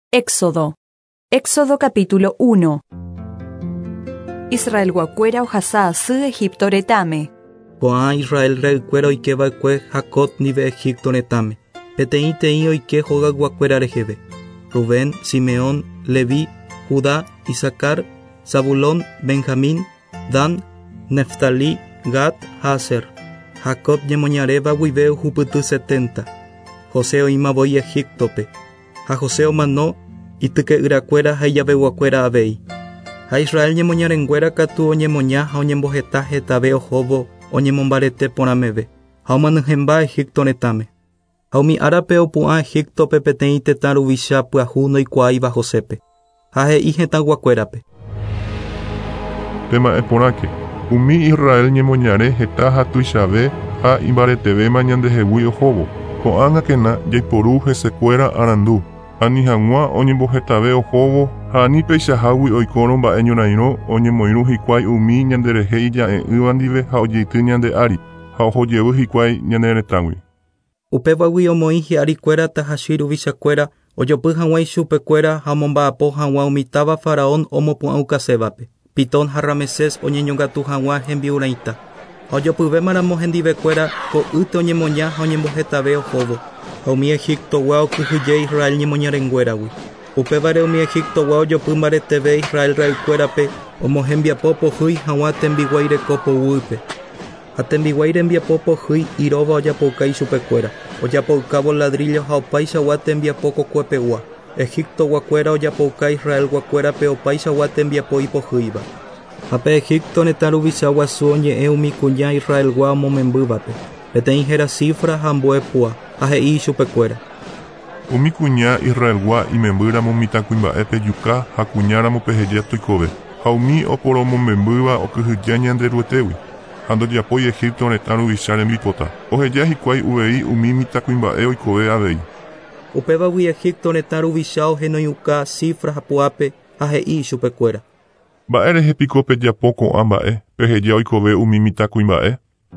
Éxodo. Éxodo capítulo 1. Israel guacuera ojasá sy Egipto retame. Ko'ã Israel ra'ykuéra oikeva'ekue Jacob nive Egipto retame. Peteĩ oike hóga guakuéra reheve. Rubén, Simeón, Leví, Judá, Isaacar, Zabulón, Benjamín, Dan, Neftalí, Gad, Aser. Jacob ñemoñaréva guive uhupyty 70. José oĩmavoi Egiptope. Ha José omanó ityke'yrakuéra ha ijaveguakuéra avei. Ha Israel ñemoñarenguéra katu oñemoña ha oñemboheta hetave ohóvo oñemombarete porãmeve. Ha omanyhẽmba Egipto retãme. Ha umi árape opu'ã Egiptope peteĩ tetã ruvicha pyahu noikuaáiva Josépe. Ha he'i hetãguakuérape. Tema'ẽporãke. Umi Israel ñemoñare heta ha tuichave ha imbaretevéma ñandehegui ohóvo. Ko'ág̃akena jaiporu hesekuéra arandu. Ani hag̃ua oñembohetave ohóvo ha ani peichahágui oikórõ mba'e ñorairõ oñemoirũ hikuái umi ñanderehe ija'e'ỹva ndive ha ojeity ñande ári ha ohojevy hikuái ñane retãgui. Upévagui omoĩ hi'arikuéra tahachi ruvichakuéra ojopy hag̃ua ichupekuéra ha omomba'apo hag̃ua umitáva Faraón omopu'ã ukasévape. Pitón ha Ramesés oñeñongatu hag̃ua hembi'urãita. Ha ojopyvémaramo hendivekuéra ko'ýte oñemoña ha oñembohetave ohóvo. Ha umi Egiptogua okyhyje Israel ñemoñarenguéragui. Upévare umi Egiptogua ojopy mbareteve Israel ra'ykuérape omohembiapo pohýi hag̃ua tembiguai reko poguýpe. Ha tembiguai rembiapo pohýi iróva ojapouka ichupekuéra. Ojapoukávo ladrillo ha opaichagua tembiapo kokuepegua. Egiptoguakuéra ojapouka Israel guakuérape opaichagua tembiapo ipohýiva. Ha pe Egipto retã ruvicha guasu oñe'ẽ umi kuña Israelgua omomembývape. Peteĩ héra cifra ha mbo'epua ha he'i ichupekuéra. Umi kuña Israelgua imembýramo mitãkuimba'épe juka ha kuñáramo peheja toikove. Ha umi oporomomembýva okyhyja ñanderuetégui. Ha ndojapói Egipto retã ruvicha rembipota. Oheja hikuái uvei umi mitãkuimba'e oikove avei. Upévagui Egipto retã ruvicha ohenoiuka cifra hapuápe ha he'i ichupekuéra. Mba'e rehepiko pejapo ko'ã mba'e peheja oikove umi mitãkuimba'e.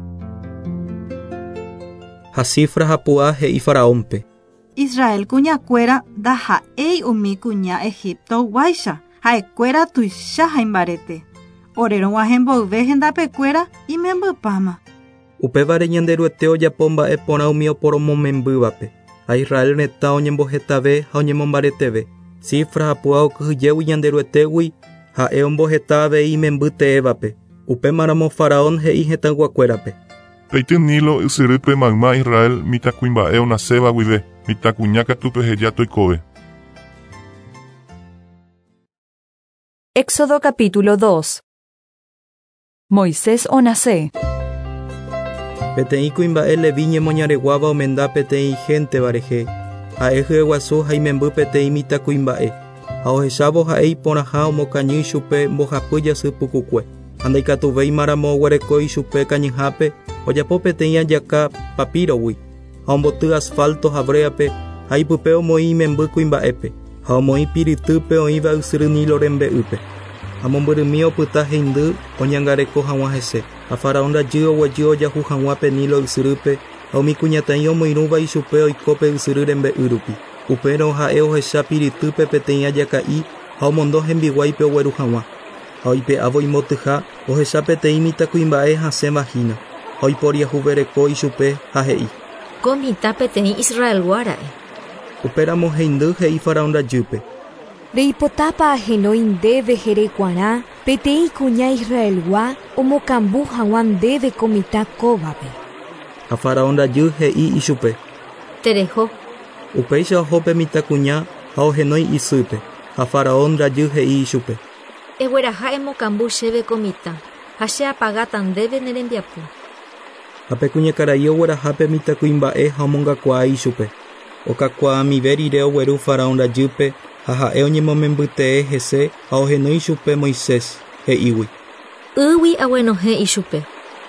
Ha cifra hapu'a he'i Faraónpe. Israel kuñakuéra ndaha'éi umi kuña Egipto guáicha ha'ekuéra tuicha ha imbarete. Orerõguã hemboyve hendapekuéra imembypáma. Upévare ñanderuete ojapo mba'e porã umi oporomomembývape. Ha Israel retã oñembohetave ha oñemombareteve. Cifra hapu'a okyhyjégui ñanderuetégui ha'e omboheta avei imembyte'évape. Upémaramo Faraón he'i hetãguakuérape. Peity Nilo ysyrýpe mayma Israel mitãkuimba'e onaséva guive. Mitãkuña katu peheja toikove. Éxodo capítulo 2. Moisés onasẽ. Peteĩ kuimba'e Leví ñemoñareguáva omenda peteĩ génteva rehe. Ha'e hyeguasu ha imemby peteĩ mitãkuimba'e. Ha ohechávo ha'e iporãha omokañy ichupe mbohapy jasy pukukue. Ha ndaikatuvéimaramo oguereko ichupe kañyhápe ojapo peteĩ ajaka papírogui. Ha omboty asfalto ha bréape ha ipype omoĩ imemby kuimba'épe. Ha omoĩ pirytýpe oĩva ysyry Nilo rembe'ýpe. Ha mombyrymi opyta heindy oñangareko hag̃ua hese. Ha Faraón rajy oguejy ojahu hag̃uápe Nilo ysyrýpe ha umi kuñataĩ omoirũva ichupe oiko pe ysyry rembe'y rupi. Upérõ ha'e ohecha pirytýpe peteĩ ajaka'i ha omondo hembiguáipe ogueru hag̃ua. Ha oipe'ávo imbotyha ohecha peteĩ mitãkuimba'e hasẽvahína. Ha oiporiahuvereko ichupe ha he'i. Ko mitã peteĩ Israelguára'e. Upéramo heindy he'i Faraón rajýpe. Reipotápa ahenói ndéve herekuarã peteĩ kuña Israelgua omokambu hag̃ua ndéve ko mitã kóvape. Ha Faraón rajy he'i ichupe. Tereho. Upéicha ohópe mitãkuña ha ohenói isýpe. Ha Faraón rajy he'i ichupe. Egueraha emokambu chéve ko mitã ha che apagáta ndéve ne rembiapo. Ha pe kuñakarai oguerahápe mitãkuimba'e ha omongakuaa ichupe. Okakuaamive rire ogueru Faraón rajýpe ha ha'e oñemomembyte'e hese ha ohenói ichupe Moisés he'ígui. Ýgui aguenohẽ ichupe.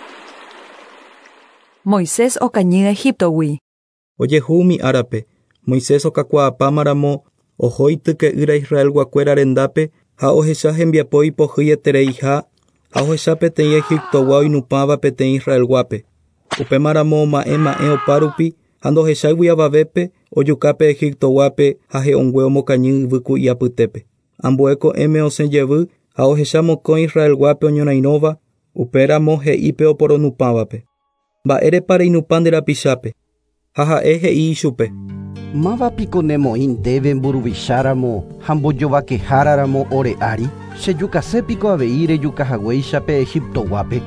Moisés okañy Egiptogui. Ojehu umi árape. Moisés okakuaapámaramo oho ityke'ýra Israel guakuéra rendápe ha ohecha hembiapo ipohýietereiha ha ohecha peteĩ Egiptogua oinupãva peteĩ Israelguápe. Upémaramo oma'ẽ opárupi Andohecháigui avavépe ojukápe Egiptoguápe ha he'õngue omokañy yvyku iapytépe. Ambueko'ẽme osẽjevy ha ohecha mokõi Israelguápe oñorairõva upéramo he'ípe oporonupãvape. Mba'érepa reinupã nde rapichápe. Ha ha'e he'i ichupe. Mávapiko nemoĩ ndéve mburuvicháramo ha mbojovakeháraramo ore ári chejukasépiko avei rejukahaguéichape Egiptoguápe.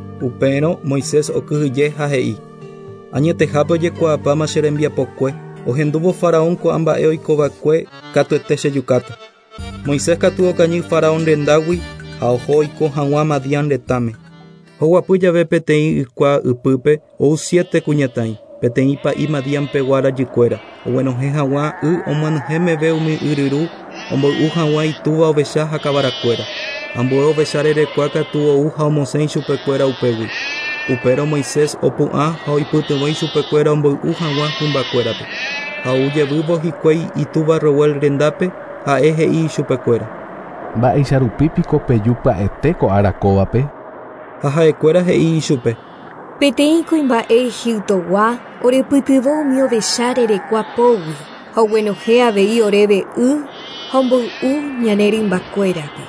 Upérõ Moisés okyhyje ha he'i. Añetehápe ojekuaapáma che rembiapokue. Ohendúvo Faraón ko'ã mba'e oikova'ekue katuete chejukáta. Moisés katu okañy Faraón rendágui ha oho oiko hag̃ua Madián retãme. Hoguapy jave peteĩ ykua ipype ou 7 kuñatãi. Peteĩ pa'i Madián peguára jykuéra. Oguenohẽ hag̃ua omyenyhẽ meve umi yryru omboy'u hag̃ua itúva ovecha ha kavarakuéra. Ambue ovecha rerekua katu ou ha omosẽ ichupekuéra upégui. Upérõ Moisés opu'ã ha oipytyvõ ichupekuéra omboy'u hag̃ua hymbakuérape. Ha oujevývo hikuái itúva Reuel rendápe ha'e he'i ichupekuéra. Mba'éicharupípiko pejupa'ete ko arakóvape. Ha ha'ekuéra he'i ichupe. Peteĩ kuimba'e Egiptogua orepytyvõ umi ovecha rerekua pógui ha oguenohẽ avei oréve ha omboy'u ñane rymbakuérape.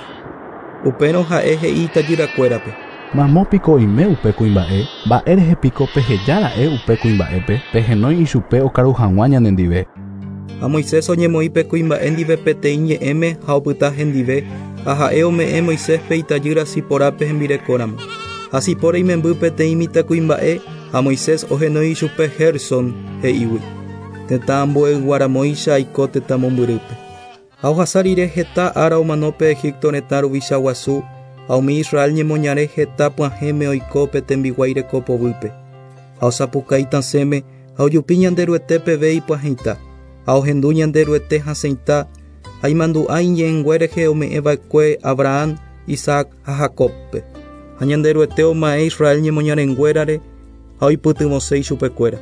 Upérõ ha'e he'i itajyrakuérape. Mamópiko oime upe kuimba'e, mba'érehepiko pehejára'e upe kuimba'épe, pehenói ichupe okaru hag̃ua ñanendive. Ha Moisés oñemoĩ pe kuimba'e ndive peteĩ ñe'ẽme ha opyta hendive, ha ha'e ome'ẽ Moisés pe itajýra Siporápe hembirekóramo. Ha Sipora imemby peteĩ mitãkuimba'e ha Moisés ohenói ichupe Gerson he'ígui. Tetã ambueguaramóicha aiko tetã mombyrýpe. Ha ohasa rire heta ára omanópe Egipto retã ruvicha guasu ha umi Israel ñemoñare heta pyahẽme oiko pe tembiguái reko povýpe. Ha osapukai tasẽme ha ojupi ñande ryete peve ipyahẽita. Ha ohendu ñande ryete hasẽita ha imandu'a iñe'ẽnguérehe ome'ẽva'ekue Abraham, Isaac ha Jakobpe. Ha ñande ryete oma'ẽ Israel ñemoñarenguérare ha oipytyvõse ichupekuéra.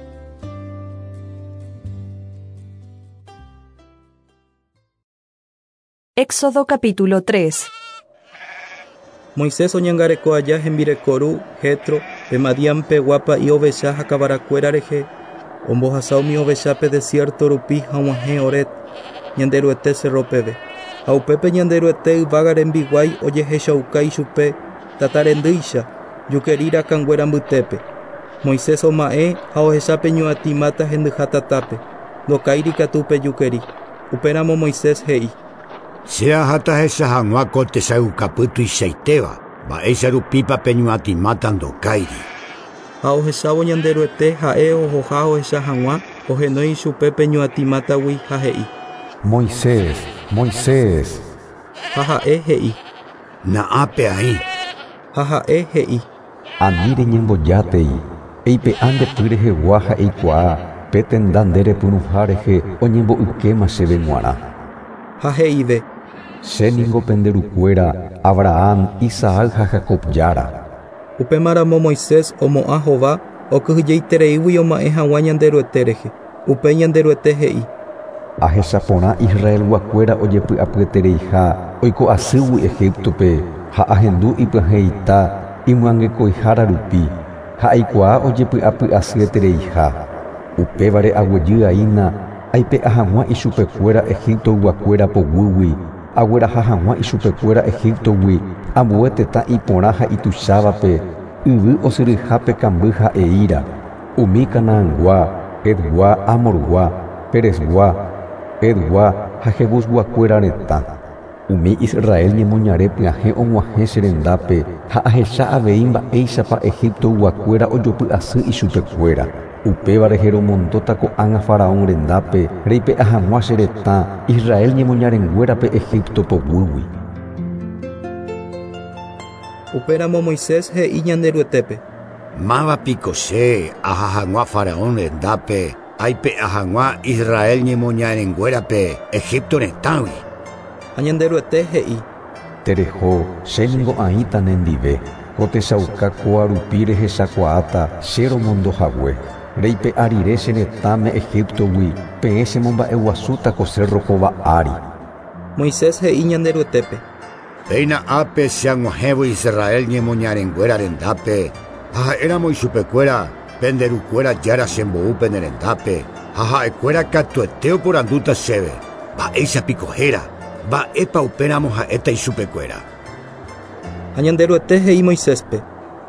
Éxodo capítulo 3. Moisés oñangareko aja hembirekoru Jetro pe Madián peguápa i ovecha ha kavarakuéra rehe ombohasa umi ovechápe desierto rupi hag̃uahẽ oret ñande ryete cerro peve. Ha upépe ñande ryete yvága rembiguái ojehechauka ichupe tatarendýicha jukeri rakãnguéra mbytépe. Moisés oma'ẽ ha ohecha peñu'ãtímata hendyha tatápe ndokáiri katu pe jukeri. Upéramo Moisés he'i: Che ahatahecha hag̃ua ko tesaykapy tuichaitéva, mba'éicharupípa peñu'ãtímata ndokáiri. Ha ohechávo ñande ryete ha'e ohoha ohecha hag̃ua ohenói ichupe peñu'ãtímatagui ha he'i: Moisés, Moisés. Ha ha'e he'i: Na'ápe aĩ. Ha ha'e he'i: Ani reñembojátai, eipe'a ndepy rehegua ha eikuaa pe tenda nde repyruha rehe oñembo'ykéma chéve g̃uarã. Ha he'ive: Chéniko penderukuéra Abraham, Isaac ha Jacob jára. Upémaramo Moisés omo'ã hova okyhyjeitereígui oma'ẽ hag̃ua ñande ryete rehe. Upe ñande ryete he'i: Ahechaporã Israel guakuéra ojepy'apyetereiha oiko asýgui Egiptope ha ahendu ipyahẽita imyangekoihára rupi ha aikuaa ojepy'apy'asyetereiha. Upévare aguejy'aína aipe'a hag̃ua ichupekuéra Egipto guakuéra poguýgui agueraha hag̃ua ichupekuéra Egiptogui ambue tetã iporã ha ituichávape yvy osyryha pe kamby ha Eíra umi Canaãgua, Hedgua, Amorgua, Perezgua, Hedgua ha Jebusguakuéra retã. Umi Israel ñemoñare pyahẽ og̃uahẽ che rendápe ha ahecha avei mba'éichapa Egipto guakuéra ojopy'asy ichupekuéra. Upévare heromondóta ko'ág̃a Faraón rendápe reipe'a hag̃ua che retã Israel ñemoñarenguérape Egipto poguýgui. Upéramo Moisés he'i ñande ryetépe: Mávapiko che aha hag̃ua Faraón rendápe aipe'a hag̃ua Israel ñemoñarenguérape Egipto retãgui. Ha ñande ryete he'i: Tereho chéniko aĩta nendive ko techauka koa rupi rehechakuaáta che romondohague reipe'a rire che retãme Egiptogui peẽ chemomba'eguasúta ko Cerro Kova ári. Moisés he'i ñande ryetépe: Péina ápe che ag̃uahẽvo Israel ñemoñarenguéra rendápe ha ha'éramo ichupekuéra penderukuéra jára chembo'u nerendápe ha ha'ekuéra katueteo poranduta chéve. Mba'éichapiko héra. Mba'épa upéramo ha'éta ichupekuéra. Ha ñanderuete he'i Moiséspe.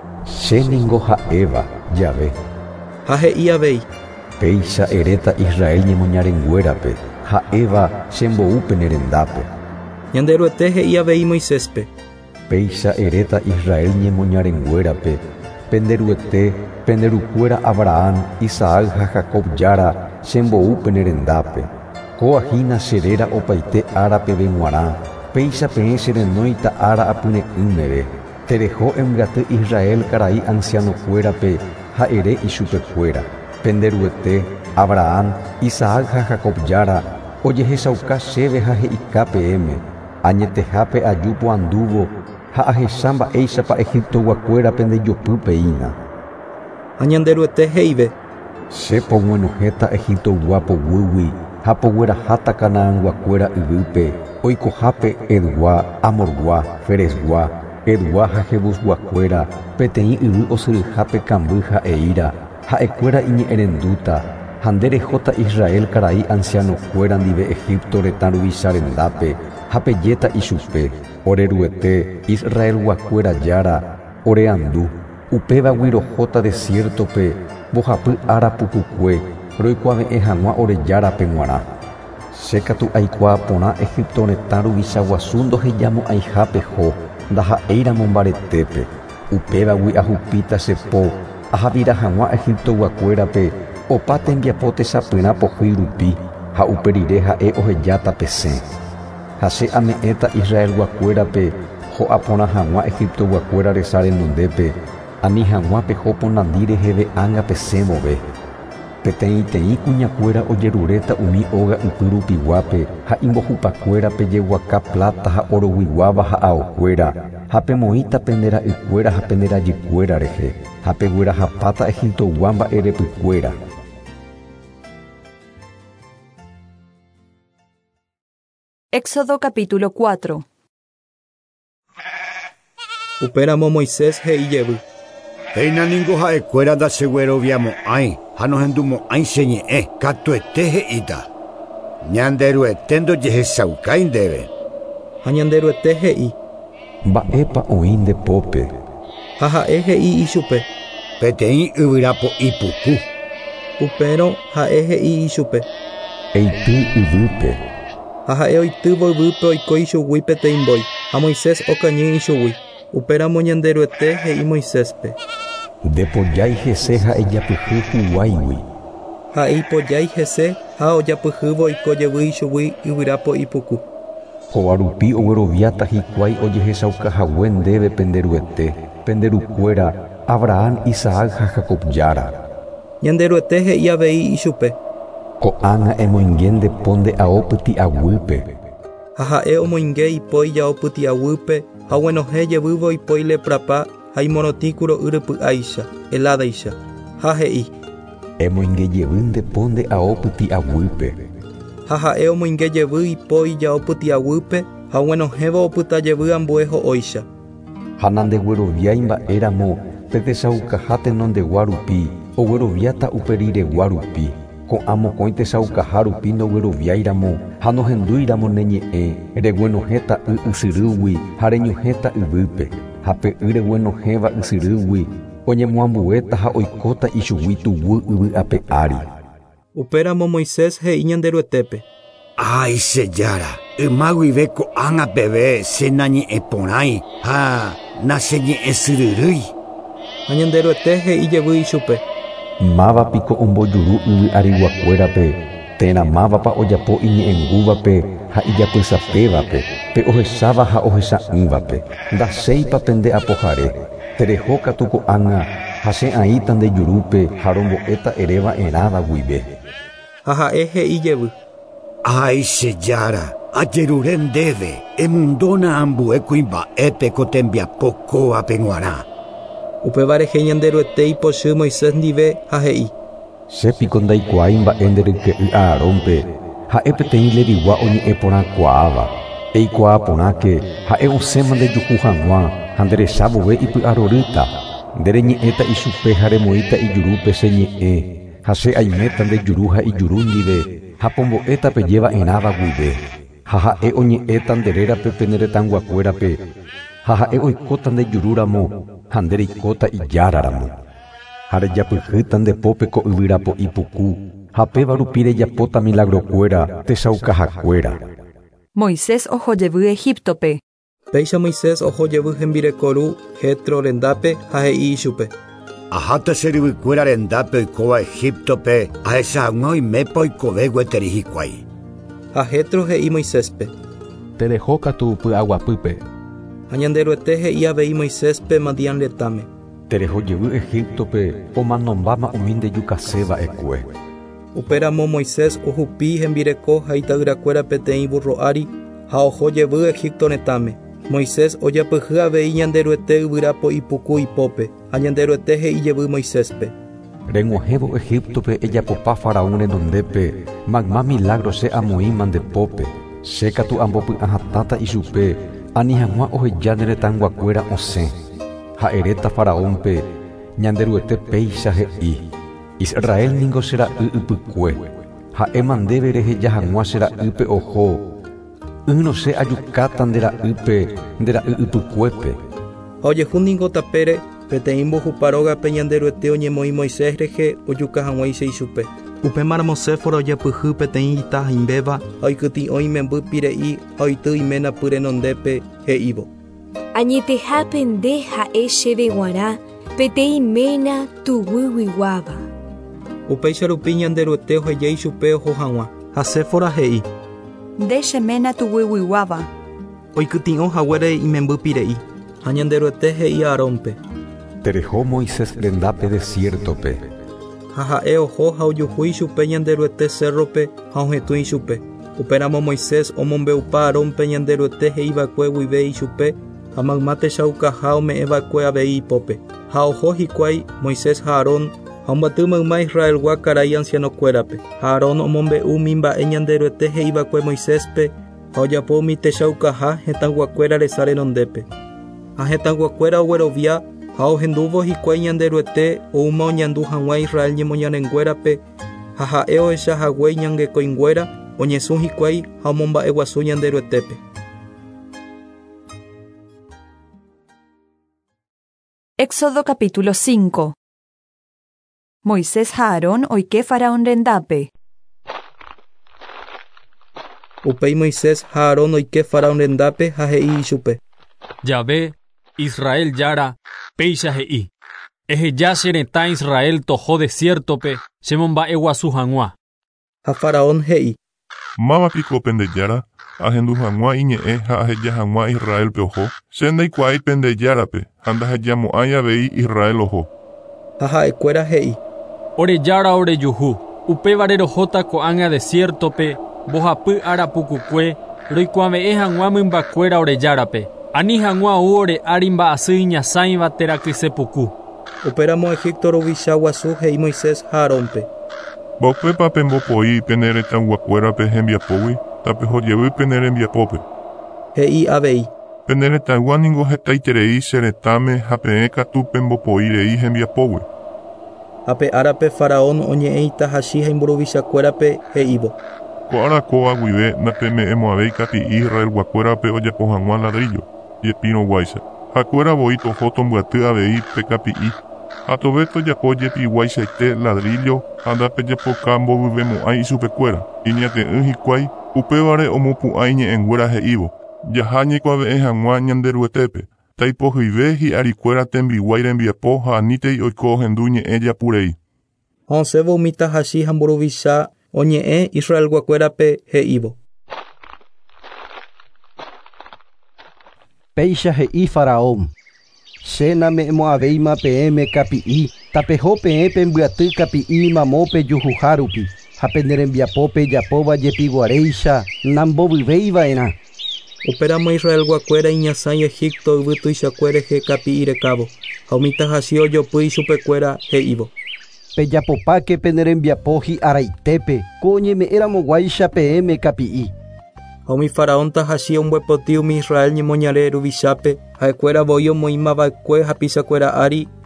Chéningo ha'éva jave. Ha he'i avei. Péicha eréta Israel ñemoñarenguérape ha'éva chembo'u nerendápe. Ñanderuete he'i avei Moiséspe. Péicha eréta Israel ñemoñarenguérape penderuete penderukuéra Abraham, Isaac ha Jacob jára chembo'u nerendápe. Ko'ahína cheréra opaite árape g̃uarã. Péicha peẽ cherenóita ára apyne'ỹmere. Tereho emgaty Israel karai ancianokuérape ha ere ichupekuéra. Penderuete Abraham, Isaac ha Jacob jára ojehechauka chéve ha he'ika peẽme. Añetehápe aju poandúvo ha ahecha mba'éichapa Egiptoguakuérape ndejopýpeína. Ha ñanderuete he'íve. Che pog̃uenohéta Egiptoguapoguýgui ha pogueraháta Kanaãnguakuéra yvýpe oikohápe Edgua, Amorgua, Feresgua, Edgua ha Jebusguakuéra peteĩ yvy osyryhápe Kamby ha Eíra ha'ekuéra iñe'ẽrendúta ha nderehóta Israel karai ancianokuéra ndive Egipto retã ruvicha rendápe ha pejéta ichupe oreruete Israelguakuéra jára oreandu upévagui rohóta desiertope mbohapy ára pukukue roikuaave'ẽ hag̃ua orejárape g̃uarã. Chékatu aikuaa porã Egipto retã ruvicha guasu ndohejamo'ãihápe ho ndaha'éiramo mbaretépe. Upévagui ahupíta che po ahavira hag̃ua Egiptoguakuérape opa tembiapo techapyrã pohýi rupi ha upe rire ha'e ohejáta pesẽ. Ha che ame'ẽta Israelguakuérape ho'a porã hag̃ua Egiptoguakuéra resa renondépe ani hag̃uápe ho ponandi reheve ága pesẽmove. Peteĩteĩ kuñakuéra ojeruréta umi óga ypyrupiguápe ha imbohupakuérape jeguaka plata ha oroguiguáva ha aokuéra ha pemoĩta pendera'ykuéra ha penderajykuéra rehe ha peguerahapáta Egiptogua mba'erepykuéra. Éxodo capítulo 4. Upéramo Moisés he'ijevy. Péinaningo ha'ekuéra ndachegueroviamo'ãi ha nohendumo'ãi cheñe'ẽ katuete he'íta. Ñanderuete ndojehechaukái ndéve. Ha ñanderuete he'i. Mba'épa oĩ ndepópe. Ha ha'e he'i ichupe. Peteĩ yvyrápo ipuku. Upérõ ha'e he'i ichupe. Eity yvýpe. Ha ha'e oitývo yvýpe oiko ichugui peteĩ mbói. Ha Moisés okañy ichugui. Upéramo ñanderuete he'i Moiséspe. Ndepojái hese ha ejapyhy huguáigui. Ha ipojái hese ha ojapyhývo oikojevy ichugui yvyrápo ipuku. Hova rupi ogueroviáta hikuái ojehechaukahague ndéve penderuete penderukuéra Abraham, Isaac ha Jacob jára. Ñanderuete he'i avei ichupe. Ko'ág̃a emoinge ndeponde ao pyti'aguýpe. Ha ha'e omoinge ipoi jao pyti'aguýpe ha oguenohẽjevývo ipoi leprapa ha imorotĩkuro yrepy'áicha heládáicha ha he'i. Emoingejevy ndeponde ao pyti'aguýpe. Ha ha'e omoingejevy ipoi jao pyti'aguýpe ha oguenohẽvo opytajevy ambue ho'óicha. Ha nandegueroviái mba'éramo tetechaukaha tenondegua rupi ogueroviáta upe riregua rupi. Ko'ã mokõi techaukaha rupi ndogueroviáiramo ha nohendúiramo neñe'ẽ reguenohéta y ysyrýgui ha reñohéta yvýpe ha pe'y reguenohéva ysyrýgui oñemoambuéta ha oikóta ichugui tuguy yvy'ape ári. Upéramo Moisés he'i ñanderuetépe. Ai chejára, ymáguive ko'ág̃a peve che nañe'ẽporãi ha nacheñe'ẽsyryrýi. Ha ñanderuete he'ijevy ichupe. Mávapiko ombojuru yvy'ariguakuérape térã mávapa ojapo iñe'ẽngúvape ha ijapysapévape pe ohecháva ha ohecha'ỹvape ndachéipa pende apohare tereho katu ko'ág̃a ha che aĩta ndejurúpe ha rombo'éta eréva erãva guive. Ha ha'e he'ijevy. Ai chejára, ajerure ndéve emundóna ambue kuimba'épe ko tembiapo kóvape g̃uarã. Upéva rehe ñanderuete ipochy Moisés ndive ha he'i. Chépiko ndaikuaái mba'e nderyke'y Aarónpe ha'e peteĩ levigua oñe'ẽporãkuaáva. Eikuaa porãke ha'e osẽma ndejuhu hag̃ua ha nderecha vove ipy'arorýta. Ndereñe'ẽta ichupe ha remoĩta ijurupe che ñe'ẽ ha che aiméta ndejuru ha ijuru ndive ha pombo'éta pejeva'erãva guive ha ha'e oñe'ẽta nderérape pene retãnguakuérape ha ha'e oikóta ndejurúramo ha ndereikóta ijáraramo ha rejapyhýta ndepópe ko yvyrapo ipuku ha péva rupi rejapóta milagrokuéra techaukahakuéra. Moisés ohojevy Egiptope. Péicha Moisés ohojevy hembirekoru Jetro rendápe ha he'i ichupe. Aháta che ryvykuéra rendápe oikóva Egiptope ahechagua oimépa oikove gueteri hikuái. Ha Jetro he'i Moiséspe. Tereho katu py'aguapýpe. Ha ñanderuete he'i avei Moiséspe Madián retãme. Terehojevy Egiptope omanombáma umi ndejukaseva'ekue. Upéramo Moisés ohupi hembireko ha ita'yrakuéra peteĩ burro'ári ha ohojevy Egipto retãme. Moisés ojapyhy avei ñanderuete yvyrapo ipuku ipópe ha ñanderuete he'ijevy Moiséspe. Reg̃uahẽvo Egiptope ejapopa faraón renondépe magma milagro che amoĩma ndepópe che katu ambopy'ahatáta ichupe ani hag̃ua oheja neretãnguakuéra osẽ ha'eréta faraónpe ñanderuete péicha he'i Israel ningo che ra'y ypykue ha'éma ndéve reheja hag̃ua che ra'ýpe oho ýno che ajukáta ndera'ýpe ndera'y ypykuépe. Ha ojehu ningo tapére peteĩ mbohuparógape ñanderuete oñemoĩ Moisés rehe ojuka hag̃uáicha ichupe. Upémaramo Moseforo ojapyhy peteĩ ita haimvéva ha oikyti'õ imemby pire'i ha oity iménapy renondépe he'ívo. Añetehápe nde ha'e chéve g̃uarã peteĩ ména tuguyguáva. Upéicha rupi ñanderuete oheja ichupe oho hag̃ua. Ha Séfora he'i. Nde cheména tuguyguáva. Oikyti'õ haguére imemby pire'i. Ha ñanderuete he'i Arónpe. Tereho Moisés rendápe desiertope. Ha ha'e oho ha ojuhu ichupe ñanderuete cerrope ha ohetũ ichupe. Upéramo Moisés omombeupa Arónpe ñanderuete he'ivakue guive ichupe ha mayma techaukaha ome'ẽva'ekue avei ipópe. Ha oho hikuái Moisés ha Arón ha ombaty mayma Israelgua karai ancianokuérape. Ha Arón omombe'u mimba'e ñanderuete he'ivakue Moiséspe ha ojapo umi techaukaha hetãnguakuéra resa renondépe. Ha hetãnguakuéra oguerovia ha ohendúvo hikuái ñanderuete oúma oñandu hag̃ua Israel ñemoñarenguérape ha ha'e ohechahaguéi ñangekoinguéra oñesũ hikuái ha omomba'eguasu ñanderuetépe. Éxodo capítulo 5. Moisés ha Aarón oike faraón rendápe. Upéi Moisés ha Aarón oike faraón rendápe ha he'i ichupe. Jave, Israel yára, péicha he'i. Eheja che retã Israel toho desiertope chemomba'eguasu hag̃ua. Ha faraón he'i. Mávapiko pendejára ahendu hag̃ua iñe'ẽ ha aheja hag̃ua Israelpe oho. Che ndaikuaái pendejárape ha ndahejamo'ãi avei Israel oho. Ha ha'ekuéra he'i. Orejára orejuhu. Upévare rohóta ko'ág̃a desiertope mbohapy arapukukue roikuaave'ẽ hag̃ua mymbakuéra orejárape. Ani hag̃ua ou ore ári mba'asy iñasãiva terakysepuku. Upéramo Egipto rovicha guasu he'i Moisés ha Arónpe. Mba'upépa pembopo'i pene retãnguakuérape hembiapógui tapehojevy pene rembiapópe. He'i avei. Pene retãgua ningo hetaiterei che retãme ha peẽ katu pembopo'irei hembiapógui. Ape árape faraón oñe'ẽ itahachi ha imburuvichakuérape he'ívo. Ko'árakova guive napeme'ẽmo'ãvéi kapi'i Israelguakuérape ojapo hag̃ua ladrillo jepírõguáicha. Hakuéravoi toho tombyaty avei pe kapi'i. Ha tove tojapo jepiguáichaite ladrillo ha ndapejapoka mbovyvemo'ãi ichupekuéra. Iñate'ỹ hikuái upévare omopu'ãi ñe'ẽnguéra he'ívo. Jaha ñaikuaave'ẽ hag̃ua ñanderuetépe. Taipohyive hi'arikuéra tembiguái rembiapo ha anítei oiko ohendu ñe'ẽ japurei. Osẽvo umi tahachi ha mburuvicha oñe'ẽ Israelguakuérape he'ívo. Péicha he'i faraón. Chéna me'ẽmo'ãvéima peẽme kapi'i tapeho peẽ pembyaty kapi'i mamópe juhuhárupi ha pene rembiapópe japóva jepiguaréicha nambovyvéiva'erã. Upéramo Israelguakuéra iñasãi Egipto yvytuichakuére rehe kapi'i rekávo ha umi tahachi ojopy ichupekuéra he'ívo. Pejapopáke pene rembiapo hi'araitépe ko oñeme'ẽramoguáicha peẽme kapi'i. Ha umi faraón tahachi omboepotĩ umi Israel ñemoñare ruvichápe ha'ekuéra voi omoĩ mava'ekue ha pichakuéra ári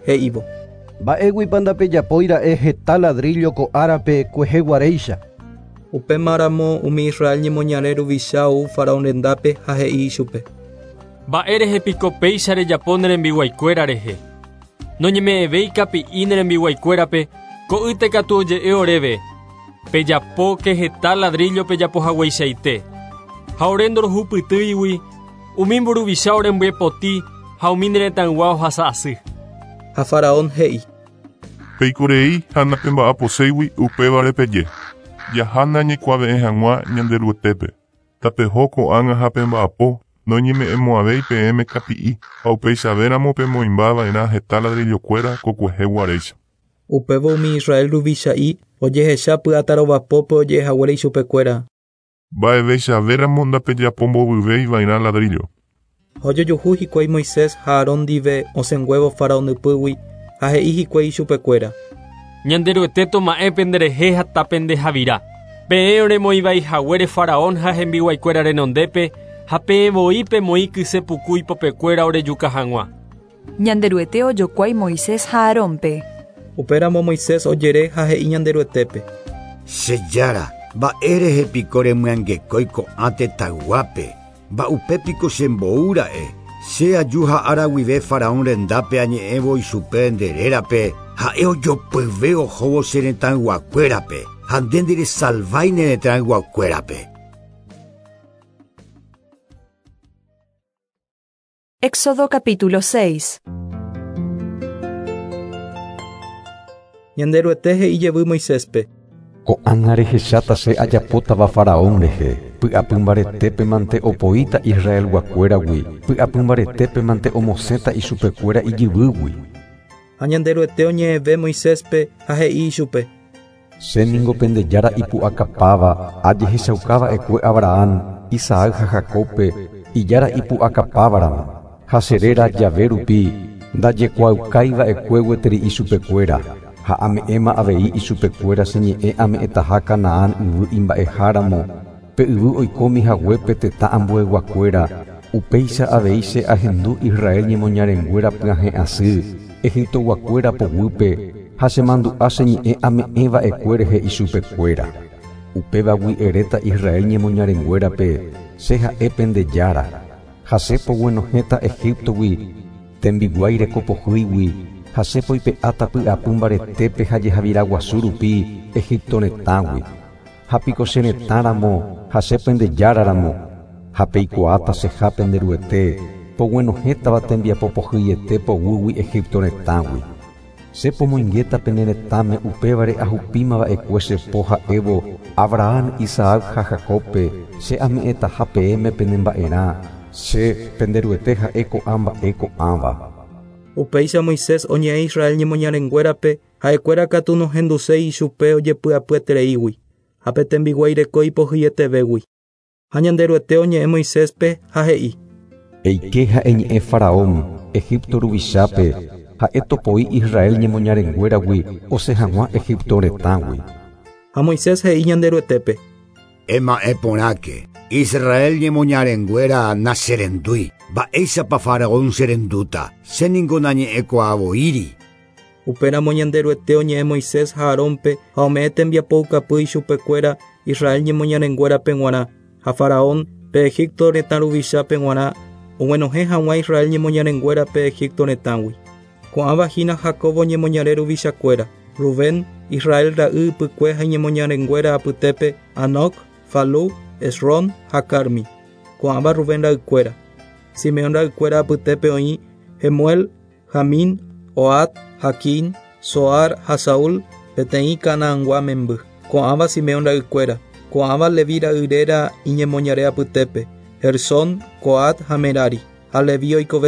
he'ivo. Mba'éguipa ndapejapoira'e heta ladrillo ko'árape kueheguaréicha. Upémaramo umi Israel ñemoñare ruvicha ou faraón rendápe ha he'i ichupe. Mba'e rehepiko péicha rejapo nerembiguaikuéra rehe. Noñeme'ẽvéi kapi'i nerembiguaikuérape ko'ýte katu oje'e oréve. Pejapóke heta ladrillo pejapohagueichaite. Ha ore ndorohupytýigui umi mburuvicha orembyepoti ha umi neretãygua ohasa asy. Ha faraón he'i. Peikorei ha napemba'aposéigui upévare peje. Jahána ñaikuaave'ẽ hag̃ua ñanderuetépe. Tapeho ko'ág̃a ha pemba'apo noñeme'ẽmo'ãvéi peẽme kapi'i ha upeichavéramo pemoĩmbava'erã heta ladrillokuéra kokueheguaréicha. Upévo umi Israel ruvicha'i ojehecha py'atarõvapópe ojehaguére ichupekuéra. Mba'eveichavéramo ndapejapo mbovyvéiva'erã ladrillo. Ojojuhu hikuái Moisés ha Arón ndive osẽnguévo faraonypýgui ha he'i hikuái ichupekuéra. Ñanderuete toma'épe nderehe ha tápe ndehavira. Peẽ oremoĩvaihaguére faraón ha hembiguaikuéra renondépe ha peẽvoi pemoĩ kysepuku ipopekuéra orejuka hag̃ua. Ñanderuete ojokuái Moisés ha Arónpe. Upéramo Moisés ojere ha he'i ñanderuetépe. Chejára, mba'e rehepiko remyangekói ko'ã tetãguápe. Mba'upépiko chembo'ura'e. Che aju ha araguive faraón rendápe añe'ẽvo ichupe nderérape ha'e ojopyve ohóvo che retãyguakuérape ha nde nderesalvái ne retãyguakuérape. Éxodo capítulo 6. Ñanderuete he'ijevy Moiséspe. Ko'ág̃a rehecháta che ajapótava faraón rehe. Py'apymbaretépe mante opoíta Israel guakuéragui. Py'apymbaretépe mante omosẽta ichupekuéra ijyvýgui. Ha ñanderuete oñe'ẽve Moiséspe ha he'i ichupe. Chéniko pendejára ipu'akapáva ajehechaukava'ekue Abraham, Isaac ha Jakobpe ijára ipu'akapávaramo. Ha cheréra jave rupi ndajekuaukáva'ekue gueteri ichupekuéra. Ha ame'ẽma avei ichupekuéra cheñe'ẽ ame'ẽtaha Kanaán yvy imba'eháramo pe yvy oikómi haguépe tetã ambueguakuéra. Upéicha avei che ahendu Israel ñemoñarenguéra pyahẽ asy Egipto guakuéra poguýpe ha chemandu'a cheñe'ẽ ame'ẽva'ekue rehe ichupekuéra. Upévagui eréta Israel ñemoñarenguérape che ha'épe ndejára. Ha chepoguenohẽta Egiptogui tembiguái rekopohýigui ha chepoipe'áta py'apymbaretépe ha jehavira guasu rupi Egipto retãgui. Ha piko che retãramo ha chependejáraramo ha peikuaáta cheha penderuete poguenohétava tembiapopohýiete poguýgui Egipto retãgui. Chepomoinggéta pene retãme upévare ahupímava'ekue chepo ha'évo Abraham, Isaac ha Jakobpe che ame'ẽtaha peẽme pene mba'erã che penderuete ha'e ko'ã mba'e ko'ãva. Upéicha Moisés oñe'ẽ Israel ñemoñarenguérape ha'ekuéra katu nohenduséi ichupe ojepy'apyetereígui ha petembiguairekói ipohyietevégui. Ha ñanderuete oñe'ẽ Moiséspe ha he'i. Eike ha'e ñe'ẽ Faraón Egipto ruvichápe ha'e topo'i Israel ñemoñarenguéragui osẽhag̃ua Egipto retãgui. Ha Moisés he'i ñanderuetépe. Ema'ẽ porãke Israel ñemoñarenguéra nacherendúi. Mba'éichapa Faraón cherendúta. Chéniko nañe'ẽko'avoíri. Upéramo ñanderuete oñe'ẽ Moisés ha Arónpe ha ome'ẽ tembiapoukapy ichupekuéra Israel ñemoñarenguérape g̃uarã ha Faraón pe Egipto retã ruvichápe g̃uarã oguenohẽ hag̃ua Israel ñemoñarenguérape Egipto retãgui. Ko'ãvahína Jacobo ñemoñare ruvichakuéra. Rubén, Israel ra'y pykue ha ñemoñarenguéra apytépe Anok, Falu, Esrón ha Carmi. Ko'ãva Rubén ra'ykuéra. Simeón ra'ykuéra apytépe oĩ Jemuel, Jamín, Ohad, Jaquín, Zoar ha Saúl peteĩ Canaãngua memby. Ko'ãva Simeón ra'ykuéra. Ko'ãva Leví ra'yréra iñemoñare apytépe Gersón, Coat ha Merari. Ha Leví oikove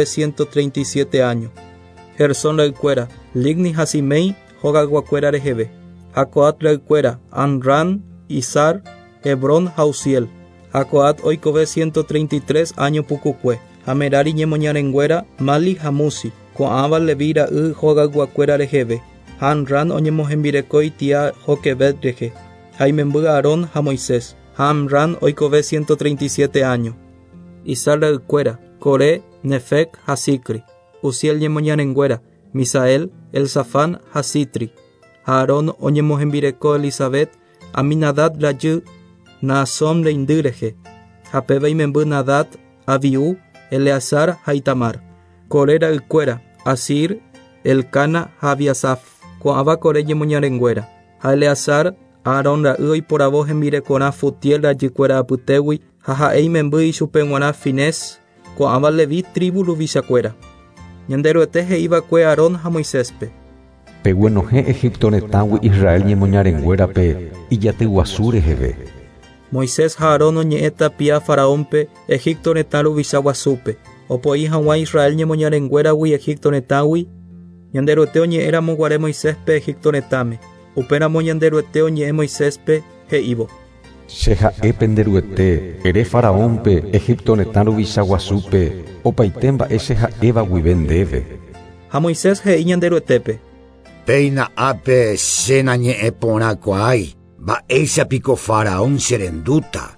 137 años. Gersón ra'ykuéra Ligni ha Simei hogaguakuéra reheve. Ha Coat ra'ykuéra Amran, Izar, Hebrón ha Uziel. Ha Coat oikove 133 años pukukue. Ha Merari ñemoñarenguéra Mali ha Musi. Ko'ãva Leví ra'y hogaguakuéra reheve. Ha Amran oñemohembirekói tia Joquebed rehe. Ha imemby Aarón ha Moisés. Ha Amran oikove 137 años. Izar ra'ykuéra Coré, Nefec ha Sicri. Uziel ñemoñarenguéra Misael, Elzafán, Hasitri. Aarón oñemohembireko Elizabeth, Aminadab rajy, Naasón reindyrehe. Hapeve imemby Nadab, Abiú, Eleazar ha Itamar. Kore ra'ykuéra, Asir, Elkana ha Abiasaf. Ko'ãva kore ñemoñarenguéra. Ha Eleazar, Aarón ra'y oiporavo hembirekorã Futiel rajykuéra apytégui, ha ha'e imemby ichupe g̃uarã Finés, ko'ãva Leví tribu ruvichakuéra. Ñande ro'ete he'ívakue Aarón ha Moiséspe. Peguenohẽ Egipto retãgui Israel ñemoñarenguérape ijaty guasu reheve. Moisés ha Aarón oñe'ẽ tapia Faraónpe Egipto retã ruvicha guasúpe. Opo'i hag̃uã Israel ñemoñarenguéragui Egipto retãgui. Ñande ro'ete oñe'ẽramo guare Moiséspe Egipto retãme. Upéramo ñande ro'ete oñe'ẽ Moiséspe he'ívo. Che ha'épe nderuete ere Faraónpe Egipto retã ruvicha guasúpe opaite mba'e che ha'éva guive ndéve. Ha Moisés he'i ñande ro'etépe. Péina ápe che nañe'ẽ porãkuaái, mba'éichapiko Faraón cherendúta.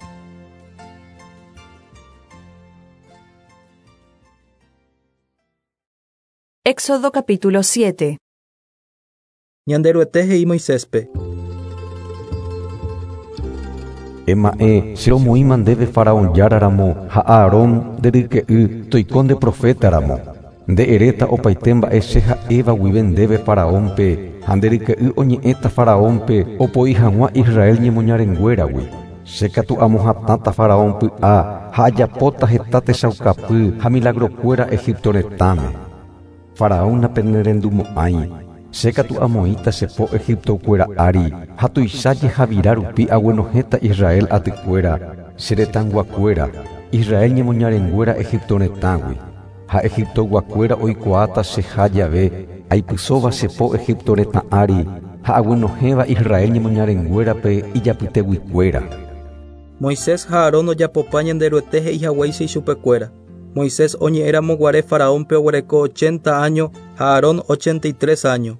Éxodo capítulo 7. Ñande ro'ete he'i Moiséspe. Ema'ẽ cheromoĩma ndéve Faraón járaramo ha Aarón nderyke'y toikonde profétaramo. Nde'eréta opaite mba'e che ha'éva guive ndéve Faraónpe ha nderyke'y oñe'ẽta Faraónpe opoi hag̃ua Israel ñemoñarenguéragui. Che katu amo hatáta Faraón py'a ha ajapóta heta techaukapy ha milagrokuéra Egipto retãme. Faraón napenerendumo'ãi. Che katu amoĩta chepo Egiptokuéra ári ha tuichaje havira rupi ag̃uenohéta Israel atykuéra che retãnguakuéra Israel ñemoñarenguéra Egipto retãgui. Ha Egiptoguakuéra oikuaáta che ha jave aipysóva chepo Egipto retã ári ha ag̃uenohéva Israel ñemoñarenguérape ijapyteguikuéra. Moisés ha Aarón ojapopa ñande ro'ete he'ihag̃uáicha ichupekuéra. Moisés oñe'ẽramo guare Faraónpe oguereko 80 años ha Aarón 83 años.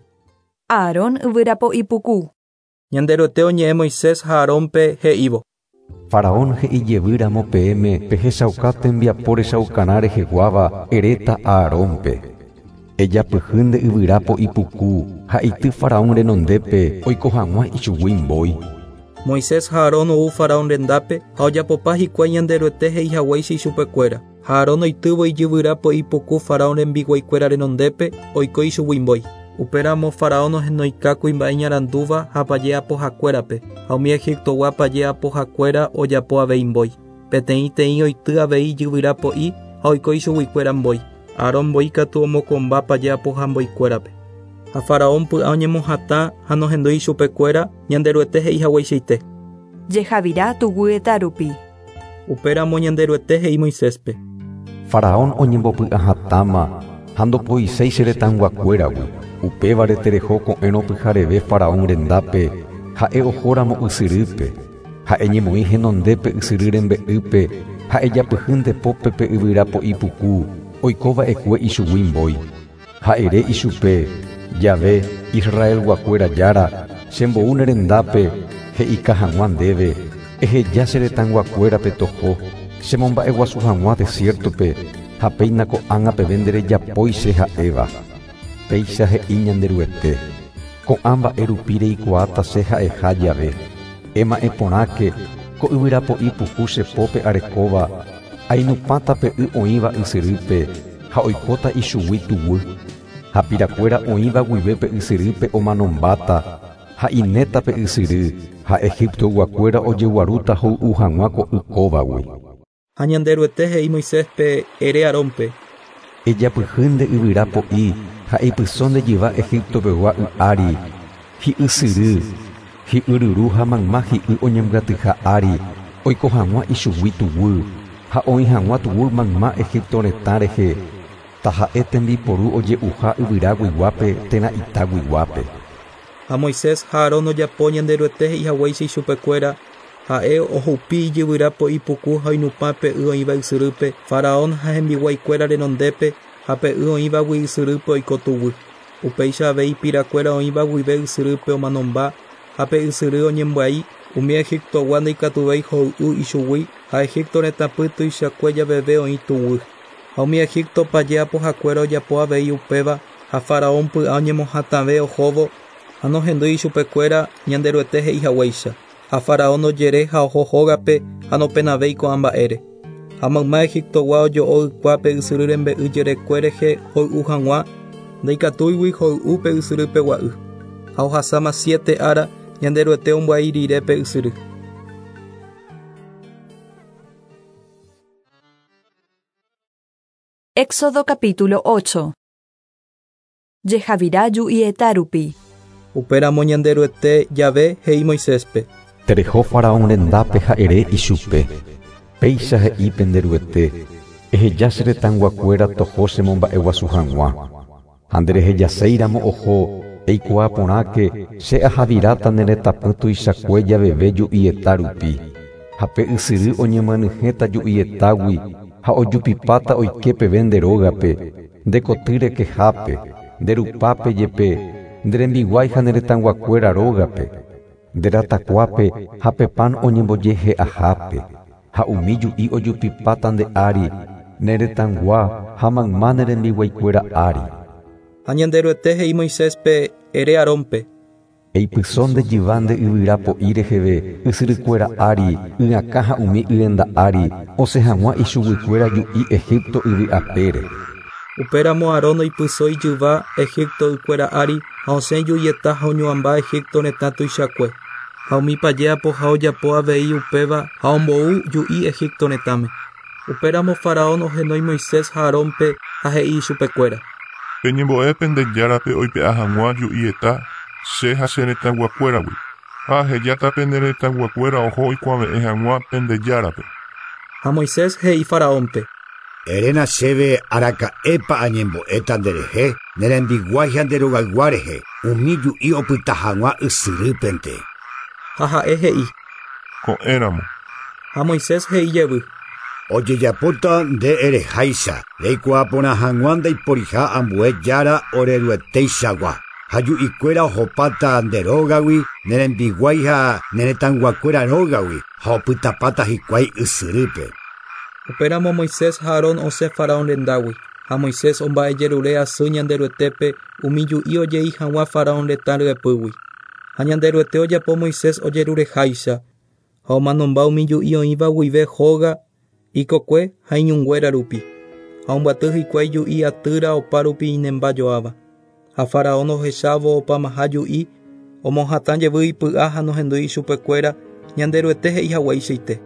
Aarón yvyrapo ipuku. Ñande ro'ete oñe'ẽ Moisés ha Aarónpe he'ívo. Faraón he'ijevýramo peẽme pehechauka tembiapo rechaukarã reheguáva eréta Aarónpe. Ejapyhýnte yvyrápo ipuku ha ity Faraón renondépe oiko hag̃ua ichugui-mbói. Moisés ha Aarón ou Faraón rendápe ha ojapopa hikuái ñande ro'ete he'ihag̃uáicha ichupekuéra. Ha Aarón oitývo ijyvyrápo ipuku Faraón rembiguaikuéra renondépe oiko ichugui-mbói. Upéramo Faraón ohenoika kuimba'e ñarandúva ha paje apohakuérape ha umi Egiptogua paje apohakuéra ojapo avei mbói. Peteĩ oity avei ijyvyrápo'i ha oiko ichuguikuéra mbói. Aarón mbói katu omokomba paje apohamboikuérape. Ha Faraón py'a oñemohatã ha nohendúi ichupekuéra ñande ro'ete he'ihag̃uaichaite. Jehavira tugueta rupi. Upéramo ñande ro'ete he'i Moiséspe. Faraón oñembopy'ahatáma ha ndopoiséi che retãnguakuéragui. Upévare tereho ko'ẽrõ pyhareve Faraón rendápe ha'e ohóramo ysyrype. Ha'e ñemoĩ henondépe ysyry rembe'ýpe ha ejapyhýnte pópepe yvyrápo ipuku oikova'ekue ichugui-mbói. Ha'ere ichupe jave Israel guakuéra jára chembo'u nerendápe he'ika hag̃ua ndéve eheja che retãnguakuérape toho chemomba'e guasu hag̃ua desiertope ha péina ko'ág̃a peve nderejapói che ha'éva. Péicha he'i ñande ro'ete. Ko'ã mba'e rupi reikuaáta che ha'eha jave. Ema'ẽ porãke ko yvyrápo ipuku chepópe arekóva ainupãtape y oĩva ysyrype ha oikóta ichugui tuvy. Ha pirakuéra oĩva guivépe ysyrype omanombáta ha inétape ysyry ha Egiptoguakuéra ojeguarúta ho'u hag̃ua ko ykóvagui. Ha ñande ro'ete he'i Moiséspe ere Arónpe. Ejapyhýnte yvyrápo'i ha ipyso ndejyva Egiptopegua ári hi'ysyry hi'yryru ha mayma hi'y oñembyatyha ári oiko hag̃ua ichugui tuvy ha oĩ hag̃ua tuvy mayma Egipto retã rehe ta ha'e tembiporu oje'uha yvyra guiguápe térã ita guiguápe. Ha Moisés ha Aarón ojapo ñande ro'ete he'ihag̃uáicha ichupekuéra ha'e ohupi ijyvyrápo ipuku ha oinupã pe'y oĩva ysyrype Faraón ha hembiguaikuéra renondépe ha pe'y oĩva ysyrype oiko tuvy. Upéicha avei ipirakuéra oĩva guive ysyrype omanomba ha pe ysyry oñembyai umi Egiptogua ndeikatuvéi ho'u ichugui ha Egipto retãpy tuichakue javeve oĩ tuvy. Ha umi Egipto paje apohakuéra ojapo avei upéva ha Faraón py'a oñemohatãve ohóvo ha nohendúi chupekuéra ñande ryete he'ihag̃uáicha. Ha Faraón ojere ha oho hógape ha nopenavéi ko'ã mba'ére. Ha mayma Egiptogua ojo'o ykuápe ysyry rembe'y jerekuérehe hoy'u hag̃ua ndaikatúigui hoy'u pe ysyry pegua'y. Ha ohasáma 7 ára ñande ryete omboai rire pe ysyry. Éxodo capítulo 8. Jehavirá ju'i etárupi. Upéramo ñande ryete jave he'i Moiséspe. Tereho Faraón rendápe ha'ere ichupe. Péicha he'ípe nde ryete. Eheja che retãnguakuéra toho chemomba'e guasu hag̃ua. Ha nderehejaséiramo oho eikuaa porãke che ahavíráta ne retãpy tuichakue javeve ju'i eta rupi. Ha pe ysyry oñemyanyhẽta ju'i etágui ha ojupipáta oike peve nde rógape, nde koty rekehápe, nde rupápe jepe, nde rembiguái ha ne retãnguakuéra rógape, nde ratakuápe ha pepán oñembojehe ahápe, ha umi ju'i ojupipáta nde ári, ne retãngua ha mayma ne rembiguaikuéra ári. Ha ñande ryete he'i Moiséspe ere Arónpe. Eipyso ndejyva nde yvyra po'i reheve ysyrykuéra ári y'akã ha umi yenda ári osẽhag̃ua ichuguykuéra ju'i Egipto yvy'apére. Upéramo Arón oipyso ijyva Egipto ykuéra ári ha osẽ ju'ieta ha oñoamba Egipto retã tuichakue. Ha umípaje apoha ojapo avei upéva ha ombou ju'i Egipto retãme. Upéramo Faraón ohenói Moisés ha Arónpe ha he'i chupekuéra. Peñembo'épe ndejárape oipe'a hag̃ua ju'i eta che ha che retãnguakuéragui. Ha hejátape ne retãnguakuéra oho oikuaave'ẽ hag̃ua pe ndejárape. Ha Moisés he'i Faraónpe. Eréna chéve araka'épa añembo'éta nderehe nerembiguái ha nderogayguárehe umi ju'i opyta hag̃ua ysyrýpente. Ha ha'e he'i. Ko'ẽramo. Ha Moisés he'i jevy. Ojejapóta nde ereháicha reikuaa porã hag̃ua ndaiporiha ambue jára oreryetéichagua. Ha ju'ikuéra ohopáta nde rógagui nerembiguái ha neretãnguakuéra rógagui ha opytapáta hikuái ysyrýpe. Upéramo Moisés ha Arón osẽ Faraón rendágui. Ha Moisés omba'ejerure asy ñande ryetépe umi ju'i ojei hag̃ua Faraón retã ryepýgui. Ha ñande ryete ojapo Moisés ojerureháicha ha omanomba umi ju'i oĩva guive hóga ikokue ha iñunguéra rupi. Ha ombyaty hikuái ju'i atýra opa rupi inembajoáva. Ha Faraón ohechávo opamaha ju'i omohatã jevy ipy'a ha nohendúi chupekuéra ñande ryete he'ihag̃uáichaite.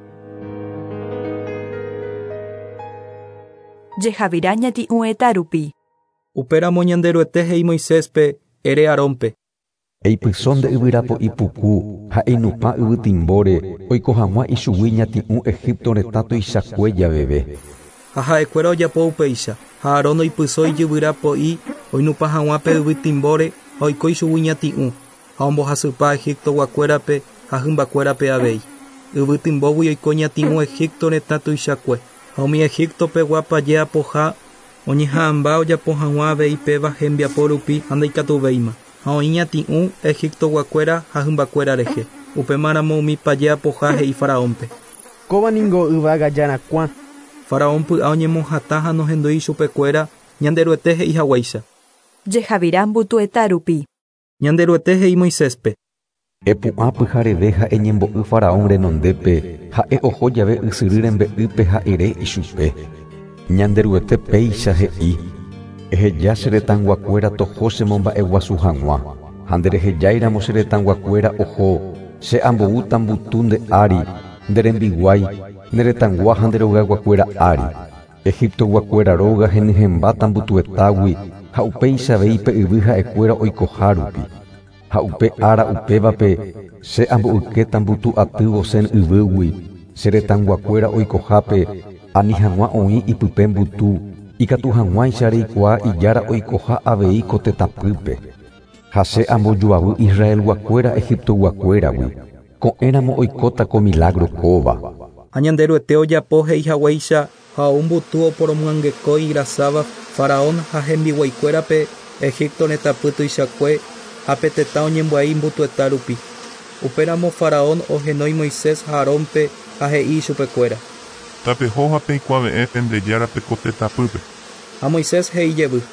Jehavirá ñati'ũ etárupi. Upéramo ñande ryete he'i Moiséspe ere Arónpe. Eipyso nde yvyrápo ipuku ha einupã yvytimbóre oiko hag̃ua ichugui ñati'ũ Egipto retã tuichakue javeve. Ha ha'ekuéra ojapo upéicha. Ha Arón oipyso ijyvyra po'i oinupã hag̃ua pe yvytimbóre ha oiko ichugui ñati'ũ ha ombohasypa Egipto guakuérape ha hymbakuérape avei. Yvytimbógui oiko ñati'ũ Egipto retã tuichakue. Ha umi Egipto peguapaje apoha oñeha'ãmba ojapo hag̃ua avei péva hembiapo rupi ha ndaikatuvéima. Ha oĩ ñati'ũ Egipto guakuéra ha hymbakuéra rehe. Upémaramo umi paje apoha he'i Faraónpe. Kóvaniko yvága jarakuã. Faraón py'a oñemohatã ha nohendúi chupekuéra ñande ryete he'ihag̃uáicha. Jehavirá mbutu etárupi. Ñande ryete he'i Moiséspe. Epu'ã pyhareve ha eñembo'y Faraón renondépe ha'e oho jave ysyry rembe'ýpe ha ere ichupe. Ñande ryete péicha he'i. Eheja che retãnguakuéra toho chemomba'e guasu hag̃ua. Ha nderehejáiramo che retãnguakuéra oho che amboúta mbutu nde ári nde rembiguái neretãngua ha nderogaguakuéra ári. Egipto guakuéra róga henyhẽmbáta mbutuetágui ha upéichavei pe yvy ha'ekuéra oikoha rupi. Ha upe ára upévape che ambo'ykéta mbutu atývo sen yvýgui che retãnguakuéra oikohápe ani hag̃ua oĩ ipype mbutu ikatu hag̃uáicha reikuaa ijára oikoha avei ko tetapýpe. Ha che ambojoavy Israel guakuéra Egipto guakuéragui. Ko'ẽramo oikóta ko milagro kóva. Ha ñande ryete ojapo he'ihag̃uáicha ha ombutu oporomyangekói irasáva Faraón ha hembiguaikuérape Egipto retãpy tuichakue ha pe tetã oñemboai mbutueta rupi. Upéramo Faraón ohenói Moisés ha Arónpe ha he'i chupekuéra. Tapeho ha peikuaave'ẽ pe ndejárape ko tetapýpe. Ha Moisés he'i jevy.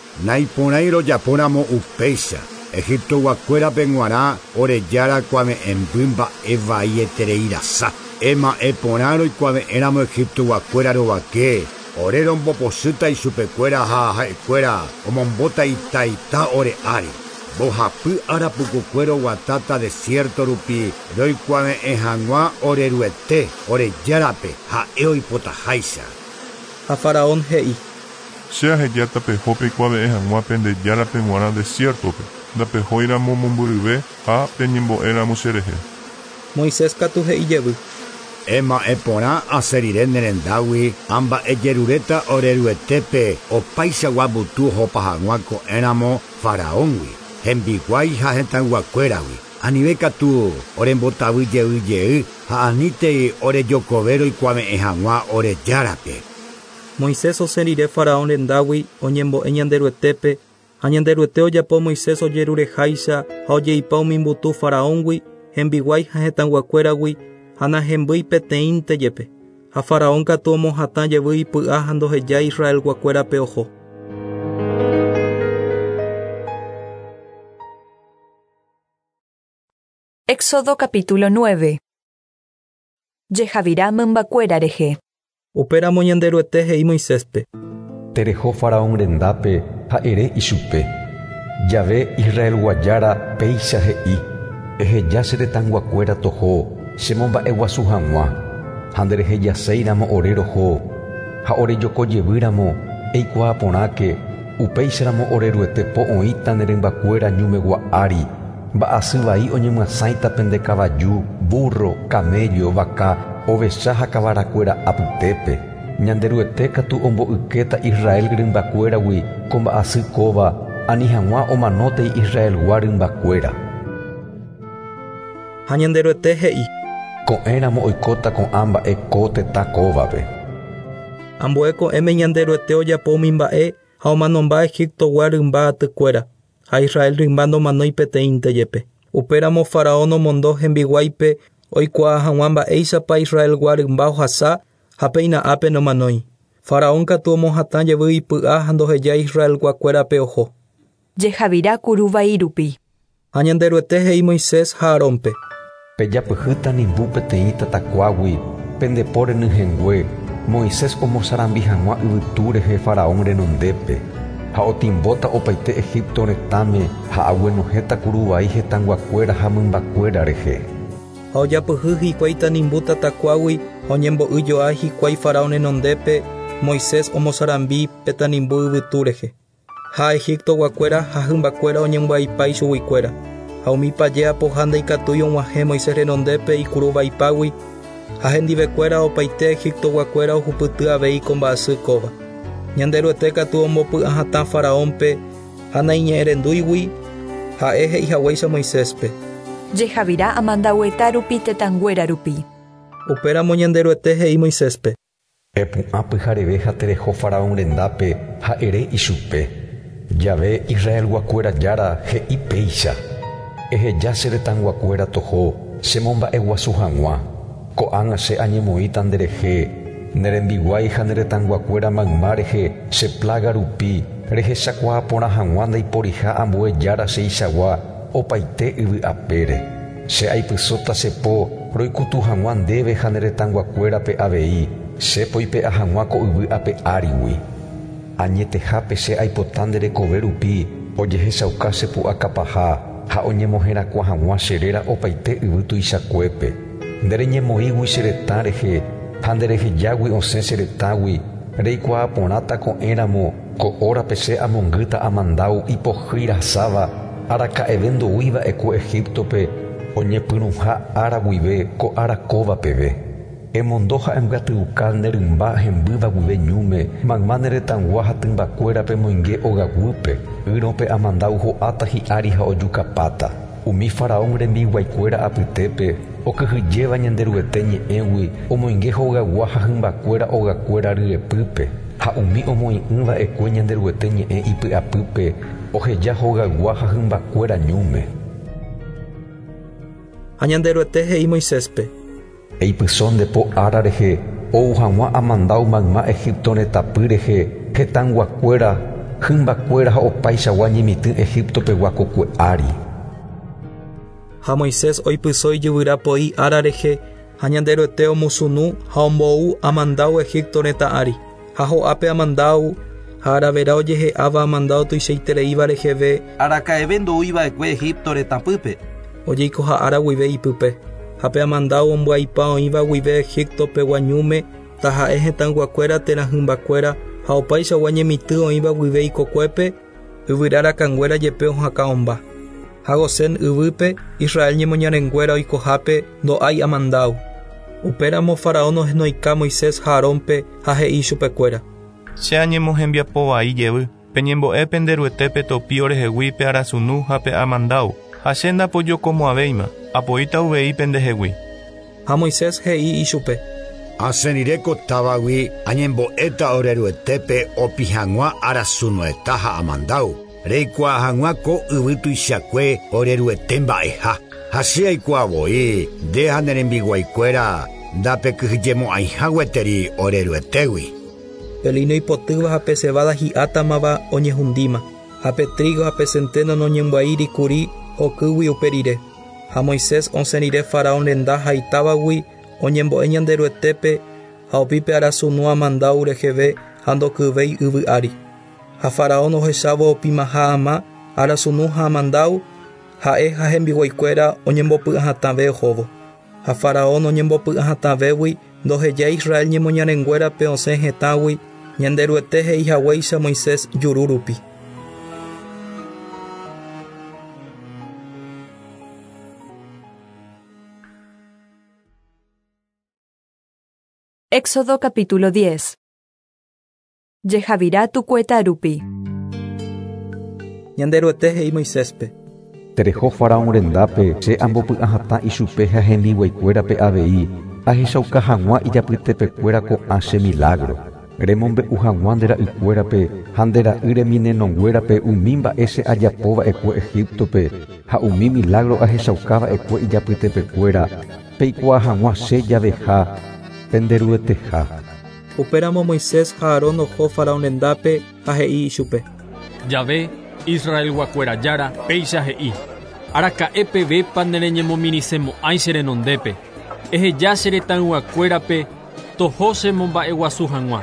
naiporãiro japóramo upéicha. Egipto guakuéra peguarã orejára kuame'ẽmby mba'e vai etereirasa. Ema'ẽ porã roikuaave'éramo Egipto guakuéra rovake. Ore romboposýta ichupekuéra ha ha'ekuéra omombóta itaita ore ári. Mbohapy arapukukuéra guatáta desierto rupi roikuaave'ẽ hag̃ua oreruete orejárape ha'e oipotaháicha. Ha Faraón he'i: Che ahejáta peho peikuaave'ẽ hag̃ua pendejára peguarã desiertope. Ndapehóiramo mombyryve ha peñembo'éramo cherehe. Moisés katu he'ijevy: Ema'ẽ porã asẽrire nerendágui amba'ejeruréta oreruetépe opáichagua mbutu hópa hag̃ua ko'ẽramo Faraóngui, hembiguái ha hetãnguakuéragui. Anive katu orembotavyjeýjey ha anítei orejokove roikuaave'ẽ hag̃ua orejárape. Moisés osẽrire Faraón rendágui oñembo'e ñanderuetépe, ha ñanderuete ojapo Moisés ojerureháicha ha ojeipa umi mbutu Faraóngui, hembiguái ha hetãnguakuéragui ha nahembýi peteĩnte jepe. Ha Faraón katu omohatã jevy ipy'a ha ndoheja Israel guakuérape oho. Éxodo capítulo 9. Jehavirá mymbakuéra rehe. Upéramo ñanderuete he'i Moiséspe: Tereho Faraón rendápe ha ere ichupe. Jave Israel guajára péicha he'i. Eheja che retãnguakuéra toho chemomba'e guasu hag̃ua. Ha nderehejaséiramo ore roho. Ha orejokojevýramo eikuaa porãke upéicharamo oreruete po oĩta nerembakuéra ñúmegua ári. Mba'asy vai oñemyasãita pende kavaju, burro, camello, vaka, ovecha ha kavarakuéra apytépe. Ñanderuete katu ombo'ykéta Israel rymbakuéragui ko mba'asy kóva ani hag̃ua omanótei Israelgua rymbakuéra. Ha ñanderuete he'i: Ko'ẽramo oikóta ko'ã mba'e ko tetã kóvape. Ambue ko'ẽme ñanderuete ojapo umi mba'e ha omanomba Egiptogua rymba atykuéra, ha Israel rymba ndomanói peteĩnte jepe. Upéramo Faraón omondo hembiguáipe oikuaa hag̃ua mba'éichapa Israelgua rymba ohasa ha peina'ápe nomanói. Faraón katu omohatã jevy ipy'a ha ndoheja Israel guakuérape oho. Jehavirá kuruvai rupi. Ha ñanderuete he'i Moisés ha Arónpe: Pejapyhýta nimbu peteĩ tatakuágui pendepo renyhẽngue. Moisés omosarambi hag̃ua yvytu rehe Faraón renondépe ha otimbóta opaite Egipto retãme ha aguenohéta kuruvai hetãnguakuéra ha mymbakuéra rehe. Ha ojapyhy hikuái tanimbu tatakuágui ha oñembo'yjoa hikuái Faraón renondépe Moisés omosarambi petanimbu yvytu rehe. Ha Egipto guakuéra ha hymbakuéra oñembyaipai chuguikuéra. Ha umípaje apoha ndaikatúi og̃uahẽ Moisés renondépe ikuruvaipágui ha hendivekuéra opaite Egipto guakuéra ohupyty avei ko mba'asy kóva. Ñanderuete katu ombopy'a hatã Faraónpe ha naiñe'ẽrendúigui ha'e he'ihaguáicha Moiséspe: Jehavirá amandagueta rupi tetãnguéra rupi. Upéramo ñanderuete he'i Moiséspe: Epu'ã pyhareve ha tereho Faraón rendápe ha ere ichupe. Jave Israel guakuéra jára he'i péicha. Eheja che retãnguakuéra toho chemomba'e guasu hag̃ua. Ko'ág̃a che añemoĩta nderehe. Nerembiguái ha neretãnguakuéra mayma rehe che plaga rupi. Rehechakuaa porã hag̃ua ndaiporiha ambue jára che ichagua opaite yvy apére. Che aipysóta chepo roikutu hag̃ua ndéve ha neretãnguakuérape avei. Chépo ipe'a hag̃ua ko yvy ape árigui. Añetehápe che aipota nderekove rupi ojehechauka chepu'a kapaha ha oñemoherakua hag̃ua cheréra opaite yvy tuichakuépe. Ndereñemoĩgui che retã rehe ha nderehejágui osẽ che retãgui reikuaa porãta ko'ẽramo ko órape che amongýta amandau ipohýirasáva araka'eve ndoúiva'ekue Egiptope oñepyrũha ára guive ko arakóva peve. Emondo ha embyatyuka nerymba hembýva guive ñúme mayma neretãngua ha tymbakuérape moinge ogaguýpe yrõpe amandau ho'áta hi'ári ha ojukapáta. Umi Faraón rembiguaikuéra apytépe okyhyjéva ñanderuete ñe'ẽgui omoinge hogagua ha hymbakuéra ogakuéra ryepýpe ha umi omoĩ'ỹva'ekue ñanderuete ñe'ẽ ipy'apýpe oheja hogagua ha hymbakuéra ñúme. Ha ñanderuete he'i Moiséspe: Eipysóndepo ára rehe ou hag̃ua amandau mayma Egipto retãpy rehe hetãnguakuéra hymbakuéra ha opaichagua ñemitỹ Egiptopegua kokue ári. Ha Moisés oipysói jyvyra po'i ára rehe ha ñande ro'ete omosunu ha ombou amandáu Egipto retã ári. Ha ho'ápe amandáu ha aravera ojehe'áva amandáu tuichaitereíva reheve Araka'eve ndoúiva'ekue Egipto retãpýpe. ojeikoha'ára guive ipype. Ha pe amandáu ombyaipa oĩva guive Egiptope guañúme ta ha'e hetãnguakuéra térã hymbakuéra ha opaichagua ñemitỹ oĩva guive ikokuépe yvyrára kanguéra jepe ohakãomba. Ha Gosén yvýpe Israel ñemoñarenguéra oikohápe ndo'ái amandáu. Upéramo Faraón ohenoika Moisés ha Arónpe ha he'i chupekuéra: Che añemohembiapovai jevy peñembo'e penderuetépe topi orehegui pe arasunu ha pe amandáu ha che ndapojokomoavéima apoíta uvei pendehegui. Ha Moisés he'i ichupe: Asẽnireko távagui añembo'éta oreruetépe opi hag̃ua arasunoeta ha amandáu. Reikuaa hag̃ua ko yvy tuichakue oreruete mba'eha. Ha che aikuaavoi nde ha nerembiguaikuéra ndapekyhyjemo'ãiha gueteri oreruetégui. Pelino ipotýva ha pe cebada hi'átamava oñehundíma, ha pe trigo ha pe centeno noñembya'írikuri hokýgui upe rire. Ha Moisés osẽrire Faraón renda ha itávagui oñembo'e ñanderuetépe ha opípe arasunu amandáu reheve ha ndokyvéi yvy ári. Ha Faraón ohechávo opimaha ama arasunu ha amandáu ha'e ha hembiguaikuéra oñembopy'ahatãve ohóvo. Ha Faraón oñembopy'ahatãvégui ndoheja Israel ñemoñarenguéra pe osẽ hetãgui ñanderuete he'ihaguéicha Moisés juru rupi. Éxodo capítulo 10. Jehavirá tukueta rupi. Ñanderuete he'i Moiséspe: Tereho Faraón rendápe che ambopy'ahatã ichupe ha hembiiguaikuérape avei ahechauka hag̃ua ijapytepekuéra ko'ã che milagro. Remombe'u hag̃ua nde ra'ykuérape ha nde ra'y reminenonguérape umi mba'e che ajapova'ekue Egiptope ha umi milagro ahechaukava'ekue ijapytepekuéra peikuaa hag̃ua che javeha penderueteha. Upéramo Moisés ha Arón oho Faraón rendápe ha he'i ichupe: Jave Israel guakuéra jára péicha he'i araka'épe vépa nereñemomirisemo'ãi che renondépe eheja che retãyguakuérape toho che momba'e guasu hag̃ua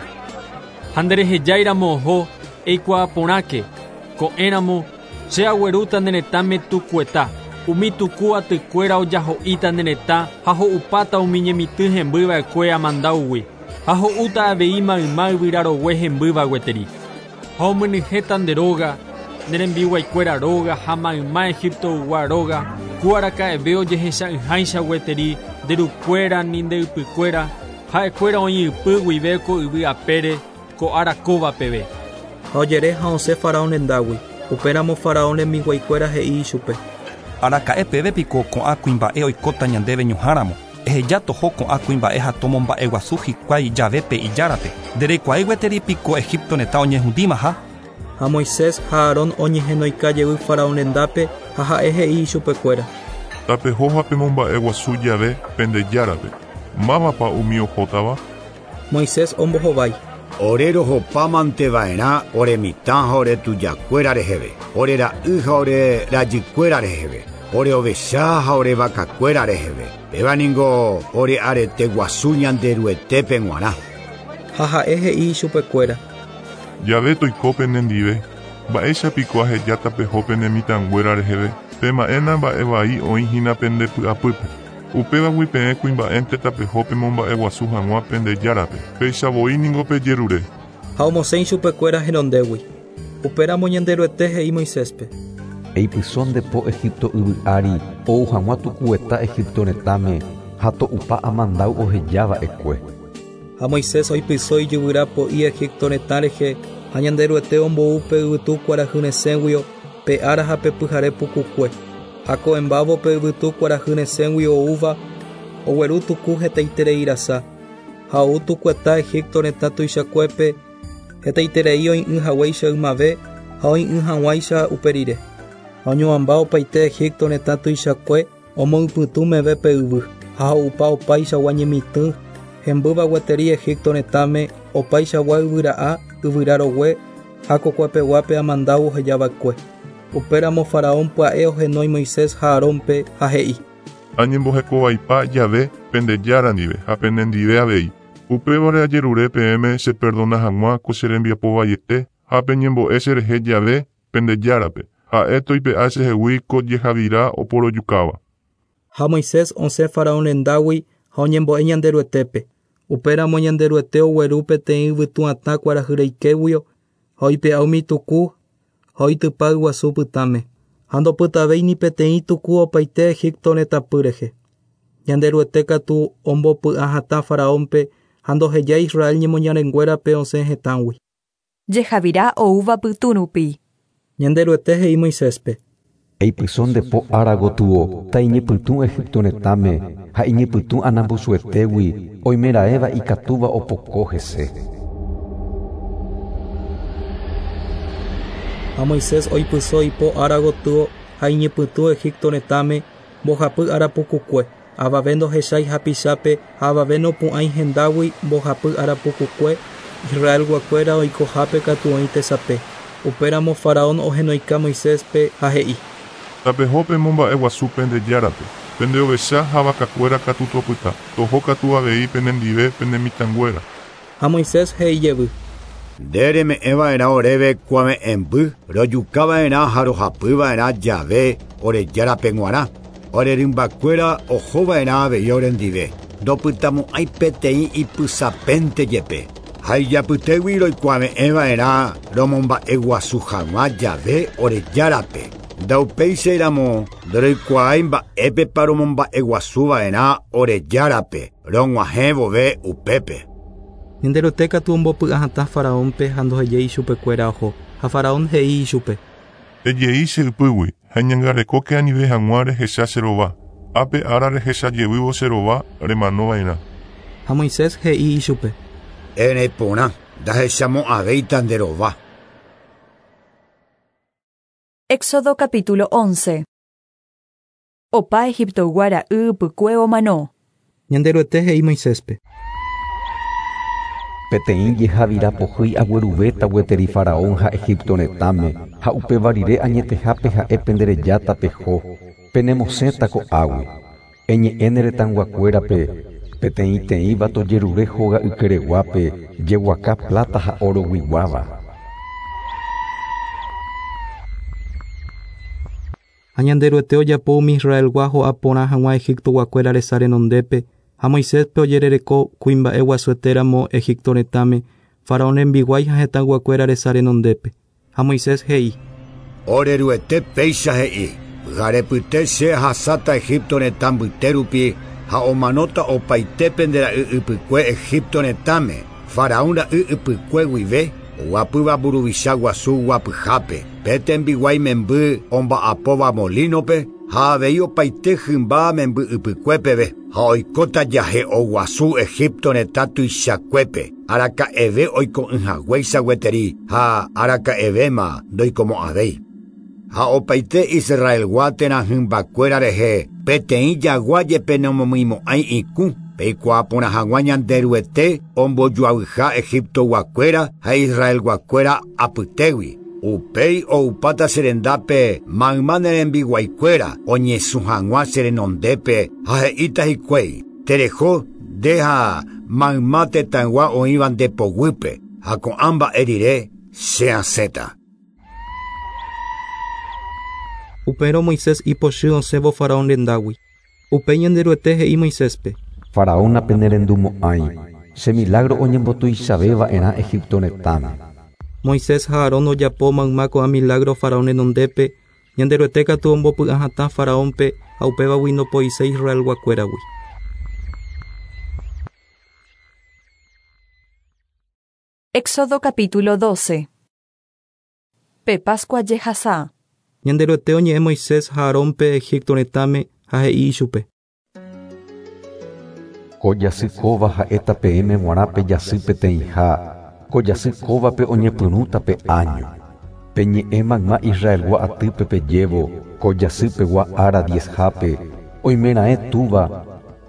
ha nderehejáiramo oho eikuaa porãke ko'ẽramo che aguerúta neretãme tukueta umi tuku atykuéra ojaho'íta neretã ha ho'upáta umi ñemitỹ hembýva'ekue amandáugui ha ho'úta avei mayma yvyrarogue hembýva gueteri ha omynyhẽta nde róga nerembiguaikuéra róga ha mayma Egipto ygua róga ku araka'eve ojehecha'yháicha gueteri nderukuéra ni ndeypykuéra ha'ekuéra oĩypy guive ko yvy apére ko arakóva peve. Ha ojere ha osẽ Faraón rendágui. Upéramo Faraón rembiguaikuéra he'i ichupe: Araka'épeve piko ko'ã kuimba'e oikóta ñandéve ñoháramo. Eheja toho ko'ã kuimba'e ha tomomba'e guasu hikuái javépe ijárape. Ndereikuaái gueteri piko Egipto retã oñehundíma Ha Moisés ha Arón oñehenoikajey Faraón rendápe ha ha'e he'i ichupekuéra: Tapeho ha pemomba'e guasu jave pendejárape. Mávapa umi ohótava? Moisés ombohovái: Ore rohopámanteva'erã ore mitã ha ore tujakuéra reheve, ore ra'y ha ore rajykuéra reheve, ore ovecha ha ore vakakuéra reheve. Pévaniko ore arete guasu ñanderuetépe g̃uarã. Ha ha'e he'i ichupekuéra: Jave toikópe nendive. Mba'éichapiko aheja tapeho penemitãnguéra reheve. Pema'ẽna mba'e vai oĩhína pendepy'apýpe. Upévagui peẽ kuimba'énte tapeho pemomba'e guasu hag̃ua pendejárape. Peichavóiniko pejerure. Ha omosẽ ichupekuéra herondégui. Upéramo ñanderuete he'i Moiséspe: Eipyso ndepo Egipto yvy ári ou hag̃ua tukueta Egipto retãme ha to'upa amandáu ohejava'ekue. Ha Moisés oipysói jyvyra po'i Egipto retã rehe ha ñanderuete ombou pe yvytu kuarahy resẽgui pe ára ha pe pyhare pukukue. Ha ko'ẽmbávo pe yvytu kuarahy resẽgui oúva ogueru tuku hetaiterei rasa. Ha ou tukueta Egipto retã tuichakuépe hetaiterei oĩ'yhaguéicha ymave ha oĩ'yhag̃uáicha uperire. Ha oñoamba opaite Egipto retã tuichakue omoĩpytũ meve pe yvy ha ho'upa opaichagua ñemitỹ hembýva gueteri Egipto retãme opaichagua yvyra'a yvyrarogue Hakokuepeguápe amandávo hejavakue. Upéramo Faraón pya'e ohenói Moisés ha Arónpe ha he'i. Añembohekovaipa jave pendejárandive ha penendive avei. Upévare ajerure PM se perdona hag̃ua ko che rembiapovaiete ha peñembo'e cherehe jave pendejárape. Ha'étoipe chehegui ko jehavira oporojukáva. Ha Moisés osẽ Faraón rendágui ha oñembo'e ñanderuetépe. Upéramo ñanderuete ogueru peteĩ yvytu'atã kuarahyreikégui ha oipe'aumi tuku ha oitypa yguasu pytãme. Ha ndopytavéi ni peteĩ tuku opaite Egipto retãpy rehe. Ñanderuete katu ombopy'a hatã Faraónpe ha ndoheja Israel ñemoñarenguérape osẽ hetãgui. Jehavira oúva pyturupi. Ñanderuete he'i Moiséspe. Eipyso ndepo ára gotúo ta iñepytũ Egipto retãme ha iñepytũ anambosuetégui oimeraẽva ikatúva opoko hese. Ha Moisés oipyso ipo ára gotúo ha iñepytũ Egipto retãme mbohapy arapukukue. Avave ndohechái hapichápe ha avave nopu'ãi hendágui mbohapy arapukukue Israel guakuéra oikohápe katu oĩ tesape. Upéramo Faraón ohenoika Moiséspe ha he'i. Tapehópe momba'e guasu pendejárape. Pendeovecha ha vakakuéra katu topyta. Toho katu avei penendive penemitãnguéra. Ha Moisés he'ijevy. Ndereme'ẽva'erã oréve kuame'ẽmby rojukava'erã ha rohapýva'erã jave orejárape g̃uarã. Orerymbakuéra ohova'erã avei orendive. Ndopytamo'ãi peteĩ ipysapénte jepe. Ha ijapytégui roikuaame'ẽva'erã romomba'e guasu hag̃ua jave orejárape. Ndaupéichairamo ndoroikuaái mba'épepa romomba'e guasuva'erã orejárape. Rog̃uahẽ vove upépe. Ñanderuete katu ombopy'a hatã Faraónpe ha ndohejey ichupekuéra oho. Ha Faraón he'i ichupe. Ejei che ypýgui ha ñangarekóke anive hag̃ua rehecha che rova. Ápe ára rehechajevývo che rova remanova'erã. Ha Moisés he'i ichupe. Ereporã ndahechamo'ãvéita nde rova. Éxodo capítulo 11. Opa Egiptoguára ypykue omano. Ñanderuete he'i Moiséspe. Peteĩ jehavira pohýi agueruvéta gueteri Faraón ha Egipto retãme ha upéva rire añetehápe ha'e penderejáta peho penemosẽta ko'águi. Eñe'ẽne retãnguakuérape peteĩteĩva tojerure hóga ykereguápe jeguaka plata ha oro guiguáva. Ha ñanderuete ojapo umi Israelgua ho'a porã hag̃ua Egipto guakuéra resa renondépe. Ha Moiséspe ojerereko kuimba'e guasuetéramo Egipto retãme Faraón rembiguái ha heta guakuéra resa renondépe. Ha Moisés he'i. Oreruete péicha he'i. Pyharepyte che hasáta Egipto retã mbytérupi ha omanóta opaitépe ndera'y ypykue Egipto retãme. Faraón ra'y ypykue guive oguapýva mburuvicha guasu guapyhápe. Péte mbiguái memby omba'apóva molinope ha avei opaite hymba memby ypykuépeve ha oikóta jahe oguasu Egipto retã tuichakuépe. Araka'eve oiko'ỹhaguéicha gueteri ha araka'evéma ndoikomo'ãvéi. Ha opaite Israelgua térã hymbakuéra rehe peteĩ jagua jepe nomomymo'ãi ikũ. Peikuaa porã hag̃ua ñanderuete ombojuavyha Egipto guakuéra ha Israel guakuéra apytégui. Upéi oupáta cherendápe mayma nerembiguaikuéra oñesũ hag̃ua cherenondépe ha he'íta hikuái tereho ndeha mayma tetãygua oĩva ndepoguýpe ha ko'ã mba'e rire che'asẽta. Upérõ Moisés ipochy osẽvo Faraón rendágui. Upéi ñanderuete he'i Moiséspe. Faraón apenerendumo'ãi. Che milagro oñembotuichaveva'erã Egipto retãme. Moisés ha Arón ojapo mayma ko'ã milagro Faraón renondépe. Ñanderuete katu ombopy'a hatã Faraónpe ha upévagui nopoicha Israel guakuéragui. Éxodo capítulo 12. Pe Pascua jehasa. Ñanderuete oñe'ẽ Moisés ha Arónpe Egipto retãme ha he'i ichupe. Kojasykóva ha'éta peẽme g̃uarãpe jasy peteĩha. Kojasy kóvape oñepyrũta pe año. Peñe'ẽ mayma Israelgua atýpe pejévo kojasýpegua ára 10hápe oimeraẽ túva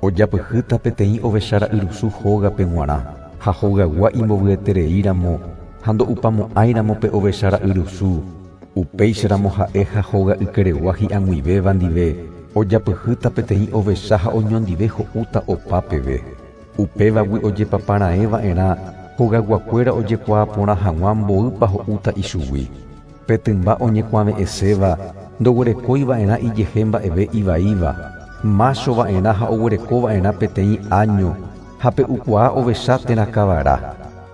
ojapyhýta peteĩ ovechára yrusu hógape g̃uarã ha hógagua imbovyetereíramo hando upamo'ãiramo pe ovechára yrusu, upéicharamo ha'e ha hóga ykeregua hi'ag̃uivéva ndive, ojapyhýta peteĩ ovecha ha oñondive ho'úta opa peve. Upévagui ojepaparãeva'erã hogaguakuéra ojekuaa porã hag̃ua mboýpa ho'úta ichugui. Petymba oñekuãve'eséva ndoguerekóiva'erã ijehe mba'eve ivaíva, máchova'erã ha oguerekova'erã peteĩ año ha pe ukuaa ovecha térã kavara.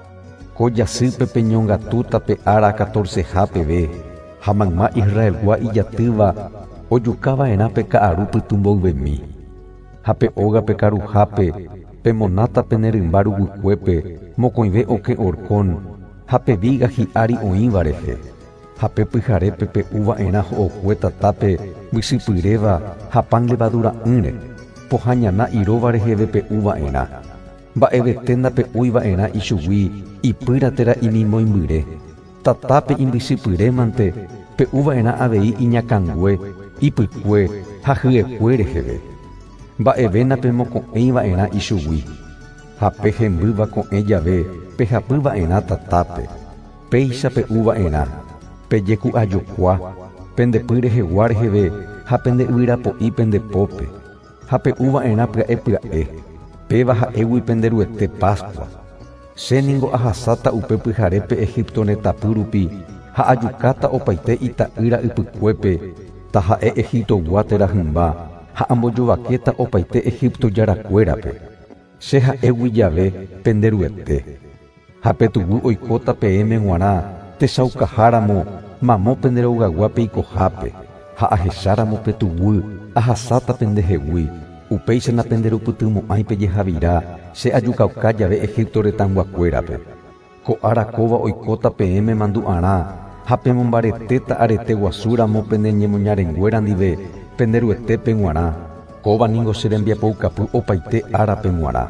Ko jasýpe peñongatúta pe ára 14 peve ha mayma Israelgua ijatýva ojukava'erã pe ka'aru pytũmboyvemi. Ha pe óga pe karuhápe pemonáta pe nerymba ruguikuépe mokõive oke orkón ha pe víga hi'ári oĩva rehe. Ha pe pyharépe pe uva'erã ho'okue tatápe vysypyréva ha pan levadura'ỹre pohãñana iróva reheve pe uva'erã. Mba'evete pe uiva'erã ichugui ipýratera imimoĩmbyre. Tatápe imbysypyrémante pe uva'erã avei iñakãngue, ipykue ha hyekue reheve. Mba'evéna pe moko'ẽiva'erã ichugui. Ha pe hembýva ko'ẽ jave pe hapýva'erã tatápe. Péicha pe uva'erã, pe jeku ajokua, pe ndepy rehegua reheve ha pe ndeyvyrapo'i pe ndepópe. Ha pe uva'erã pya'e. Péva ha'égui pe nderuete Pascua. Chéningo ahasáta upe pyharépe Egipto retapy rupi ha ajukáta opaite ita'ýra ypykuépe ta ha'e Egiptogua térã hymba ha ambojovakéta opaite Egipto jarakuérape. Che ha'égui jave pe nderuete. Ha petugu oikóta peẽme g̃uarã techaukaháramo mamópe nderougaguápe ikohápe ha ahecháramo petugu ahasáta pe ndehegui. Upéicharã pe nderupytymo'ãi pe jehavira che ajukauka jave Egipto retãnguakuérape. Ko arakóva oikóta peẽme mandu'arã ha pemombaretéta arete guasúramo pe neñemoñarenguéra ndive pe nderuetépe g̃uarã. Kóva ningo che rembiapoukapy opaite árape g̃uarã.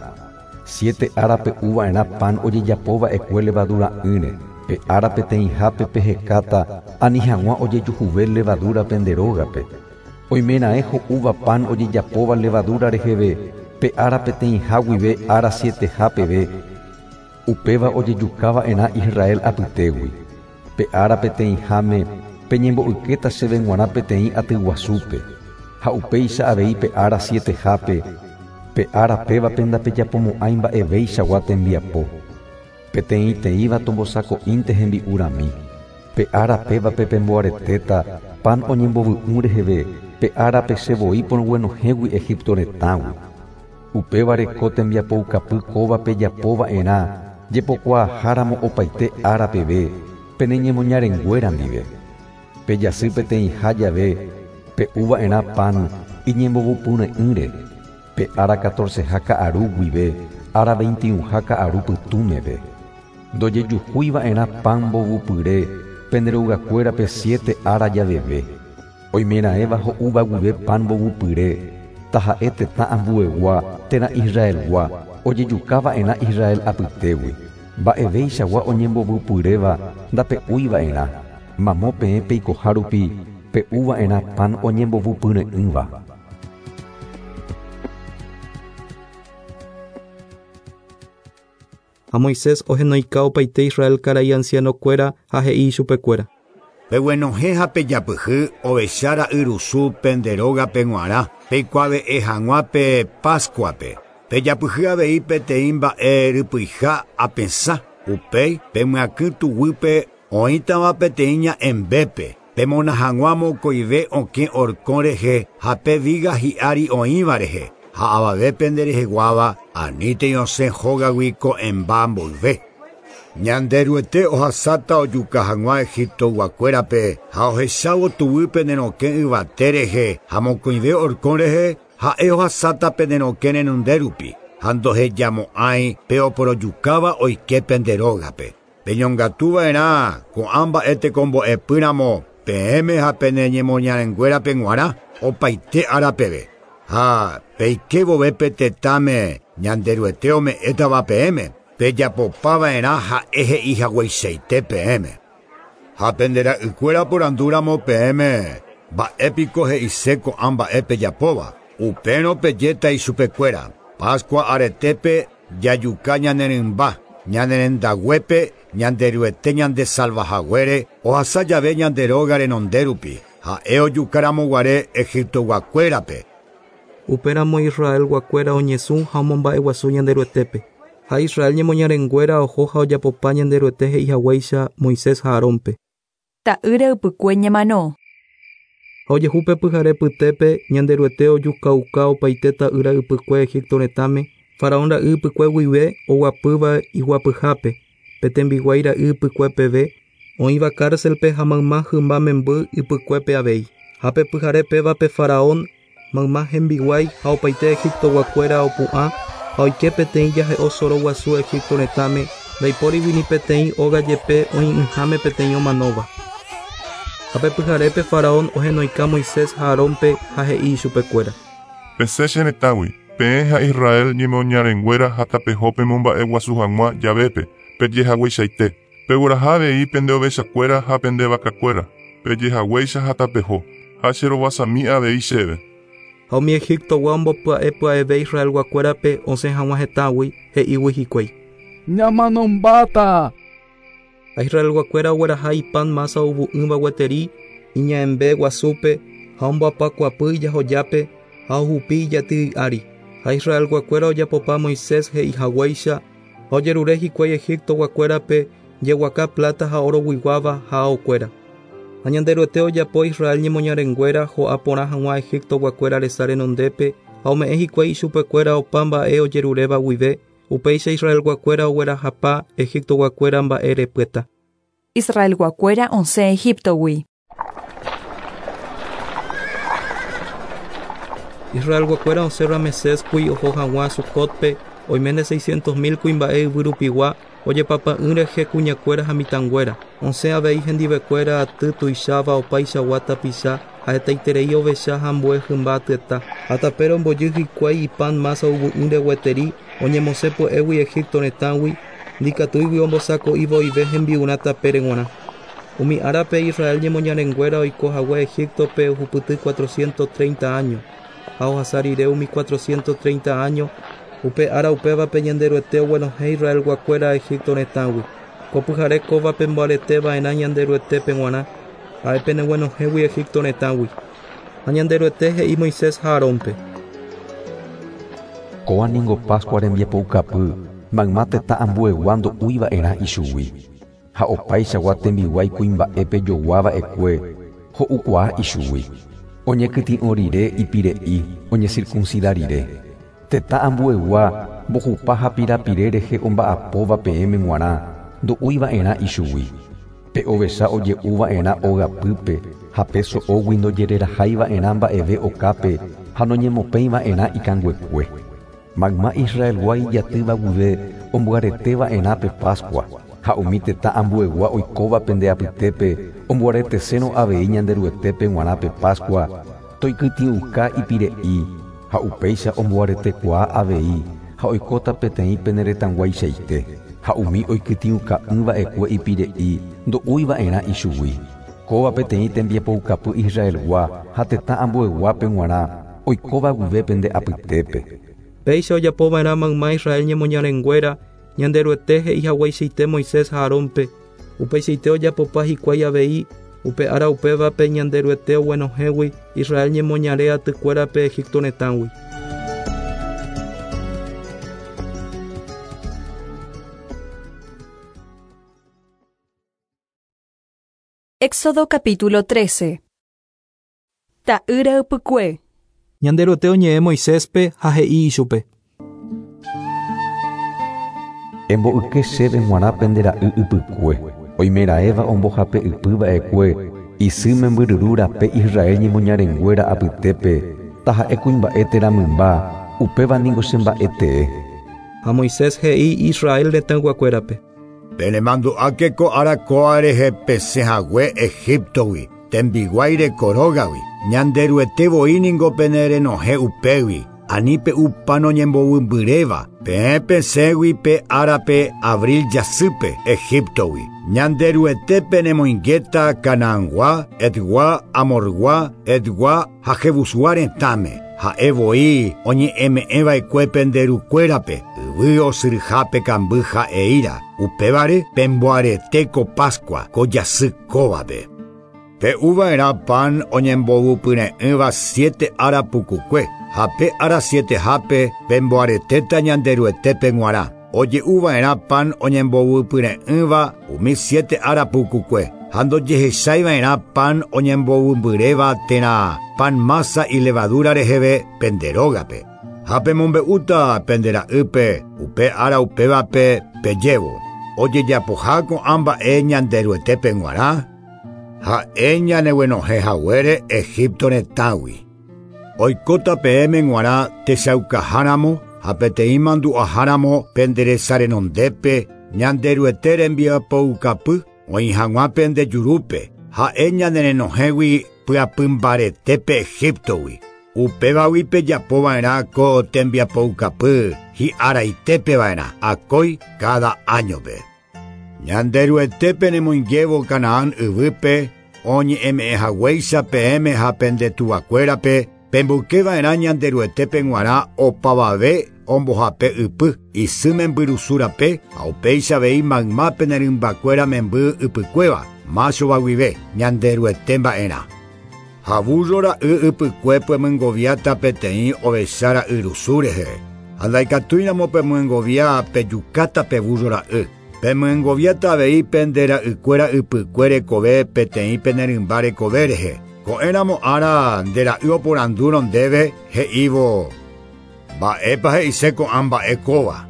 7 árape uva'erã pan ojejapóva'ekue levadura'ỹre. Pe árape teĩhápe pehekáta ani hag̃ua ojejuhuve levadura pe nderógape. Oimeraẽ ho'úva pan ojejapóva levadura reheve pe árape teĩha guive ára 7 peve. Upéva ojejukava'erã Israel apytégui. Pe árape teĩháme peñembo'ykéta chéve g̃uarã peteĩ aty guasúpe. Ha upéicha avei pe ára 7 pe ára pévape ndapejapomo'ãi mba'evéichagua tembiapo. Peteĩteĩva tombosako'ínte hembi'urami. Pe ára pévape pemboaretéta pan oñembovy'ũ reheve pe árape chevoi porguenohẽgui Egipto retãgui. Upéva reko tembiapoukapy kóvape japova'erã jepokuaaháramo opaite árapeve pe neñemoñarenguéra ndive. Pe jasy peteĩha jave pe uva'erã pan iñembovupyre'ỹre. Pe ára 14 ka'aru guive ára 21 ka'aru pytũmeve. Ndojejuhúiva'erã pan mbovupyre pe nderougakuérape 7 ára javeve. Oimeraẽva ho'úva guive pan mbovupyre ta ha'e tetã ambuegua térã Israelgua ojejukava'erã Israel apytégui. Mba'evéichagua oñembovupyréva ndape'úiva'erã mamó peẽ peikoha rupi pe'úva'erã pan oñembovupyre'ỹva. Ha Moisés ohenoika opaite Israel karai ancianokuéra ha he'i chupekuéra: peguenohẽ ha pejapyhy ovechára yrusu pe nderógape g̃uarã peikuaave'e hag̃ua pe Pascuape. Pejapyhy avei peteĩ mba'e rypyha apesã. Upéi pemyakỹ tuguype oĩtava peteĩ ña'embépe. Pemona hag̃ua mokõive okẽ orkõ rehe ha pe víga hi'ári oĩva rehe. Ha avavépe ndereheguáva aníte osẽ hógagui ko'ẽmba mboyve. Ñanderuete ohasáta ojuka hag̃ua Egiptoguakuérape ha ohechávo tuguype nerokẽ yvate rehe ha mokõive orkõ rehe ha'e ohasáta pe nerokẽ renonderupi ha ndohejamo'ãi pe oporojukáva oike pe nderógape. Peñongatuva'erã ko'ã mba'e tekombo'epýramo peẽme ha pe neñemoñarenguérape g̃uarã opaite árapeve. Ha peike vove pe tetãme ñanderuete ome'ẽtava peẽme pejapopava'erã ha'e he'i hagueichaite peẽme. Ha pe ndera'ykuéra porandúramo peẽme mba'épiko he'ise ko'ã mba'e pejapóva. Upérõ pejéta ichupekuéra. Pascua aretépe jajuka ñanerymba. Ñanerendaguépe ñanderuete ñande salvajaguere ohasa jave ñanderóga renonderupi ha'e ojukaramoguare Egipto guakuérape. Upéramo Israel guakuéra oñesũ ha omomba'eguasu ñanderuetépe. Ha Israel ñemoñarenguéra oho ha ojapopa ñanderuete he'ihag̃uáicha Moisés ha Arónpe. Ta'ýre ypykue ñemano. Ha ojehúpe pyhare pytépe ñanderuete ojukauka opaite ta'ýra ypykue Egipto retãme. Faraón ra'y ypykue guive oguapýva iguapyhápe. Petembiguái ra'y ypykue peve oĩva cárcelpe ha mayma hymba memby ypykuépe avei. Ha pe pyhare pévape Faraón mayma hembiguái ha opaite Egipto guakuéra opu'ã ha oike peteĩ jahe osoro guasu Egipto retãme ndaipórigui peteĩ óga jepe oĩ'ỹháme peteĩ omanóva. Ha pe pyharépe Faraón ohenoika Moisés ha Arónpe ha he'i chupekuéra. Peséche retãgui, peẽ ha Israel ñemoñarenguéra ha tapeho momba'e guasu hag̃ua javépe, pejehag̃uichaite. Peguraha avei pende ovechakuéra ha pende vakakuéra, pejehag̃uáicha ha tapeho, ha cherovasami avei chéve. Ha umi Egiptogua ombopya'eve Israel guakuérape osẽ hag̃ua hetãgui he'ígui hikuái. Ñamanombáta! Ha Israel guakuéra ogueraha ipan masa ovu'ỹva gueteri iñaembe guasúpe ha omboapa kuapy ijahojápe ha ohupi ijatýi ári. Ha Israel guakuéra ojapopa Moisés he'ihag̃uáicha ha ojerure hikuái Egipto guakuérape jeguaka plata ha oro guiguáva ha okuéra. Ha ñanderuete ojapo Israel ñemoñarenguéra ho'a porã hag̃ua Egipto guakuéra resa renondépe ha ome'ẽ hikuái ichupekuéra opa mba'e ojeruréva guive upéicha Israel guakuéra oguerahapa Egipto guakuéra mba'e repyta. Israel guakuéra osẽ Egiptogui. Israel guakuéra osẽ Ramesés kui oho hag̃ua Sukotpe oiméne 600.000 kuimba'e yvyrupigua ojepapa'ỹre hekuñakuéra ha mitãnguéra. Osẽ avei hendivekuéra aty tuicháva opaichagua tapicha ha hetaiterei ovecha ha ambue hymba atyeta. Ha tapére ombojy hikuái ipan masa uvu'ỹre gueteri oñemosẽpo'égui Egipto retãgui ndikatúigui ombosako'ívo oive hembi'urã tapére g̃uarã. Umi árape Israel ñemoñarenguéra oikohague Egiptope ohupyty 430 años ha ohasa rire umi 430 años upe ára upévape ñanderuete oguenohẽ Israel guakuéra Egipto retãgui. Ko pyhare kóvape mboareteva'erã ñanderuetépe g̃uarã ha'épe neguenohẽgui Egipto retãgui. Ha ñanderuete he'i Moisés ha Arónpe. Kóvaniko Pascua rembiapoukapy mayma tetã ambuegua ndo'úiva'erã ichugui. Ha opaichagua tembiguái kuimba'épe joguava'ekue ho'ukuaa ichugui. Oñekyti'õ rire ipire'i oñecircuncida rire. Tetã ambuegua mbohupa ha pirapire rehe omba'apóva peẽme g̃uarã ndo'úiva'erã ichugui. Pe ovecha oje'úva'erã ogapýpe ha pe so'ógui ndojereraháiva'erã mba'eve okápe ha noñemopéiva'erã ikanguekue. Mayma Israelgua ijatýva guive omby'areteva'erã pe Pascua ha umi tetã ambuegua oikóva pende apytépe omboaretesérõ avei ñanderuetépe g̃uarã pe Pascua toikyti'ũka ipire'i ha upéicha omboaretekuaa avei ha oikóta peteĩ pene retãnguaichaite ha umi oikyti'ũka'ỹva'ekue ipire'i ndo'úiva'erã ichugui. Kóva peteĩ tembiapoukapy Israelgua ha tetã ambueguápe g̃uarã oikóva guive pende apytépe. Péicha ojapova'erã mayma Israel ñemoñarenguéra ñanderuete he'ihag̃uaichaite Moisés ha Arónpe upeichaite ojapopa hikuái avei upe ára upévape ñanderuete oguenohẽgui Israel ñemoñare atykuérape Egipto retãgui. Éxodo capítulo 13. Ta'ýre ypykue. Ñanderuete oñe'ẽ Moiséspe ha he'i ichupe. Embo'yke chéve g̃uarã pende ra'y ypykue. Oimeraẽva ombohape ypyva'ekue isy membyryru rape Israel ñemoñarenguéra apytépe taha'e kuimba'e teramymba upévaniko chemba'etee. Ha Moisés he'i Israel retãguakuérape. Penemandu'ákeko arakuéra rehe pesehague Egiptogui tembiguái rekorógagui ñanderuetevoíniko pene renohẽ upégui anípe upa noñembovymbyréva peẽ peségui pe árape abril jasýpe Egiptogui ñanderuete penemoinggéta Canaãgua, Edgua, Amorgua, Edgua ha Jebusua retãme ha'evoi oñe'ẽme'ẽva'ekue penderukuérape yvy osyrhápe kamby ha'eíra, upévare pemboareteko Pascua ko jasy kóvape. Pe'uva'erã pan oñembovupyre'ỹva 7 arapukukue, ha pe ara 7hápe pemboaretéta ñande ruetépe g̃uarã. Oje'uva'erã pan oñembovupyre'ỹva umi 7 arapukukue, ha ndojehecháiva'erã pan oñembovymbyréva térã pan masa y levadura reheve penderógape. Ha pemombe'úta pendera'ýpe upe ára upévape pejévo. Ojejapoha ko'ã mba'e ñande ruetépe g̃uarã. Ha'e ñaneguenohehaguére Egipto retãgui. Oikóta peẽme g̃uarã techaukáharamo ha peteĩ mandu'aháramo penderesa renondépe ñande ruete rembiapoukapy oĩ hag̃ua pendejurúpe. Ha'e ñanerenohégui pyapymbaretépe Egiptogui. Upévagui pejapova'erã ko tembiapoukapy hi'araitépeva'erã akói cada añope. Ñande ruetépe nemoingévo Kanaán yvýpe oñe'ẽme'ẽhaguéicha peẽme ha pendetuvakuérape pembykeva'erã ñande ruetépe g̃uarã opavave ombohape ypy isy membyrusúrape ha upéichavei maymápe nerymbakuéra memby ypykuéva máchova guive ñande ruete mba'erã. Ha burro ra'y ypykue pemyngóviata peteĩ ovecha ra'y rusu reheve. Ha ndaikatúiramo pemyngóvia pejukáta pe burro ra'y. Pemyngóviata avei pendera'ykuéra ypykue rekove peteĩ penerymba rekove rehe. Ko'ẽramo ára nde ra'y oporandúro ndéve he'ívo: mba'épa he'ise ko'ã mba'e kóva.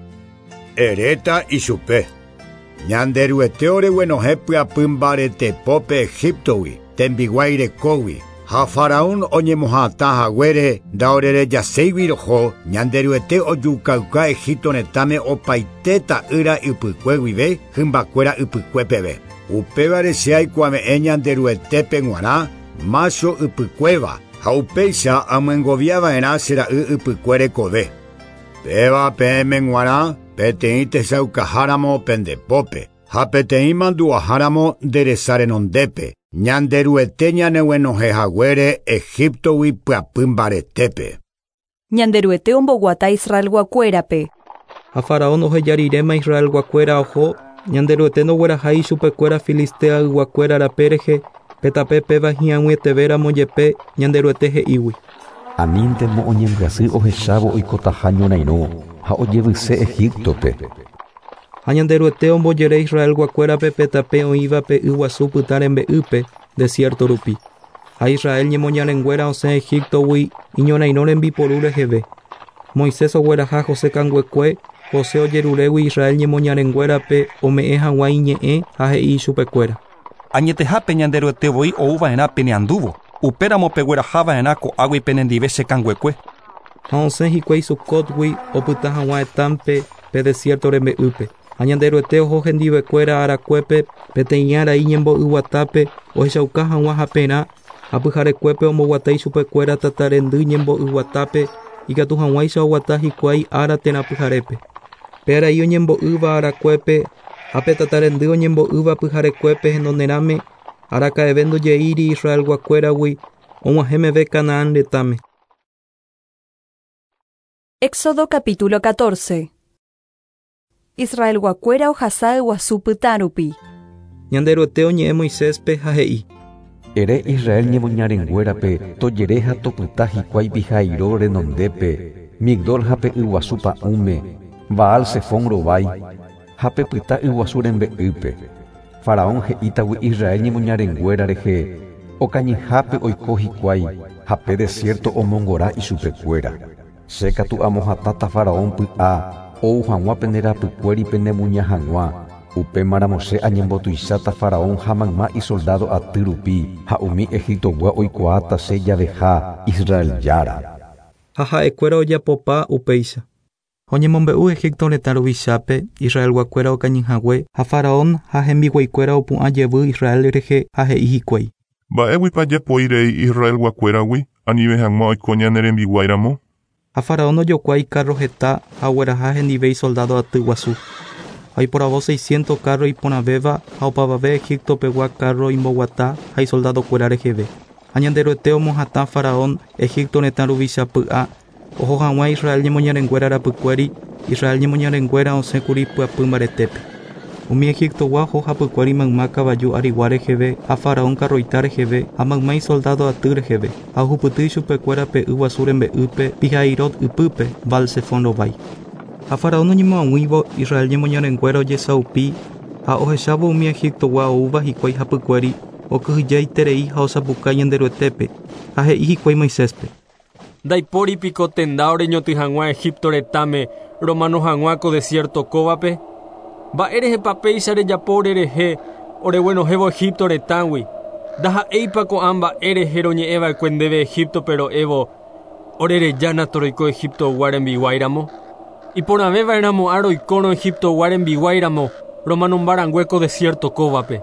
Eréta ichupe: ñande ruete oreguenohẽ pyapymbaretepópe Egiptogui tembiguái rekógui. Ha Faraón oñemohatãhaguére ndaorerejaséigui roho ñande ruete ojukauka Egipto retãme opaite ta'ýra ypykue guive hymbakuéra ypykuépeve. Upévare che aikuaame'ẽ ñande ruetépe g̃uarã macho ypykuéva ha upéicha amyengoviava'erã che ra'y ypykue rekove. Péva peẽme g̃uarã peteĩ techaukaháramo pendepópe ha peteĩ mandu'aháramo nderesa renondépe ñande ruete ñaneguenohehaguére Egiptogui pyapymbaretépe. Ñande ruete omboguata Israel guakuérape. Ha Faraón ohejariréma Israel guakuéra oho ñande ruete ndoguerahái chupekuéra Filistea yguakuéra raperehe petape péva hi'ag̃uietevéramo jepe ñande ruete he'ígui. Aníntemo oñembyasy ohechávo oikotaha ñorairõ ha ojevyse Egiptope. Ha ñande ruete ombojere Israel guakuérape petape oĩvape yguasu pytã rembe'ýpe desierto rupi. Ha Israel ñemoñarenguéra osẽ Egiptogui iñorairõ rembiporu reheve. Moisés ogueraha José kanguekue, José ojerurégui Israel ñemoñarenguérape ome'ẽ hag̃ua iñe'ẽ ha he'i chupekuéra: añetehápe ñande ruetevoi ouva'erã peneandúvo. Upéramo peguerahava'erã ko'águi penendive che kanguekue. Ha osẽ hikuái Sukotgui opyta hag̃ua etãpe pe desierto rembe'ýpe. Ha ñande ruete oho hendivekuéra arakuépe peteĩ arai ñembo'yguatápe ohechauka hag̃ua haperã ha pyharekuépe omboguatai chupekuéra tatarendy ñembo'yguatápe ikatu hag̃uáicha oguata hikuái ára térã pyharépe. Pe arai oñembo'ýva arakuépe ha pe tatarendy oñembo'ýva pyharekuépe henonderãme araka'eve ndojeýri Israel guakuéragui og̃uahẽmeve Kanaán retãme. Éxodo capítulo 14. Israel guakuéra ohasa yguasu pytã rupi. Ñande ruete oñe'ẽ Moiséspe ha he'i: Ere Israel ñemoñarenguérape tojere ha topyta hikuái pihairo renondépe Migdol-hápe yguasu pa'ũme Baal Zefón rovái ha pepyta yguasu rembe'ýpe. Faraón he'ítagui Israel ñemoñarenguéra rehe okañyhápe oiko hikuái ha pe desierto omongora ichupekuéra. Che katu amohatáta Faraón py'a ou hag̃ua penderapykuéri penemuña hag̃ua. Upémaramo che añembotuicháta Faraón ha mayma isoldado aty rupi ha umi Egiptogua oikuaáta che javeha Israel jára. Ha ha'ekuéra ojapopa upéicha. Oñemombe'u Egipto retã ruvichápe Israel guakuéra okañyhague ha Faraón ha hembiguaikuéra opu'ã jevy Israel rehe ha he'i hikuái: Mba'éguipa jepoirei Israel guakuéragui anive hag̃ua oiko ñane rembiguairamo. Ha Faraón ojokuái carro heta ha ogueraha hendivéi soldado aty guasu. Ha oiporavo 600 carro iporãvéva ha opavave Egiptopegua carro imboguata ha isoldadokuéra reheve. Ha ñande ruete omohatã Faraón Egipto retã ruvichápy'a oho hag̃ua Israel ñemoñarenguéra rapykuéri Israel ñemoñarenguéra osẽkuri pyapy mbaretépe. Umi Egiptogua hohapykuári mayma kavaju arigua reheve ha faraón karroita reheve ha maymái soldado aty reheve ha ohupytýi chupekuéra pe y guasu rembe'ýpe Pihairot ypýpe Baal-Zefón rovái. Ha faraón oñemo'ag̃uívo Israel ñemoñarenguéra ojesaupi ha ohechávo umi Egiptogua oúva hikuái hapykuéri okyhyjaiterei ha osapukái ñande ry'etépe ha he'i hikuái Moiséspe. Ndaipóripiko tenda oreñotỹ hag̃ua Egipto retãme romano hag̃uáko desierto kóvape. Mba'e rehepa péicha rejapo orerehe oreguenohévo Egipto retãgui. Ndaha'éipa ko'ã mba'e rehe roñe'ẽva'ekue ndéve Egiptope ro'évo orerejána toroiko Egiptogua rembiguáiramo. Iporãvéva'eramo roikórõ Egiptogua rembiguáiramo romano mbaranguéko desierto kóvape.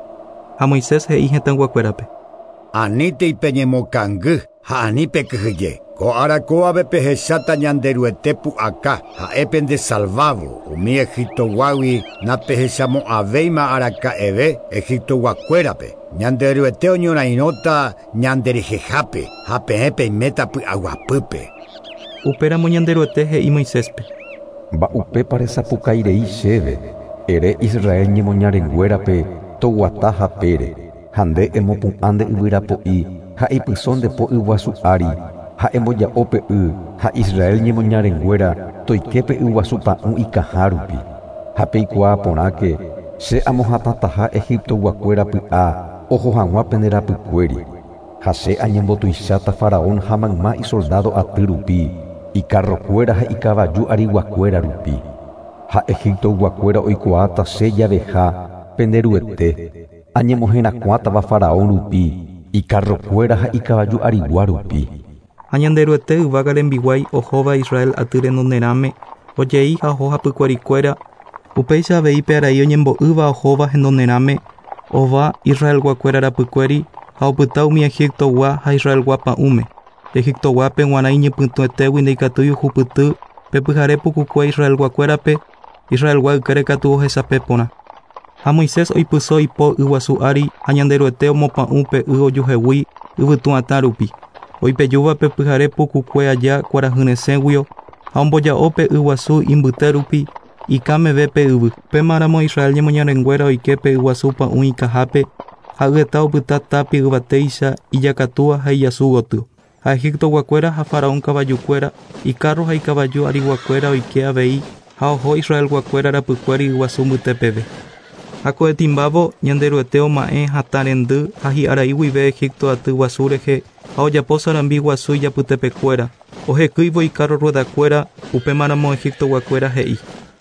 Ha Moisés he'i hetãnguakuérape. Anínteipe ñemokangy ha anípe kyhyje. Ko'arakóvape pehecháta ñande ry'ete pu'aka ha'épe ndesalvávo umi Egiptoguágui napehechamo'ãvéima araka'eve Egiptoguakuérape. Ñande ry'ete oñorairõta ñande rehehápe ha peẽ peiméta py'aguapýpe. Upéramo ñande ry'ete he'i Moiséspe. Mba'upépa resapukairei chéve. Ere Israel ñemoñarenguérape toguata hapére. Ha nde emopu'ã nde yvyrapo'i ha ipysónte po yguasu ári. Ha emboja'ópe ha Israel ñemoñarenguéra toiképe yguasu pa'ũ ikaha rupi. Ha peikuaa porãke che amohatãtaha Egiptoguakuéra py'a oho hag̃ua penderapykuéri. Ha che añembotuicháta faraón ha mayma isoldado aty rupi ikarrokuéra ha ikavaju ariguakuéra rupi. Ha Egiptoguakuéra oikuaáta che javeha penderyete añemoherakuãtava faraón rupi ikarrokuéra ha ikavaju arigua rupi. Ha ñande ry'ete yvága rembiguái ohóva Israel aty renonderãme ojei ha ohóhapykuarikuéra upéicha aveípe arai oñembo'ýva ohóva henonderãme ova Israelguakuéra rapykuéri ha opyta umi Egiptogua ha Israelgua pa'ũme. Egiptoguápe g̃uarã iñipytuetégui ndaikatúi ohupyty pe pyhare pukukue Israelguakuérape Israelgua ykére katu ohechape porã. Ha Moisés oipyso ipo yguasu ári ha ñande ry'ete omopa'ũ pe y ojuhegui yvytu'atã rupi. Oipejúva pe pyhare pukukue aja kuarahyresẽguio ha omboja'o pe yguasu imbyte rupi ikameve pe yvy. Pémaramo Israel ñemoñarenguéra oike pe yguasu pa'ũ ikahápe ha yeta opyta tápi yvatéicha ijakatúva ha ijasu gotyo. Ha Egiptoguakuéra ha faraón kavajukuéra ikarro ha ikavaju ariguakuéra oike avei ha oho Israelguakuéra rapykuéri yguasu mbytépeve. Ha ko'ẽtimbávo ñande ry'ete oma'ẽ hatã rendy ha hi'arai guive Egipto aty guasu rehe ha ojapo sarambi guasu ijapytepekuéra ohekýivo ikarro ruedakuéra upémaramo Egiptoguakuéra he'i.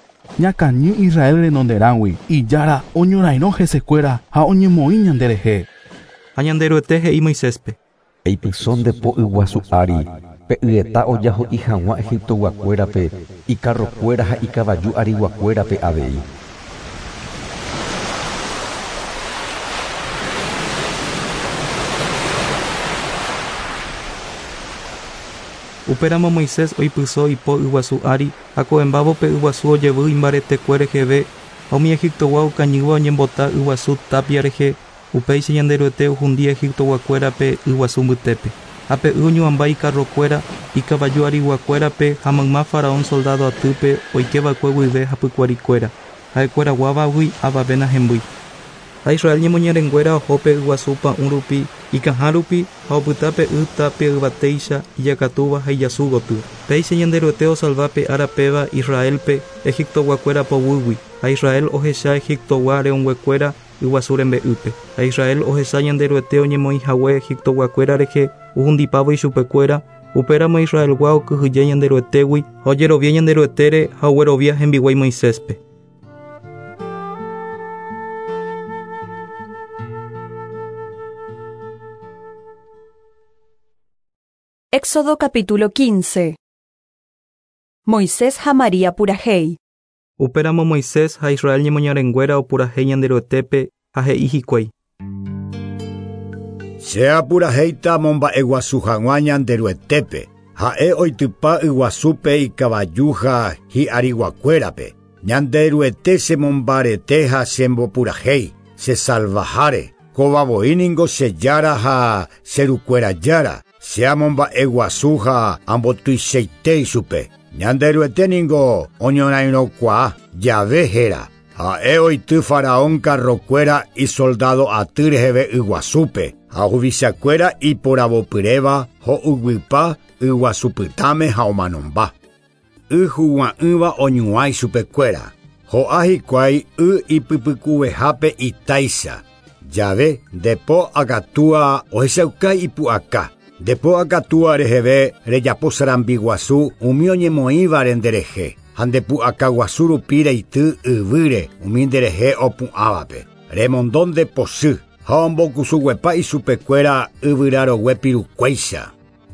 Ñakañy Israel renonderãgui ijára oñorairõ hesekuéra ha oñemoĩ ñande rehe. Ha ñande ry'ete he'i Moiséspe. Eipysónte po yguasu ári pe yeta ojaho'i hag̃ua Egiptoguakuérape ikarrokuéra ha ikavaju ariguakuérape avei. Upéramo Moisés oipyso ipo yguasu ári ha ko'ẽmbávo pe yguasu ojevy imbaretekue reheve ha umi Egiptogua okañýva oñembota yguasu tapia rehe upéicha ñande ry'ete ohundia Egiptoguakuérape yguasu mbytépe. Ha pe y oñuãmba ikarrokuéra ikavaju ariguakuérape ha mayma faraón soldado atýpe oikeva'ekue guive hapykuarikuéra ha'ekuéraguavagui avavéna hembýi. Ha Israel ñemoñarenguéra oho pe yguasu pa'ũ rupi ikãha rupi ha opyta pe y tapia yvatéicha ijakatúva ha ijasu gotyo. Péicha ñande ry'ete osalva pe arapéva Israelpe Egiptoguakuéra povýgui ha Israel ohecha Egiptogua reonguekuéra yguasu rembe'ýpe. Ha Israel ohecha ñande ry'ete oñemoĩhague Egiptoguakuéra rehe ohundipávo ichupekuéra upéramo Israelgua okyhyje ñande ry'etegui ha ojerovia ñande ry'etére ha oguerovia hembiguái Moiséspe. Éxodo capítulo 15. Moisés ha María purahéi. Upéramo Moisés ha Israel ñemoñarenguéra opurahéi ñande ry'etépe ha he'i hikuái. Che apurahéita momba'e guasu hag̃ua ñande ry'etépe ha'e oitypa yguasúpe ikavajuha hi'ariguakuérape. Ñande ry'ete chemombarete ha chembopurahéi chesalvaháre kovavoíningo chejára ha cherukuéra jára. Seamomba'e guasu ha ambotuichaitéi chupe. Ñanderuete ningo oñonainokua llave hera. Ha'e oity faraón carrocuera y soldado atyreheve Iguazúpe. Hahuvichakuéra iporavopyréva ho'yguýpa Iguazupytáme ha omanomba. Yhugua'ỹva oñu'ãi chupekuéra. Ho'a hikuái ipypykuvehápe itáicha. Llave depo akatúa ohechaukái ipu'aka. Depo akatúa reheve rejapo sarambi guasu umi oñemoĩvare nderehe. Ha ndepu'aka guasu rupi reity yvýre umi nderehe opu'ãvape. Remondó ndeposy. Ha ombokusuguepa ichupekuéra yvyrarogue pirukuéicha.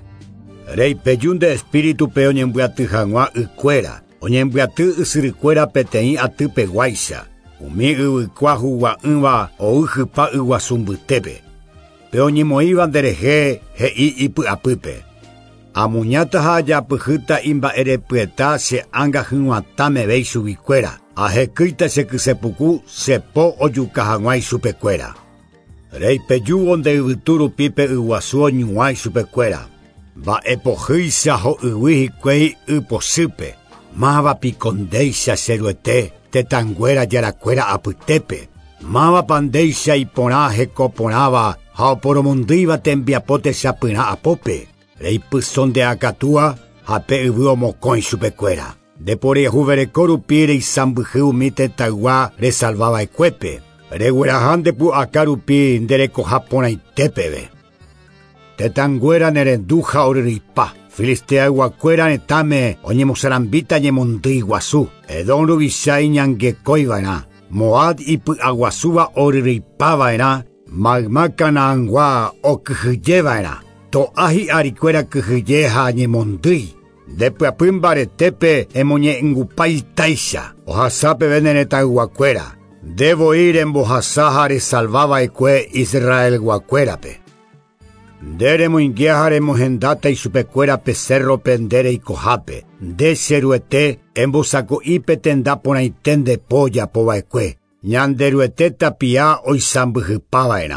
Reipeju nde espíritupe oñembyaty hag̃ua ykuéra. Oñembyaty ysyrykuéra peteĩ atypeguáicha. Umi yvykua hugua'ỹva oýhypa yguasu mbytépe. Pe oñemoĩva nderehe he'i ipy'apýpe. Amuñáta ha ajapyhýta imba'erepyeta che ãnga hyg̃uatãmevéi chuguykuéra. Ahekýita che kysepuku chepo ojuka hag̃ua ichupekuéra. Reipejúvo nde yvytu rupípe yguasu oñu'ã ichupekuéra. Mba'epohýicha ho'yvy hikuái yposýpe. Mávapiko ndéicha cheruete tetãnguéra jarakuéra apytépe. Mávapa ndéicha iporã hekoporãva ha oporomondýiva tembiapo techapyrã apópe. Reipysondeakatúa ha pe yvy omokõi chupekuéra. Ndeporehuvereko rupi reisãmbyhy umi tetãygua resalvava'ekuépe. Regueraha ndepu'aka rupi nderekoha porãitépeve. Tetãnguéra nerendu ha oryrýipa. Filistea yguakuéra retãme oñemosarambíta ñemondýi guasu. Edom ruvicha iñangekóiva'erã. Moab ipy'aguasúva oryrýipava'erã. Mayma Kanaãngua okyhyjéva'erã. To'a hi'arikuéra kyhyje ha ñemondýi. Ndepyapy mbaretépe emoñe'ẽngupa itáicha. Ohasa peve neretã yguakuéra. Ndevoi rembohasa ha resalvava'ekue Israel guakuérape. Nde remoingia ha remohendáta ichupekuérape cerrope nde reikohápe. Nde cheruete embosako'i petenda porãite ndepo japova'ekue. Ñanderuete tapia oisãmbyhypava'erã.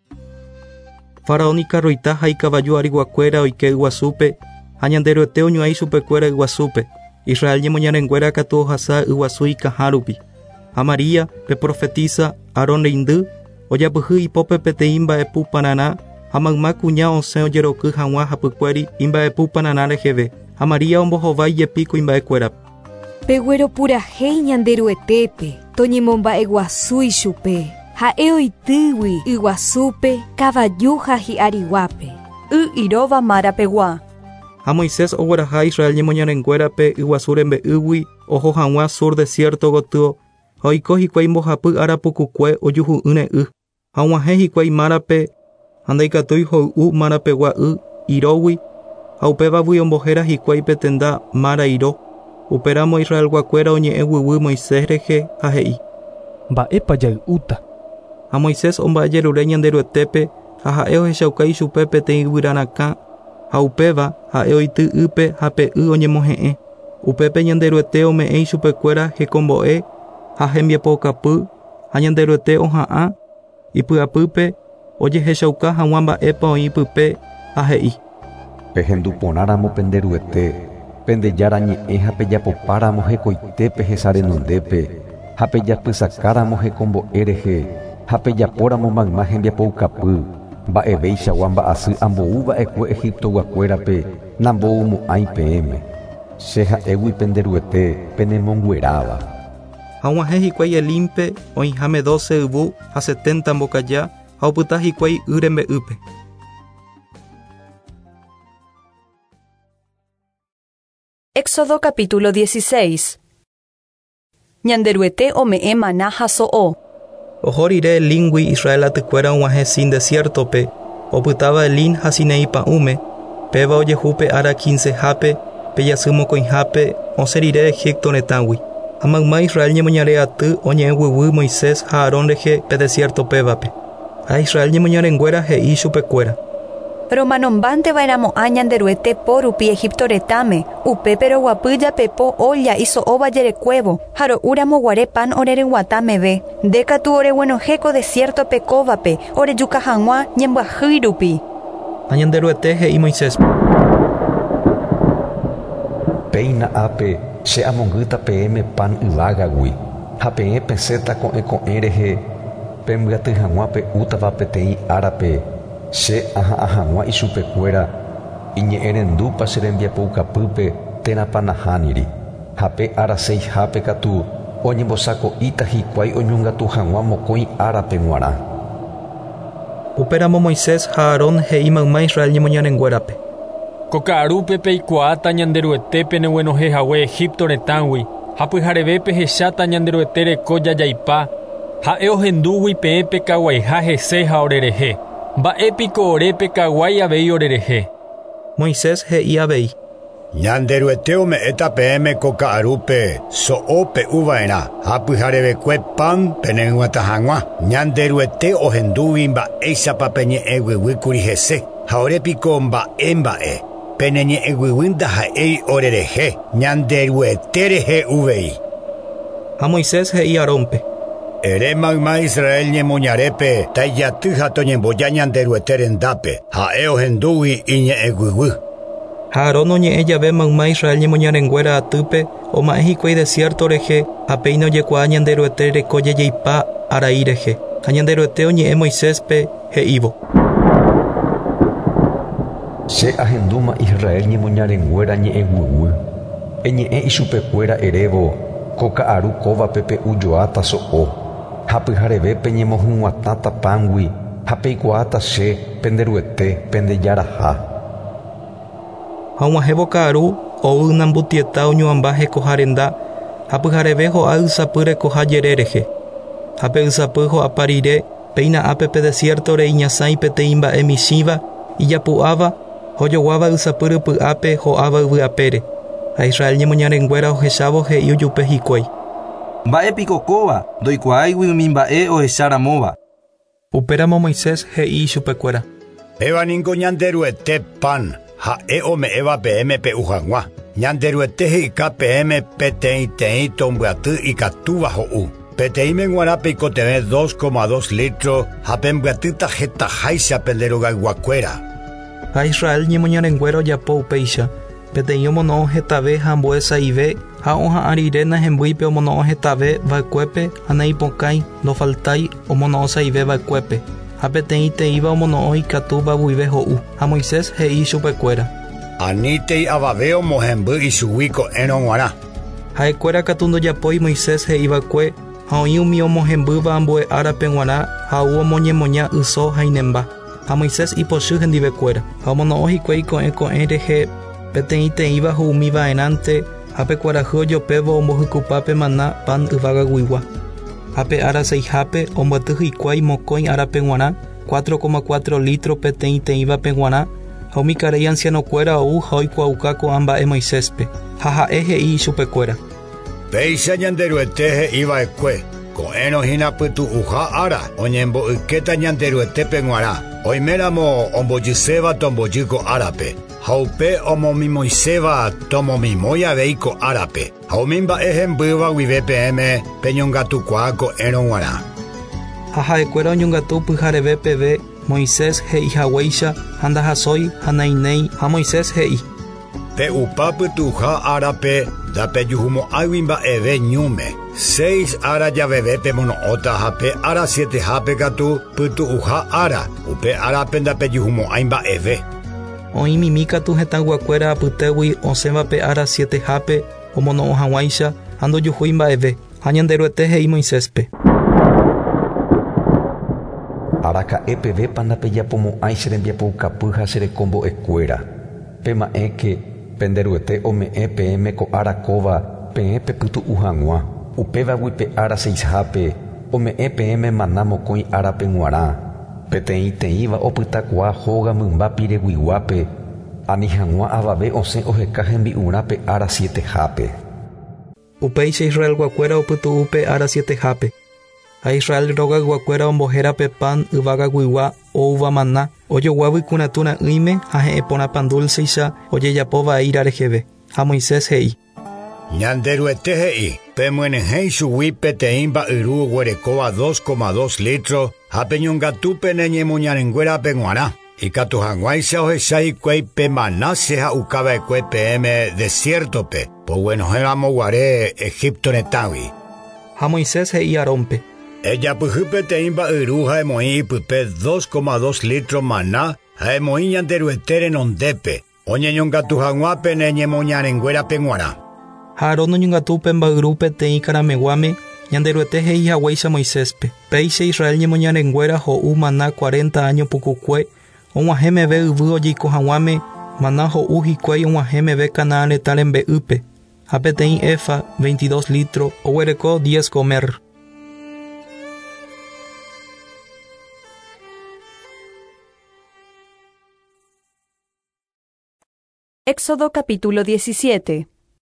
Faraón ikarroita ha ikavaju ári guakuéra oike yguasúpe ha ñanderuete oñu'ãi chupekuéra yguasúpe. Israel ñemoñarenguéra katu ohasa yguasu ikahã rupi. Ha María pe profetiza Arón reindy ojapyhy ipópe peteĩ mba'epupanana ha mayma kuña osẽ ojeroky hag̃ua hapykuéri imba'epupanana reheve. Ha María ombohovái jepi kuimba'ekuérape. Pegueropurahéi ñanderuetépe toñemomba'e guasu ichupe. Ha'e oitýgui yguasúpe kavaju ha hi'ariguápe. Iróva márapegua. Ha Moisés ogueraha Israel ñemoñarenguérape yguasu rembe'ýgui oho hag̃ua sur desierto gotyo. Ha oiko hikuái mbohapy arapukukue ojuhu'ỹre ha og̃uahẽ hikuái márape ha ndaikatúi hoy'u márapegua irógui ha upévagui ombohéra hikuái petenda mára iro. Upéramo Israel guakuéra oñe'ẽ guyvy Moisés rehe ha he'i: mba'épa jay'úta. Ha Moisés omba'ajerure ñanderuetépe ha ha'e ohechauka ichupe peteĩ yvyranakã ha upéva ha'e oity ype ha pe oñemohe'ẽ. Upépe ñanderuete ome'ẽ ichupekuéra hekombo'e ha hembiapokapy ha ñanderuete oha'ã ipy'apýpe ojehechauka hag̃ua mba'épa oĩ pype ha he'i: Pehendu porãramo penderuete, pendejára ñe'ẽ ha pejapopáramo hekoitépe hesarenondépe, ha pejapysakáramo hekombo'e rehe, ha pejapóramo mayma hembiapoukapy, mba'evéichagua mba'asy ambouva'ekue Egipto guakuérape namboumo'ãi peẽme. Che ha'égui penderuete penemongueráva. Ha og̃uahẽ hikuái Elímpe oĩháme 12 yvu ha 70 mbokaja ha opyta hikuái y rembe'ýpe. Éxodo capítulo 16. Ñanderuete ome'ẽ maná ha so'o. Oho rire Elíngui Israel atykuéra og̃uahẽ sin desiertope. Opytáva Elín ha Sinaí pa'ũme. Péva ojehúpe ára 15hápe pe jasy mokõihápe osẽ rire Egipto retãgui. Ha mayma Israel ñemoñare aty oñe'ẽguyvy Moisés ha Arón rehe pe desierto pévape. Ha Israel ñemoñarenguéra he'i chupekuéra: Romanombánteva'eramo'ã ñanderuete po rupi Egipto retãme, upépe roguapy japepo olla iso'ovajerekuévo, ha ro'úramoguare pan oreryguatã meve, ndékatu oreguenohéko desiertope kóvape, orejuka hag̃ua ñembyahýi rupi. Ha ñanderuete he'i Moisés: Peina ape che amongyta peẽme pan yvágagui ha peẽ pesẽta ko'ẽko'ẽ rehe pembyatý hag̃ua pe útava peteĩ árape che aha'ã hag̃ua ichupekuéra iñe'ẽrendúpa che rembiapoukapýpe térãpa nahániri ha pe araseihápe katu oñembosako'íta hikuái oñongatu hag̃ua mokõi árape g̃uarã. Upéramo Moisés ha Aarón he'i mayma Israel ñemoñarenguérape. Ko ka'arúpe peikuaáta ñanderuetépe neguenohehague Egipto retãgui ha pyharevépe hecháta ñanderuete reko jajaipa ha'e ohendúgui peẽpe kaguaiha hese ha orerehe. Mba'épiko orépe kaguái avei orerehe. Moisés he'i avei. Ñanderuete ome'ẽta peẽme ko ka'arúpe so'o pe'uva'erã ha pyharevekue pan pene'ỹvata hag̃ua. Ñanderuete ohendúgui mba'éichapa peñe'ẽguýgui hese ha orépiko mba'e peneñe'ẽguýgui ha'éi orerehe. Ñanderuete rehe uvei. Ha Moisés he'i Arónpe. Ere mayma Israel ñemoñarépe taijaty ha toñemboja ñanderuete rendápe ha'e ohendúgui iñe'ẽguýgui. Ha Aarón oñe'ẽ jave mayma Israel ñemoñarenguéra atýpe oma'ẽ hikuái desierto rehe ha péina ojekuaa ñanderuete reko jejeipa arai rehe. Ha ñanderuete oñe'ẽ Moiséspe he'ívo. Che ahendúma Israel ñemoñarenguéra ñe'ẽguýgui. Eñe'ẽ ichupekuéra erévo ko ka'aru kóvape pe'ujoáta so'o. Ha pyharevépe ñemohyg̃uatãta pángui ha peikuaáta che penderuete pendejaraha. Ha og̃uahẽvo ka'aru ou nambutieta oñuãmba hekoharenda ha pyhareve ho'a ysapy rekoha jere rehe. Ha pe ysapy ho'apa rire péina ápe pe desierto re iñasãi peteĩ mba'e michĩva ijapu'áva ojoguáva ysapy rypy'ápe ho'áva yvy'apére. Ha Israel ñemoñarenguéra ohechávo he'i ojupe hikuái. Mba'épiko kóva ndoikuaáigui umi mba'e ohecháramóva. Upéramo Moisés he'i chupekuéra. Pévaniko ñanderuete pan ha'e ome'ẽva peẽme pe'u hag̃ua. Ñanderuete he'ika peẽme peteĩteĩ tombyaty ikatúva ho'u. Peteĩme g̃uarã peikotevẽ 2,2 litro ha pembyatýta hetaháicha penderogaiguakuéra. Ha Israel ñemoñarenguéra ojapo upéicha peteĩ omono'õ hetave ha mbo'esaive ha oha'ã rire nahembuípe omono'õ hetave va'ekuépe ha neipokãi ndofaltái omono'õ saive va'ekuépe. Ha peteĩteĩva omono'õ ikatu vaguive ho'u. Ha Moisés he'i chupekuéra. Aníntei avave omohemby ichugui ko'ẽrõ g̃uarã. Ha'ekuéra katu ndojapói Moisés he'i va'ekue ha oĩ umi omohembýva ambue árape g̃uarã ha ou omoñemoña yso hainemba. Ha Moisés ipochy hendivekuéra ha omono'õ hikuái ko'ẽko'ẽ rehe peteĩteĩva ho'umiva'erãnte ha pekuarahy ojopévo ombohykupa pe mana pan yvágaguigua. Ha pe araseihápe omboty hikuái mokõi árape g̃uarã 4,4 litro peteĩteĩva pe g̃uarã ha umi karei ancianokuéra ou ha oikuauka ko'ã mba'e Moiséspe. Ha ha'e he'i chupekuéra. Péicha ñanderuete he'iva'ekue ko'ẽrohína pytu'uha ára oñembo'ykéta ñanderuetépe g̃uarã. Oiméramo ombojyséva tombojy ko árape ha upe omomimoiséva tomomimói avei ko árape ha umi mba'e hembýva guive peẽme peñongatukuaa ko'ẽrõ g̃uarã. Ha ha'ekuéra oñongatu pyhareve peve Moisés he'ihaguéicha ha ndahasói ha nainéi ha Moisés he'i. Pe'upa pytu'uha árape ndapejuhumo'ãgui mba'eve ñúme. 6 ára javevépe mono'õta ha pe ára 7 hápe katu pytu'uha ára upe árape ndapejuhumo'ãi mba'eve. Oĩmimi katu hetãguakuéra apytégui osẽva pe ára 7 hápe omono'õ hag̃uáicha ha ndojuhúi mba'eve. Ha ñanderuete he'i Moiséspe. Araka'e pevépa ndapejapomo'ãi che rembiapoukapy ha che rekombo'ekuéra. Pema'ẽke penderuete ome'ẽ peẽme ko ára kóva peẽ pe pytu'u hag̃ua. Upévagui pe ára 6 hápe ome'ẽ peẽme mana mokõi árape g̃uarã. Peteĩteĩva opytakuaa hóga mymba pireguiguápe ani hag̃ua avave osẽ oheka hembi'urã pe ára 7 hápe. Upéicha Israel guakuéra opytu'u pe ára 7 hápe. Ha Israel róga guakuéra ombohéra pe pan yvágaguigua ouva mana ojoguávy kuratũra'ỹime ha he'ẽ porã pan dulceicha ojejapo va'íra reheve. Ha Moisés he'i. Ñanderuete he'i pemyenyhẽ chugui peteĩ mba'yru oguerekóva 2,2 litro ha peñongatúpe neñemoñarenguérape g̃uarã. Ikatu hanguaisa ohechai kuei pe manase ha ukaba kuei PM desierto pe. Po bueno éramos guaré Egipto netawi. Ha Moisés hei Arónpe. Ella pujupe te imba iruja emoi pupe 2,2 litros maná. Ha emoi ñanderuetere nondepe. Oñe ñongatu hanguape neñe moñarenguera penguara. Ha Arón ñongatupe mbairupe te ikarameguame. Ñanderuete hei haguaisa Moiséspe. Peixe Israel ñemoñarenguera ho'u maná 40 años pukukue. Oguaheme ve yvy ojiko hag̃uáme maná ho'u hikuái oguaheme ve Canaán retãre mbe'ýpe. Ha peteĩ efa 22 litros oguereko 10 comer. Éxodo capítulo 17.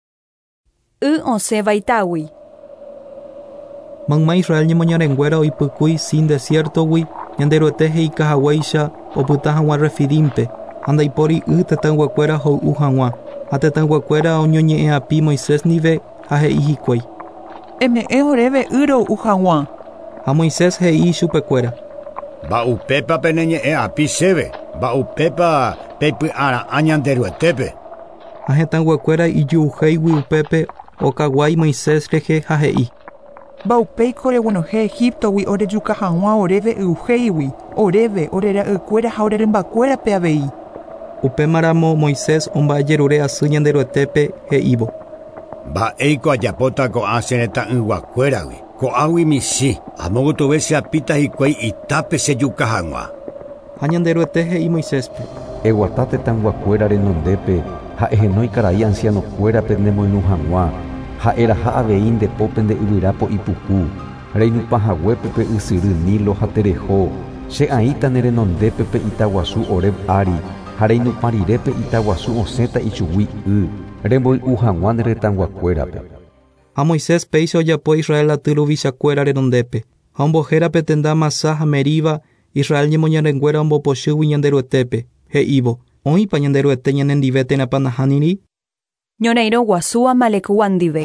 Osẽ vaitágui. Mayma Israel ñemoñarenguéra oipykúi sin desiertogui ñanderuete heikahaguáicha opyta hag̃ua Refidímpe. Andaipóri tetãnguekuéra ho'u hag̃ua. Ha tetãnguekuéra oñoñe'ẽapi Moisés ndive ha he'i hikuái. Eme'ẽ oréve ro'u hag̃ua. Ha Moisés he'i chupekuéra. Mba'upépa peneñe'ẽapi chéve. Mba'upépa peipy'ara'ã ñanderuetépe. Ha hetãnguekuéra iju'uhéigui upépe okaguái Moisés rehe ha he'i. Mba'upéiko reguenohẽ Egiptogui orejuka hag̃ua oréve yhéigui, oréve orera'ykuéra ha orerymbakuérape avei. Upémaramo Moisés omba'ajerure asy ñanderuetépe he'ívo. Mba'éiko ajapóta ko'ã cheretã'ỹguakuéragui. Ko'ãgui michĩ. Amógotove cheapíta hikuái itápe chejuka hag̃ua. Ha ñanderuete he'i Moiséspe. Eguata tetãnguakuéra renondépe ha ehenói karai ancianokuérape nemoirũ hag̃ua. Ha eraha avei ndepópe nde yvyrápo ipuku. Reinupãhaguépe pe ysyry Nilo ha tereho. Che aĩta nerenondépe pe itaguasu Oreb ári. Ha reinupã rirépe itaguasu osẽta ichugui remboy'u hag̃ua neretãnguakuérape. Ha Moisés péicha ojapo Israel aty ruvichakuéra renondépe. Ha ombohéra pe tenda Masá ha Meriva Israel ñemoñarenguéra ombopochýgui ñanderuetépe. He'ívo. Oĩpa ñanderuete ñanendive térãpa nahániri. Ñorairõ guasu Amalekua ndive.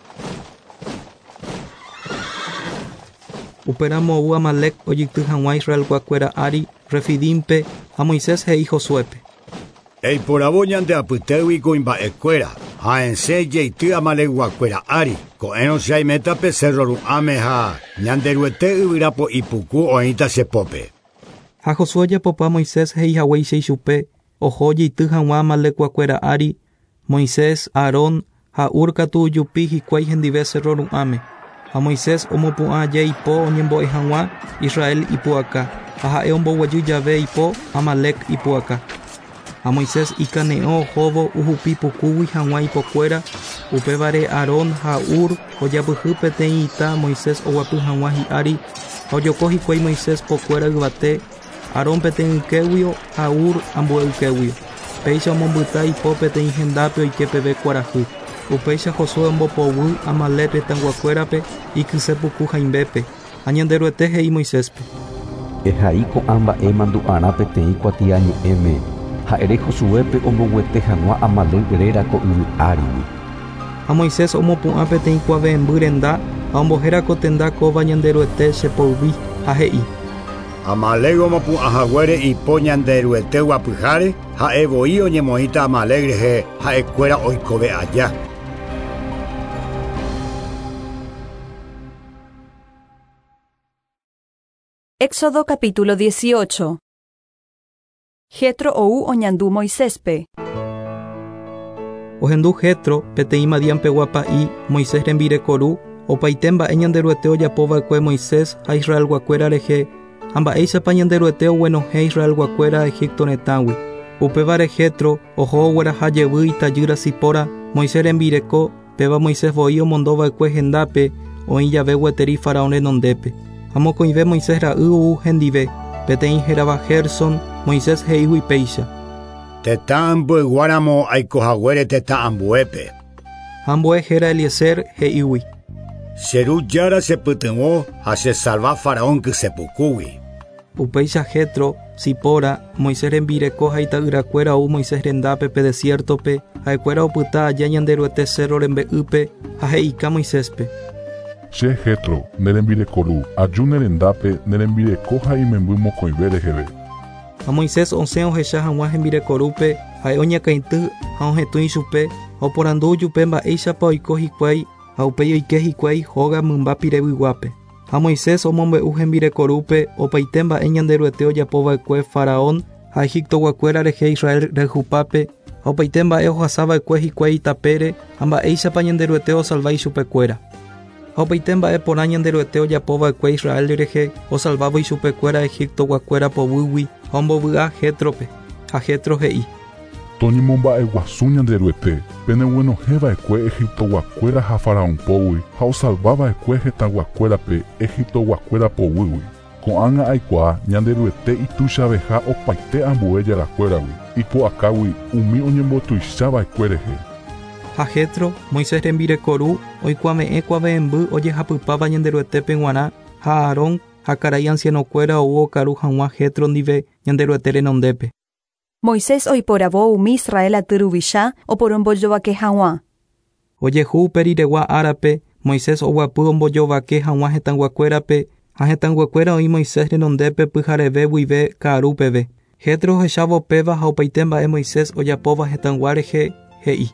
Upéramo Amalek ojyty hag̃ua Israel kuakuéra ári Refidímpe ha Moisés he'i Josuépe. Eiporavo ñandeapytégui kuimba'ekuéra ha ense jeity Amalek guakuéra ári ko'ẽrõ che aimétape Cerro Ru'ãme ha ñanderuete yvyrápo ipuku oĩta chepópe. Ha Josué ojapopa Moisés heihaguáicha ichupe oho jeity hag̃ua Amalek guakuéra ári Moisés, Arón ha katu ujupi hikuái hendive Cerro Ru'ãme. Ha Moisés omopu'ã aje ipo oñembo'e hag̃ua Israel ipu'aka. Ha ha'e omboguajy jave ipo Amalek ipu'aka. Ha Moisés ikane'õ ohóvo uhupi pukúgui hag̃ua ipokuéra. Upévare Arón ha ojapyhy peteĩ ita Moisés oguapy hag̃ua hi'ári. Ha ojoko hikuái Moisés pokuéra yvate. Arón peteĩ ykéguio ha ambue ykéguio. Péicha omombyta ipo peteĩ hendápe oike peve kuarahy. Upéicha Josué ombopovy Amalek retãnguakuérape ikyse puku haimbépe. Ha ñanderuete he'i Moiséspe. Ehai ko'ã mba'e mandu'arã peteĩ kuatia ñe'ẽme. Ha'ere Josuépe omboguete hag̃ua Amalek rérako yvy árigui. Ha Moisés omopu'ã peteĩ kuavemby renda ha ombohérako tenda kóva ñanderuete chepoyvi ha he'i. Amalek omopu'ãhaguére ipo ñanderuete guapyháre ha'evoi oñemoĩta Amalek rehe ha'ekuéra oikove aja. Éxodo capítulo 18. Jetro ou oñandu Moiséspe. Ohendu Jetro peteĩ Madiánpe guapa'i Moisés rembirekoru opaite mba'e ñanderuete ojapova'ekue Moisés ha Israel guakuéra rehe ha mba'éichapa ñanderuete oguenohẽ Israel guakuéra Egipto retãgui. Upévare Jetro oho oguerahajevy itajýra Sipora Moisés rembireko péva Moisés voi omondova'ekue hendápe oĩ jave gueteri Faraón renondépe. Ha mokõive Moisés ra'y hendive peteĩ hérava Gerson Moisés he'ígui péicha. Tetã ambueguáramo aikohaguére tetã ambuépe. Ha ambue héra Eliezer he'ígui. Cherújára chepytyvõ ha chesalva Faraón kychepukúgui. Upéicha Jetro, Sipora, Moisés rembireko ha ita'yrakuéra Moisés rendápe pe desiertope ha'ekuéra opyta aja ñanderuete Cerro rembe'ýpe ha he'ika Moiséspe. Che Jetro nerembirekoru aju nerendápe nerembireko ha imemby mokõive reheve. Ha Moisés osẽ ohecha hag̃ua hembirekorúpe ha'e oñakãity ha ohetũi chupe ha oporandu jupe mba'éichapa oiko hikuái ha upéi oike hikuái hóga mymba pirevyguápe. Ha Moisés omombe'u hembirekorúpe opaite mba'e ñanderuete ojapova'ekue Faraón ha Egiptoguakuéra rehe Israel rehupápe ha opaite mba'e ohasava'ekue hikuái itapére ha mba'éichapa ñanderuete osalvai chupekuéra. Ha opaite mba'e porã ñanderuete ojapova'ekue Israel rehe osalvávoi chupekuéra Egiptoguakuéra povýgui ha ombovy'a Jétrope. Ha Jétro he'i: Toñemomba'eguasu ñanderuete peneguenohẽva'ekue Egiptoguakuéra ha Faraón pógui ha osalvava'ekue hetaguakuérape Egiptoguakuéra povýgui. Ko'ág̃a aikuaa ñanderuete itúichaveha opaite ambue jarakuéragui ipu'akágui umi oñembotuichava'ekue rehe. Ha Jétro, Moisés rembirekoru, oikuaame'ẽ kuave'emby ojehapypáva ñanderuetépe g̃uarã ha Aarón ha karai ancianokuéra ou okaru hag̃ua Jétro ndive ñanderuete renondépe. Moisés oiporavo umi Israel atyruvicha oporõmbojovake hag̃ua. Ojehu upe riregua árape, Moisés oguapy ombojovake hag̃ua hetãnguakuérape ha hetãnguakuéra oĩ Moisés renondépe pyhareve guive ka'arupeve. Jétro ohechávo péva ha opaite mba'e Moisés ojapóva hetãngua rehe he'i: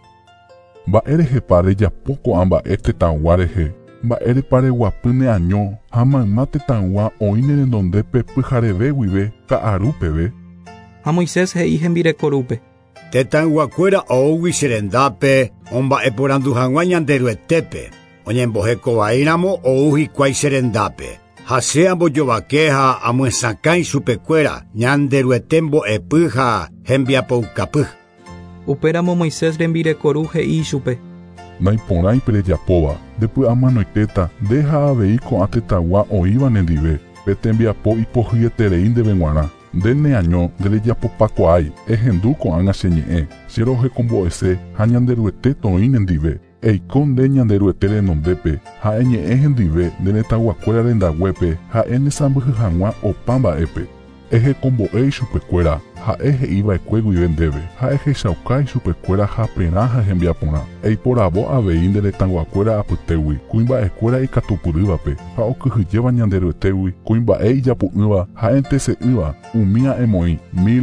Mba'e rehepa rejapo ko'ã mba'e tetãgua rehe. Mba'e repa reguapy neaño ha mayma tetãgua oĩ nerenondépe pyhareve guive ka'arupeve. Ha Moisés he'i hembirekorúpe: Tetãnguakuéra oúgui che rendápe omba'eporandu hag̃ua ñanderuetépe. Oñembohekovaíramo ou hikuái che rendápe. Ha che ambojovake ha amyesãkãi chupekuéra ñanderuete mbo'epy ha hembiapoukapy. Upéramo Moisés rembirekoru he'i chupe: Naiporãipe rejapóva ndepy'amanoitéta ndéha avei ko'ã tetãgua oĩva nendive pe tembiapo ipohyeterei ndeve g̃uarã. Nde neaño nderejapopakuaái ehendu ko'ág̃a cheñe'ẽ cherohekombo'ese ha ñanderuete toĩ nendive. Eiko nde ñanderuete renondépe ha eñe'ẽ hendive nde netãguakuéra rendaguépe ha enesãmbyhy hag̃ua opa mba'épe. Ehekombo'éi chupekuéra ha'e he'iva'ekue guive ndéve ha ehechaukái chupekuéra ha perã ha hembiaporã. Eiporavo avei nde retãnguakuéra apytégui kuimba'ekuéra ikatupyrývape ha okyhyjéva ñanderuetégui kuimba'e ijapu'ỹva ha entese'ỹva umi a'emoĩ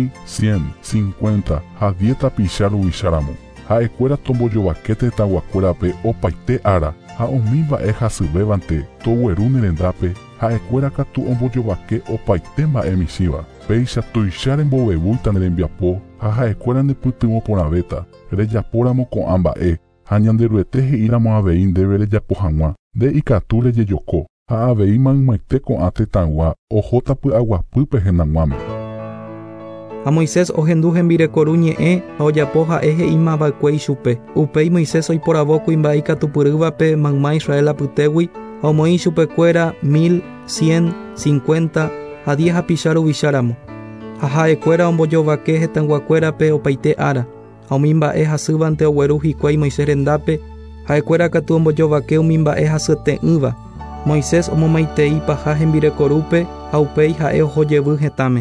1150 ha 10 tapicha ruvicharamo. Ha'ekuéra tombojovake tetãguakuérape opaite ára ha umi mba'e hasyvévante togueru nerendápe ha'ekuéra katu ombojovake opaite mba'e michĩva. Péicha tuicha rembovevúita nerembiapo ha ha'ekuéra nepytyvõ porãvéta rejapóramo ko'ã mba'e ha ñanderuete he'íramo avei ndéve rejapo hag̃ua nde ikatu rejejoko ha avei maymaite ko'ã tetãgua ohótapy'aguapýpe henag̃uáme. Ha Moisés ohendu hembirekoru ñe'ẽ ha ojapo ha'e he'ímava'ekue ichupe. Upéi Moisés oiporavo kuimba'e ikatupyrývape mayma Israel apytégui ha omoĩ chupekuéra 1150 ha 10 hapicha ruvicharamo. Ha ha'ekuéra ombojovake hetãnguakuérape opaite ára ha umi mba'e hasývante ogueru hikuái Moisés rendápe. Ha'ekuéra katu ombojovake umi mba'e hasyte'ỹva. Moisés omomaitei paha hembirekorúpe ha upéi ha'e ohojevy hetãme.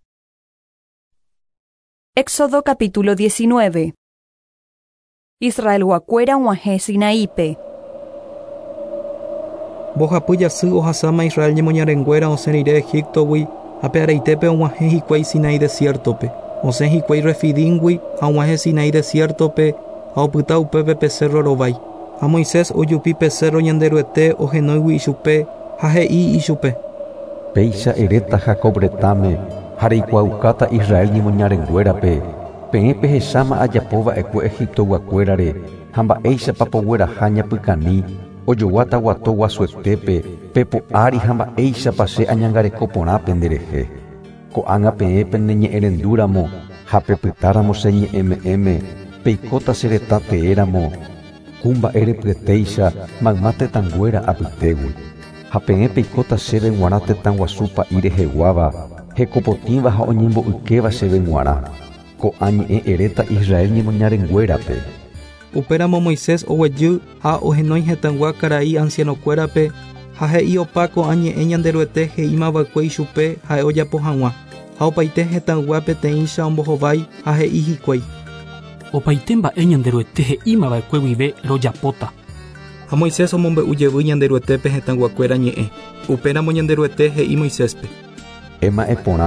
Éxodo capítulo 19. Israel guakuéra g̃uahẽ Sinaípe. Mbohapy jasy ohasáma Israel ñemoñarenguéra osẽ rire Egiptogui ha pe'araitépe og̃uahẽ hikuái Sinai desiertope. Osẽ hikuái Refidímgui ha og̃uahẽ Sinai desiertope ha opyta upépe Pecerro rovái. Ha Moisés ojupi Pecerro ñanderuete ohenóigui ichupe ha he'i ichupe: Péicha eréta Jacob retãme ha reikuaukáta Israel ñemoñarenguérape peẽ pehecháma ajapova'ekue Egiptoguakuérare ha mba'éichapa pogueraha ñapykani ojoguáta guato guasuetépe pepo'ári ha mba'éichapa che añangareko porãpe nderehe. Ko'ág̃a peẽpe neñe'ẽrendúramo ha pepytáramo che ñe'ẽme'ẽme peikóta che retã teéramo kumba'e repyetéicha mayma tetãnguéra apytégui. Ha peẽ peikóta chéve g̃uarã tetãguasu pa'i reheguáva hekopotĩva ha oñembo'ykéva chéve g̃uarã ko'ã ñe'ẽ eréta Israel ñemoñarenguérape. Upéramo Moisés oguejy ha ohenói hetãngua karai ancianokuérape ha he'i opa ko'ã ñe'ẽ ñanderuete he'ímava'ekue ichupe ha'e ojapo hag̃ua ha opaite hetãngua peteĩcha ombohovái ha he'i hikuái: Opaite mba'e ñanderuete he'ímava'ekue guive rojapóta. Ha Moisés omombe'ujevy ñanderuetépe hetãnguakuéra ñe'ẽ. Upéramo ñanderuete he'i Moiséspe: Ema'e porã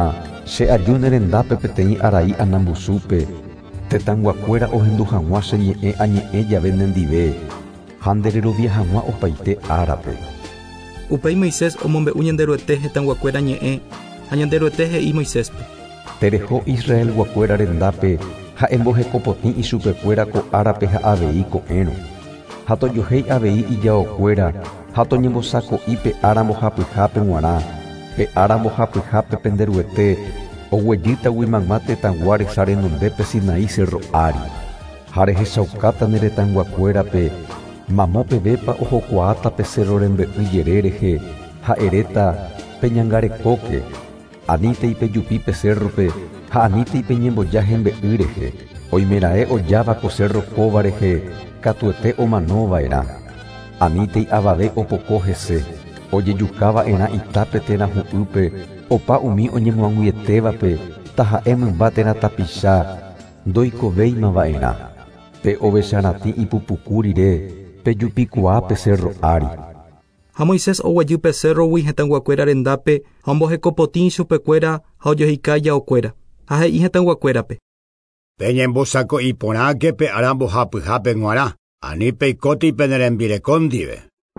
che aju nerendápe peteĩ arai anambusúpe tetãnguakuéra ohendu hag̃ua che ñe'ẽ añe'ẽ jave nendive ha ndererovia hag̃ua opaite árape. Upéi Moisés omombe'u ñanderoete hetãnguakuéra ñe'ẽ ha ñanderoete he'i Moiséspe: tereho Israel guakuéra rendápe ha embohekopotĩ ichupekuéra ko árape ha avei ko'ẽrõ. Ha tojohéi avei ijaokuéra ha toñembosako'i pe ára mbohapyhápe g̃uarã, pe ára mbohapyhápe penderuete oguejýtagui mama tetãgua resa renondépe Sinaí Cerro Ári. Ha rehechaukáta ne retãnguakuérape mamópevépa ohokuaáta pe Cerro Rembe'y jererehe ha eréta pe ñangarekóke, aníntei pe jupi pe cerrope ha aníntei pe ñemboja hembe'y rehe. Oimeraẽ ojáva ko Cerro Kóva rehe katuete omanova'erã. Aníntei avave opoko hese ojejukáva'erã itápe térã hu'ýpe opa umi oñemoanguyetévape taha'e mymba térã tapicha ndoikovéimava'erã pe ovecharãtĩ ipupuku rire pe jupikuaa pe Cerro Ári. Ha Moisés oguejy pe cerrogui hetãnguakuéra rendápe ha ombohekopotĩ chupekuéra ha ojohika ijaokuéra. Ha he'i hetãnguakuérape: peñembosako'i porãke pe ára mbohapyhápe g̃uarã, ani peikóti pe nerembireko ndive.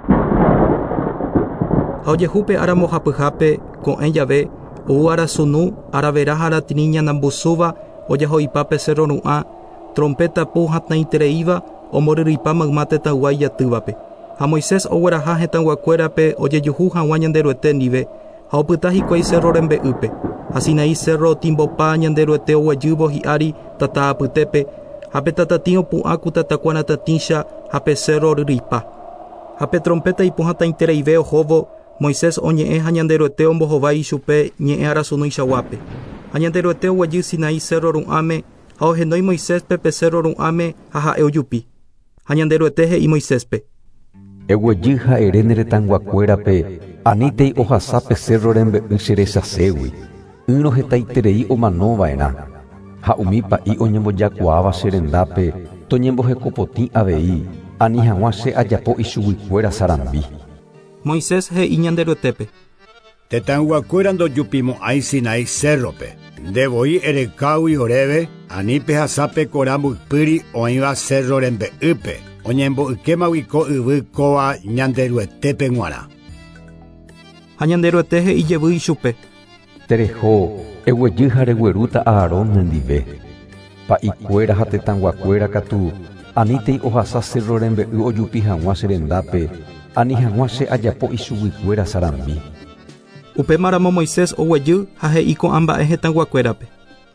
Ha ojehu pe ára mbohapyhápe ko'ẽ jave ou arasunu aravera ha aratĩri ñanambusúva ojaho'ipa pe cerro ru'ã trompeta pu hatãitereíva omboryrypa mayma tetãgua ijatývape. Ha Moisés ogueraha hetãnguakuérape ojejuhu hag̃ua ñanderoete ndive ha opyta hikuái Cerro Rembe'ýpe. Ha Sinaí Cerro otimbopa ñanderoete oguejývo hi'ári tata apytépe ha pe tatatĩ opu'ã ku tatakua tatícha ha pe cerro ryrypa. Ha pe trompeta ipu hatãitereive ohóvo Moisés oñe'ẽ ha ñanderoete ombohovái ichupe ñe'ẽ arasunu ichaguápe. Ha ñanderoete oguejy Sinaí Cerro ru'ãme ha ohenói Moisés pe cerro ru'ãme ha ha'e ojupi. Ha ñanderoete he'i Moiséspe: eguejy ha'ere ne retãnguakuérape aníntei ohasa pe Cerro Rembe'y cherechaségui. Yrõ hetaiterei omanova'erã ha umi pa'i oñembojakuaáva che rendápe toñembohekopotĩ avei ani hag̃ua che ajapo ichuguikuéra sarambi. Moisés he'i ñanderoetépe: tetãnguakuéra ndojupimo'ãi Sinaí Cerrope. Ndevoi erekágui oréve anípe hasápe korambuypýri oĩva Cerro Rembe'ýpe oñembo'ykémaguiko yvy kóva ñanderoetépe g̃uarã. Ha ñanderoete he'ijevýi ichupe: tereho eguejy ha reguerúta Aarón nendive. Pa'ikuéra ha tetãnguakuéra katu aníntei ohasa Cerro Rembe'y ojupi hag̃ua che rendápe ani hag̃ua che ajapo ichuguikuéra sarambi. Upémaramo Moisés oguejy ha he'i ko'ã mba'e hetãnguakuérape.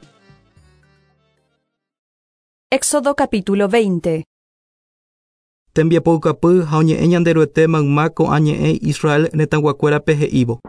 Éxodo capítulo 20. Tembiapokapy ha oñe'ẽ ñanderoete mayma ko'ã ñe'ẽ Israel retãnguakuérape he'ívo: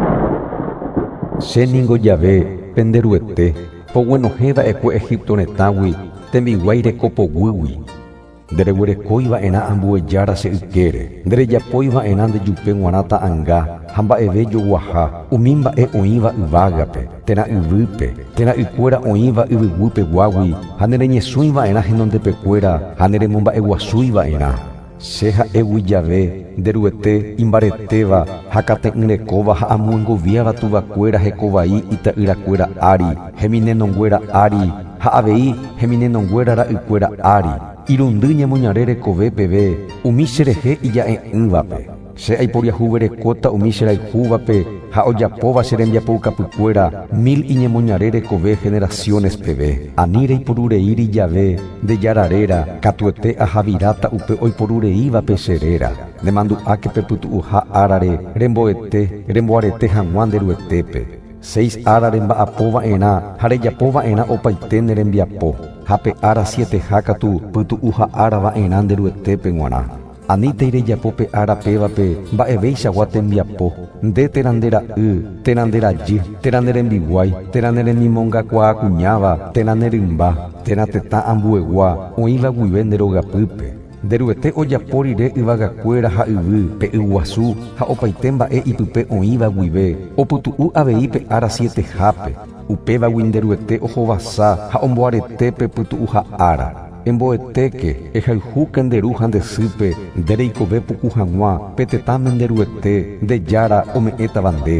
che ningo jave penderuete poguenohéva'ekue Egipto retãgui tembiguái rekopogýgui. Ndereguerekóiva'erã ambuejára che ykére, nderejapóiva'erã ndejupe g̃uarãta anga ha mba'eve joguaha umi mba'e oĩva yvágape, térã yvýpe, térã ykuéra oĩva yvyguýpe guágui ha nereñesũiva'erã henondepekuéra ha neremomba'eguasúiva'erã. Che ha'égui jave nderuete imbaretéva ha kate'ỹrekóva ha amyengoviáva tuvakuéra hekovai ita'yrakuéra ári, heminenonguéra ári ha avei heminenonguéra ra'ykuéra ári. Irundy ñemoñare rekove peve umi cherehe ija'e'ỹvape. Che aiporiahuverekóta umi cherayhúvape ha ojapóva che rembiapoukapykuéra 1000 iñemoñare rekove generaciones peve. Ani reiporureíri jave ndejararéra katuete ahaviráta upe oiporureívape cheréra. Nemandu'áke pe pytu'uha árare remboarete hag̃ua nderuetépe. 6 ára remba'apova'erã ha rejapova'erã opaite ne rembiapo. Ha pe ára 7 katu pytu'uha árava'erã nderuetépe g̃uarã. Aníntei rejapo pe ára pévape mba'evéichagua tembiapo nde terandera'y, teranderajy, teranderembiguái, teranderemimongakuaa kuñáva, teranerymba, teratetã ambuegua oĩva guive nderogapýpe. Nderuete ojapo rire yvagakuéra ha yvy pe yguasu ha opaite mba'e ipype oĩva guive opytu'u avei pe ára 7 hápe. Upévagui nderuete ohovasa ha omboarete pe pytu'uha ára. Emboetéke ehayhúke nderu ha ndesýpe ndereikove puku hag̃ua pe tetãme nderuete ndejára ome'ẽtava ndéve.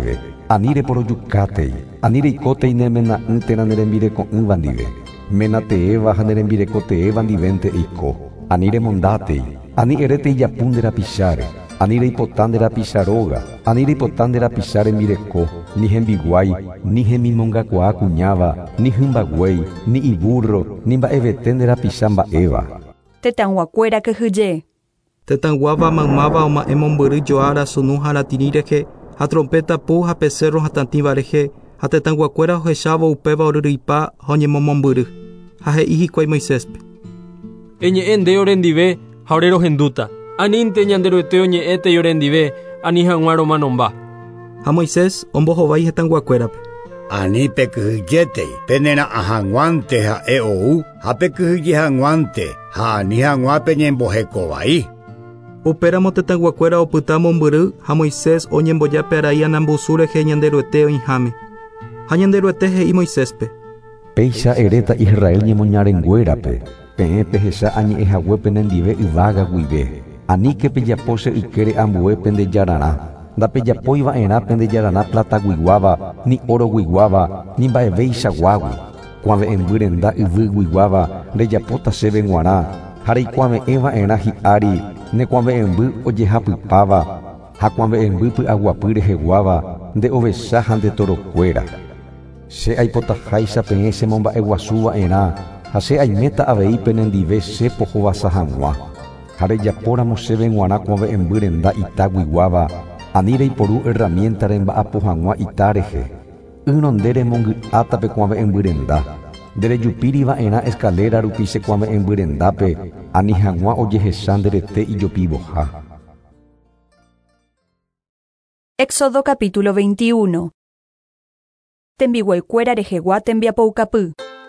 Ani reporojukáte, ani reikóte nemena térã nerembireko'ỹva ndive. Menateéva ha nerembirekoteéva ndivente eiko. Ani remondáte, ani eréte ijapu nde rapicháre, ani reipotã nde rapicharóga, ani reipotã nde rapicháre mbireko, ni hembiguái, ni hemimongakuaa kuñáva, ni hymbaguéi, ni iburro, ni mba'evete nde rapicha mba'éva. Tetãguakuéra kyhyje. Tetãguáva maymáva oma'ẽ mombyry joára sunu ha ratiri rehe, ha trompeta pu ha pecerro ha tatĩva rehe, ha tetãguakuéra ohechávo upéva oryrýipa ha oñemomombyry. Ha he'i hikuái Moiséspe. Eñe'ẽ nde orendive ha ore rohendúta. Anínte ñanderoete oñe'ẽte orendive ani hag̃ua romanomba. Ha Moisés ombohovái hetãnguakuérape. Ani pekyhyjétei penera'ã hag̃uánte ha'e ou ha pekyhyje hag̃uánte ha ani hag̃uápe ñembohekovai. Upéramo tetãnguakuéra opyta mombyry ha Moisés oñembojapearai anambusu rehe ñanderoete oĩháme. Ha ñanderoete he'i Moiséspe. Péicha eréta Israel ñemoñarenguérape. Peẽ pehecha añe'ẽhaguépe nendive yvága guive. Aníke pejapo che ykére ambuépe nde jararã. Ndapejapóiva'erã pende jararã plata guiguáva, ni oro guiguáva, ni mba'evéichaguágui. Kuãve'embyrenda yvy guiguáva rejapóta chéve g̃uarã, ha reikuãve'ẽva'erã hi'ári ne kuãve'emby ojehapypáva, ha kuãve'emby py'aguapy reheguáva nde ovecha ha nde torokuéra. Che aipotaháicha peẽ chemomba'eguasuva'erã, ha che aiméta avei penendive che pohovasa hag̃ua. Ha rejapóramo chéve g̃uarã kuãve'embyrenda ita guiguáva, ani reiporu herramienta remba'apo hag̃ua ita rehe. Yronde remongy'átape kuãve'embyrenda. Nderejupíriva'erã escalera rupi che kuãve'embyrenda-pe, ani hag̃ua ojehecha nderete ijopivoha. Éxodo capítulo 21. Tembiguaikuéra rehegua tembiapoukapy.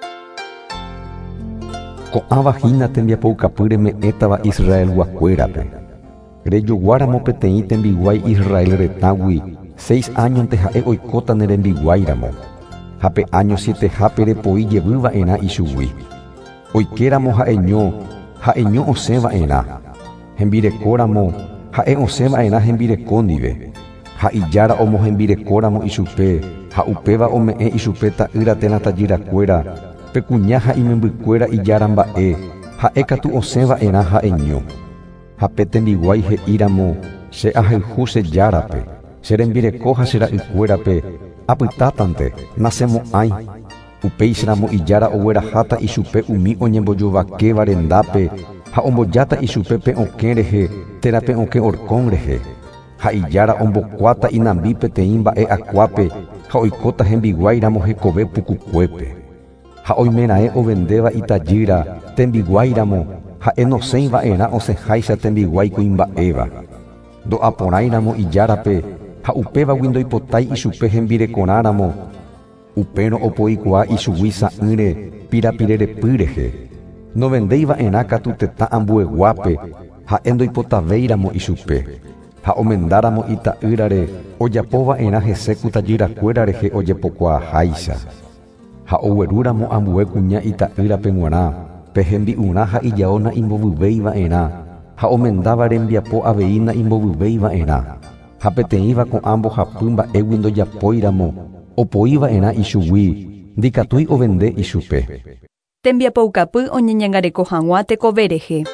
Ko'ãvahína tembiapoukapy reme'ẽtava Israel guakuérape. Rejoguáramo peteĩ tembiguái Israel retãgui 6 añonte ha'e oikóta nerembiguáiramo. Ha pe año 7 hápe repoi jevýva'erã ichugui. Oikeramo ha'eño osẽva'erã. Hembirekóramo ha'e osẽva'erã hembireko ndive. Ha ijára omohembirekóramo ichupe, ha upéva ome'ẽ ichupe ta'ýra térã tajyrakuéra, pe kuña ha imembykuéra ijára mba'e, ha'e katu osẽva'erã ha'eño. Ha pe tembiguái he'íramo che ahayhu che járape, che rembireko ha che ra'ykuérape, apytátante, nasemo'ãi. Upéicharamo ijára ogueraháta ichupe umi oñembojovakéva rendápe, ha ombojáta ichupe pe okẽ rehe, térã pe okẽ orkón rehe. Ha ijára ombokuáta inambi peteĩ mba'e akuápe, ha oikóta hembiguáiramo hekove pukukuépe. Ha oimeraẽ ovendéva itajýra tembiguáiramo, ha'e nosẽiva'erã osẽháicha tembiguái kuimba'éva. Ndo'aporãiramo ijárape, ha upévagui ndoipotái ichupe hembirekorãramo. Upérõ opoikuaa ichugui sa'ỹre pirapirerepy rehe. Novendéiva'erã katu tetã ambueguápe, ha'e ndoipotavéiramo ichupe. Ha omendáramo ita'ýrare ojapova'erã hese kutajyrakuéra rehe ojepokuaaháicha. Ha oguerúramo ambue kuña ita'ýrape g̃uarã, pe hembi'urã ha ijaóna imbovyvéiva'erã, ha omendáva rembiapo aveína imbovyvéiva'erã. Ha peteĩva ko'ã mbohapy mba'égui ndojapóiramo, opoíva'erã ichugui, ndikatúi ovende ichupe. Tembiapoukapy oñeñangareko hag̃ua tekove rehe.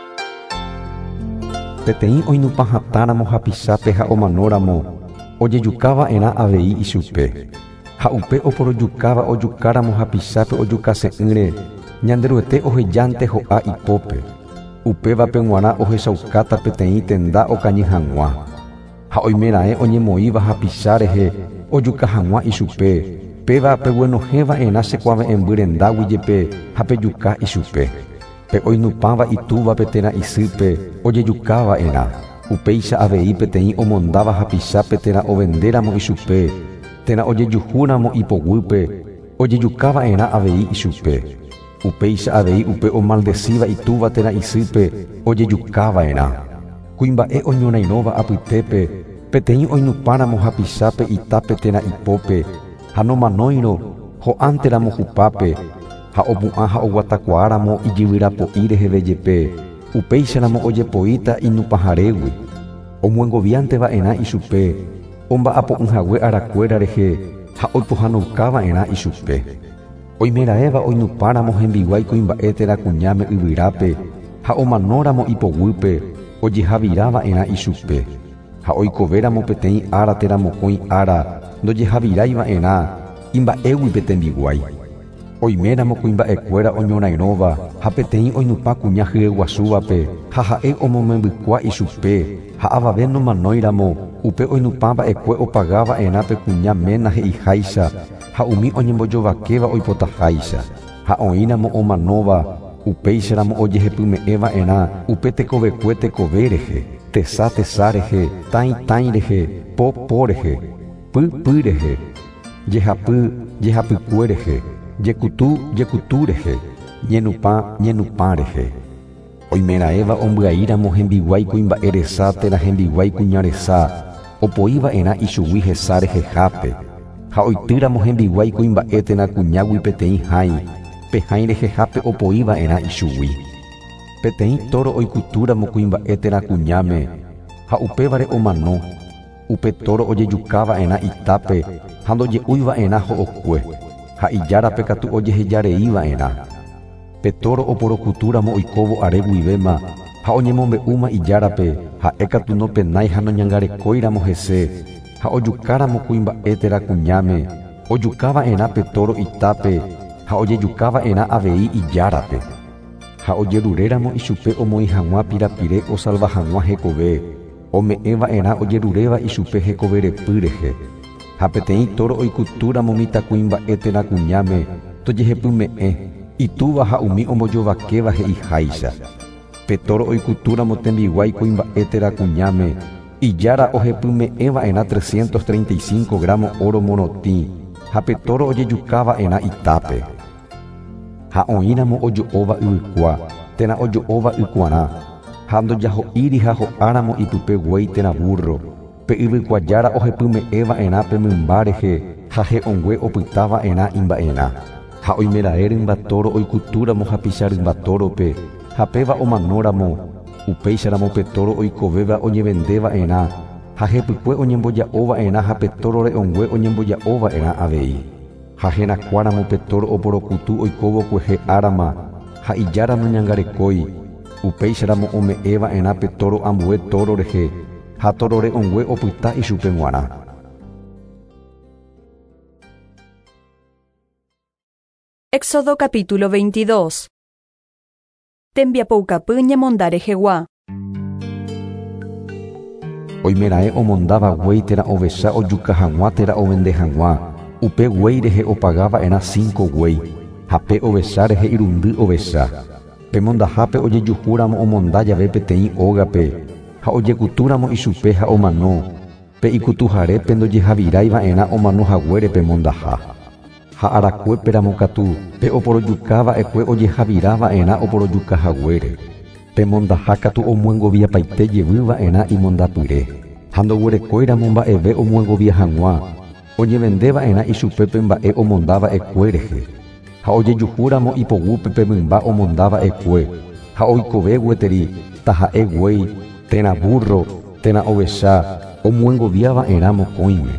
Peteĩ oinupãhatáramo hapichápe ha omanóramo, ojejukava'erã avei ichupe. Ha upe oporojukáva ojukáramo hapichápe ojukase'ỹre, ñanderuete ohejánte ho'a ipópe. Upévape g̃uarã ohechaukáta peteĩ tenda okañy hag̃ua. Ha oimeraẽ oñemoĩva hapicha rehe ojuka hag̃ua ichupe, péva peguenohẽva'erã che kuãve'embyrenda jepe ha pejuka ichupe. Pe oinupãva itúvape térã isýpe ojejukava'erã. Upéicha avei peteĩ omondáva hapichápe térã ovendéramo ichupe, térã ojejuhúramo ipoguýpe, ojejukava'erã avei ichupe. Upéicha avei upe omaldecíva itúva térã isýpe ojejukava'erã. Kuimba'e oñorairõva apytépe, peteĩ oinupáramo hapichápe itápe térã ipópe, ha nomanóiro ho'ánteramo hupápe, ha opu'ã ha oguatakuáramo ijyvyrapo'i reheve jepe, upéicharamo ojepoíta inupãharégui. Omuengoviánteva'erã ichupe, omba'apo'yhague arakuéra rehe ha oipohãnoukava'erã ichupe. Oimeraẽva oinupáramo hembiguái kuimba'e terakuñáme yvyrápe ha omanóramo ipoguýpe ojehavirava'erã ichupe. Ha oikovéramo peteĩ ára teramokõi ára ndojehaviráiva'erã imba'égui petembiguái. Oiméramo kuimba'ekuéra oñorairõva ha peteĩ oinupã kuña hyeguasúvape ha ha'e omomembykuaa ichupe ha avave nomanóiramo upe oinupã mba'ekue opagava'erã pe kuña ména he'iháicha ha umi oñembojovakéva oipotaháicha ha oĩramo omanóva upéicharamo ojehepyme'ẽva'erã upe tekovekue tekove rehe, tesa tesa rehe, tãi tãi rehe, po po rehe, py py rehe, jehapy jehapykue rehe, jekutu jekutu rehe, ñenupã rehe. Oimeraẽva ombya'íramo hembiguái kuimba'e resa térã hembiguái kuñaresa opoíva'erã ichugui hesa rehehápe ha oitýramo hembiguái kuimba'e térã kuñágui peteĩ hãi pe hãi rehehápe opoíva'erã ichugui. Peteĩ toro oikutúramo kuimba'e térã kuñáme ha upévare omano upe toro ojejukáva'erã itápe ha ndoje'úiva'erã ho'okue ha ijárape katu ojehejareíva'erã. Pe toro oporokutúramo oikóvo are guivéma ha oñemombe'úma ijárape ha'e katu nopenái ha noñangarekóiramo hese ha ojukáramo kuimba'e térã kuñáme ojukáva'erã pe toro itápe ha ojejukáva'erã avei ijárape ha ojeruréramo ichupe omoĩ hag̃ua pirapire osalva hag̃ua hekove ome'ẽva'erã ojeruréva ichupe hekove repy rehe ha peteĩ toro oikutúramo mitãkuimba'e térã kuñáme tojehepyme'ẽ itúva ha umi ombojovakéva he'iháicha. Pe toro oikutúramo tembiguái kuimba'e térã kuñáme ijára ohepyme'ẽva'erã 335 gramos oro morotĩ ha pe toro ojejukáva'erã itápe ha oĩramo ojo'óva yvykua térã ojo'óva ykuarã ha ndojaho'íri ha ho'áramo ipype guéi térã burro pe yvykuajára ohepyme'ẽva'erã pe mymba rehe ha he'õngue opytáva'erã imba'erã ha oimeraẽ rymba toro oikutúramo hapicha rymba tórope ha péva omanóramo upéicharamo pe toro oikovéva oñevendeva'erã ha hepykue oñemboja'óva'erã ha pe toro re'õngue oñemboja'óva'erã avei ha herakuáramo pe toro oporokutu oikóvo kuehe árama ha ijára noñangarekói upéicharamo ome'ẽva'erã pe toro ambue toro rehe ha toro re'õngue opyta ichupe g̃uarã. Éxodo capítulo 22. Tembiapoukapy ñemonda rehegua. Oimeraẽ omondáva guéi térã ovecha ojuka hag̃ua térã ovende hag̃ua upe guéi rehe opagava'erã 5 guéi ha pe ovecha rehe irundy ovecha pe mondahápe ojejuhúramo omonda jave peteĩ ógape ha ojekutúramo ichupe ha omano pe ikutuharépe ndojehaviráiva'erã omanohaguére pe mondaha ha arakuépéramo katu pe oporojukáva'ekue ojehavirava'erã oporojukahaguére pe mondaha katu omuengoviapaite jevýva'erã imondapyre ha ndoguerekóiramo mba'eve omuengovia hag̃ua oñevendeva'erã ichupe pe mba'e omondava'ekue rehe ha ojejuhúramo ipogúpe pe mymba omondava'ekue ha oikove gueteri taha'e guéi térã burro térã ovecha omuengoviava'erã mokõime.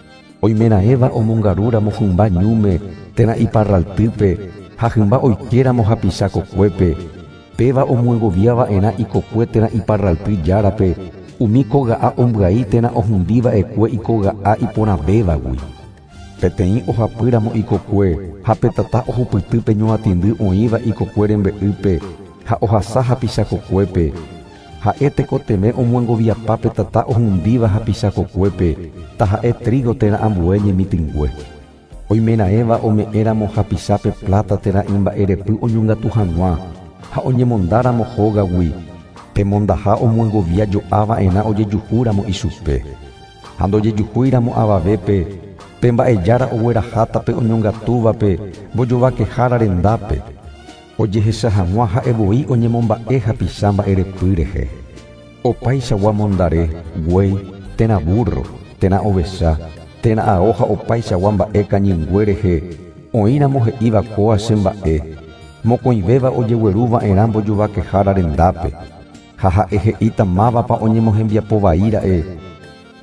Oimeraẽva omongarúramo hymba ñúme térã iparraltýpe ha hymba oikeramo hapicha kokuépe péva omuengoviava'erã ikokue térã iparralty járape umi koga'a ombyai térã ohundíva'ekue ikoga'a iporãvévagui. Peteĩ ohapýramo ikokue ha petata ohupyty pe ñoatĩndy oĩva ikokue rembe'ýpe ha ohasa hapicha kokuépe ha'e tekoteme omuengoviapa petata ohundíva hapicha kokuépe taha'e trigo térã ambue ñemitỹngue. Oimeraẽva ome'éramo hapichápe plata térã imba'erepy oñongatu hag̃ua ha oñemondáramo hógagui pe mondaha omuengovia jo'áva'erã ojejuhúramo ichupe ha ndojejuhúiramo avavépe pe mba'ejára ogueraháta pe oñongatúvape mbojovakehára rendápe ojehecha hag̃ua ha'evoi oñemomba'e hapicha mba'erepy rehe opaichagua mondare guéi térã burro térã ovecha térã ao ha opaichagua mba'e kañyngüe rehe oĩramo he'íva kóva che mba'e mokõivéva ojegueruva'erã mbojovakehára rendápe ha ha'e he'íta mávapa oñemohembiapo vaíra'e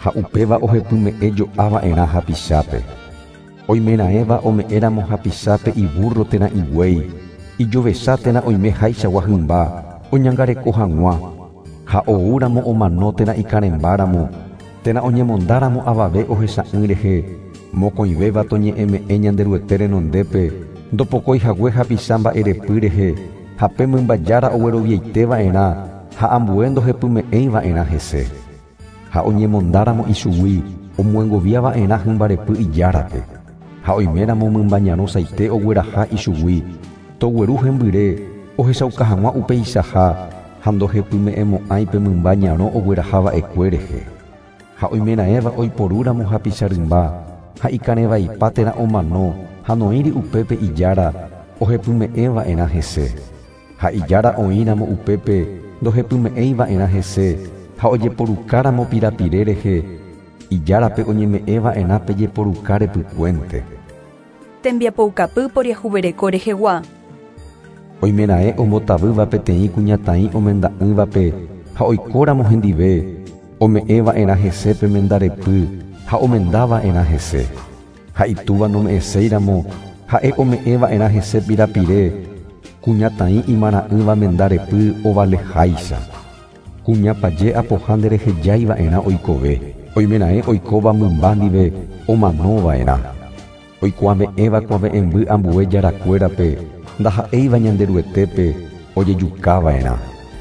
ha upéva ohepyme'ẽ jo'ava'erã hapichápe. Oimerãéva ome'éramo hapichápe iburro térã iguéi, ijovecha térã oime háichagua hymba, oñangareko hag̃ua, ha oúramo omano térã ikarembáramo, térã oñemondáramo avave ohecha'ỹ rehe, mokõivéva toñe'ẽme'ẽ ñanderuete renondépe, ndopokõihague hapicha mba'erepy rehe, ha pe mymbajára ogueroviaiteva'erã ha ambue ndohepyme'ẽiva'erã hese. Ha oñemondáramo ichugui, omoengoviava'erã hymbarepy ijárape. Ha oiméramo mymba ñarõsaite ogueraha ichugui, togueru hembyre ohechaukã hag̃ua upeichaha ha ndohepyme'ẽmo'ãi pe mymba ñarõ oguerahava'ekue rehe. Ha oimerãéva oiporúramo hapicharymba ha ikarẽvaipa térã omano ha noĩri upépe ijára ohepyme'ẽva'erã hese. Ha ijára oĩramo upépe ndohepyme'ẽiva'erã hese ha ojeporukáramo pirapire rehe, ijárape oñeme'ẽva'erã pe jeporuka repykuénte. Tembiapoukapy poriahuvereko rehegua. Oimerãe ombotavýva peteĩ kuñataĩ omenda'ỹvape ha oikóramo hendive, ome'ẽva'erã hese pe mendarepy ha omendáva'erã hese. Ha itúva nome'ẽséiramo ha'e ome'ẽva'erã hese pirapire, kuñataĩ imara'ỹva mendarepy ovaleháicha. Kuñapaje apoha nderehejáiva'erã oikove. Oimerãe oikóva mymba ndive omanova'erã. Oikuaave'ẽva kuaave'ẽmby ambue jarakuérape ndaha'éiva ñanderuetépe ojejukava'erã.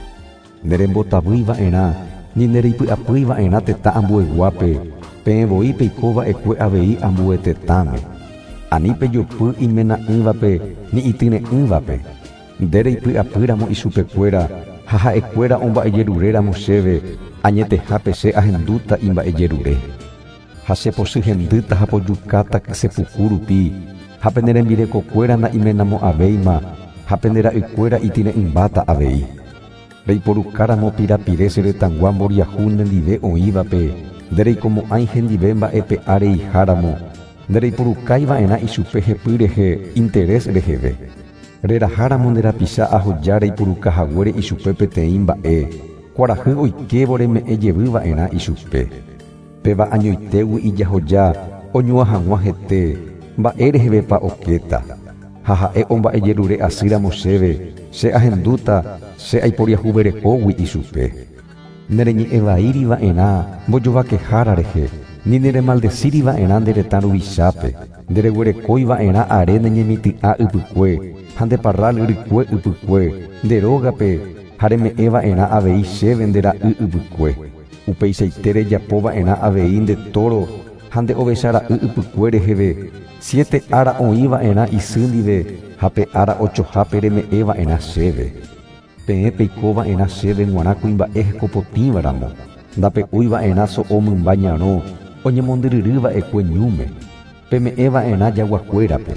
Nderembotavýiva'erã ni ndereipy'apýiva'erã tetã ambueguápe peẽvoi peikova'ekue avei ambue tetãme. Ani pejopy imena'ỹvape ni ityre'ỹvape. Ndereipy'apýramo ichupekuéra ha ha'ekuéra omba'ejeruréramo chéve añetehápe che ahendúta imba'ejerure. Ha chepochy hendýta ha pojukáta sepuku rupi, ha penderembirekokuéra na'iménamo aveima, ha pendera'ykuéra ityre'ỹmbáta avei. Reiporukáramo pirapire che retãngua mboriahu nendive oĩvape, ndereikomo'ãi hendive mba'epe areiháramo, ndereiporukáiva'erã ichupe hepy rehe interés reheve. Reraháramo nderapicha ahoja reiporukahaguére ichupe peteĩ mba'e, kuarahy oikévo reme'ẽjevýva'erã ichupe. Péva añoitegui ijahoja oñua hag̃ua hete, mba'e rehevépa okéta. Ha ha'e omba'ejerure asýramo chéve, che ahendúta che aiporiahuverekógui ichupe. Nereñe'ẽvaíriva'erã mbojovakehára rehe, ni neremaldecíriva'erã nderetã ruvichápe, ndereguerekóiva'erã are neñemitý'a ypykue ha ndeparra lyrykue ypykue, nderógape ha reme'ẽva'erã avei chéve ndera'y ypykue. Upeichaite rejapova'erã avei nde toro ha nde ovechara'y ypykue reheve, 7 ára oĩva'erã isy ndive ha pe ára 8 hápe reme'ẽva'erã chéve. Peẽ peikova'erã chéve g̃uarã kuimba'e hekopotĩvaramo, ndape'úiva'erã so'o mymba ñarõ oñemondyryrýva'ekue ñúme, peme'ẽva'erã jaguakuérape.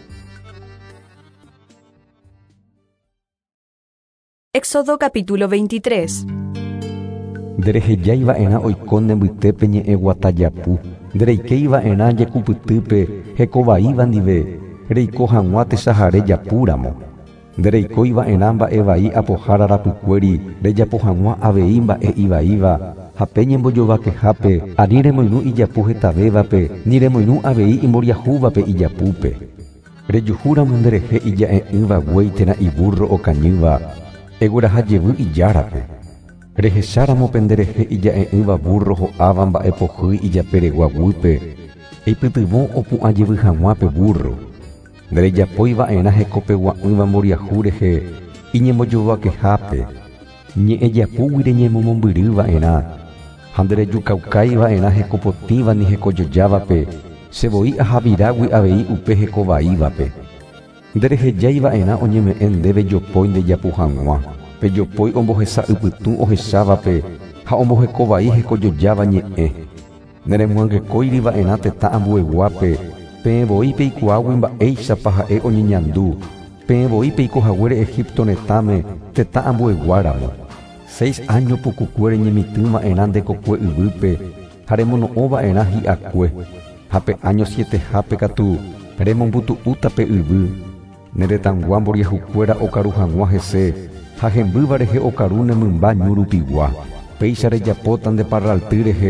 Éxodo capítulo 23. Nderehejáiva'erã oiko nembytépe ñe'ẽ guatajapu, ndereikéiva'erã jekupytýpe hekovaíva ndive, reiko hag̃ua techahare japúramo. Ndereikóiva'erã mba'e apohára rapykuéri rejapo hag̃ua avei mba'e ivaíva, ha pe ñembojovakehápe ani remoirũ ijapu hetavévape ni remoirũ avei imboriahúvape ijapúpe. Rejuhúramo nderehe ija'e'ỹvaguéi térã iburro okañýva, eguerahajevy ijárape. Rehecháramo penderehe ija'e'ỹva burro ho'áva mba'epohýi ijapereguaguype, eipytyvõ opu'ãjevy hag̃uápe burro. Nderejapóiva'erã hekopegua'ỹva mboriahu rehe iñembojovakehápe, ñe'ẽjapúgui reñemomombyryva'erã, ha nderejukaukáiva'erã hekopotĩva ni hekojojávape, chevoi ahavirágui avei upe hekovaívape. Nderehejáiva'erã oñeme'ẽ ndéve jopói ndejapu hag̃ua, pe jopói ombohesa'ypytũ ohechávape ha ombohekovai hekojojáva ñe'ẽ. Neremoangekóiriva'erã tetã ambueguápe, peẽvoi peikuágui mba'éichapa ha'e oñeñandu, peẽvoi peikohaguére Egipto retãme tetã ambueguáramo. 6 año pukukuére ñemitỹva'erã ndekokue yvýpe ha remono'õva'erã hi'akue, ha pe año 7 hápe katu remombutu'úta pe yvy. Neretãngua mboriahukuéra okaru hag̃ua hese ha hembýva rehe okaru ne mymba ñu rupigua. Péicha rejapóta nde parralty rehe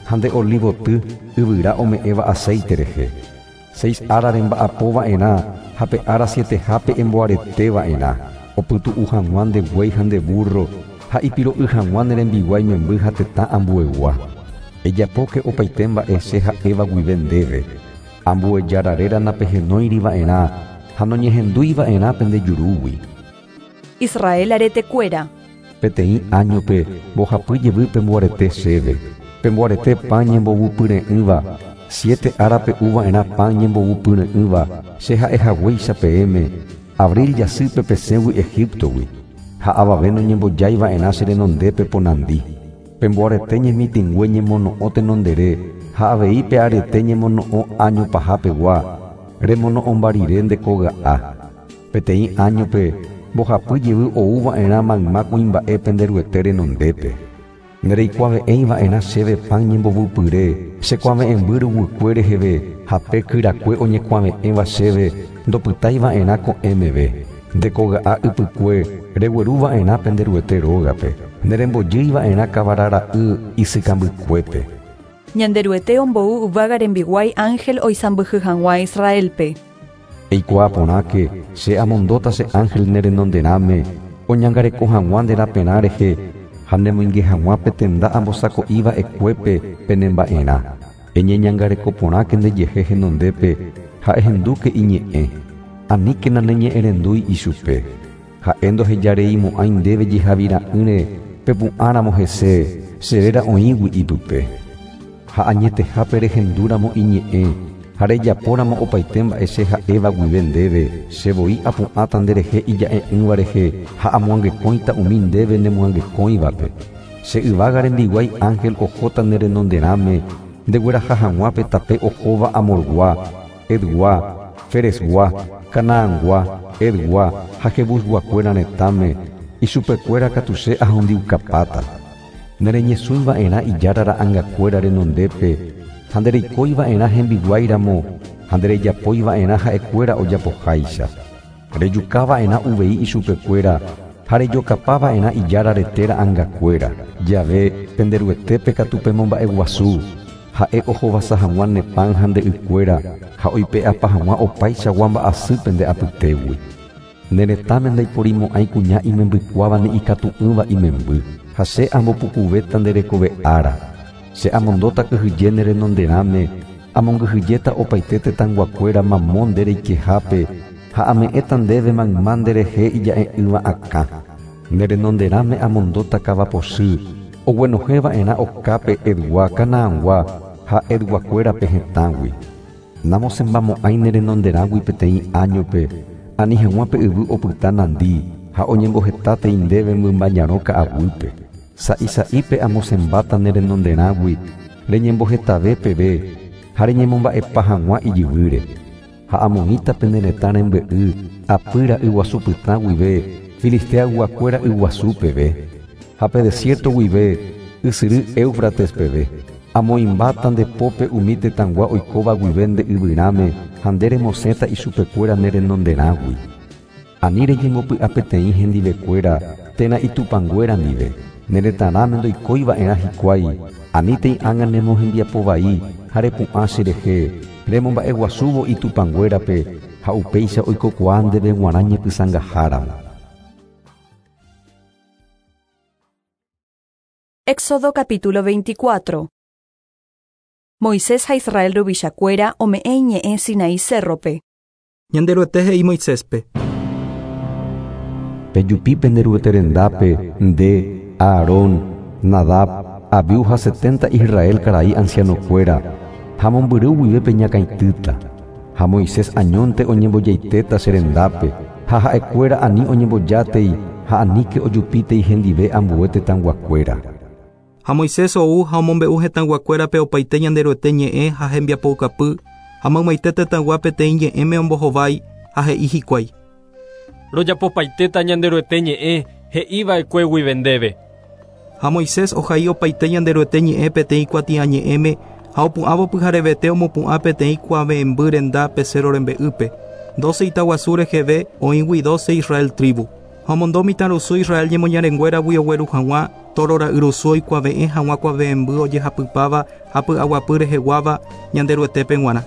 hande olivo ty yvyra ome'ẽva aceite rehe. 6 ara remba'apova'erã ha pe ara 7 hápe emboareteva'erã. Opytu'u hag̃ua nde guéi ha nde burro ha ipiro'y hag̃ua nerembiguái memby ha tetã ambuegua. Ejapóke opaite mba'e che ha'éva guive ndéve. Ambuejararére napehenóiriva'erã ha noñehendúiva'erã pende jurúgui. Israel aretekuéra. Peteĩ añope mbohapyjevy pemboarete chéve. Pemboarete pã ñembovupyre'ỹva. 7 árape uva'erã pã ñembovupyre'ỹva che ha'ehaguéicha peẽme. Abril jasýpe peségui Egiptogui. Ha avave noñembojáiva'erã che renondépe ponandi. Pemboarete ñemitĩngue ñemono'õ tenondere ha avei pe arete ñemono'õ año pahapegua. Remono'õ mbarire ndekoga'á. Peteĩ añope mbohapyjevy ouva'erã mayma kuimba'e penderuete renondépe. Nereikuaave'ẽiva'erã chéve pã ñembovupyre chekuaave'ẽmby ruguykué reheve ha pe kyrakue oñekuaave'ẽva chéve ndopytaiva'erã ko'ẽmeve. Ndekoga'á ypykue regueruva'erã penderuete rógape. Nerembojýiva'erã kavarara'y isykãmbykuépe. Ñanderuete ombou yvága rembiguái ángel oisãmbyhy hag̃ua Israelpe. Eikuaa porãke che amondóta che ángel nerenonderãme oñangareko hag̃ua nderaperã rehe ha nemoinge hag̃ua petenda ambosako'íva'ekuépe penemba'erã. Eñeñangareko porãke ndejehe henondépe ha ehendúke iñe'ẽ. Aníkena neñe'ẽrendúi ichupe. Ha'e ndohejareimo'ãi ndéve jehavira'ỹre pepu'ãramo hese cheréra oĩgui ipype. Ha añetehápe rehendúramo iñe'ẽ ha rejapóramo opaite mba'e che ha'éva guive ndéve chevoi apu'ãta nderehe ija'e'ỹva rehe ha amoangekóita umi ndéve nemoangekóivape. Che yvága rembiguái ángel ohóta nerenonderãme ndegueraha hag̃uápe tape ohóva amorgua, edgua, feresgua, kanaãngua, edgua ha jebusguakuéra retãme ichupekuéra katuche ahondiukapáta. Nereñesũiva'erã ijárara angakuéra renondépe ha ndereikóiva'erã hembiguáiramo ha nderejapóiva'erã ha'ekuéra ojapoháicha. Rejukáva'erã uvei ichupekuéra ha rejokapáva'erã ijára retéra angakuéra. Jave penderuetépe katu pemomba'e guasu ha'e ohovasa hag̃ua nepã ha nde'ykuéra ha oipe'apa hag̃ua opaichagua mba'asýpe nde'apytégui. Neretãme ndaiporimo'ãi kuña imembykuáva ne'ikatu'ỹva imemby. Ha che ambopukuvéta nderekove ára. Che amondóta kyhyje nerenonderãme amongyhyjéta opaite tetãnguakuéra mamó ndereikehápe ha ame'ẽta ndéve mayma nderehe ija'e'ỹva akã. Nerenonderãme amondóta kavapochy oguenohẽva'erã okápe edgua kanaãngua ha edguakuérape hetãgui. Namosembamo'ãi nerenonderãgui peteĩ añope ani hag̃uápe yvy opyta nandi ha oñembohetáte ndéve mymba ñarõ ka'aguype. Sa'isa'ípe amosembáta nerenonderãgui reñembohetave peve ha reñemomba'epa hag̃ua ijyvýre. Ha amoĩta pene retã rembe'y apýra yguasupytã guive Filistea guakuéra yguasu peve. Ha pe desierto guive ysyry Éufrates peve. Amoimbáta ndepópe umi tetãngua oikóva guive nde yvyráme ha nderemosẽta ichupekuéra nerenonderãgui. Ani reñembopy'a peteĩ hendivekuéra térã itupanguéra ndive. Neretãráme ndoikóiva'erã hikuái. Aníteĩ ág̃a nemohembiapovai ha repu'ã cherehe remomba'e guasúvo itupanguérape ha upéicha oikokuaa ndeve g̃uarã ñepysãngaháramo. Éxodo capítulo 24. Moisés ha Israel ruvichakuéra ome'ẽ ñe'ẽ Sinaí cerrope. Ñanderuete he'i Moiséspe. Pejupi penderueterendápe nde Aarón, Nadab, Abiú ha 70 Israel karai ancianokuéra ha mombyry guive peñakãitýta. Ha Moisés añónte oñembojaitéta cherendápe ha ha'ekuéra ani oñembojátai ha aníke ojupítai hendive ambue tetãnguakuéra. Ha Moisés ou ha omombe'u hetãnguakuérape opaite ñanderuete ñe'ẽ ha hembiapoukapy ha maymaite tetãgua peteĩ ñe'ẽme ombohovái ha he'i hikuái. Rojapopaitéta ñanderuete ñe'ẽ he'íva'ekue guive ndéve. Ha Moisés ohai opaite ñanderuete ñe'ẽ peteĩ kuati'a ñe'ẽme ha opu'ãvo pyharevete omopu'ã peteĩ kuave'emby renda pesero rembe'ýpe. 12 itaguasu reheve oĩgui 12 Israel tribu. Hamondo mitarusu Israel ñemoñarenguéra guiogueru hag̃ua torora yrusu oikuaave'ẽ hag̃ua kuaave'emby ojehapypáva ha py'aguapy reheguáva ñande ry'etépe g̃uarã.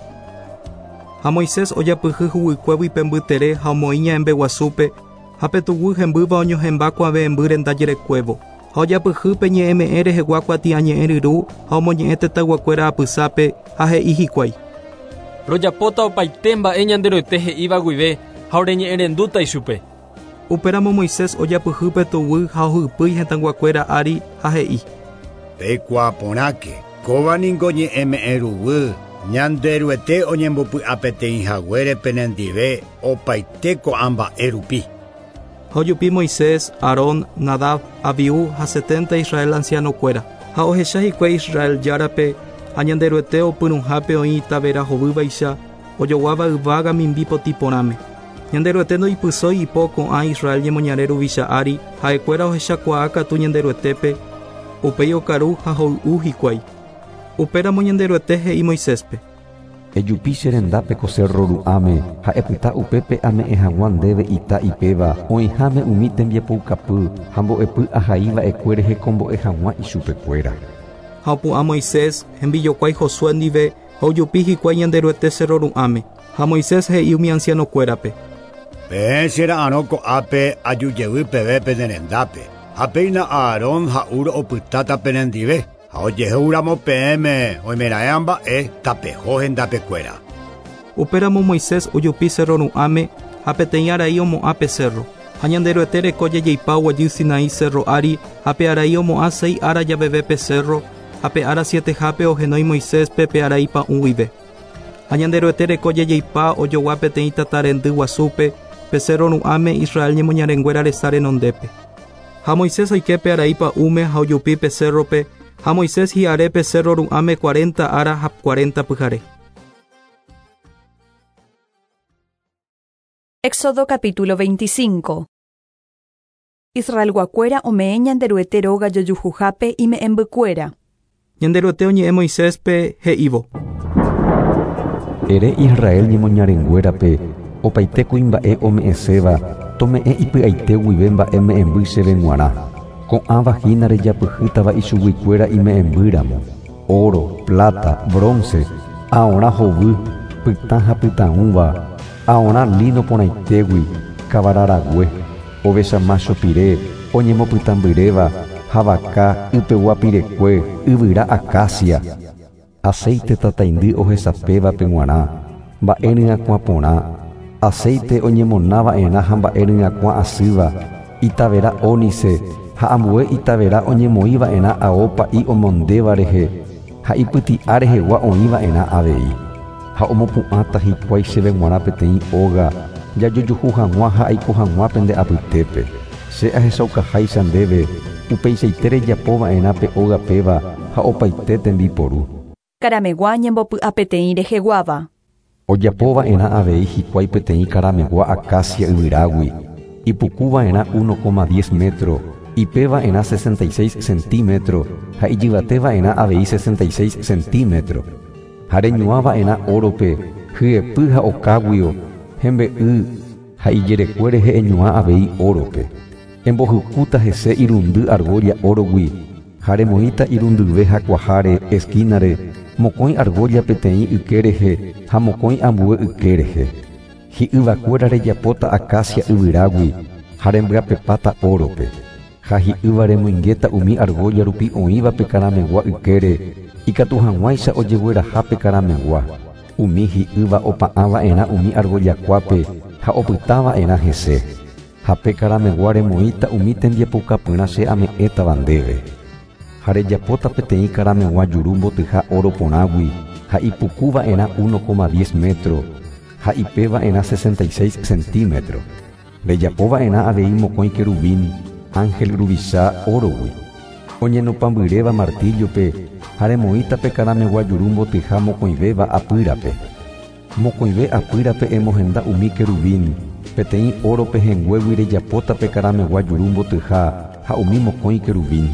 Ha Moisés ojapyhy huguykue pembytere ha omoĩ ñaembeguasúpe ha petuguy hembýva oñohẽmba kuaave'emby rendajerekuévo. Ha ojapyhy pe ñe'ẽme'ẽ rehegua kuati'a ñe'ẽ ryru ha omoñe'ẽ tetãguakuéra apysápe ha he'i hikuái. Rojapóta opaite mba'e ñande ro'yete he'íva guive ha oreñe'ẽrendúta ichupe. Upéramo Moisés ojapyhy petuguy ha ohypýi hetãnguakuéra ári ha he'i. Pekuaaporãke, kóvaniko ñe'ẽme'ẽ ruguy. Ñande ry'ete oñembopy'a peteĩ haguére penendive opaite ko'ã mba'e rupi. Ha ojupi Moisés, Aarón, Nadab, Abiú ha 70 Israel ancianokuéra. Ha ohecha hikuái Israel járape ha ñande ry'ete opyruhápe oĩ itavera hovývaicha ojoguáva yvága mimbi potiporãme. Ñande ry'ete ndoipysói ipo ko'ã Israel ñemoñare ruvicha ári ha'ekuéra ohechakuaa katu ñande ry'etépe upéi okaru ha hoy'u hikuái. Upéramo ñande ry'ete he'i Moiséspe. Ejupi che rendápe ko cerro ru'ãme ha epyta upépe ame'ẽ hag̃ua ndéve ita ipéva oĩháme umi tembiapoukapy ha mbo'epy ahaíva'ekue rehekombo'e hag̃ua ichupekuéra. Ha opu'ã Moisés hembijokuái Josué ndive ha ojupi hikuái ñande ry'ete cerro ru'ãme. Ha Moisés he'i umi ancianokuérape. Peẽ che ra'ãrõ ko'ápe ajujevy pevépe nerendápe. Ha péina Aarón ha Ur opytáta penendive. Ha ojehúramo peẽme oimeraẽ mba'e tapeho hendapekuéra. Upéramo Moisés ojupi cerro ru'ãme ha peteĩ arai omo'ã pe cerro. Ha ñande ry'ete reko jejeipa guajy Sinaí cerro ári ha pe arai omo'ã 6 ára javeve pe cerro ha pe ára 7hápe ohenói Moisés pe arai pa'ũ guive. Ha ñande ry'ete reko jejeipa ojogua peteĩ tatarendy guasúpe pe cerro ru'ãme Israel ñemoñarenguéra resa renondépe. Ha Moisés oike pe arai pa'ũme ha ojupi pe cerrope. Ha Moisés hi'are pe cerro ru'ãme 40 ára ha 40 pyhare. Éxodo capítulo 25. Israel guakuéra ome'ẽ ñande ry'ete róga jojuhápe ime'ẽmbykuéra. Ñande ry'ete oñe'ẽ Moiséspe he'ívo. Ere Israel ñemoñarenguérape opaite kuimba'e ome'ẽséva tome'ẽ ipy'aite guive mba'e me'ẽmby chéve g̃uarã. Ko'ã vagina rejapyhýtava ichuguikuéra ime'ẽmbýramo. Oro, plata, bronce, aorã hovy, pytã ha pytãúva, aorã lino porãitégui, kavararague, ovechama chopire, oñemopytãmbyréva, ha vaka, ypegua pirekue, yvyra acacia, aceite tataindy ohesapéva pe g̃uarã, mba'e ryakuã porã, aceite oñemonáva'erã ha mba'e ryakuã asýva, itavera ónice, ha ambue itavera oñemoĩva'erã ao pa'i omondéva rehe ha ipyti'a rehegua oĩva'erã avei. Ha omopu'ãta hikuái chéve g̃uarã peteĩ óga jajojuhu hag̃ua ha aiko hag̃ua pende apytépe. Che ahechaukaháicha ndéve upeichaite rejapova'erã pe óga péva ha opaite tembiporu. Karamegua ñembopy'a peteĩ reheguáva. Ojapova'erã avei hikuái peteĩ karamegua acacia yvyrágui. Ipukuva'erã 1,10 metro. Ipeva'erã 66 centímetros ha ijyvateva'erã avei 66 centímetros. Ha reñuãva'erã órope hyepy ha okáguio hembe'y ha ijerekue rehe eñuã avei órope. Embohykúta hese irundy argolla órogui ha remoĩta irundyve ha kuaháre esquínare mokõi argolla peteĩ yke rehe ha mokõi ambue yke rehe. Hi'yvakuéra rejapóta acacia yvyrágui ha rembyapepáta órope. Ha hi'ýva remoingéta umi argolla rupi oĩva pe karamegua ykére ikatu hag̃uáicha ojegueraha pe karamegua. Umi hi'ýva opa'ãva'erã umi argollakuápe ha opytáva'erã hese. Ha pe karamegua remoĩta umi tembiapoukapýra che ame'ẽtava ndéve. Ha rejapóta peteĩ karamegua juru mbotyha oro porãgui ha ipukuva'erã 1,10 metro ha ipeva'erã 66 centímetros. Rejapova'erã avei mokõi kerubín ángel ruvicha órogui. Oñenopãmbyréva martillope ha remoĩta pe karamegua juru mbotyha mokõivéva apýrape. Mokõive apýrape emohenda umi kerubín peteĩ órope henguégui rejapóta pe karamegua juru mbotyha ha umi mokõi kerubín.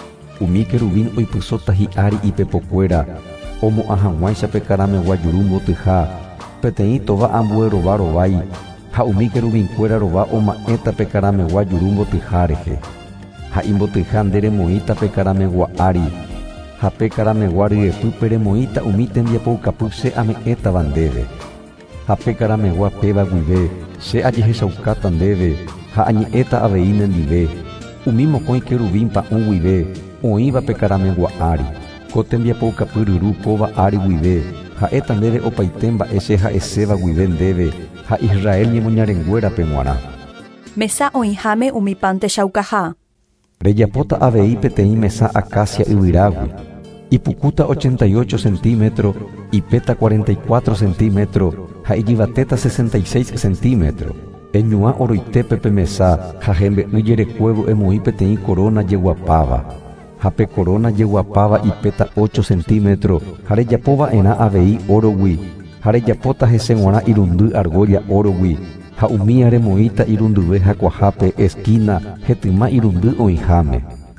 Umi kerubín oipysóta hi'ári ipepokuéra omo'ã hag̃uáicha pe karamegua juru mbotyha peteĩ tóva ambue rova rovái ha umi keruvinkuéra rova oma'ẽta pe karamegua juru mbotyha rehe. Ha imbotyha nde remoĩta pe karamegua ári. Ha pe karamegua ryepy pe remoĩta umi tembiapoukapy che ame'ẽtava ndéve. Ha pe karamegua péva guive che ajehechaukáta ndéve ha añe'ẽta avei nendive. Umi mokõi keruvim pa'ũ guive oĩva pe karamegua ári. Ko tembiapoukapy ryru kóva ári guive ha'éta ndéve opaite mba'e che ha'eséva guive ndéve ha Israel ñemoñarenguéra pe g̃uarã. Mesa oĩháme umi pan techaukaha. Rejapóta avei peteĩ mesa acacia yvyrágui. Ipukúta 88 centímetros, ipéta 44 centímetros ha ijyvatéta 66 centímetros. Eñuã oroitépe pe mesa ha hembe'ỹ jerekuévo emoĩ peteĩ corona jeguapáva. Ha pe corona jeguapáva ipéta 8 centímetros ha rejapóva'erã avei órogui ha rejapóta hese g̃uarã irundy argolla órogui ha umíã remoĩta irundyve hakuahápe esquina hetýma irundy oĩháme.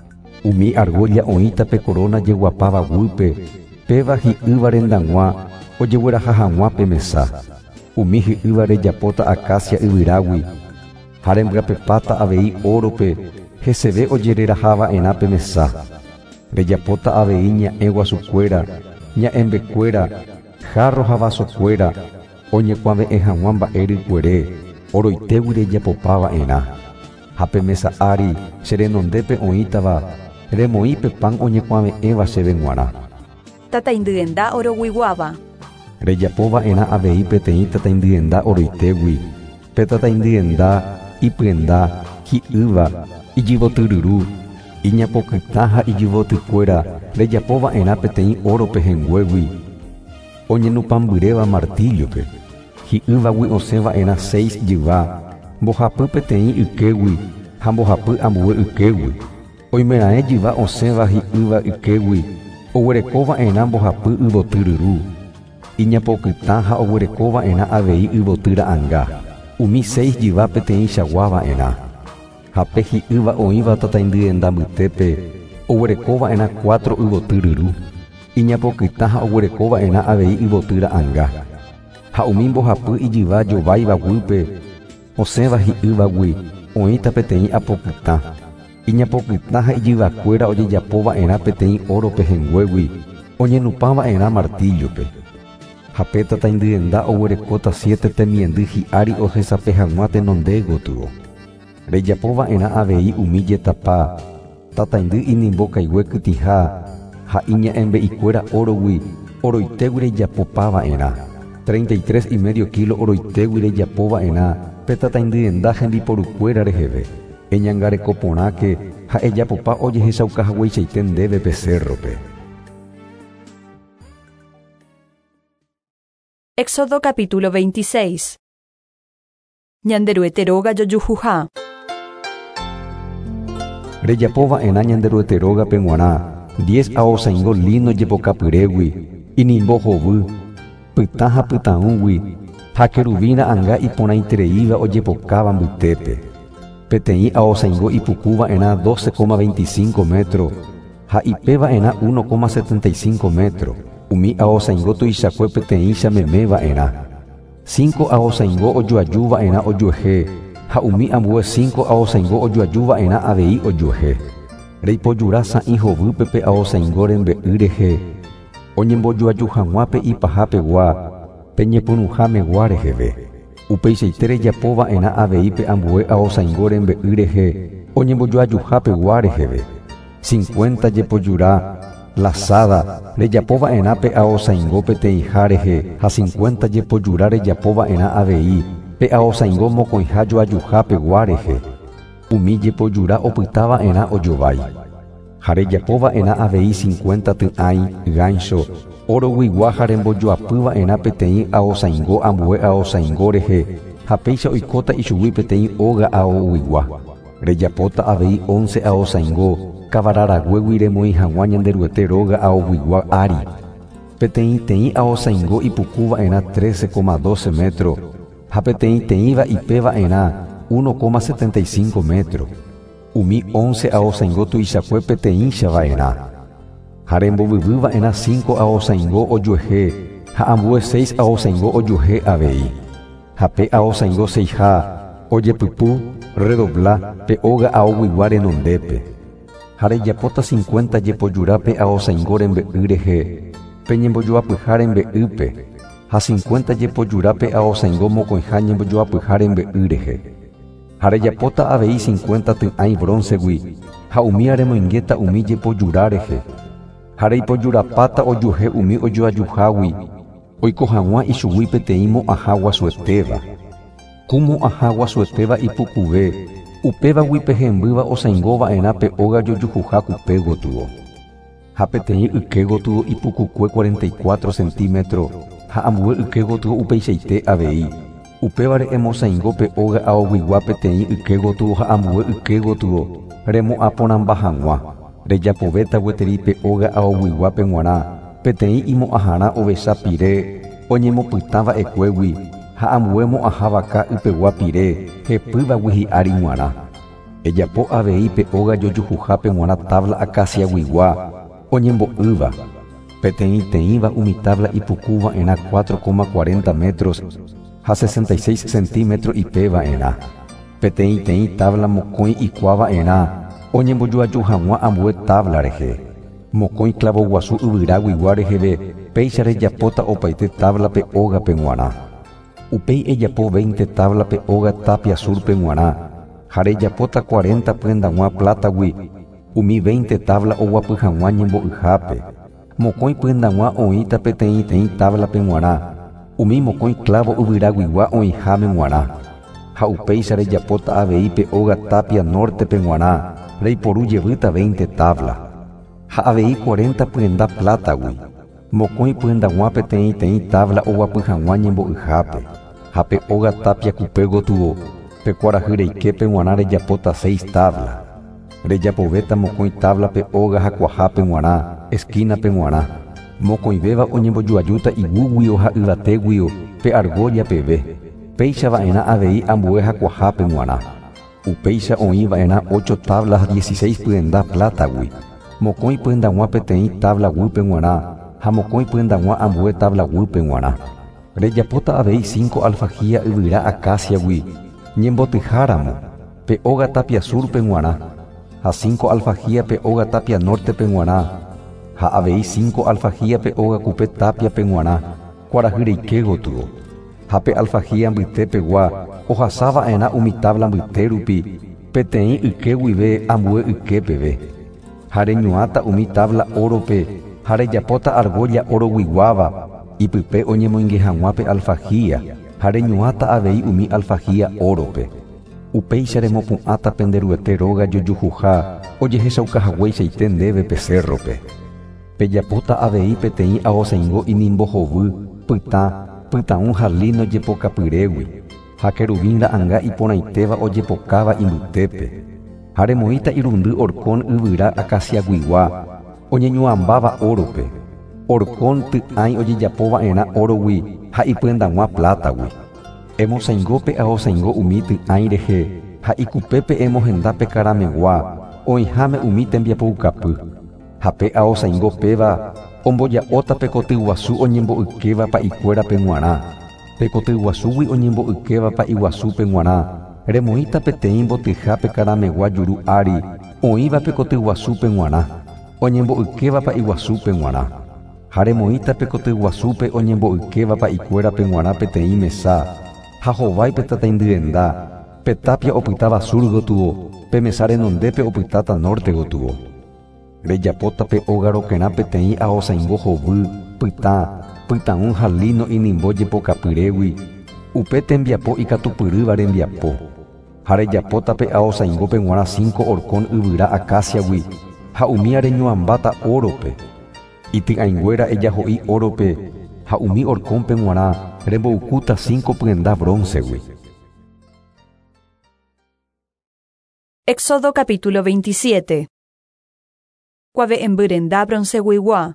Umi argolla oĩta pe corona jeguapávaguype péva hi'ýva rendag̃uã ojegueraha hag̃uã pe mesa. Umi hi'ýva rejapóta acacia yvyrágui ha rembyapepáta avei órope heseve ojererava'erã pe mesa. Rejapóta avei ña'ẽ guasukuéra, ña'embekuéra, jarro ha vasokuéra, oñekuãve'ẽ hag̃uã mba'e rykuere, oroitégui rejapopáva'erã. Ha pe mesa ári che renondépe oĩtava remoĩ pe pan oñekuãve'ẽva chéve g̃uarã. Tataindyenda oroguiguáva. Rejapóva'erã avei peteĩ tataindyenda oroitégui, pe tataindyenda ipyenda, hi'ýva, ijyvotyryru, iñapokytã ha ijyvotykuéra rejapóva'erã peteĩ oro pehenguégui oñenupãmbyréva martillope. Hi'ývagui osẽva'erã 6 jyva, mbohapy peteĩ ykégui ha mbohapy ambue ykégui. Oimeraẽ jyva osẽva hi'ýva ykégui, oguerekova'erã mbohapy yvotyryru. Iñapokytã ha oguerekova'erã avei yvoty ra'ãnga. Umi 6 jyva peteĩ chaguáva'erã. Ha pe hi'ýva oĩva tataindyenda mbytépe oguerekova'erã 4 yvotyryru. Iñapokytã ha oguerekova'erã avei yvoty ra'ãnga. Ha umi mbohapy ijyva jovaivaguype osẽva hi'ývagui oĩta peteĩ apokytã. Iñapokytã ha ijyvakuéra ojejapóva'erã peteĩ oro pehenguégui oñenupãva'erã martillope. Ha pe tataindyenda oguerekóta 7 temiendy hi'ári ohesape hag̃uã tenonde gotyo. Rejapóva'erã avei umi jetapa, tataindy inimbokaigue kytyha ha iña'embe'ikuéra órogui oroitégui rejapopáva'erã. 33,5 kilo oroitégui rejapóva'erã pe tataindyenda hembiporukuéra reheve. Eñangareko porãke ha ejapopa ojehechaukahagueichaite ndéve pe cerrope. Éxodo capítulo 26. Ñanderueteróga jojuha. Rejapóva'erã ñanderueteróga pe g̃uarã 10 aosaingo lino jepokapyrégui inimbo hovy pytã ha pytãũgui ha keruvĩ ra'ãnga iporãitereíva ojepokáva mbytépe. Peteĩ aosaingo ipukúva'erã 12,25 metros ha ipéva'erã 1,75 metros. Umi aosaingo tuichakue peteĩ chamemeva'erã. 5 aosaingo ojoajúva'erã ojuehe ha umi ambue 5 aosaingo ojoajúva'erã avei ojuehe. Reipojura sa'ĩ hovýpe pe aosaingo rembe'y rehe oñembojoaju hag̃uã pe ipahapegua pe ñepyrũhamegua reheve. Upeichaite rejapóva'erã avei pe ambue aosaingo rembe'y rehe oñembojoajuhapegua reheve. 50 jepojura lazada rejapóva'erã pe aosaingo peteĩha rehe ha 50 jepojura rejapóva'erã avei pe aosaingo mokõiha joajuhapegua rehe. Umi jepojura opytava'erã ojovái. Ha rejapóva'erã avei 50 ty'ãi gancho oroguigua ha rembojoapyva'erã peteĩ aosaingo ambue aosaingo rehe ha péicha oikóta ichugui peteĩ óga aoguigua. Rejapóta avei 11 aosaingo kavararaguégui remoĩ hag̃uã ñanderueteróga aoguigua ári. Peteĩ aosaingo ipukúva'erã 13,12 metros ha peteĩva ipéva'erã 1,75 metros. Umi 11 aosaingo tuichakue peteĩchava'erã. Ha rembovyvýva'erã 5 aosaingo ojuehe ha ambue 6 aosaingo ojuehe avei. Hape aosaingo seija, ojepypũ, redobla, pe óga aoguigua renondépe. Hare japóta 50 jepojurápe aosaingo rembe'y rehe, pe ñembojoapyha rembe'ýpe, ha 50 jepojurápe aosaingo mokõiha ñembojoapyha rembe'y rehe. Hare japóta avei 50 ty'ãi bronzegui, ha umi aremoingéta umi jepojura rehe. Hare ipojurapáta ojuhe umi ojoajuhágui, oiko hag̃ua ichugui peteĩ mo'ãha guasuetéva. Ku mo'ãha guasuetéva ipukuve, upévagui pehembýva osãingova'erã pe óga jojuhuha kupe gotúvo. Ha peteĩ yke gotúvo ipukukue 44 centímetro, ha ambue yke gotúvo upeichaite avei. Upévare emosãingo pe óga aoguigua peteĩ yke gotúvo ha ambue yke gotúvo, remo'ã porãmba hag̃ua. Rejapovéta gueteri pe óga aoguigua pe g̃uarã, peteĩ imo'ãharã ovecha pire, oñemopytãva'ekuégui, ha ambue mo'ãha vaka ypegua pire, hepývagui hi'ári g̃uarã. Ejapo avei pe óga jojuhuha pe g̃uarã tabla acaciaguigua, oñembo'ýva. Peteĩ teĩva umi tabla ipukúva'erã 4,40 metros, ha 66 centímetros ipeva'erã. Peteĩ teĩ tabla mokõi ikuava'erã, oñembojuaju hag̃ua ambue tabla rehe. Mokõi clavo guasu yvyráguigua reheve, péicha rejapóta opaite tabla pe óga pe g̃uarã. Upéi ejapo 20 tabla pe óga tapia sur pe g̃uarã, ha rejapóta 40 pyendag̃ua plátagui, umi 20 tabla oguapy hag̃ua ñembo'yhápe. Mokõi pyendag̃ua oĩta peteĩ teĩ tabla pe g̃uarã, umi mokõi clavo yvyráguigua oĩháme g̃uarã. Ha upéicha rejapóta avei pe óga tapia norte pe g̃uarã, reiporu jevýta 20 tabla. Ha avei 40 pyenda plátagui. Mokõi pyendag̃ua peteĩ teĩ tabla oguapy hag̃ua ñembo'yhápe. Ha pe óga tapia kupe gotúvo, pe kuarahy reike pe g̃uarã rejapóta 6 tabla. Rejapovéta mokõi tabla pe óga hakuaha pe g̃uarã, esquina pe g̃uarã. Mokõivéva oñembojuajúta igúguio ha yvatéguio pe argolla peve. Péichava'erã avei ambue hakuaha pe g̃uarã. Upéicha oĩva'erã 8 tablas 16 pyenda plátagui. Mokõi pyendag̃ua peteĩ tablagui pe g̃uarã, ha mokõi pyendag̃ua ambue tablagui pe g̃uarã. Rejapóta avei 5 alfajía yvyra acaciagui, ñembotyháramo, pe óga tapia sur pe g̃uarã, ha 5 alfajía pe óga tapia norte pe g̃uarã, ha avei 5 alfajía pe óga kupe tapia pe g̃uarã, kuarahy reike gotúvo. Ha pe alfajía mbyte pegua, ohasava'erã umi tabla mbyte rupi, peteĩ yke guive ambue yke peve. Ha reñuãta umi tabla órope, ha rejapóta argolla oroguiguáva, ipype oñemoinge hag̃ua pe alfajía, ha reñuãta avei umi alfajía órope. Upéicha remopu'ãta penderuete róga jojuhuha, ojehechaukahagueichaite ndéve pe cerrope. Pejapóta avei peteĩ aosaingo inimbohovy, pytãũ halino jepokapyrégui, ha kerubín ra'ãnga iporãitéva ojepokáva imbytépe. Ha remoĩta irundy orkón yvyra acaciaguigua, oñeñuãmbáva órope. Orkón ty'ãi ojejapova'erã órogui ha ipyendag̃ua plátagui. Emosãingópe aosaingo umi ty'ãi rehe, ha ikupépe emohenda pe karamegua, oĩháme umi tembiapokapy. Ha pe aosaingo péva, omboja'óta pe koty guasu oñembo'ykéva pa'ikuéra pe g̃uarã. Pe koty guasúgui oñembo'ykéva pa'iguasu pe g̃uarã, remoĩta peteĩ mbotyha pe karamegua juru ári, oĩva pe koty guasu pe g̃uarã, oñembo'ykéva pa'iguasu pe g̃uarã. Ha remoĩta pe koty guasúpe oñembo'ykéva pa'ikuéra pe g̃uarã peteĩ mesa, ha hovái pe tatãindyenda, pe tapia opytáva sur gotúvo, pe mesa renondépe opytáta norte gotúvo. Rejapóta pe óga rokerã peteĩ aosaingo hovy, pytãũ halino inimbo jepokapyrégui, upe tembiapo ikatupyrýva rembiapo. Ha rejapóta pe aosaingo pe g̃uarã 5 orkón yvyra acaciagui, ha umi reñuãmbáta órope. Ity'ãinguéra ejaho'i órope, ha umi orkón pe g̃uarã rembo'ukúta 5 pyenda bronzegui. Éxodo capítulo 27. Kuave'embyrenda bronzeguigua.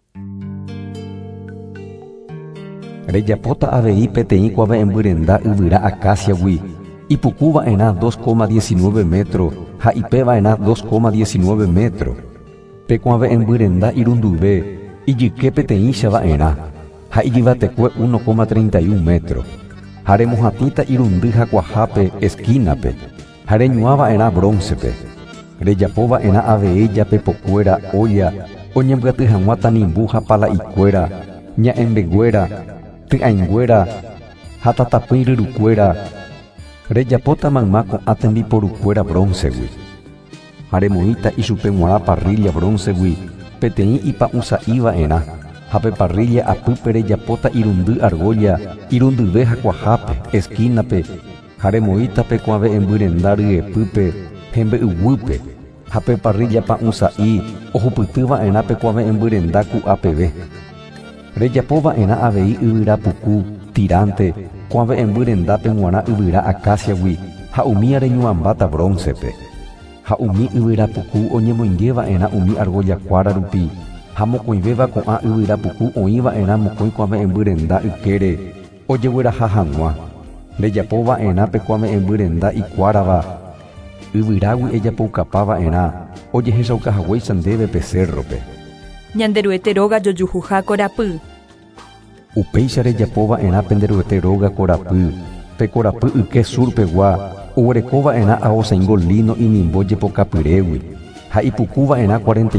Rejapóta avei peteĩ kuave'embyrenda yvyra acaciagui, ipukúva'erã 2,19 metro ha ipeva'erã 2,19 metro. Pe kuave'embyrenda irunduve, ijyke peteĩchava'erã, ha ijyvatekue 1,31 metro. Hare mojatita irundy hakuahápe esquinape. Hare ñuáva'erã broncepe. Rejapóva'erã avei japepokuéra olla oñembyaty hag̃ua tanimbu ha pala'ikuéra, ña'embeguéra, ty'aĩnguéra ha tatapỹi ryrukuéra. Rejapóta mayma ko'ã tembiporukuéra bronzegui. Ha remoĩta ichupe g̃uarã parrilla bronzegui peteĩ ipa'usa'íva'erã. Ha pe parrilla apýpe rejapóta irundy argolla irundyve hakuahápe esquinape. Ha remoĩta pe ko'ãve'embyrenda ryepýpe hembe'yvýpe. Ha pe parrilla pa'ũsa'i ohupytýva'erã pe ko'ãve'embyrenda ku'apeve. Rejapóva'erã avei yvyra puku tirante ko'ãve'embyrenda pe g̃uarã yvyra acaciagui ha umi reñuãmbáta broncepe. Ha umi yvyra puku oñemoingueva'erã umi argollakuára rupi ha mokõivéva ko'ã yvyra puku oĩva'erã mokõi ko'ãve'embyrenda ykére ojegueraha hag̃ua. Rejapóva'erã pe ko'ãve'embyrenda ikuárava yvyrágui ejapoukapáva'erã ojehechaukahaguéicha ndéve pe cerrope. Ñanderuete róga jojuha korapy. Upéicha rejapóva'erã pe nderuete róga korapy. Pe korapy yke surpegua oguerekova'erã aosãingo lino inimbo jepokapyrégui ha ipukúva'erã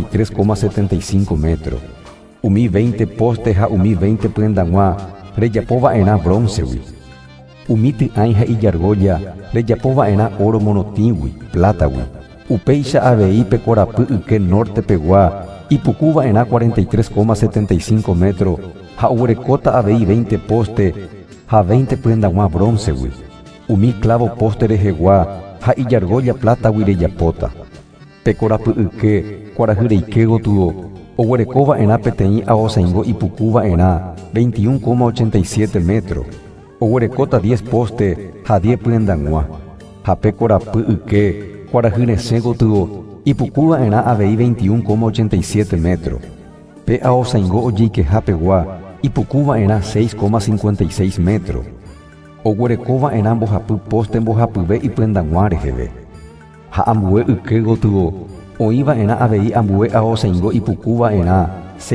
43,75 metros. Umi 20 poste ha umi 20 pyendag̃ua rejapóva'erã bronzegui. Umi ty'ãi ha ijargolla rejapóva'erã oro monotígui, plátagui. Upéicha avei pe korapy yke nortepegua ipukúva'erã 43,75 metros ha oguerekóta avei 20 poste ha 20 pyendag̃ua bronzegui. Umi clavo poste rehegua ha ijargolla plátagui rejapóta. Pe korapy yke kuarahy reike gotyo oguerekova'erã peteĩ aosãingo ipukúva'erã 21,87 metros. Oguerekóta 10 poste ha 10 pyendag̃ua. Ha pe korapy yke kuarahy resẽ gotyo ipukúva'erã avei 21,87 metros. Pe aosãingo ojeikehápegua ipukúva'erã 6,56 metros. Oguerekova'erã mbohapy poste mbohapyve ipyendag̃ua reheve. Ha ambue yke gotyo oĩva'erã avei ambue aosãingo ipukúva'erã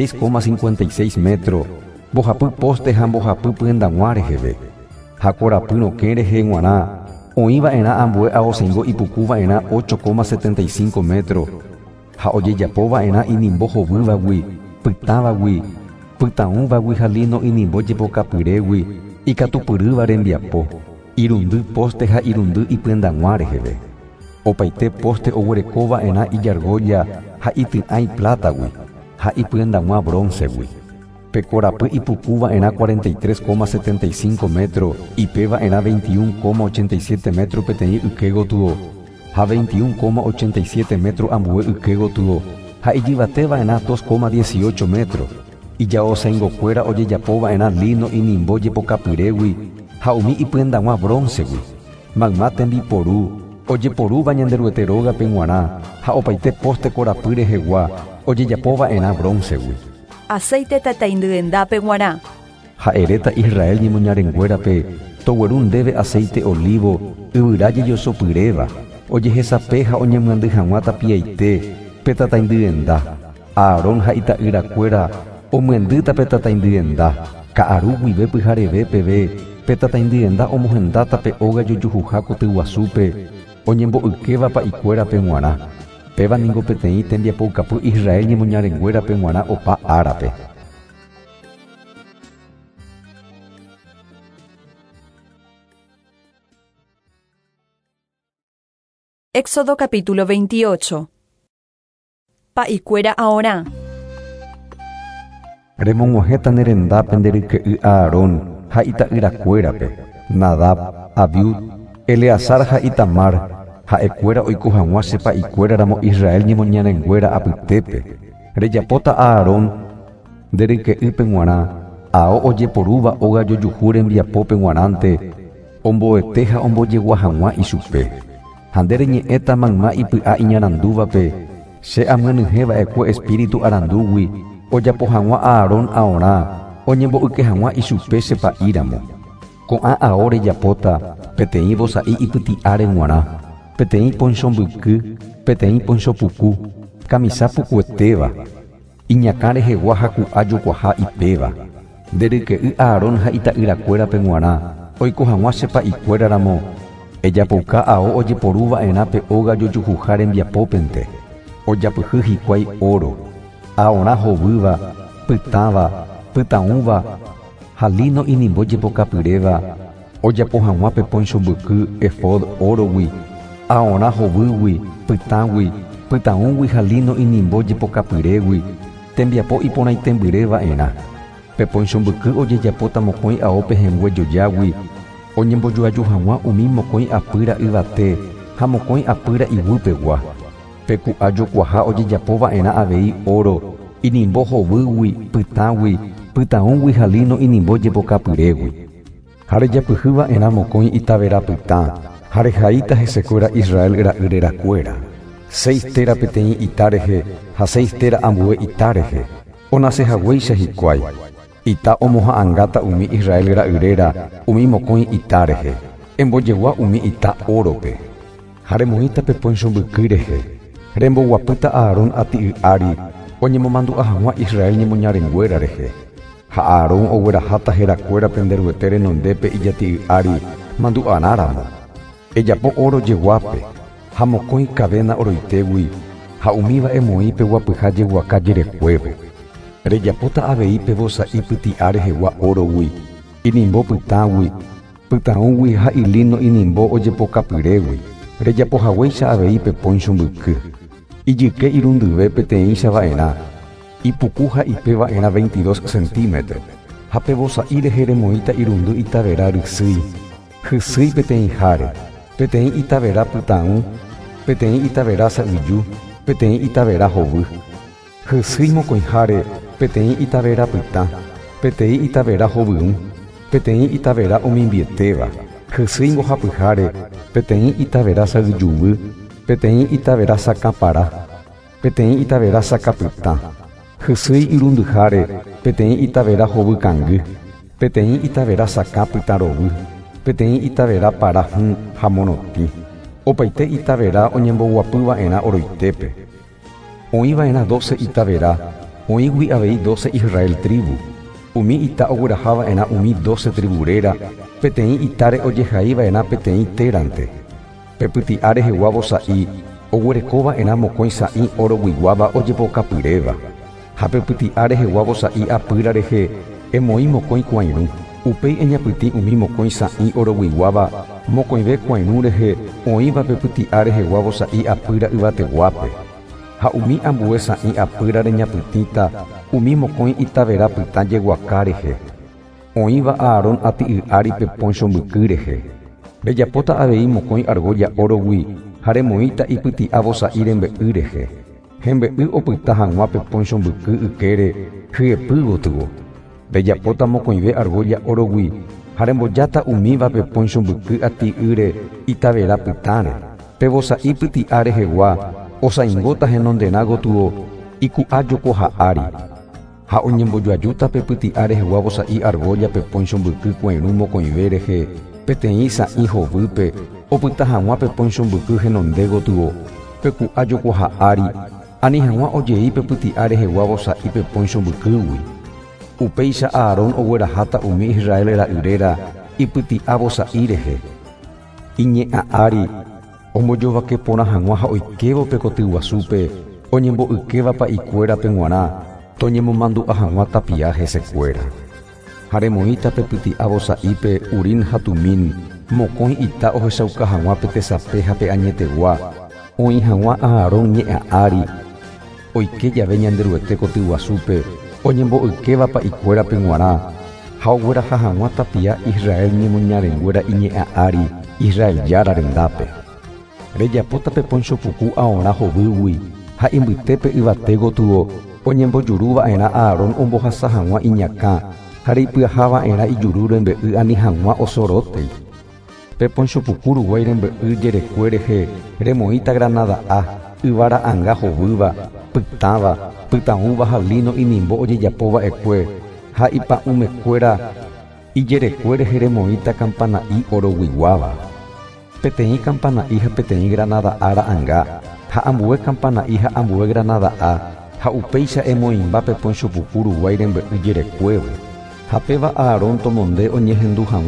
6,56 metros. Mbohapy poste ha mbohapy pyendag̃ua reheve. Ha korapy rokẽ rehe g̃uarã oĩva'erã ambue aosãingo ipukúva'erã 8,75 metros. Ha ojejapóva'erã inimbo hovývagui, pytãvagui, pytãúvagui ha lino inimbo jepokapyrégui ikatupyrýva rembiapo, irundy poste ha irundy ipyendag̃ua reheve. Opaite poste oguerekova'erã ijargolla ha ity'ãi plátagui ha ipyendag̃ua bronzegui. Pe korapy ipukúva'erã 43,75 metros ipeva'erã 21,87 metros peteĩ yke gotyo ha 21,87 metros ambue yke gotyo ha ijyvateva'erã 2,18 metros. Ijaosãingokuéra ojejapóva'erã lino inimbo jepokapyrégui ha umi ipyendag̃ua bronzegui. Mayma tembiporu ojeporúva ñanderuete rógape g̃uarã ha opaite poste korapy rehegua ojejapóva'erã bronzegui. Aceite tatãindyendápe g̃uarã. Ha'eréta Israel ñemoñarenguérape togueru ndéve aceite olivo yvyra jejosopyréva ojehesape ha oñemyandy hag̃ua tapiaite pe tatãindyenda. Aarón ha ita'yrakuéra omyendýta pe tatãindyenda. Ka'aru guive pyhareve peve pe tatãindyenda omohendáta pe óga jojuha koty guasúpe oñembo'ykéva pa'ikuérape g̃uarã. Péva ningo peteĩ tembiapoukapy Israel ñemoñarenguérape g̃uarã opa árape. Éxodo capítulo 28. Pa'ikuéra aorã. Remongõhéta nerendápe nderyke'y Aarón ha ita'yrakuérape, Nadab, Abiud, Eleazar ha Itamar, ha'ekuéra oiko hag̃ua che pa'ikuéraramo Israel ñemoñarenguéra apytépe. Rejapóta Aarón nderyke'ýpe g̃uarã ao ojeporúva óga jojuhu rembiapópe g̃uarãnte omboete ha ombojegua hag̃ua ichupe. Ha ndereñe'ẽta mayma ipy'a iñarandúvape che amynyhẽva'ekue espíritu arandúgui ojapo hag̃ua Aarón aorã oñembo'yke hag̃ua ichupe che pa'íramo. Ko'ã ao rejapóta peteĩ vosa'i ipyti'áre g̃uarã, peteĩ ponchombyky, peteĩ ponchopuku, kamisa pukuetéva, iñakã rehegua ha ku'a jokuaha ipéva. Nderyke'y Aarón ha ita'yrakuérape g̃uarã oiko hag̃ua chepa ikuéraramo ejapouka ao ojeporúva'erã pe óga jojuha rembiapópente ojapyhy hikuái oro aorã hovýva pytãva pytãúva ha lino inimbo jepokapyréva ojapo hag̃ua pe poinchombyky efod orogui aorã hovýgui pytãgui pytãúgui ha lino inimbo jepokapyrégui tembiapo iporãitembyreva'erã pe poinchombyky ojejapóta mokõi ao pehẽngue jojágui oñembojoaju hag̃ua umi mokõi apýra yvate ha mokõi apýra ivýpegua pe ku'a jokuaaha ojejapova'erã avei oro inimbo hovýgui pytãgui pytãúgui ha lino inimbo jepokapyrégui ha rejapyhýva'erã mokõi itavera pytã ha rehaíta hesekuéra Israel ra'yrerakuéra 6 téra peteĩ ita rehe ha 6 téra ambue ita rehe onasehaguéicha hikuái ita omoha'ãngáta umi Israel ra'yréra umi mokõi ita rehe embojegua umi ita órope ha remoĩta pe poinchombyky rehe remboguapýta Aarón ati'y ári oñemomandu'a hag̃ua Israel ñemoñarenguéra rehe ha Aarón ogueraháta herakuéra penderuete renondépe ijati'y ári mandu'aráramo ejapo oro jeguápe ha mokõi kavena oroitégui ha umíva emoĩ pe guapyha jeguaka jerekuévo rejapóta avei pe vosa'i pyti'a rehegua orogui inimbo pytãgui pytãúgui ha ilino inimbo ojepokapyrégui rejapohaguéicha avei pe poinchombyky ijyke irundyve peteĩchava'erã ipuku ha ipeva'erã 22 centímetros ha pe vosa'i rehe remoĩta irundy itavera rysýi hysýi peteĩháre peteĩ itavera pytãũ peteĩ itavera sa'yju peteĩ itavera hovy hysýi mokõiháre peteĩ itavera pytã peteĩ itavera hovyũ peteĩ itavera omimbietéva hysýi mbohapyháre peteĩ itavera sa'yjuvy peteĩ itavera sakãpara peteĩ itavera sakapytã hysýi irundyháre peteĩ itavera hovykangy peteĩ itavera sakã pytarovy peteĩ itavera parahũ ha morotĩ opaite itavera oñemboguapyva'erã oroitépe oĩva'erã 12 itavera oĩgui avei 12 Israel tribu umi ita oguerahava'erã umi 12 triburéra peteĩ itáre ojehaíva'erã peteĩ térante pepyti'a rehegua vosa'i oguerekova'erã mokõi sa'ĩ oroguiguáva ojepokapyréva ha pepyti'a rehegua vosa'i apýra rehe emoĩ mokõi kuãirũ upéi eñapytĩ umi mokõi sa'ĩ oroguiguáva mokõive kuãirũ rehe oĩva pepyti'a rehegua vosa'i apýra yvateguápe ha umi ambue sa'ĩ apýra reñapytĩta umi mokõi itavera pytã jeguaka rehe oĩva Aarón ati'y ári pe poinchombyky rehe rejapóta avei mokõi argolla orogui ha remoĩta ipyti'a vosa'i rembe'y rehe hembe'y opyta hag̃ua pe poinchombyky ykére hyepy gotývo rejapóta mokõive argolla orogui ha rembojáta umíva pe poinchombyky ati'ýre itavera pytãre pe vosa'i pyti'a rehegua osãingóta henonderã gotyo iku'a jokoha ári ha oñembojoajúta pe pyti'a rehegua vosa'i argolla pe poinchombyky kuãirũ mokõive rehe peteĩ sa'ĩ hovýpe opyta hag̃ua pe poinchombyky henonde gotyo pe ku'a jokoha ári ani hag̃ua ojei pe pyti'a rehegua vosa'i pe poinchombykýgui upéicha Aarón ogueraháta umi Israel ra'yréra ipyti'a vosa'i rehe iñe'ã ári ombojovake porã hag̃ua ha oikévo pe koty guasúpe oñembo'ykévapa ikuéra pe g̃uarã toñemomandu'a hag̃ua tapia hesekuéra ha remoĩta pe pyti'a vosa'ípe Urim ha Tumim mokõi ita ohechauka hag̃ua pe tesape ha pe añetegua oĩ hag̃ua Aarón ñe'ã ári oike jave ñanderuete koty guasúpe oñembo'ykévapa ikuéra pe g̃uarã ha ogueraha hag̃ua tapia Israel ñemoñarenguéra iñe'ã ári Israel jára rendápe rejapóta pe poinchopuku aorã hovýgui ha imbytépe yvate gotyo oñembojurúva'erã Aarón ombohasa hag̃ua iñakã ha reipyaháva'erã ijuru rembe'y ani hag̃ua osorótei pe poinchopuku ruguái rembe'y jerekue rehe remoĩta granada A yvára ãnga hovýva pytãva pytãúva ha lino inimbo ojejapova'ekue ha ipa'ũmekuéra ijerekue rehe remoĩta kampana'i oroguiguáva peteĩ kampana'i ha peteĩ granada ára ãnga ha ambue kampana'i ha ambue granada A ha upéicha emoĩmba pe poinchopuku ruguái rembe'y jerekuévo ha péva Aarón tomonde oñehendu hag̃ua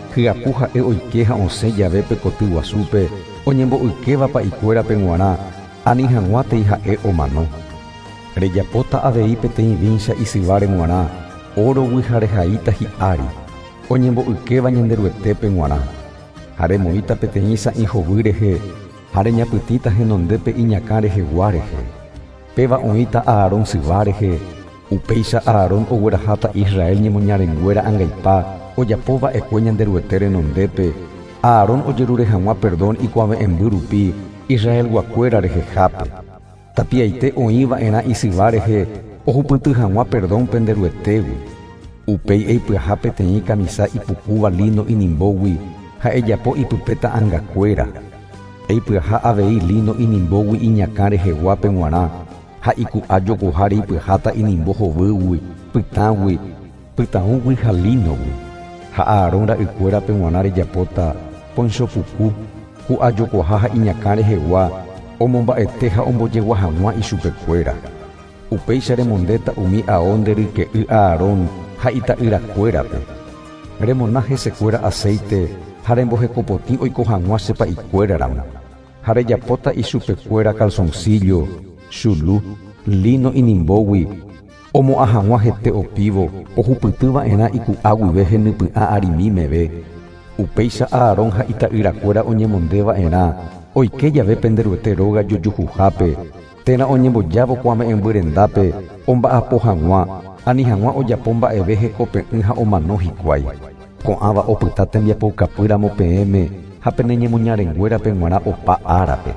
hyapu ha'e oike ha osẽ javépe koty guasúpe oñembo'ykéva pa'ikuérape g̃uarã ani hag̃uántei ha'e omano. Rejapóta avei peteĩ vícha isyváre g̃uarã órogui ha rehaíta hi'ári oñembo'ykéva ñanderuetépe g̃uarã ha remoĩta peteĩ sa'ĩ hovy rehe ha reñapytĩta henondépe iñakã rehegua rehe. Péva oĩta Aarón syva rehe. Upéicha Aarón ogueraháta Israel ñemoñarenguéra angaipa ojapova'ekue ñanderuete renondépe. Aarón ojerure hag̃ua perdón ikuaave'emby rupi Israel guakuéra rehehápe. Tapiaite oĩva'erã isyva rehe ohupyty hag̃ua perdón penderuetégui. Upéi eipyaha peteĩ kamisa ipukúva lino inimbógui ha ejapo ipypéta angakuéra. Eipyaha avei lino inimbógui iñakã reheguápe g̃uarã ha iku'a jokohári ipyháta inimbo hovýgui, pytãgui, pytãúgui ha línogui. Ha Aarón ra'ykuérape g̃uarã rejapóta poĩchopuku, ku'a jokoha ha iñakã rehegua omomba'ete ha ombojegua hag̃ua ichupekuéra. Upéicha remondéta umi ao nderyke'y Aarón ha ita'yrakuérape. Remona hesekuéra aceite ha rembohekopotĩ oiko hag̃ua chepa'ikuéraramo. Ha rejapóta ichupekuéra calzoncillo, chulu, lino inimbógui, omo'a hag̃ua hete opívo, ohupytyva'erã iku'a guive henypy'a arimímeve. Upéicha Aarón ha ita'yrakuéra oñemondeva'erã oike jave penderuete róga jojuhápe, térã oñembojávo kuame'ẽmby rendápe omba'apo hag̃ua, ani hag̃ua ojapo mba'eve hekope'ỹ ha omano hikuái. Ko'ãva opyta tembiapoukapýramo peẽme ha pene ñemoñarenguérape g̃uarã opa árape.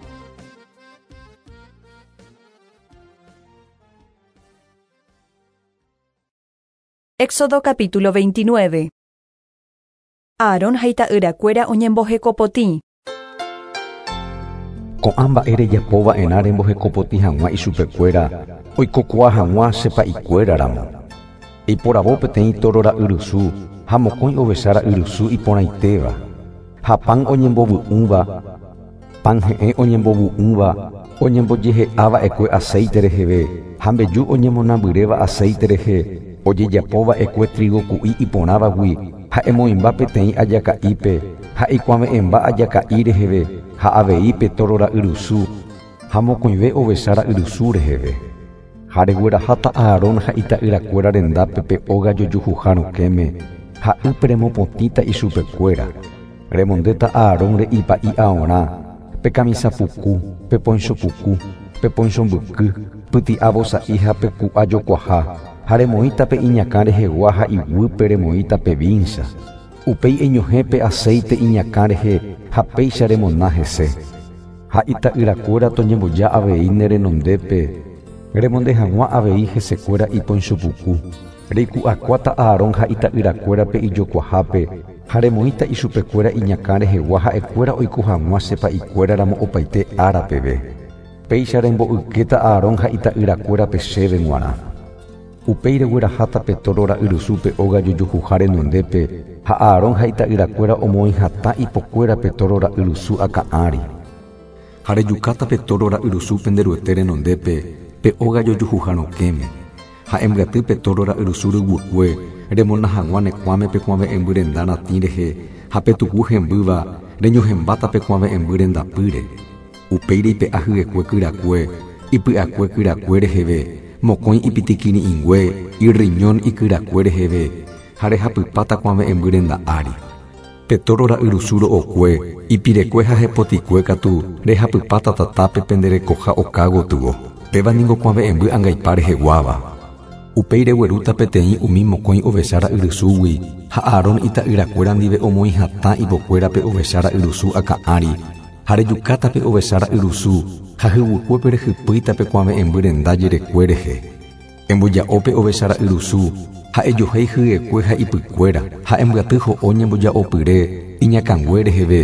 Éxodo capítulo 29. Aarón ha ita'yrakuéra oñembohekopotĩ. Ko'ã mba'e rejapova'erã rembohekopotĩ hag̃ua ichupekuéra oikokua hag̃ua chepa'ikuéraramo. Iporavo peteĩ toro ra'yrysu ha mokõi ovecha ra'yrysu iporãitéva. Ha pan oñembovy'ũva, pan he'ẽ oñembovu'ũva, oñembojehe'áva'ekue aceite reheve ha mbeju oñemonambyréva aceite rehe ojejapova'ekue trigo ku'i iporãvagui ha emoĩmba peteĩ ajaka'ípe ha ikuaave'ẽmba ajaka'i reheve ha aveípe toro ra'yrysu ha mokõive ovecha ra'yrysu reheve. Ha regueraháta Aarón ha ita'yrakuéra rendápe pe óga jojuhárõkéme ha ype remopotĩta ichupekuéra. Remondéta Aarón re'ipa'i aorã pe kamisa puku, pe poĩchopuku, pe poĩchombyky, pyti'a vosa'i ha pe ku'a jokuaha ha remoĩta pe iñakã rehegua ha ivýpe remoĩta pe víncha. Upéi eñohẽ pe aceite iñakã rehe ha péicha remona hese. Ha ita'yrakuéra toñemboja avei nerenondépe. Remonde hag̃ua avei hesekuéra ipoĩchopuku. Reiku'akuáta Aarón ha ita'yrakuéra pe ijokuahápe ha remoĩta ichupekuéra iñakã rehegua ha'ekuéra oiko hag̃ua chepa'ikuéraramo opaite árapeve. Péicha rembo'ykéta Aarón ha ita'yrakuéra pe chéve g̃uarã. Upéi regueraháta pe toro ra'yrysu pe óga jojuha renondépe ha Aarón ha ita'yrakuéra omoĩhatã ipokuéra pe toro ra'yrysu aka'ãri. Ha rejukáta pe toro ra'yrysu penderuete renondépe pe óga jojuhárõkéme. Ha embyaty pe toro ra'yrysu ryguykue remona hag̃ua nekuãme pe kuaave'ẽmby renda ratĩ rehe ha petuku hembýva reñohembáta pe kuaave'ẽmby rendapýre. Upéi reipe'a hyekue kyrakue, ipy'akue kyrakue reheve, mokõi ipitikirirĩngue, irriñón ikyrakue reheve ha rehapypáta kuaave'ẽmby renda ári. Pe toro ra'yrysu ro'okue, ipirekue ha hepotikue katu rehapypáta tatápe penderekoha oka gotyo. Péva niko kuaave'ẽmby angaipa reheguáva. Upéi reguerúta peteĩ umi mokõi ovecha ra'yrysúgui ha Aarón ita'yrakuéra ndive omoĩhatã ipokuéra pe ovecha ra'yrysu aka'ãri ha rejukáta pe ovecha ra'yrysu ha hyvykuépe rehypýta pe kuaave'ẽmby renda jerekue rehe. Emboja'ópe ovecha ra'yrysu ha ejohéi hyekue ha ipykuéra ha embyaty ho'o ñemboja'opyre iñakãngue reheve.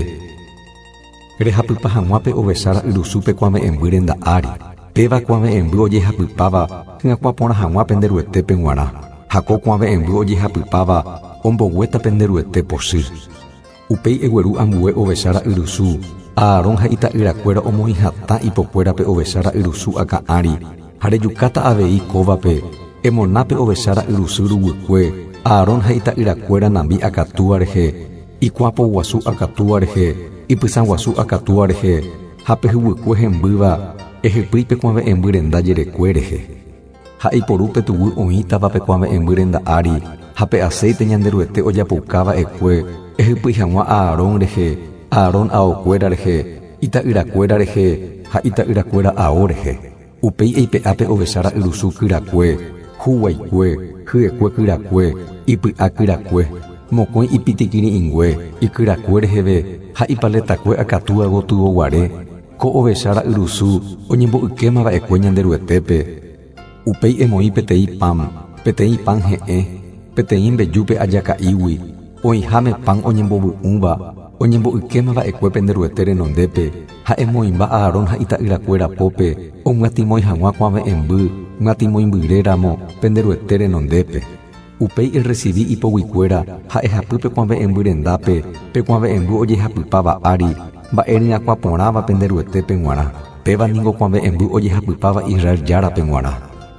Rehapypa hag̃ua pe ovecha ra'yrysu pe kuaave'ẽmby renda ári. Péva kuaave'ẽmby ojehapypáva hyakuã porã hag̃ua penderuetépe g̃uarã ha ko kuaave'ẽmby ojehapypáva omboguéta penderuete pochy. Upéi egueru ambue ovecha ra'yrysu Aarón ha ita'yrakuéra omoĩhatã ipokuéra pe ovecha ra'yrysu aka'ãri ha rejukáta avei kóvape emonápe ovecha ra'yrysu ruguyke Aarón ha ita'yrakuéra nambi akatúva rehe ikuapo guasu akatuarehe ipysa guasu akatuarehe ha pehyvykue hembýva ehypýi pekuãve'ẽmby renda jerekuérehe ha iporu petuguy oĩtava pekuãve'ẽmby renda ári ha pe aceite ñanderuete ojapoukáva'ekue ehypýi hag̃ua Aarón rehe Aarón aokuéra rehe ita'yrakuéra rehe ha ita'yrakuéra ao rehe upéi eipe'ápe ovechára yrusu kyrakue huguaikue hyekue kyrakue ipy'a kyrakue mokõi ipitikiri'ĩngue ikyrakue reheve ha ipaletakue akatúva gotývoguare ko ovechára yrusu oñembo'ykémava'ekue ñanderuetépe upéi emoĩ peteĩ pán he'ẽ peteĩ mbejúpe ajaka'ígui oĩháme pán oñembovy'ũva oñembo'ykémava'ekue penderuete renondépe ha emoĩmba Aarón ha ita'yrakuérapópe omyatimói hag̃ua kuãve'ẽmby myatimóimbyréramo penderuete renondépe upéi recibi ipoguikuéra ha ehapy pekuãve'ẽmby rendápe pekuãve'ẽmby ojehapypáva ári mba'éreñakua porãva penderuetépe g̃uarã péva niko kuãve'ẽmby ojehapypáva Israel járape g̃uarã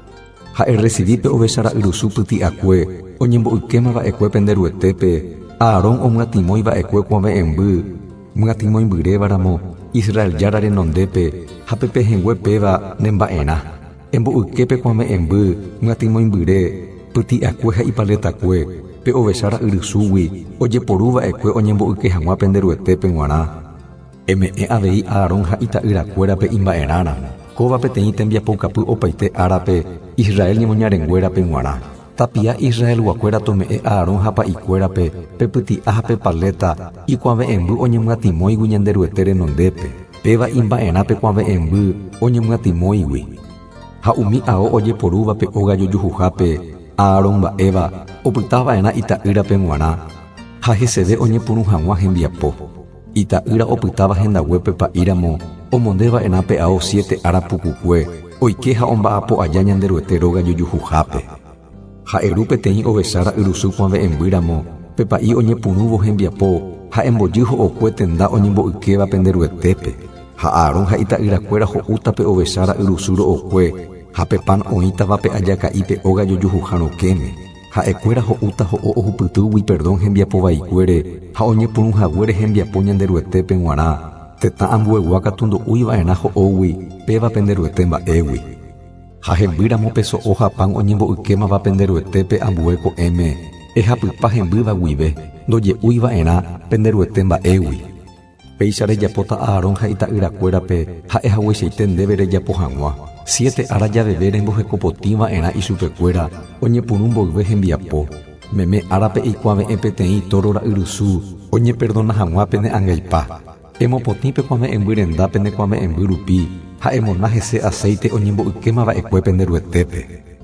ha recibípe ovechára yrusu pyti'akue oñembo'ykémava'ekue penderuetépe Aarón omyatimóiva'ekue kuãve'ẽmby myatimóimbyrévaramo Israel jára renondépe ha pepehengue péva nemba'erã embo'yképe kuãve'ẽmby myatimóimbyré pyti'akue ha ipaletakue pe ovechára yrysúgui ojeporúva'ekue oñembo'yke hag̃ua penderuetépe g̃uarã eme'ẽ avei Aarón ha ita'yrakuérape imba'erãramo kóva peteĩ tembiapokapy opaite árape Israel ñemoñarenguérape g̃uarã tapia Israel guakuéra tome'ẽ Aarón ha pa'ikuérape pe pyti'a ha pe paleta ikuãve'ẽmby oñemyatimóigui ñanderuete renondépe péva imba'erã pe kuãve'ẽmby oñemyatimóigui ha umi ao ojeporúva pe óga jojuhápe Aarón mba'éva opytava'erã ita'ýrape g̃uarã ha heseve oñepyrũ hag̃ua hembiapo ita'ýra opytáva hendaguépe pa'íramo omondeva'erã pe ao 7 ára pukukue oike ha omba'apo'aja ñanderuete róga jojuhápe ha'eru peteĩ ovechára yrusu kuãve'ẽmbyramo pe pa'i oñepyrũvo hembiapo ha embojy ho'okue tenda oñembo'ykéva penderuetépe ha Aarón ha ita'yrakuéra ho'úta pe ovechára yrusu ro'okue ha pe pan oĩtava pe ajaka'i pe óga jojuha rokéme ha'ekuéra ho'úta ho'o ohupytýgui perdón hembiapovaikuére ha oñepyrũhaguére hembiapo ñanderuetépe g̃uarã tetã ambuegua katu ndo'úiva'erã ho'ógui péva penderuete mba'égui ha hembýramo pe so'o ha pan oñembo'ykémava penderuetépe ambue ko'ẽme ehapypa hembýva guive ndoje'úiva'erã penderuete mba'égui péicha rejapóta Aarón ha ita'yrakuérape ha ehagueichaite ndéve rejapo hag̃ua 7 ára javeve rembohekopotiva'erã ichupekuéra oñepyrũ mboyve hembiapo meme árape eikuaave'ẽ peteĩ tórora yrusu oñeperdona hag̃uápe ne ãngaipa emopotĩ pe kuãve'ẽmby rendápe ne kuãve'ẽmby rupi ha emona hese aceite oñembo'ykémava'ekue penderuetépe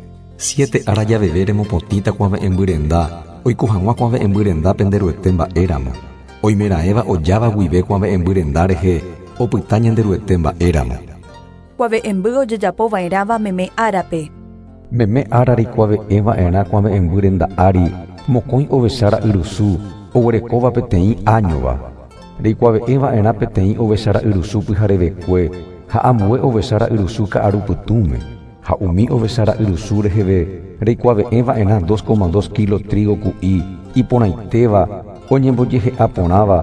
7 ára javeve remopotĩta kuãve'ẽmby renda oiko hag̃ua kuãve'ẽmby renda penderuete mba'éramo oimeraẽva ojáva guive kuãve'ẽmby renda rehe opyta ñanderuete mba'éramo kuãve'ẽmby ojejapova'erãva meme árape meme ára reikuaave'ẽva'erã kuãve'ẽmby renda ári mokõi ovechára yrusu oguerekóva peteĩ áñova reikuaave'ẽva'erã peteĩ ovechára yrusu pyharevekue ha ambue ovechára yrusu ka'arupytũme ha umi ovechára yrusu reheve reikuaave'ẽva'erã 2,2 kilo trigo ku'i iporãitéva oñembojehe'a porãva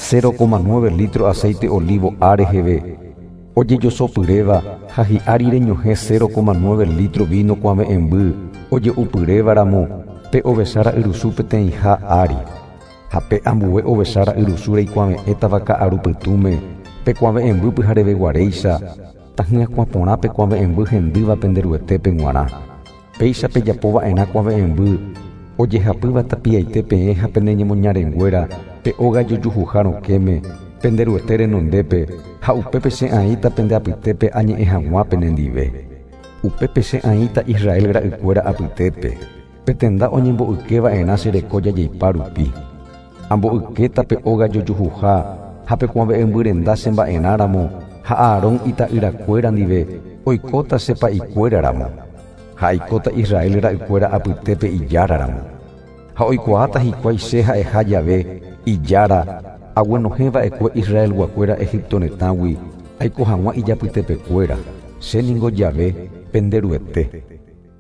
0,9 litro aceite olivo A reheve ojejosopyréva ha hi'ári reñohẽ 0,9 litro vino kuãve'ẽmby oje'upyrévaramo pe ovechára yrusu peteĩha ári ha pe ambue ovechára yrusu reikuaave'ẽtava ka'arupytũme pe kuãve'ẽmby pyhareveguaréicha tahy'akua porã pe kuãve'ẽmby hendýva penderuetépe g̃uarã péicha pejapova'erã kuãve'ẽmby ojehapýva tapiaite peẽ ha pene ñemoñarenguéra pe óga jojuha rokéme penderuete renondépe ha upépe che aĩta pendeapytépe añe'ẽ hag̃ua penendive upépe che aĩta Israel ra'ykuéra apytépe petenda oñembo'ykéva'erã chereko jajeipa rupi ambo'ykéta pe óga jojuha ha pe kuãve'ẽmby renda che mba'erãramo ha Aarón ita'yrakuéra ndive oikóta che pa'ikuéraramo ha aikóta Israel ra'ykuéra apytépe ijáraramo ha oikuaáta hikuái che ha'eha jave ijára ag̃uenohẽva'ekue Israel guakuéra Egipto retãgui aiko hag̃ua ijapytepekuéra chéniko jave penderuete.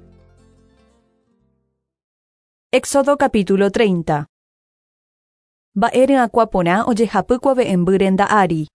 Éxodo capítulo 30. Mba'e ry'akuaporã ojehapýkua ve'embýre nda'ári.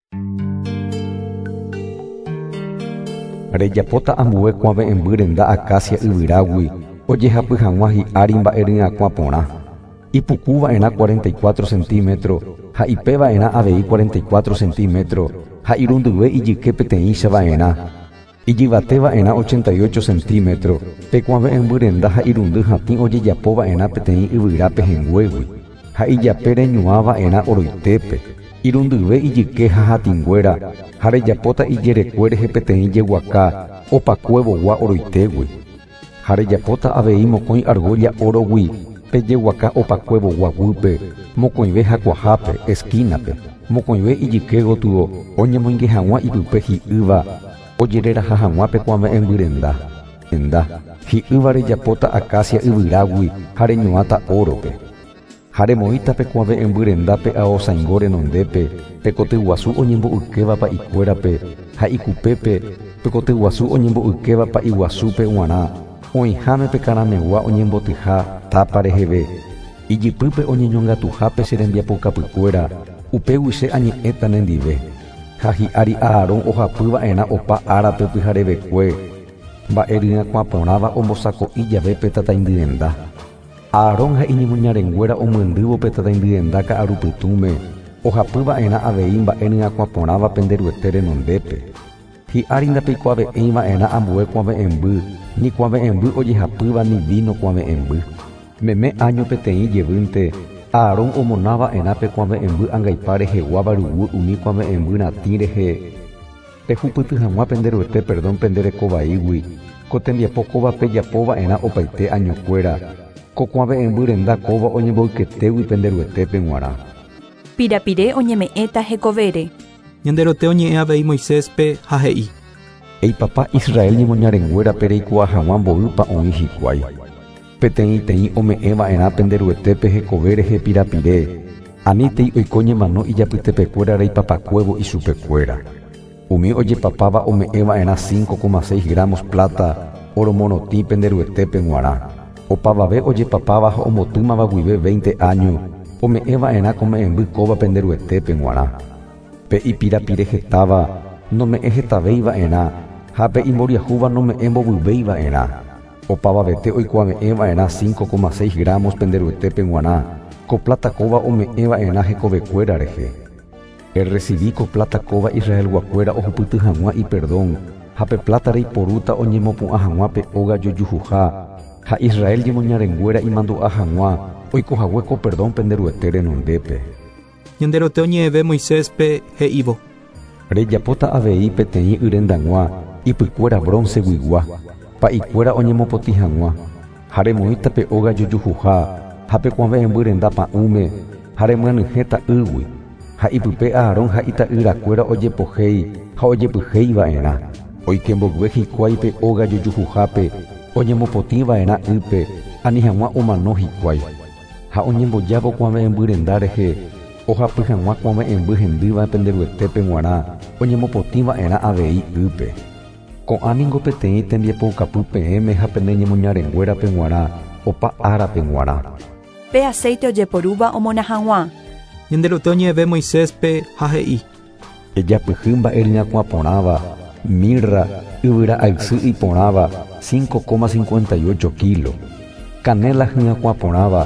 Rejapóta ambue kua ve'embýre nda'akácia yvyrágui ojehapy hag̃ua hi'ári mba'e ry'akuaporã. Ipukúva'erã 44 centímetros ha ipeva'erã avei 44 centímetros ha irundyve ijyke peteĩchava'erã. Ijyvateva'erã 88 centímetros pekua ve'embyrenda ha irundy hatĩ ojejapova'erã peteĩ yvyra pehẽnguégui. Ha ijape reñuãva'erã oroitépe. Irundyve ijyke ha hatinguéra ha rejapóta ijerekue rehe peteĩ jeguaka opakuevogua oroitégui. Ha rejapóta avei mokõi argolla orogui pejeguaka opakuevoguaguype mokõive hakuahápe esquinape. Mokõive ijyke gotyo oñemoinge hag̃ua ipype hi'ýva ojereraha hag̃ua pekua ve'embyrenda. Hi'ýva rejapóta acacia yvyrágui ha reñuãta órope. Ha remoĩta pekua ve'embyrenda aosãingo renondépe pekoty guasu oñembo'ykéva ikuérape ha ikupépe pekoty guasu oñembo'ykéva iguasúpe g̃uarã oĩháme pekaramegua oñembotyha tápa reheve. Ijypýpe oñeñongatuha pe che rembiapokapykuéra upe guiche añe'ẽta nendive. Ha hi'ári Aarón ohapýva'erã opa árape pyharevekue mba'e ry'akuaporãva ombosako'i jave pe tataindyenda. Aarón ha iñemoñarenguéra omyndývo pe tataindyenda ka'arupytũme ohapýva'erã avei mba'e ry'akuaporãva penderuete renondépe. Hi'ári ndapeikuaave'ỹiva'erã ambue kua ve'emby ni kua ve'emby ojehapýva ni vino kua ve'emby. Meme año peteĩ jevýnte Aarón omonáva'erã pe kua ve'emby angaipa rehegua varuvy umi kua ve'emby ratĩ rehe pehupyty hag̃ua penderuete penderekovaígui ko tembiapo kóvape japova'erã opaite añokuéra ko kua ve'embyrenda kóva oñembo'yketegui penderuetépe g̃uarã. Pirapire oñeme'ẽta hekovére. Ñanderote oñe'ẽ avei Moiséspe ha he'i: Eipapa Israel ñemoñarenguéra pe reikuaa hag̃ua mboýpa oĩ hikuái. Peteĩ ome'ẽva'erã penderuetépe hekove rehe pirapire. Aníntei oiko ñemano ijapytepekuéra reipapakuévo ichupekuéra. Umi ojepapáva ome'ẽva'erã 5,6 gramos plata oro morotĩ penderuetépe g̃uarã. Opavave ojepapáva ha omotýmava guive 20 años ome'ẽva'erã ko me'ẽmby kóva penderuetépe g̃uarã. Pe ipirapire hetáva nome'ẽ hetavéiva'erã ha pe imboriahúva nome'ẽ mbovyvéiva'erã. Opavavete oikuaave'ẽva'erã 5,6 gramos penderuetépe g̃uarã ko plata kóva ome'ẽva'erã hekovekuéra rehe. Recibí ko plata kóva Israel guakuéra ohupyty hag̃ua iperdón ha pe plata reiporúta oñemopu'ã hag̃ua pe óga jojuha ha Israel ñemoñarenguéra imandu'a hag̃ua oikohague ko perdón penderuete renondépe. Ñanderote oñe'ẽve Moiséspe he'ívo: Rejapóta avei peteĩ yrendag̃ua ipykuéra bronce guigua pa'ikuéra oñemopotĩ hag̃ua ha remoĩta pe óga jojuha ha pe kua ve'embyrenda pa'ũme ha remyanyhẽta ýgui ha ipype Aarón ha ita'yrakuéra ojepohéi ha ojepyhéiva'erã oikembogue hikuái pe óga jojuhápe oñemopotĩva'erã ýpe ani hag̃ua omano hikuái ha oñembojávo kua ve'embyrenda rehe ohapy hag̃ua kua ve'emby hendýva penderuetépe g̃uarã oñemopotĩva'erã avei ýpe. Ko'ãningo peteĩ tembiapo okapy peẽme ha pene ñemoñarenguérape g̃uarã opa árape g̃uarã. Pe aceite ojeporúva omona hag̃ua. Ñanderote oñe'ẽve Moiséspe ha he'i: Ejapyhy mba'e ry'akuaporãva mirra yvyra aysy iporãva 5,58 kilo, canela hy'akuaporãva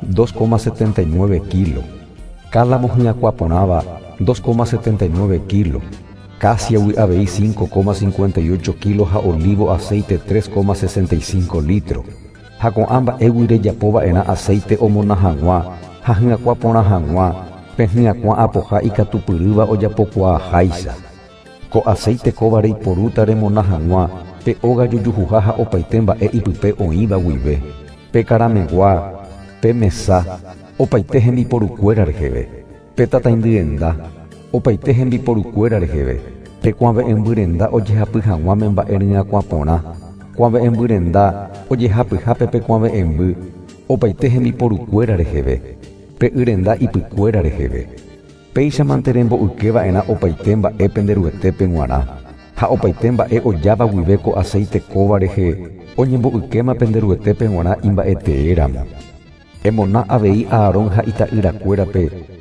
2,79 kilo, cálamo hy'akuaporãva 2,79 kilo, casia avei 5,58 kilo ha olivo aceite 3,65 litros. Ha ko'ã mba'égui rejapova'erã aceite omona hag̃ua ha hy'akuaporã hag̃ua pe hy'akua apoha ikatupyrýva ojapokuaaháicha. Ko aceite kóva reiporúta remona hag̃ua pe óga jojuha ha opaite mba'e ipype oĩva guive pe karamegua pe mesa opaite hembiporukuéra reheve pe tataindyenda opaite hembiporukuéra reheve pe kua ve'embyrenda ojehapy hag̃uáme mba'e ry'akuaporã kua ve'embyrenda ojehapyhápe pe kua ve'emby opaite hembiporukuéra reheve pe yrenda ipykuéra reheve. Péichamante rembo'ykeva'erã opaite mba'e penderuetépe g̃uarã ha opaite mba'e ojáva guive ko aceite kóva rehe oñembo'ykéma penderuetépe g̃uarã imba'eteéramo. Emona avei Aarón ha ita'yrakuérape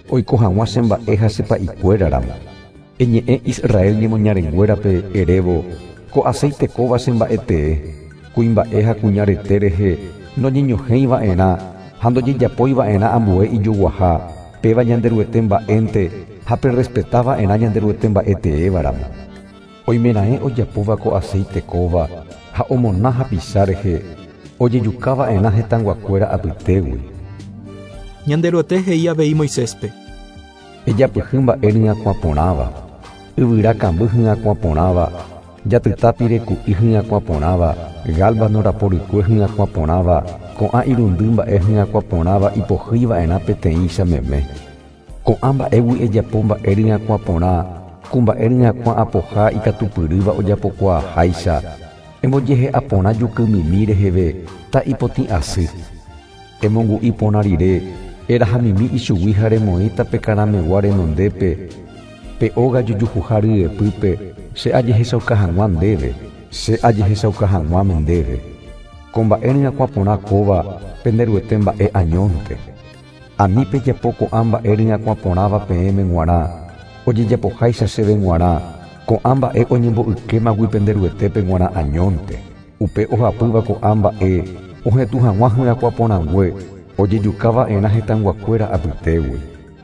oiko hag̃ua che mba'e ha chepa'ikuéraramo. Eñe'ẽ Israel ñemoñarenguérape erévo ko aceite kóva che mba'etee, kuimba'e ha kuñarete rehe noñeñohéiva'erã ha ndojejapóiva'erã ambue ijuguaha péva ñanderuete mba'énte ha perespetáva'erã ñanderuete mba'eteévaramo. Oimera'ẽ ojapóva ko aceite kóva ha omona hapicha rehe ojejukáva'erã hetãnguakuéra apytégui. Ñanderuete he'i avei Moiséspe: Ejapyhy mba'e ryakuã porãva, yvyra kamby hyakuã porãva, jatytápi reku'i hyakuã porãva, Gálvano raporykue hyakuã porãva, ko'ã irundy mba'e hyakuã porãva ipohýiva'erã peteĩ chameme. Ko'ã mba'égui ejapo mba'e ryakuã porã, ku mba'e ryakuã apoha ikatupyrýva ojapokuaaháicha, embojehe aporã jukymimi reheve ta ipotĩ asy. Emongu'i porã rire, erahamimi ichugui ha remoĩta pe karamegua renondépe, pe óga jujuha ryepýpe, che ajehechauka hag̃ua ndéve, che ajehechauka hag̃uáme ndéve. Ko mba'e ryakuã porã kóva penderuete mba'e añónte. Ani pejapo ko'ã mba'e ryakuã porãva peẽme g̃uarã, ojejapoháicha chéve g̃uarã, ko'ã mba'e oñembo'ykémagui penderuetépe g̃uarã añónte. Upe ohapýva ko'ã mba'e ohetũ hag̃ua hyakuã porãngue ojejukáva'erã hetãnguakuéra apytégui.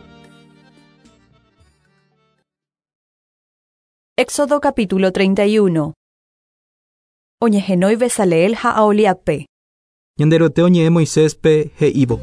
Éxodo capítulo 31. Oñehenói Besaleel ha Aholiape. Ñanderuete oñe'ẽ Moiséspe he'ívo: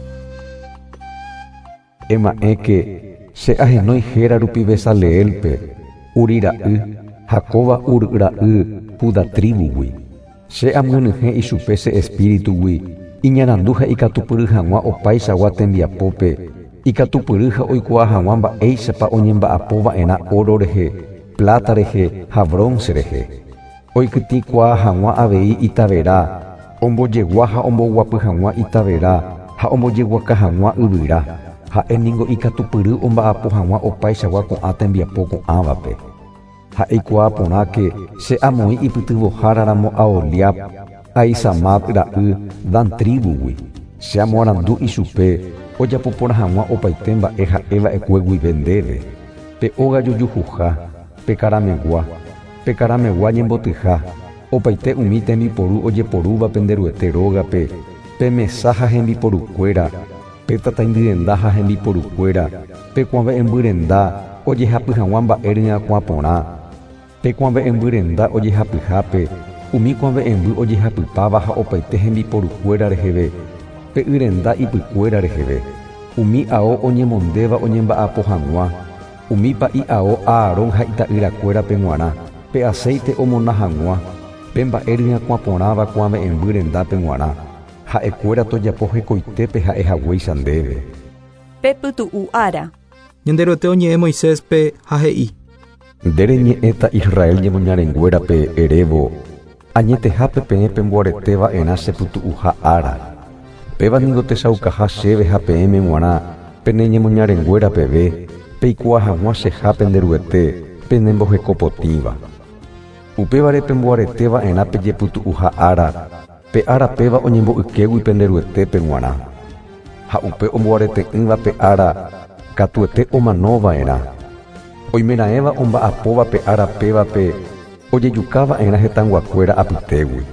Ema'ẽke che ahenói héra rupi Besalélpe, Uri ra'y, Jacoba Ur ra'y Judá tribugui. Che amynyhẽ ichupe che espíritugui, iñarandu ha ikatupyry hag̃ua opaichagua tembiapópe, ikatupyry ha oikuaa hag̃ua mba'éichapa oñemba'apova'erã oro rehe, plata rehe ha bronce rehe. Oikytĩkuaa hag̃ua avei itavera, ombojegua ha omboguapy hag̃ua itavera ha ombojeguaka hag̃ua yvyra, ha'éniko ikatupyry omba'apo hag̃ua opaichagua ko'ã tembiapo ko'ãvape. Ha eikuaa porãke che amoĩ ipytyvoháraramo Aholiab, Aisamad ra'y Dan tribugui. Che amoarandu ichupe ojapopórã hag̃ua opaite mba'e ha'eva'ekue guive ndéve. Pe óga jujuha, pe karamegua ñembotyha, opaite umi tembiporu ojeporúva penderuete rógape, pe mesa ha hembiporukuéra, pe tataindyrenda ha hembiporukuéra, pe kuãve'embyrenda ojehapy hag̃ua mba'e ryakuã porã, pe kuãve'embyrenda ojehapyhápe, umi kuãve'emby ojehapypáva ha opaite hembiporukuéra reheve, pe yrenda ipykuéra reheve, umi ao oñemondéva oñemba'apo hag̃ua, umípa i'ao Aarón ha ita'yrakuéra pe g̃uarã, pe aceite omona hag̃ua, pe mba'e ryakuã porãva kuãve'embyrenda pe g̃uarã, ha'ekuéra tojapo hekoitépe ha'ehaguéicha ndéve. Pe pytu'u ára. Ñanderuete oñe'ẽ Moiséspe ha he'i: Ndereñe'ẽta Israel ñemoñarenguérape erévo, añetehápe peẽ pemboareteva'erã chepytu'uha ára. Péva niko techaukaha chéve ha peẽme g̃uarã pene ñemoñarenguéra peve, peikuaa hag̃ua cheha penderuete penembohekopotĩva. Upévare pemboareteva'erã pejepytu'uha ára, pe árapéva oñembo'ykégui penderuetépe g̃uarã. Ha upe omboarete'ỹva pe ára katuete omanova'erã. Oimera'ẽva omba'apóva pe árapévape ojejukáva'erã hetãnguakuéra apytégui.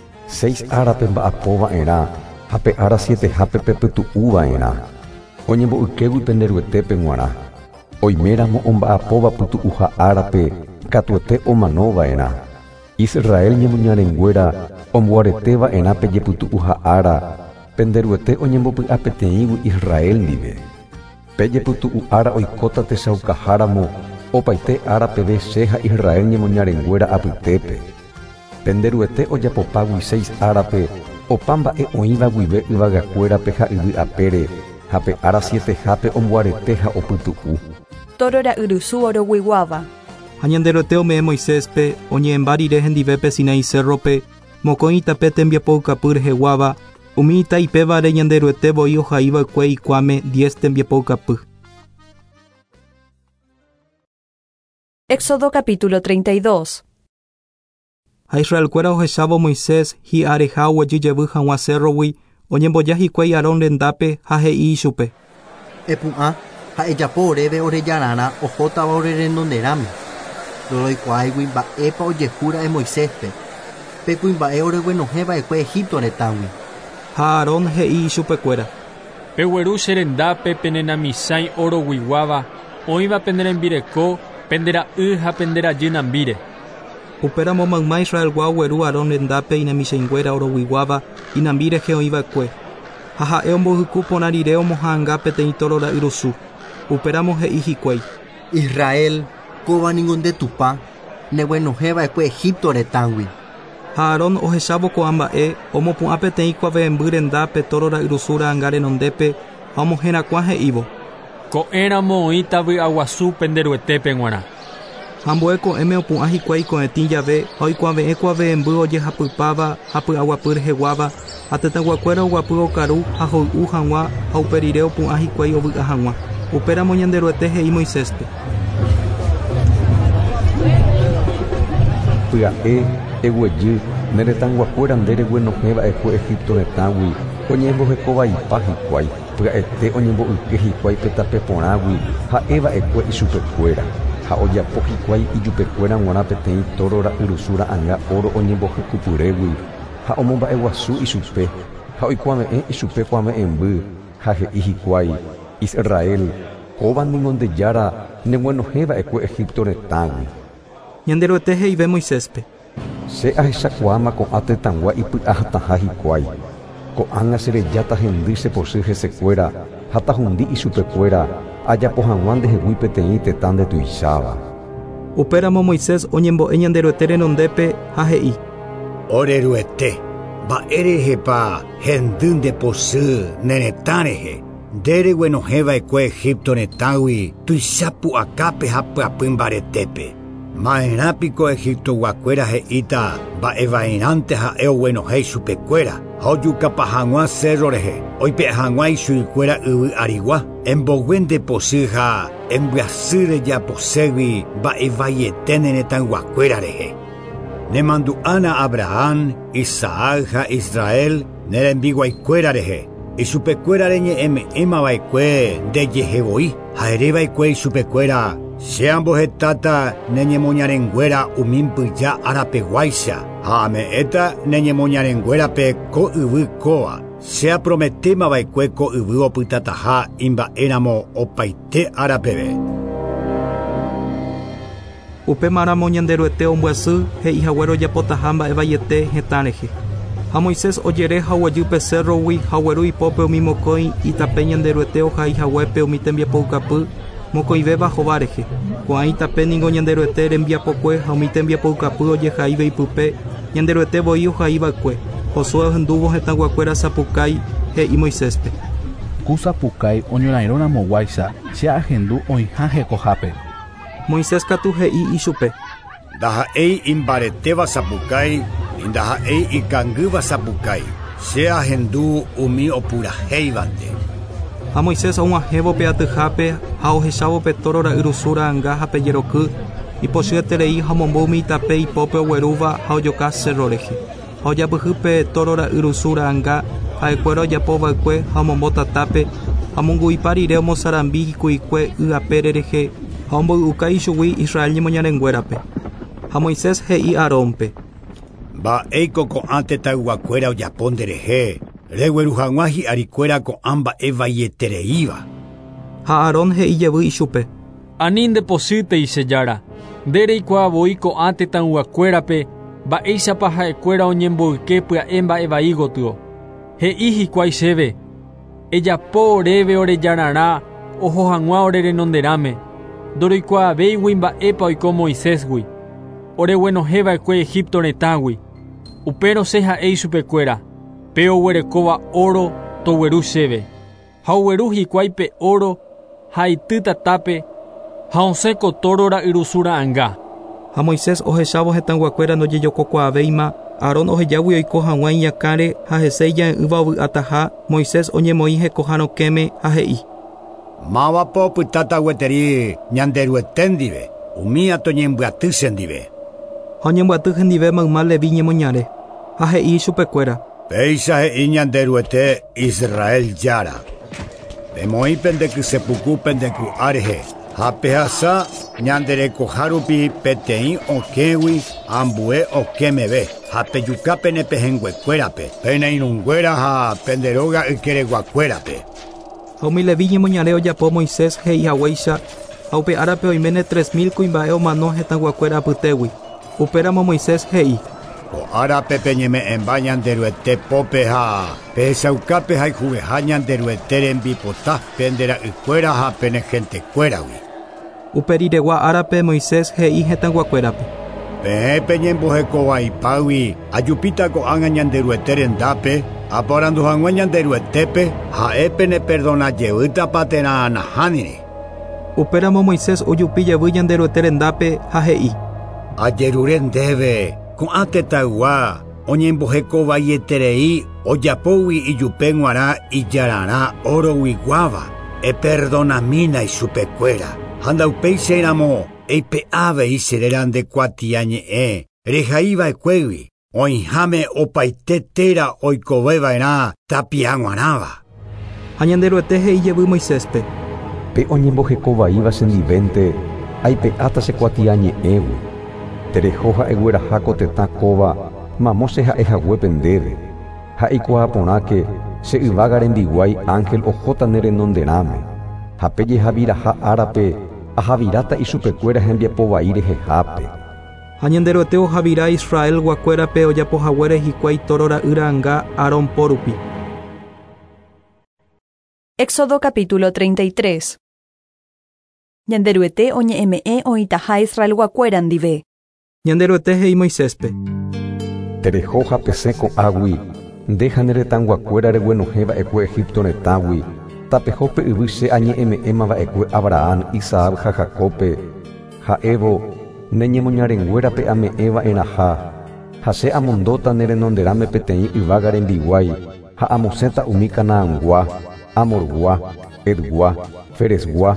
6 árape mba'apova'erã ha pe ára 7hápe pepytu'uva'erã. Oñembo'ykégui penderuetépe g̃uarã. Oiméramo omba'apóva pytu'uha árape katuete omanova'erã. Israel ñemoñarenguéra omboareteva'erã pejepytu'uha ára penderuete oñembopy'a peteĩgui Israel ndive. Pejepytu'u ára oikóta techaukaháramo opaite ára peve che ha Israel ñemoñarenguéra apytépe. Penderuete ojapopágui 6 árape opa mba'e oĩva guive yvagakuérape ha yvy apére, ha pe ára 7hápe omboarete ha opytu'u. Torora yrysu oroguiguáva. Ha ñanderuete ome'ẽ Moiséspe oñe'ẽmba rire hendivépe Sinai Cerrope, mokõi itape tembiapokapy reheguáva, umi itaipévare ñanderuete voi ohaíva'ekue ikuáme 10 tembiapokapy. Éxodo capítulo 32. Ha Israelkuéra ohechávo Moisés hi'areha oguejyjevy hag̃ua cerrogui, oñemboja hikuái Arón rendápe ha he'i ichupe: Epu'ã ha'ejapo oréve orejarãrã ohótava orerenonderãme. Roroikuaáigui mba'épa ojehúra'e Moiséspe. Pe kuimba'e oreguenohẽva'ekue Egipto retãgui. Ha Aarón he'i ichupekuéra: Pegueru che rendápe penenamisãi oroguiguáva, oĩva penderembireko, pendera'y ha penderajy nambíre. Upéramo mayma Israelgua ogueru Aarón rendápe inemichenguéra oroguiguáva inambíre he'õiva'ekue. Ha ha'e ombohyku porã rire omohãnga peteĩ tórora yrusu. Upéramo he'i hikuái: Israel, kóva ningonde tupa, neguenohẽva'ekue Egipto retãgui. Ha Aarón ohechávo ko'ã mba'e omopu'ã peteĩ kuavemby rendápe tórora yrusúra anga renondépe ha omohẽrakua he'ívo: Ko'ẽramo oĩta vy'aguasu penderuetépe g̃uarã. Ambue ko'ẽme opu'ã hikuái ko'ẽtĩ jave ha oikuaave'ẽ kuavemby ojehapypáva ha py'aguapy reheguáva ha tetãguakuéra oguapy okaru ha hoy'u hag̃ua ha uperire opu'ã hikuái ovy'a hag̃ua. Upéramo ñanderuete he'i Moiséspe: Pya'e eguejy neretãguakuéra ndereguenohẽva'ekue Egipto retãgui oñembohekovaipa hikuái. Pya'ete oñembo'yke hikuái pe tape porãgui ha'eva'ekue ichupekuéra. Ha ojapo hikuái ijupekuéra g̃uarã peteĩ tórora yrusúra anga oro oñembohykupyrégui ha omomba'eguasu ichupe ha oikuaave'ẽ ichupe kuaame'ẽmby ha he'i hikuái: Israel, kóva ningondejára neguenohẽva'ekue Egipto retãgui. Ñanderuete he'ive Moiséspe: Che ahechakuáma ko'ã tetãgua ipy'a hataha hikuái. Ko'ág̃a cherejáta hendy chepochy hesekuéra ha tahundi ichupekuéra ajapo hag̃ua ndehegui peteĩ tetã nde tuicháva. Upéramo Moisés oñembo'e ñanderuete renondépe ha he'i: Oreruete, mba'érehepa hendy ndepochy neretã rehe. Ndereguenohẽva'ekue Egipto retãgui tuichapu'akápe ha pyapy mbaretépe. Ma'erãpiko Egipto guakuéra he'íta mba'evairãnte ha'e oguenohẽ ichupekuéra ha ojukapa hag̃ua cerro rehe oipe'a hag̃ua ichu'ikuéra yvy arigua embogue ndepochy ha embyasy rejaposégui mba'evaiete neretãguakuéra rehe. Nemandu'ána Abraham, Isaac ha Israel nerembiguaikuéra rehe ichupekuéra reñe'ẽme'ẽmava'ekue ndejehevoi ha ereva'ekue ichupekuéra che ambohetáta neñemoñarenguéra umi mbyja arapeguáicha ha ame'ẽta neñemoñarenguérape ko yvy kóva. Che aprometímava'ekue ko yvy opytataha imba'éramo opaite arapeve. Upémaramo ñanderuete ombyasy he'ihaguére ojapotaha mba'evaiete hetã rehe. Ha Moisés ojere ha oguejýpe cerrogui ha ogueru ipópe umi mokõi itape ñanderuete ohaihaguépe umi tembiapoukapy mokõivéva hova rehe. Ko'ã itape niko ñanderuete rembiapokue ha umi tembiapoukapy ojehaíve ipype ñanderuete voi ohaíva'ekue. Hosua ohendúvo hetãguakuéra sapukái he'i Moiséspe: Ku sapukái oñorairõramoguáicha che ahendu oĩha hekohápe. Moisés katu he'i ichupe: Ndaha'éi imbaretéva sapukái, ndaha'éi ikangýva sapukái. Che ahendu umi opurahéivante. Ha Moisés og̃uahẽvo pe atyhápe ha ohechávo pe tórora yrusúra anga ha pe jeroky ipochyeterei ha omombo umi itape ipópe oguerúva ha ojoka cerro rehe. Ha ojapyhy pe tórora yrusúra anga ha'ekuéra ojapova'ekue ha omombo tatápe ha omonguipa rire omosarambi hikuikue y'apére rehe ha omboy'uka ichugui Israel ñemoñarenguérape. Ha Moisés he'i Arónpe: Mba'éiko ko'ã tetãyguakuéra ojapo nderehe regueru hag̃ua hi'arikuéra ko'ã mba'evaieteiva. Ha Arón he'ijevy ichupe: Ani ndepocýtei che jára, ndereikuaavoi ko'ã tetãyguakuérape mba'éichapa ha'ekuéra oñemboyke pya'e mba'evai gotyo. He'i hikuái chéve: Ejapo oréve orejarãrã oho hag̃ua orerenonderãme. Ndoroikuaavéigui mba'épa oiko Moisésgui. Oreguenohẽva'ekue Egipto retãgui. Upérõ che ha'e ichupekuéra: Pe oguerekóva oro togueru chéve. Ha ogueru hikuái pe oro ha ity tatápe ha osẽko tórora yrusúra anga. Ha Moisés ohechávo hetãguakuéra ndojejokokuaavéima. Arón ohejágui oiko hag̃ua iñakãre ha hese ija'ỹva ovy'ataha. Moisés oñemoĩ hekohãrokẽme ha he'i: Mávapa opytáta gueteri ñanderuete ndive, umi atoñembyatý chendive. Ha oñembyatý hendive mayma Leví ñemoñare. Ha he'i chupekuéra: Péicha he'i ñanderuete Israel jára. Pemoi pendeku sepuku pendeku arehe. Hapehasa ñandereko harupi peteĩ okégui ambue okémeve. Hapeyuka penepehenguekuérape. Peneirũnguéra ha penderóga ykereguakuérape. Ha umi Leví ñemoñare ojapo Moisés he'ihag̃uáicha ha upe árape oiméne 3.000 kuimba'e omano hetãguakuéra apytégui. Upéramo Moisés he'i: Ko árape peñeme'ẽmba ñanderuete pópe ha pehechaukápe haihuveha ñanderuete rembipota pendera'ykuéra ha penehentekkuéragui. Uperiregua árape Moisés he'i hetãguakuérape: Peẽ peñembohekovaipágui ajupíta ko'ág̃a ñanderuete rendápe aporandu hag̃ua ñanderuetépe ha'e peneperdonajevýtapa térã nahániri. Upéramo Moisés ojupi jevy ñanderuete rendápe ha he'i: Ajerure ndéve ko'ã tetãygua oñembohekovaieterei ojapógui ijupe g̃uarã ijararã oroguiguáva eperdonamína ichupekuéra. Ha ndaupéichairamo eipe'ávei cherera ndekuatia ñe'ẽ rehaíva'ekuégui oĩháme opaite térã oikoveva'erã tapia g̃uarãva. Ha ñanderuete he'i jevy Moiséspe: Pe oñembohekovaíva chendivénte aipe'áta chekuatia ñe'ẽgui. Tereho ha'egueraha ko tetã kóva mamose ha'ehaguépe ndéve. Ha eikuaa porãke che yvága rembiguái ángel ohóta ne renonderãme. Ha pejehaviraha árape ahavíráta ichupekuéra hembiapovai rehehápe. Ha ñanderuete ohavírã Israel guakuérape ojapohaguére hikuái toro ra'yrãnga Arón pórupi. Éxodo capítulo 33. Ñanderuete oñe'ẽme'ẽ oĩtaha Israel guakuéra ndive. Ñanderuete he'i Moiséspe: Tereho ha pesẽ ko'águi ndéja ne retãnguakuéra reguenohẽva'ekue Egipto retãgui tapehópe yvy che añe'ẽme'ẽmava'ekue Abraham, Isaac ha Jakobpe. Ha'évo ne ñemoñarenguérape ame'ẽva'erãha ha che amondóta ne renonderãme peteĩ yvága rembiguái ha amosẽta umi Canaãgua, Amorgua, Edgua, Feresgua,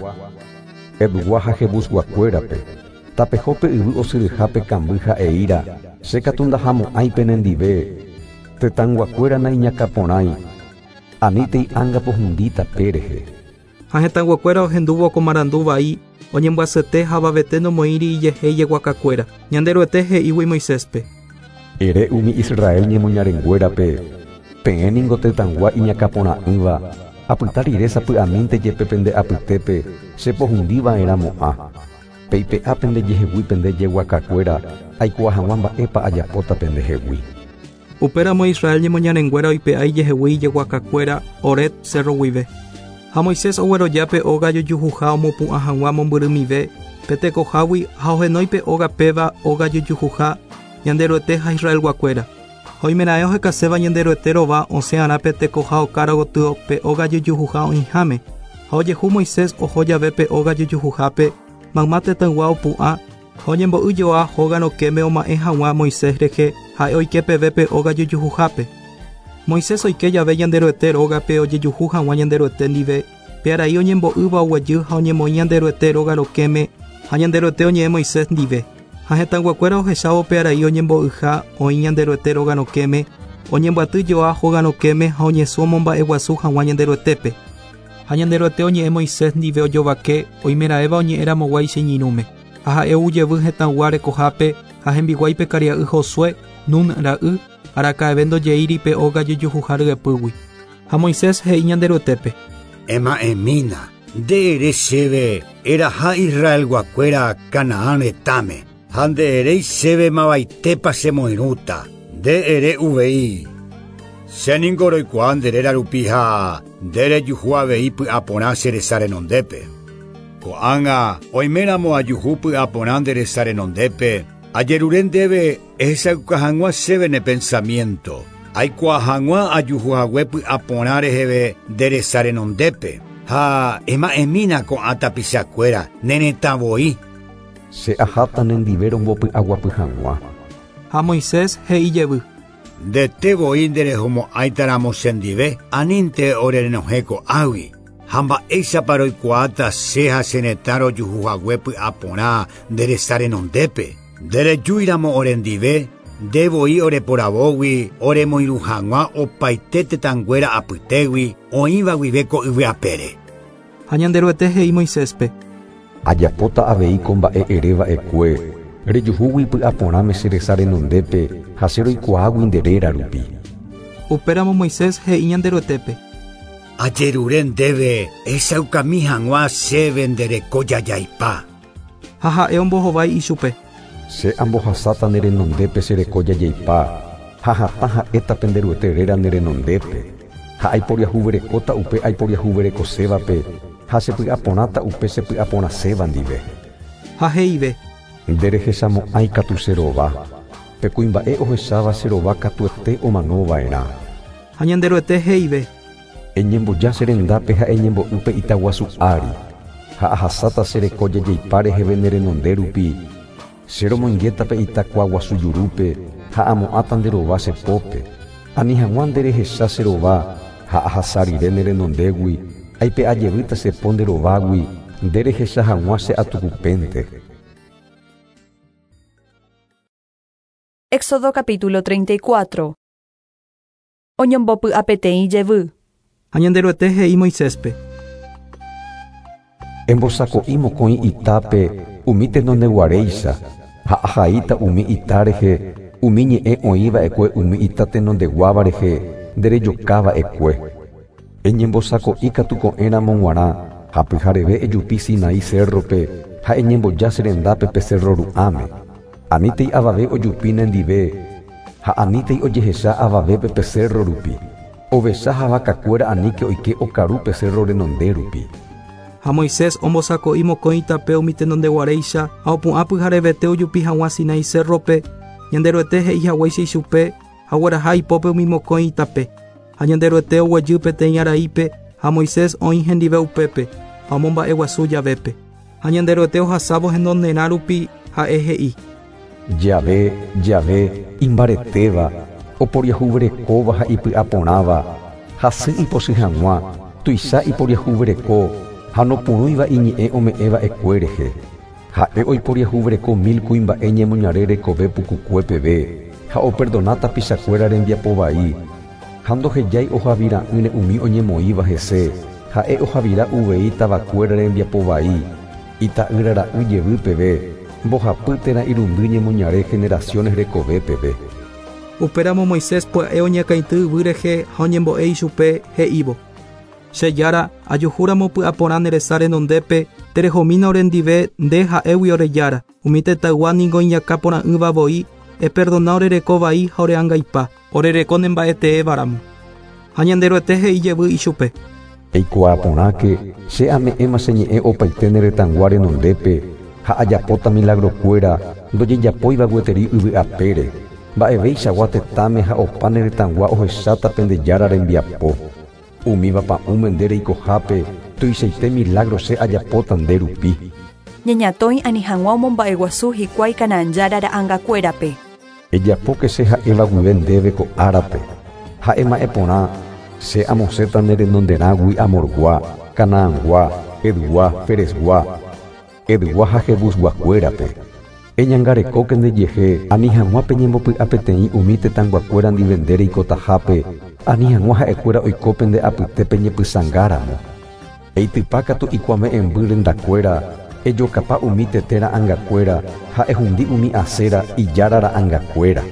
Ebgua ha Jebusguakuérape. Tapehópe yvy osyryhápe kamby ha eíra che katu ndahamo'ãi penendive tetãnguakuéra na iñakaporãi aníntei ángapo hundíta pérehe. Ha hetãnguakuéra ohendúvo ko marandu vai oñembyasýte ha vavete nomoĩri ijehe jeguakakuéra. Ñanderuete he'ígui Moiséspe: Ere umi Israel ñemoñarenguérape peẽningo tetãngua iñakaporã'ỹva apyta rire sapy'amínte jepe pende apytépe chepohundíva'erãmo'ã. Peipe'a pendejehegui pendejeguakakuéra aikuaa hag̃ua mba'épa ajapóta pendehegui. Upéramo Israel ñemoñarenguéra oipe'ái jehegui jeguakakuéra Oret Cerro Guive. Ha Moisés oguerojápe óga jojuha omopu'ã hag̃ua mombyrýmive petekohágui ha ohenóipe óga péva óga jojuha ñanderuete ha Israel guakuéra. Oimera'e ohekaséva ñanderuete rova osẽ ára petekoha okára gotyo pe óga jojuha oĩháme. Ha ojehu Moisés oho javépe óga jojuhápe mayma tetãygua opu'ã ha oñembo'yjoa hóga rokéme oma'ẽ hag̃ua Moisés rehe ha'e oike pevépe óga jojuhápe. Moisés oike jave ñanderuete rógape ojejuhu hag̃ua ñanderuete ndive pearai oñembo'ýva oguejy ha oñemoĩ ñanderuete róga rokéme ha ñanderuete oñe'ẽ Moisés ndive. Ha hetãnguakuéra ohechávo pearai oñembo'yha oĩ ñanderuete róga rokéme oñembyatyjoa hóga rokéme ha oñesũ omomba'eguasu hag̃ua ñanderuetépe. Ha ñanderuete oñe'ẽ Moisés ndive ojovake oimera'éva oñe'ẽramoguái cheñirũme. Ha ha'e ujevy hetãgua rekohápe ha hembiguáipe karia'y Josué, Nun ra'y araka'eve ndojeíri pe óga jojuha ryepýgui. Ha Moisés he'i ñanderuetépe: Ema'ẽmína nde'ere chéve eraha Israel guakuéra Kanaã retãme ha nde'eréi chéve mavaitépa chemoirũta nde'ere uvei. Chéniko roikuaa nderera rupi ha nderejuhu avei py'aporã cheresa renondépe. Ko'ág̃a oiméramo ajuhu py'aporã nderesa renondépe. Ajerure ndéve ehechakuka hag̃ua chéve ne pensamiento. Aikuaa hag̃ua ajuhuhague py'aporã reheve nderesa renondépe. Ha ema'ẽmína ko'ã tapichakuéra ne retãvoi. Che aháta nendive rombopy'aguapy hag̃ua. Ha Moisés he'ijevy: Ndetevoi nderehomo'ãitaramo chendive anínte orerenohẽ ko'águi. Ha mba'éichapa roikuaáta che ha che retã rojuhuhague py'aporã nderesa renondépe. Nderejúiramo orendive ndevoi oreporavógui oremoirũ hag̃ua opaite tetãnguéra apytégui oĩva guive ko yvyapére. Ha ñanderuete he'i Moiséspe: ajapóta avei ko mba'e ereva'ekue rejuhúgui py'aporãme che resa renondépe ha che roikuaágui nderéra rupi. Upéramo Moisés he'i ñanderuetépe: ajerure ndéve echaukami hag̃ua chéve ndereko jajaipa. Ha ha'e ombohovái ichupe: che ambohasáta nerenondépe che reko jajaipa ha hatã ha'éta penderueteréra nerenondépe ha aiporiahuverekóta upe aiporiahuverekosévape ha chepy'aporãta upe chepy'aporãséva ndive. Ha he'ive: nderehechamo'ãi katu che rova pe kuimba'e ohecháva che rova katuete omanóva'erã. Ha ñanderuete he'ive: eñemboja che rendápe ha eñembo'ýpe itaguasu ári ha ahasáta che reko jajaipa reheve nerenonde rupi che romoinggéta pe itakua guasu jurúpe ha amo'ãta nde rova che pópe ani hag̃ua nderehecha che rova ha ahasa rire nerenondégui aipe ajevýta che po nde rovágui nderehecha hag̃ua che atukupénte. Éxodo capítulo 34. Oñombopy'a peteĩ jevy. Ha ñanderuete he'i Moiséspe: embosako'i mokõi itápe umi tenondeguaréicha ha ahaíta umi ita rehe umi ñe'ẽ oĩva'ekue umi ita tenondeguáva rehe nderejokáva'ekue. eñembosako'i katu ko'ẽramo g̃uarã ha pyhareve ejupi Sinai cerrope ha eñemboja che rendápe pe cerro ru'ãme. Aníntei avave ojupi nendive ha aníntei ojehecha avavépe pe cerro rupi ovecha ha vakakuéra aníke oike okaru pe cerro renonde rupi. Ha Moisés ombosako'i mokõi itape umi tenondeguaréicha ha opu'ã pyharevete ojupi hag̃ua Sinai cerrope. Ñanderuete he'i hag̃uáicha ichupe ha guaraha ipópe umi mokõi itape. Ha ñanderuete oguejy peteĩ araípe ha Moisés oĩ hendive upépe ha omomba'e guasu javépe. Ha ñanderuete ohasávo henonderã rupi ha'e he'i: Jave, jave, imbaretéva, oporiahuverekóva ha ipy'aporãva, hasy ipochy hag̃ua, tuicha iporiahuvereko, ha nopurũiva iñe'ẽ ome'ẽva'ekue rehe. Ha'e oiporiahuvereko 1000 kuimba'e ñemoñare rekove pukukue peve, ha operdonáta pichakuéra rembiapo vai, ha ndohejái ohavira'ỹre umi oñemoĩva hese, ha'e ohavira uvei tavakuéra rembiapo vai, ita'yrara'y jevy peve, mbohapýtera irundy ñemoñare generaciones rekove peve. Upéramo Moisés pya'e oñakãity yvy rehe ha oñembo'e ichupe he'ívo: che jára ajuhúramo py'aporã neresa renondépe terehomína orendive nde ha'égui orejára umi tetãygua niko iñakãporã'ỹva voi eperdona orereko vai ha oreangaipa orereko ne mba'ete'ẽvaramo. Ha ñanderuete he'i jevy ichupe: eikuaa porãke che ame'ẽma che ñe'ẽ opaite neretãngua renondépe ha ajapóta milagrokuéra ndojejapóiva gueteri yvy'apére mba'evéichagua tetãme ha opa neretãngua ohecháta pendejára rembiapo. Umíva pa'ũme nde reikohápe tuichaite milagro che ajapóta nde rupi. Ñañatói ani hag̃ua omomba'e guasu hikuái Kanaãjára ra'ãngakuérape. Ejapóke che ha'éva guive ndéve ko árape. Ha'éma'e porã che amosẽta nerenonderãgui amorgua, Kanaãgua, Edgua, Peresgua, Edgua ha Jebusguakuérape. Eñangarekóke ndejehe ani hag̃ua peñembopy'a peteĩ umi tetãnguakuéra ndive nde reikotahápe ani hag̃ua ha'ekuéra oikópe nde apytépe ñepysãngáramo. Eitypa katu ikuame emby rendakuéra ejokapa umi tete ra'ãngakuéra ha ehundi umi aséra ijára ra'ãngakuéra.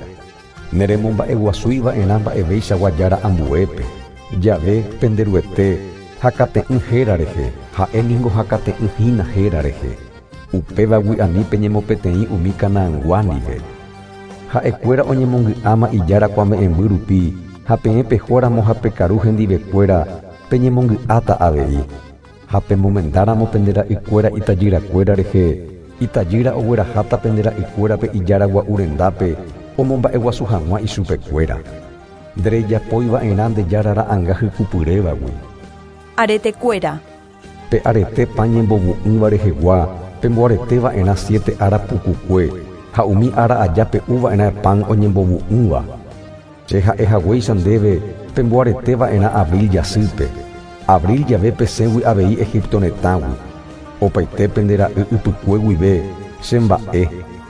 Neremomba'eguasúiva'erã mba'evéicha guajára ambuépe. Jave penderuete hakate'ỹ héra rehe ha'éniko hakate'ỹ hína héra rehe. Upévagui ani peñemopeteĩ umi Kanaãgua ndive. Ha'ekuéra oñemongy'áma ijára kuame'ẽmby rupi ha peẽ pehóramo ha pekaru hendivekuéra peñemongy'áta avei. Ha pemomendáramo pendera'ykuéra itajyrakuéra rehe itajýra ogueraháta pendera'ykuérape ijára gua'u rendápe omomba'eguasu hag̃ua ichupekuéra. Nderejapóiva'erã ndejára ra'ãnga hykupyrévagui. Aretekuéra. Pe aretépa ñembovu'ỹva rehegua pemboareteva'erã 7 ára pukukue ha umi ára aja pe'ũva'erã pan oñembovu'ũva. Che ha'ehaguéicha ndéve pemboareteva'erã abril jasýpe. Abril jave peségui avei Egipto retãgui. Opaite pendera'y ypykue guive che mba'e.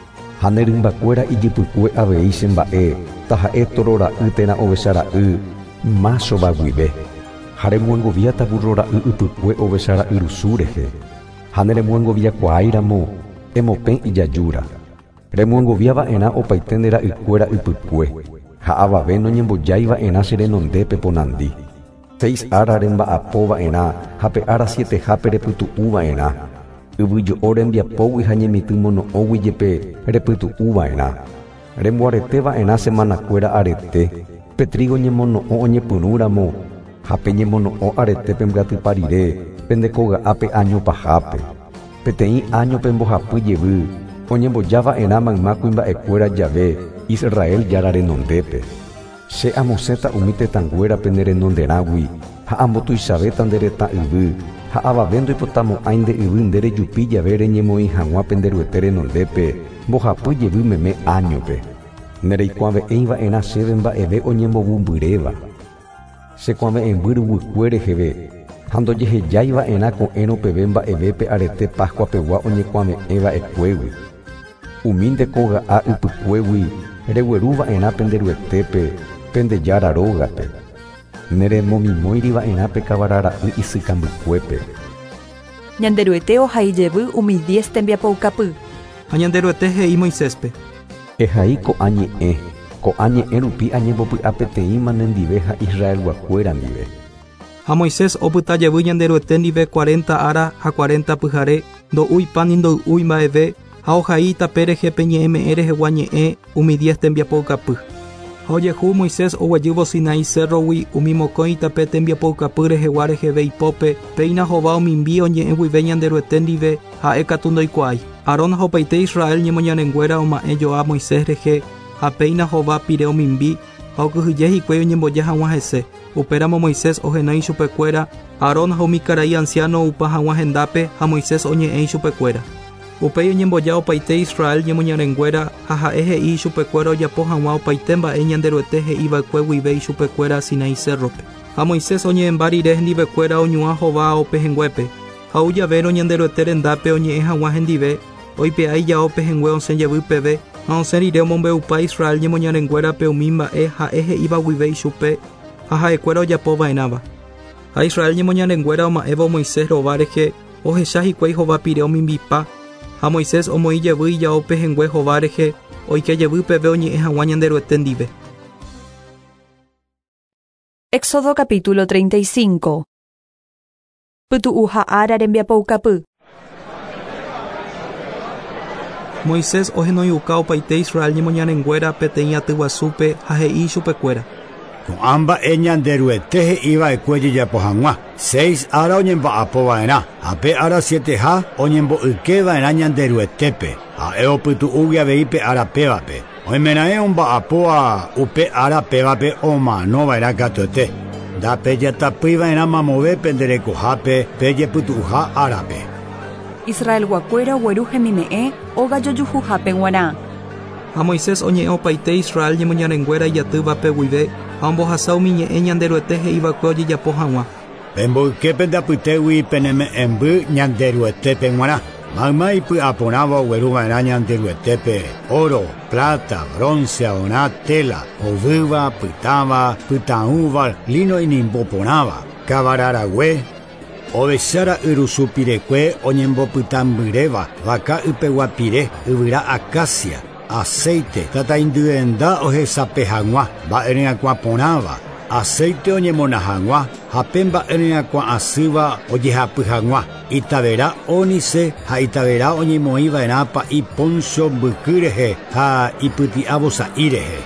Ha nerymbakuéra ijypykue avei che mba'e ta ha'e torora'y térã ovechara'y másova guive. Haremuengovia burrora ypykue ovechára yrusu rehe. Ha neremuengovia kuáiramo emope ijajúra. Remuengovia va'erã opaite nde ra'ykuéra ypykue. Ha avave noñembojái va'erã che renondépe ponandi. 6 ára remba'apo va'erã ha pe ára 7 hápe repytu'u va'erã. Yvyjo'o rembiapógui ha ñemitýmono'õgui jepe repytu'u va'erã. Remboarete va'erã semanakuéra arete. Petrigo ñemono'õ oñepyrũramo ha pe ñemono'õ arete pe mbyatypa rire pendekoga'ápe año pahápe. Peteĩ año pe mbohapy jevy oñemboja va'erã mayma kuimba'ekuéra jave Israel jára renondépe. Che amosẽta umi tetãnguérape ne renonderãgui ha ambotuichavéta nde retã yvy ha avave ndoipotamo'ãi nde yvy nde rejupi jave reñemoĩ hag̃ua pe nderuete renondépe mbohapy jevy meme añope. Nereikuaave'ẽi va'erã chéve mba'eve oñembovumbyréva. Chekuaave'ẽmby ryvykue reheve ha ndojehejái va'erã ko'ẽrõ peve mba'evépe arete Pascuapegua oñekuaave'ẽ va'ekuégui. Umi ndekoga'á ypykuégui regueru va'erã pe nderuetépe pe ndejára rógape. Neremomimóiri va'erã pe kavarara'y isykãmbykuépe. Ñanderuete ohaijevy umi 10 tembiapoukapy. Ha ñanderuete he'i Moiséspe. Ehai ko'ã ñe'ẽ rupi añembopy'a peteĩma nendive ha Israelguakuéra ndive. Ha Moisés opytajevy ñanderuete ndive 40 ára ha 40 pyhare ndo'úipa ni ndo'úi mba'eve ha ohai tape rehépe ñe'ẽme'ẽ rehegua ñe'ẽ umi 10 tembiapoukapy. Ha ojehu Moisés oguejývo Sinai cerrogui umi mokõi tape tembiapoukapy rehegua reheve ipópe péina hova omimbi oñe'ẽ guive ñanderuete ndive ha'e katu ndoikuaái. Arón ha opaite Israel ñemoñarenguéra oma'ẽ joa Moisés rehe ha péina hova pire omimbi ha okyhyje hikuái oñemboja hag̃ua hese. Upéramo Moisés ohenói chupekuéra. Arón ha umi karai anciano upa hag̃ua hendápe ha Moisés oñe'ẽi chupekuéra. Upéi oñemboja opaite Israel ñemoñarenguéra ha ha'e he'i chupekuéra ojapo hag̃ua opaite mba'e ñanderuete he'iva'ekue guive chupekuéra Sinai cerrope. Ha Moisés oñe'ẽmba rire hendivekuéra oñuã hova ope henguépe. Ha ujavérõ ñanderuete rendápe oñe'ẽ hag̃ua hendive oipe'ái jao pehengue osẽjevy peve ha osẽ rire omombeupa Israel ñemoñarenguéra pe umi mba'e ha'e he'íva guive ichupe ha ha'ekuéra ojapo va'enáva. Ha Israel ñemoñarenguéra oma'évo Moisés rova rehe ohecha hikuái hova pire omimbipa ha Moisés omoĩjevy ijao pehengue hova rehe oikejevy peve oñe'ẽ hag̃ua ñanderuete ndive. Éxodo capítulo 35. Pytu'u ha ára rembiapoukapy. Moisés ohenoiuka opaite Israel ñemoñarenguéra peteĩ aty guasúpe ha he'i chupekuéra. Ko'ãmba'e ñanderuete he'iva'ekue jejapo hag̃ua. 6 ára oñemba'apo va'erã ha pe ára 7 ha oñembo'yke va'erã ñanderuetépe ha'e opytu'úgui avei pe ára pévape. Oimeraẽ omba'apóva upe ára pévape omano va'erã katuete. Ndapejatapýi va'erã mamovépe nderekohápe pe jepytu'uha árape. Israelguakuéra ogueru hemime'ẽ ogajojuhápe g̃uarã. Ha Moisés oñe'ẽ opaite Israel ñemoñarenguéra ijatývape guive ha ombohasa umi ñe'ẽ ñanderuete he'iva'ekue ojejapo hag̃ua. Pemboyképe ndapytégui peneme'ẽmby ñanderuetépe g̃uarã. Mayma ipy'aporãva ogueru va'erã ñanderuetépe oro, plata, bronce, aorã, tela, hovýva, pytãva, pytãúva, lino inimboporãva, kavararague, ovechára yrusupirekue oñembopytãmbyréva, vaka ypeguapire, yvyra acacia, aceite, tataindyenda ohesape hag̃ua, mba'ere'akua porãva, aceite oñemona hag̃ua, ha pe mba'ere'akua asýva ojehapy hag̃ua, itavera ónice ha itavera oñemoĩ va'erã pa'i Poncio mbyky rehe ha ipyti'a vosa'i rehe.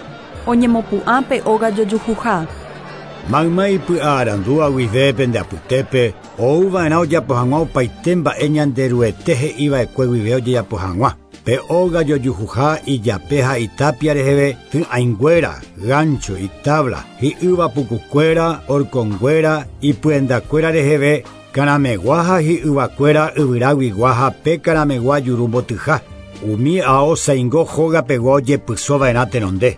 Oñemopu'ã pe ogajojuha. Mayma ipy'a arandúva guivépe ndeapytépe ouva'erã ojapo hag̃ua opaite mba'e ñanderuete he'iva'ekue guive ojejapo hag̃ua. Pe ogajojuha ijape ha itapia reheve ty'ãinguéra, gancho, itabla, hi'ýva pukukuéra, orkonguéra, ipyendakuéra reheve, karamegua ha hi'yvakuéra yvyráguigua ha pe karamegua juru mbotyha. Umi ao saingo hógapegua ojepysó va'erã tenonde.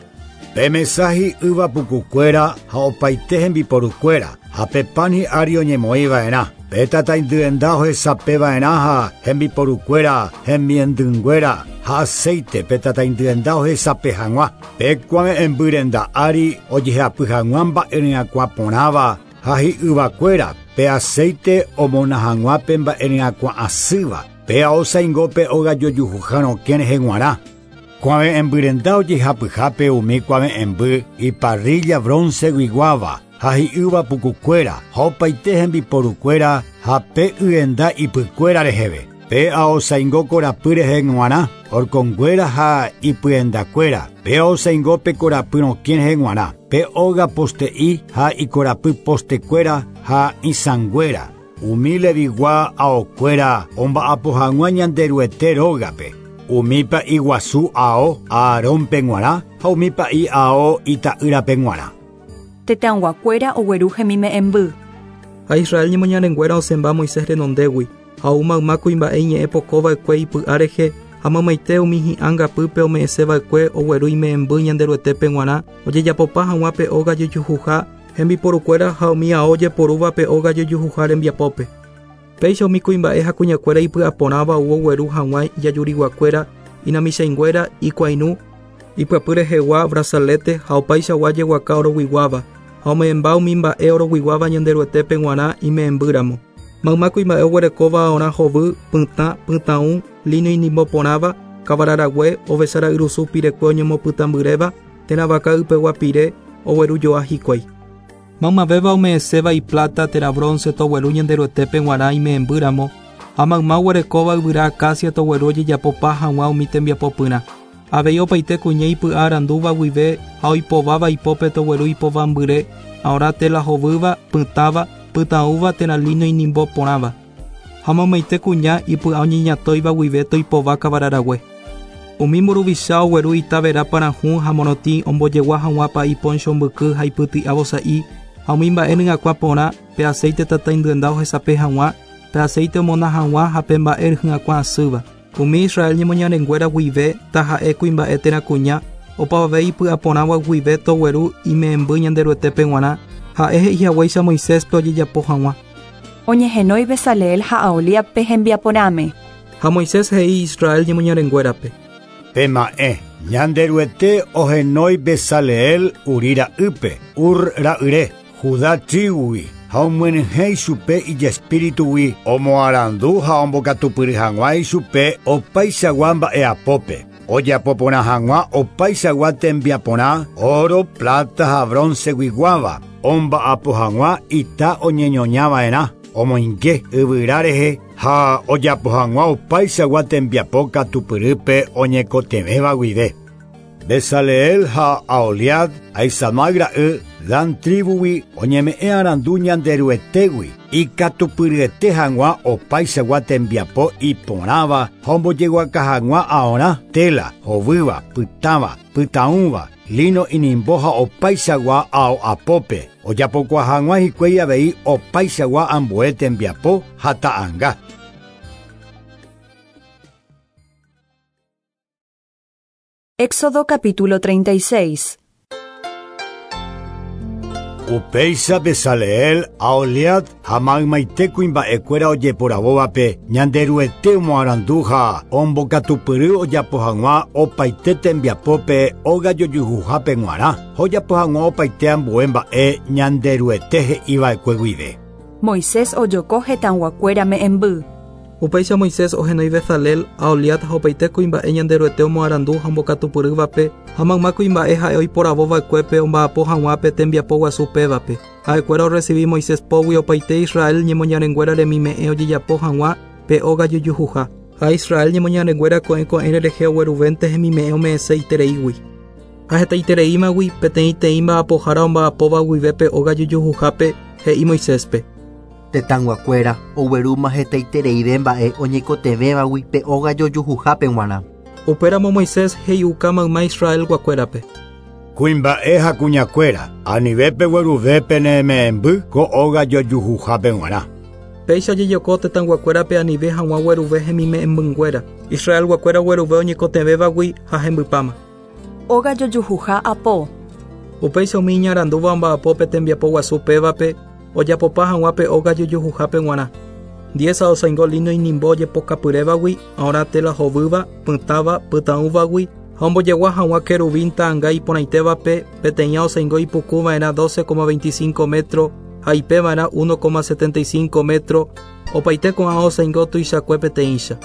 Pe mesa hi'ýva pukukuéra ha opaite hembiporukuéra ha pe pan hi'ári oñemoĩ va'erã. Pe tataindyenda ohesape va'erã ha hembiporukuéra, hembiendynguéra ha aceite pe tataindyenda ohesape hag̃ua. Pe kuame'ẽmbyrenda ári ojehapy hag̃ua mba'ere'akua porãva Hahi uvacuera, pe aceite o monahangua en acuasíva, pe aosa ingope oga yoyujujano quienes en guará. Cuave embirendao yihapujape umi cuave embu y parrilla bronce guiguava. Hahi uva pucucuera, hopa itejen biporucuera, hape uenda y pucuera rejeve. Pe aosa ingo corapure en guará, orconguera ha y puendacuera. Pe aosa ingope corapuro quienes en guará. Pe oga posteí ha y corapu postecuera ha y sangüera. Umile vigua aocuera, omba apojanguañan deruete rogape. Umipa iguazú ao aarón penguará, ha umipa i ao itaíra penguará. Tetanguacuera o gueruje mime embu. A Israel ni moñarenguera osemba Moisés renondegui. A uma maku imba'e epokova ekue ipy'arehe ha mamaite umihi anga pype ome'ẽséva ekue ogueru imemby ñanderuete penguara ojejapopa hag̃ua pe óga jojuha hembiporukuéra ha umi ao ojeporúva pe óga jojuha rembiapópe. Péicha umi kuimba'e ha kuñakuéra ipy'aporãva ou ogueru hag̃ua ijajuriguakuéra inamichainguéra ikuainu ipyapy rehegua brazalete ha opaichagua jeguaka oroguiguáva ha ome'ẽmba umi mba'e oroguiguáva ñanderuete penguara imembýramo. Mayma kuimba'e oguerekóva orã hovy, pytã, pytãũ, lino inimboporãva, kavararague, ovechára yrusu pirekue oñomopytãmbyréva, térã vaka ypegua pire, ogueru joa hikuái. Maymavéva ome'ẽséva iplata, térã bronce togueru ñanderuete penguara imembýramo, ha mayma oguerekóva yvyra acacia togueru ojejapopa hag̃ua umi tembiapopyrã. Avei opaite kuña ipy'a arandúva guive ha oipováva ipópe togueru ipovãmbyre, ahora tela hovýva, pytãva, pytãúva térã lino inimboporãva. Ha mamaite kuña ipy'a oñeñatóiva guive toipova kavararague. Umi mburuvicha ogueru itavera parahũ ha morotĩ ombojegua hag̃uápa ipõncho mbyky ha ipyty'a vosa'i ha umi mba'e nygakua porã pe aceite tataindyenda ohesape hag̃ua pe aceite omona hag̃ua ha pe mba'e ryhykua asýva. Umi Israel ñemoñarenguéra guive taha'e kuimba'e térã kuña opavave ipy'a porãva guive togueru imemby ñanderuete penguara ha'e he'ihag̃uáicha Moisés pe ojejapo hag̃ua. Oñehenói Besaleel ha Aholiab pe hembiaporáme. Ha Moisés he'i Israel ñemoñarenguérape. Pema'e, ñanderuete ohenói Besaleel uri ra'ýpe, Ur ra'yre, Judá tribugui, ha omyenyhẽ chupe ijespíritugui, omoarandu ha ombokatupyry hag̃ua ichupe opaichagua mba'e apópe. Ojapoporã hag̃ua opaichagua tembiaporã, oro, plata ha bronce guiguáva, omba'apo hag̃ua ita oñeñoñava'erã, omoinge yvyra rehe ha ojapo hag̃ua opaichagua tembiapo katupyrýpe oñekotevéva guive. Besaleel ha Aholiab Aisamag ra'y Dan tribugui oñeme'ẽ arandu ñanderuetégui ikatupyryete hag̃ua opaichagua tembiapo iporãva ha ombojeguaka hag̃ua aorã tela hovýva, pytãva, pytãũva, lino inimbo ha opaichagua ao apópe. Ojapokua hag̃ua hikuái avei opaichagua ambue tembiapo ha ta'ãnga. Éxodo capítulo 36. Upéicha Besaleel Aholiab ha maymaite kuimba'ekuéra ojeporavóvape ñanderuete omoarandu ha ombokatupyry ojapo hag̃ua opaite tembiapópe óga jojuha penguara ha ojapo hag̃ua opaite ambue mba'e ñanderuete he'iva'ekue guive. Moisés ojoko hetãnguakuéra me'ẽmby. Upéicha Moisés ohenói Besaleel Aholiab ha opaite kuimba'e ñanderuete omoarandu ha ombokatupyrývape ha mayma kuimba'e ha'e oiporavova'ekuépe omba'apo hag̃uápe tembiapo guasu pévape. Ha'ekuéra orecibi Moisés pogui opaite Israel ñemoñarenguéra remime'ẽ ojejapo hag̃ua pe óga jojuha. Ha Israel ñemoñarenguéra ko'ẽko'ẽ rehe ogueruvénte hemime'ẽ ome'ẽse itereígui. Ha heta itereímagui peteĩ mba'apohára omba'apóva guive pe óga jojuhápe he'i Moiséspe. Tetanguakuéra oguerúma hetaitereive mba'e oñeikotevévagui pe óga jojuhápe g̃uarã. Upéramo Moisés he'iuka mayma Israel guakuérape. Kuimba'e ha kuñakuéra anivépe gueruvépe ne'ẽmby ko óga jojuhápe g̃uarã. Péicha ojejoko tetanguakuérape anive hag̃ua gueruve hemime'ẽmbynguéra. Israel guakuéra gueruve oñeikotevévagui ha hembypáma. Óga jojuha apó. Upéicha umi iñarandúva mba'apópe tembiapo guasu pévape ojapopa hag̃ua pe óga jojuhápe g̃uarã. 10 aosaingo lino inimbo ojepokapyrévagui, ahora tela hovýva, pytãva, pytãúvagui ha ombojegua hag̃ua kerubín ta'ãnga iporãitévape peteĩ aosaingo ipukuva'erã 12,25 metros haipevana 1,75 metro, opaite con a osaingo tuichakue peteĩcha.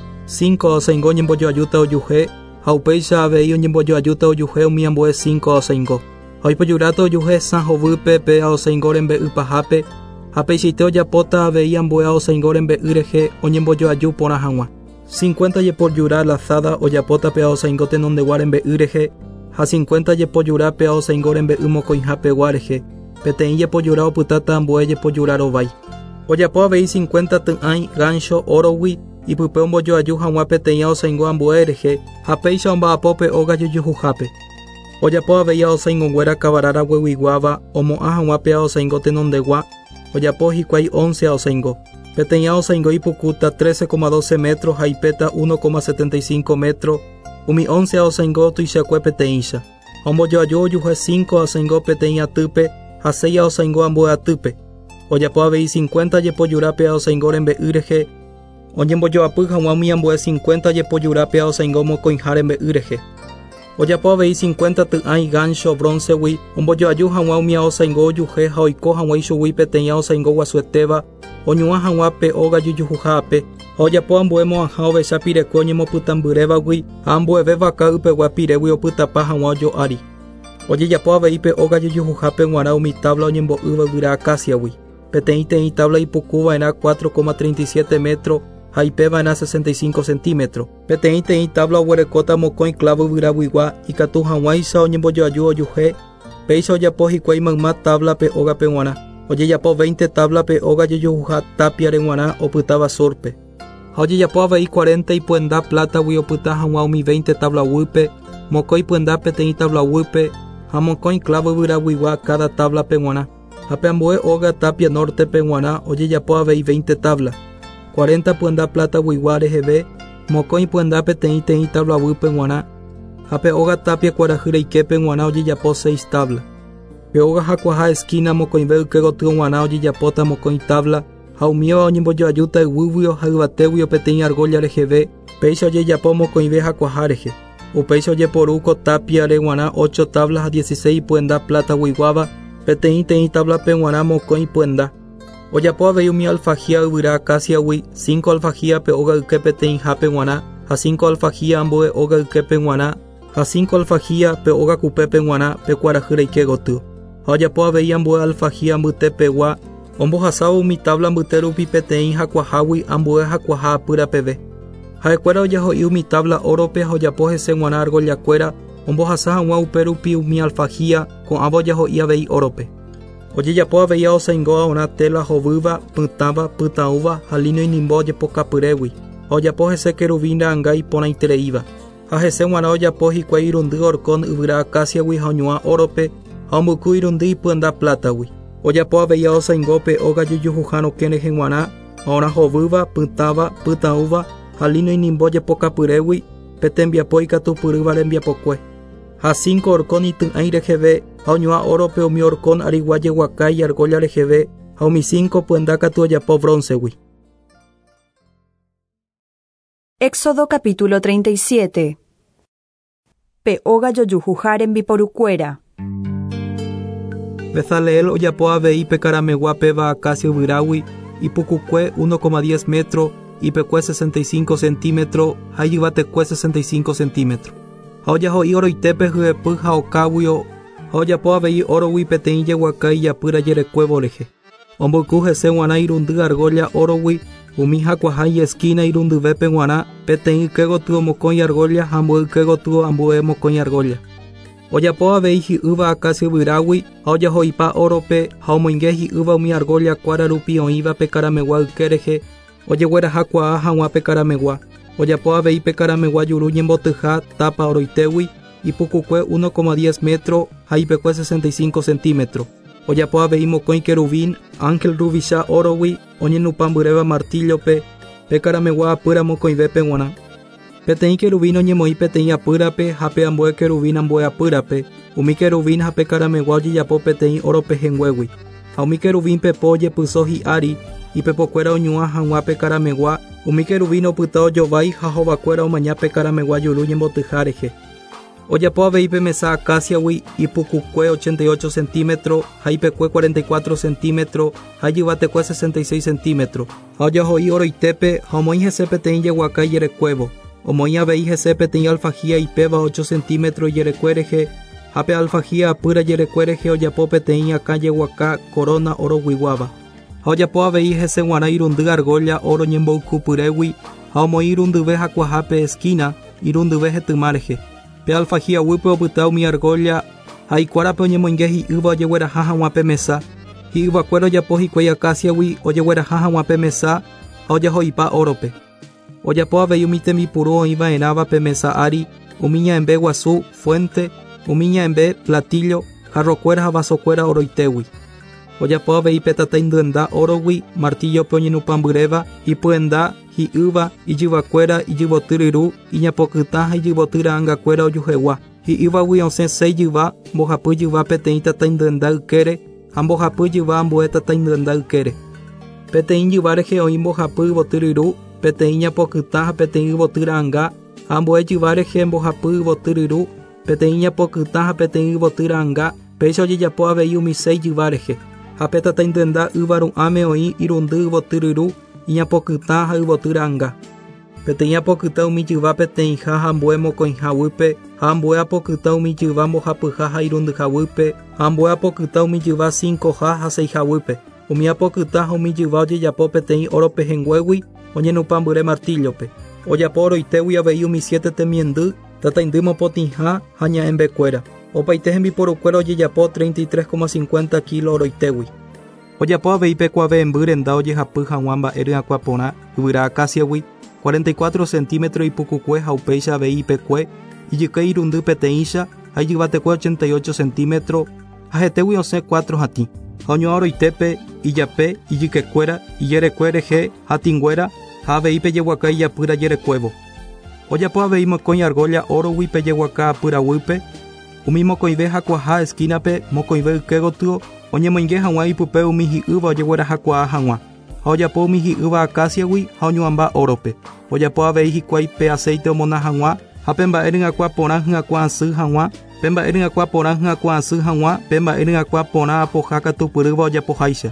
5 osaingo ñembojoajúta ojuhe, ha upéicha avei oñembojoajúta ojuhe umi ambue 5 osaingo. Ha oipojuráta ojuhe sã hovýpe pe a osaingo rembe'y pahápe, ha peichaite ojapóta avei ambue a osaingo rembe'y rehe oñembojoaju porã hag̃ua. 50 jepojura lazada ojapóta pe a osaingo tenondegua rembe'y rehe, ha 50 jepojura pe a osaingo rembe'y mokõihápegua rehe, peteĩ jepojura opytáta ambue jepojura rovái. Ojapo avei 50 ty'ãi gancho orogui ipype ombojoaju hag̃ua peteĩ a osaingo ambue rehe, ha péicha omba'apo pe óga jujuhápe. Ojapo avei a osaingoguéra kavarara gueguiguáva omo'ã hag̃ua pe a osaingo tenondegua, ojapo hikuái 11 a osaingo. Peteĩ a osaingo ipukúta 13,12 metros ha ipéta 1,75 metros, umi 11 a osaingo tuichakue peteĩcha. Ombojoaju ojuhe 5 a osaingo peteĩ atýpe ha 6 a osaingo ambue atýpe. Ojapo avei 50 jepojura pe a osaingo rembe'y rehe, oñembojoapy hag̃ua umi ambue 50 jepojura pe a osaingo mokõiha rembe'y rehe. Ojapo avei 50 ty'ãi gancho bronzegui ombojoaju hag̃ua umi a osaingo ojuhe ha oiko hag̃ua ichugui peteĩ a osaingo guasuetéva, oñuã hag̃ua pe óga jujuhápe, ha ojapo ambue mo'ãha ovecha pirekue oñemopytãmbyrévagui ha ambueve vaka ypegua pirégui opytapa hag̃ua ojo'ári. Ojejapo avei pe óga jujuhápe g̃uarã umi tabla oñembo'ýva yvyra acaciagui. Peteĩ teĩ tabla ipukuva'erã 4,37 metros ha ipeva'erã 65 centímetros. Peteĩ teĩ tabla oguerekóta mokõi clavo yvyraguigua ikatu hag̃uáicha oñembojoaju ojuhe, péicha ojapo hikuái mayma tabla pe óga pe g̃uarã. Ojejapo 20 tabla pe óga jojuha tapia re g̃uarã opyta vasorpe. Ha ojejapo avei 40 ipuenda plátagui opyta hag̃ua umi 20 tablaguýpe, mokõi puenda peteĩ tablaguýpe ha mokõi clavo yvyraguigua cada tabla pe g̃uarã. Ha pe ambue óga tapia norte pe g̃uarã ojejapo avei 20 tabla. 40 puenda plataguigua reheve, mokõi puenda peteĩ teĩ tablaguýpe g̃uarã. Ha pe óga tapia kuarahy reike pe g̃uarã ojejapo 6 tabla. Pe óga hakuaha esquina mokõive yke gotyo g̃uarã ojejapóta mokõi tabla, ha umíva oñembojoajúta yvývio ha yvatégui peteĩ argolla reheve, péicha ojejapo mokõive hakuaha rehe. Upéicha ojeporúko tapia re g̃uarã 8 tabla ha 16 puenda plataguiguáva, peteĩ teĩ tabla pe g̃uarã mokõi puenda. Ojapo avei umi alfajía yvyra acaciagui, 5 alfajía pe óga yke peteĩ hápe g̃uarã, ha 5 alfajía ambue óga yke pe g̃uarã, ha 5 alfajía pe óga kupe pe g̃uarã pe kuarahy reike gotyo. Ha ojapo avei ambue alfajía mbytepegua, ombohasávo umi tabla mbyte rupi peteĩ hakuahágui ambue hakuaha apýra peve. Ha'ekuéra ojaho'i umi tabla órope ha ojapo hese g̃uarã argollakuéra, ombohasa hag̃ua upe rupi umi alfajía ko'ãva ojaho'i avei órope. Ojejapo avei a osaingo aorã tela hovýva, pytãva, pytãúva ha lino inimbo ojepokapyrégui. Ha ojapo hese kerubín ra'ãnga iporãitereíva. Ha hese g̃uarã ojapo hikuái irundy orcón yvyra acaciagui ha oñuã órope, ha ombyku irundy ipyenda plátagui. Ojapo avei a osaingo pe óga jujuhã rokẽ rehe g̃uarã, aorã hovýva, pytãva, pytãúva ha lino inimbo ojepokapyrégui pe tembiapo ikatupyrýva rembiapokue. Ha 5 orcón ity'ãi reheve ha oñuã órope umi orcón arigua jeguakái argolla reheve ha umi 5 pyenda katu ojapo bronzegui. Éxodo capítulo 37. Pe óga jojuha rembiporukuéra. Bezaleel ojapo avei pe karamegua péva acacia yvyrágui, ipukukue 1,10 metros, ipekue 65 centímetros ha ijyvatekue 65 centímetros. Ha ojaho'i oroitépe hyepy ha okágui ha ojapo avei orogui peteĩ jeguaka ijapýra jerekuévo rehe. Ombyku hese g̃uarã irundy argolla orogui, umi hakuaha esquina irundyvépe g̃uarã, peteĩ yke gotyo mokõi argolla ha ambue yke gotyo ambue mokõi argolla. Ojapo avei hi'ýva acacia yvyrágui ha ojaho'ipa órope ha omoinge hi'ýva umi argolla kuára rupi oĩva pe karamegua yke rehe, ojeguerahakuaa hag̃ua pe karamegua. Ojapo avei pe karamegua juru ñembotyha tápa oroitégui, ipukukue 1,10 metros ha ipekue 65 centímetros. Ojapo avei mokõi kerubín ángel ruvicha orogui oñenupãmbyréva martillope pe karamegua apýra mokõivépe g̃uarã. Peteĩ kerubín oñemoĩ peteĩ apýrape ha pe ambue kerubín ambue apýrape, umi kerubín ha pe karamegua ojejapo peteĩ órope henguégui. Ha umi kerubín pepo ojepyso hi'ári, ipepokuéra oñuã hag̃ua pe karamegua, umi kerubín opyta ojovái ha hovakuéra omaña pe karamegua juru ñembotyha rehe. Oyapo aveipe mesa acaciawi ipukukue 88 centímetros, haipekue 44 centímetros, hayuvatekue 66 centímetros. Oyahoi oroitepe, homoi jesepe tein yehuaca yerecuevo. Omoi avei jesepe tein alfajía ipeva 8 centímetros yerecuereje, hape alfajía apura yerecuereje oyapope tein acá yehuaca corona oro guiguaba. Oyapo avei jese guara irundu argolla oro ñemboukupurewi, homoi irundu veja cuajape esquina, irundu veje tumareje. Pe alfajía wipe opytao mi argolla, haikuárape oñemoinge hi'ýva ojegueraha hag̃uápe mesa, hi'yvakuéra ojapo hikuái acaciagui ojegueraha hag̃uápe mesa ha ojaho'ipa órope. Ojapo avei umi tembipuru oĩva'erãva pe mesa ári, umi ñaembe guasu, fuente, umi ñaembe platillo, jarrokuéra ha vasokuéra oroitégui. Ojapo avei pe tataindyenda órogui, martillope oñenupãmbyréva, ipyenda, hi'ýva, ijyvakuéra, ijyvotyryru, iñapokytã ha ijyvotyra'angakuéra ojuhegua. Hi'ývagui osẽ 6 jyva, mbohapy jyva peteĩ tataindyenda ykére ha mbohapy jyva ambue tataindyenda ykére. Peteĩ jyva rehe oĩ mbohapy yvotyryru, peteĩ ñapokytã ha peteĩ yvotyra'anga, ha ambue jyva rehe mbohapy yvotyryru, peteĩ ñapokytã ha peteĩ yvotyra'anga, péicha ojejapo avei umi 6 jyva rehe. Ha pe tataindyenda yva ru'ãme oĩ irundy yvotyryru, iñapokytã ha yvotyra'anga. Peteĩ apokyta umi jyva peteĩha ha ambue mokõihavýpe, ha ambue apokyta umi jyva mbohapyha ha irundyhavýpe, ha ambue apokyta umi jyva 5ha ha 6havýpe. Umi apokyta ha umi jyva ojejapo peteĩ oropehenguégui oñenupãmbyre martillope. Ojapo oroitégui avei umi 7 temiendy, tataindy mopotĩha ha ña'embekuéra. Opaite hembiporukuéra ojejapo 33,50 kilo oroitégui. Ojapo avei pekuaveemby renda ojehapy hag̃ua mba'e ryakuã porã yvyra acaciagui, 44 centímetros ipukukue ha upéicha avei ipekue, ijyke irundy peteĩcha ha ijyvatekue 88 centímetros ha hetégui osẽ 4 hatĩ. Ha oñoa oroitépe, ijape, ijykekuéra, ijerekue rehe ha tinguéra ha avei pejeguaka ijapýra jerekuévo. Ojapo avei mokõi argolla órogui pejeguaka apyrawýpe, umi mokõive hakuaaha esquinape mokõive yke gotyo oñemoinge hag̃ua ipype umi hi'ýva ojeguerahakuaa hag̃ua. Ha ojapo umi hi'ýva acaciagui ha oñuãmba órope. Ojapo avei hikuái pe aceite omona hag̃ua ha pe mba'e ryngakua porã hy'akua asy hag̃ua, pe mba'e ryngakua porã hy'akua asy hag̃ua, pe mba'e ryngakua porã apoha katupyrýva ojapoháicha.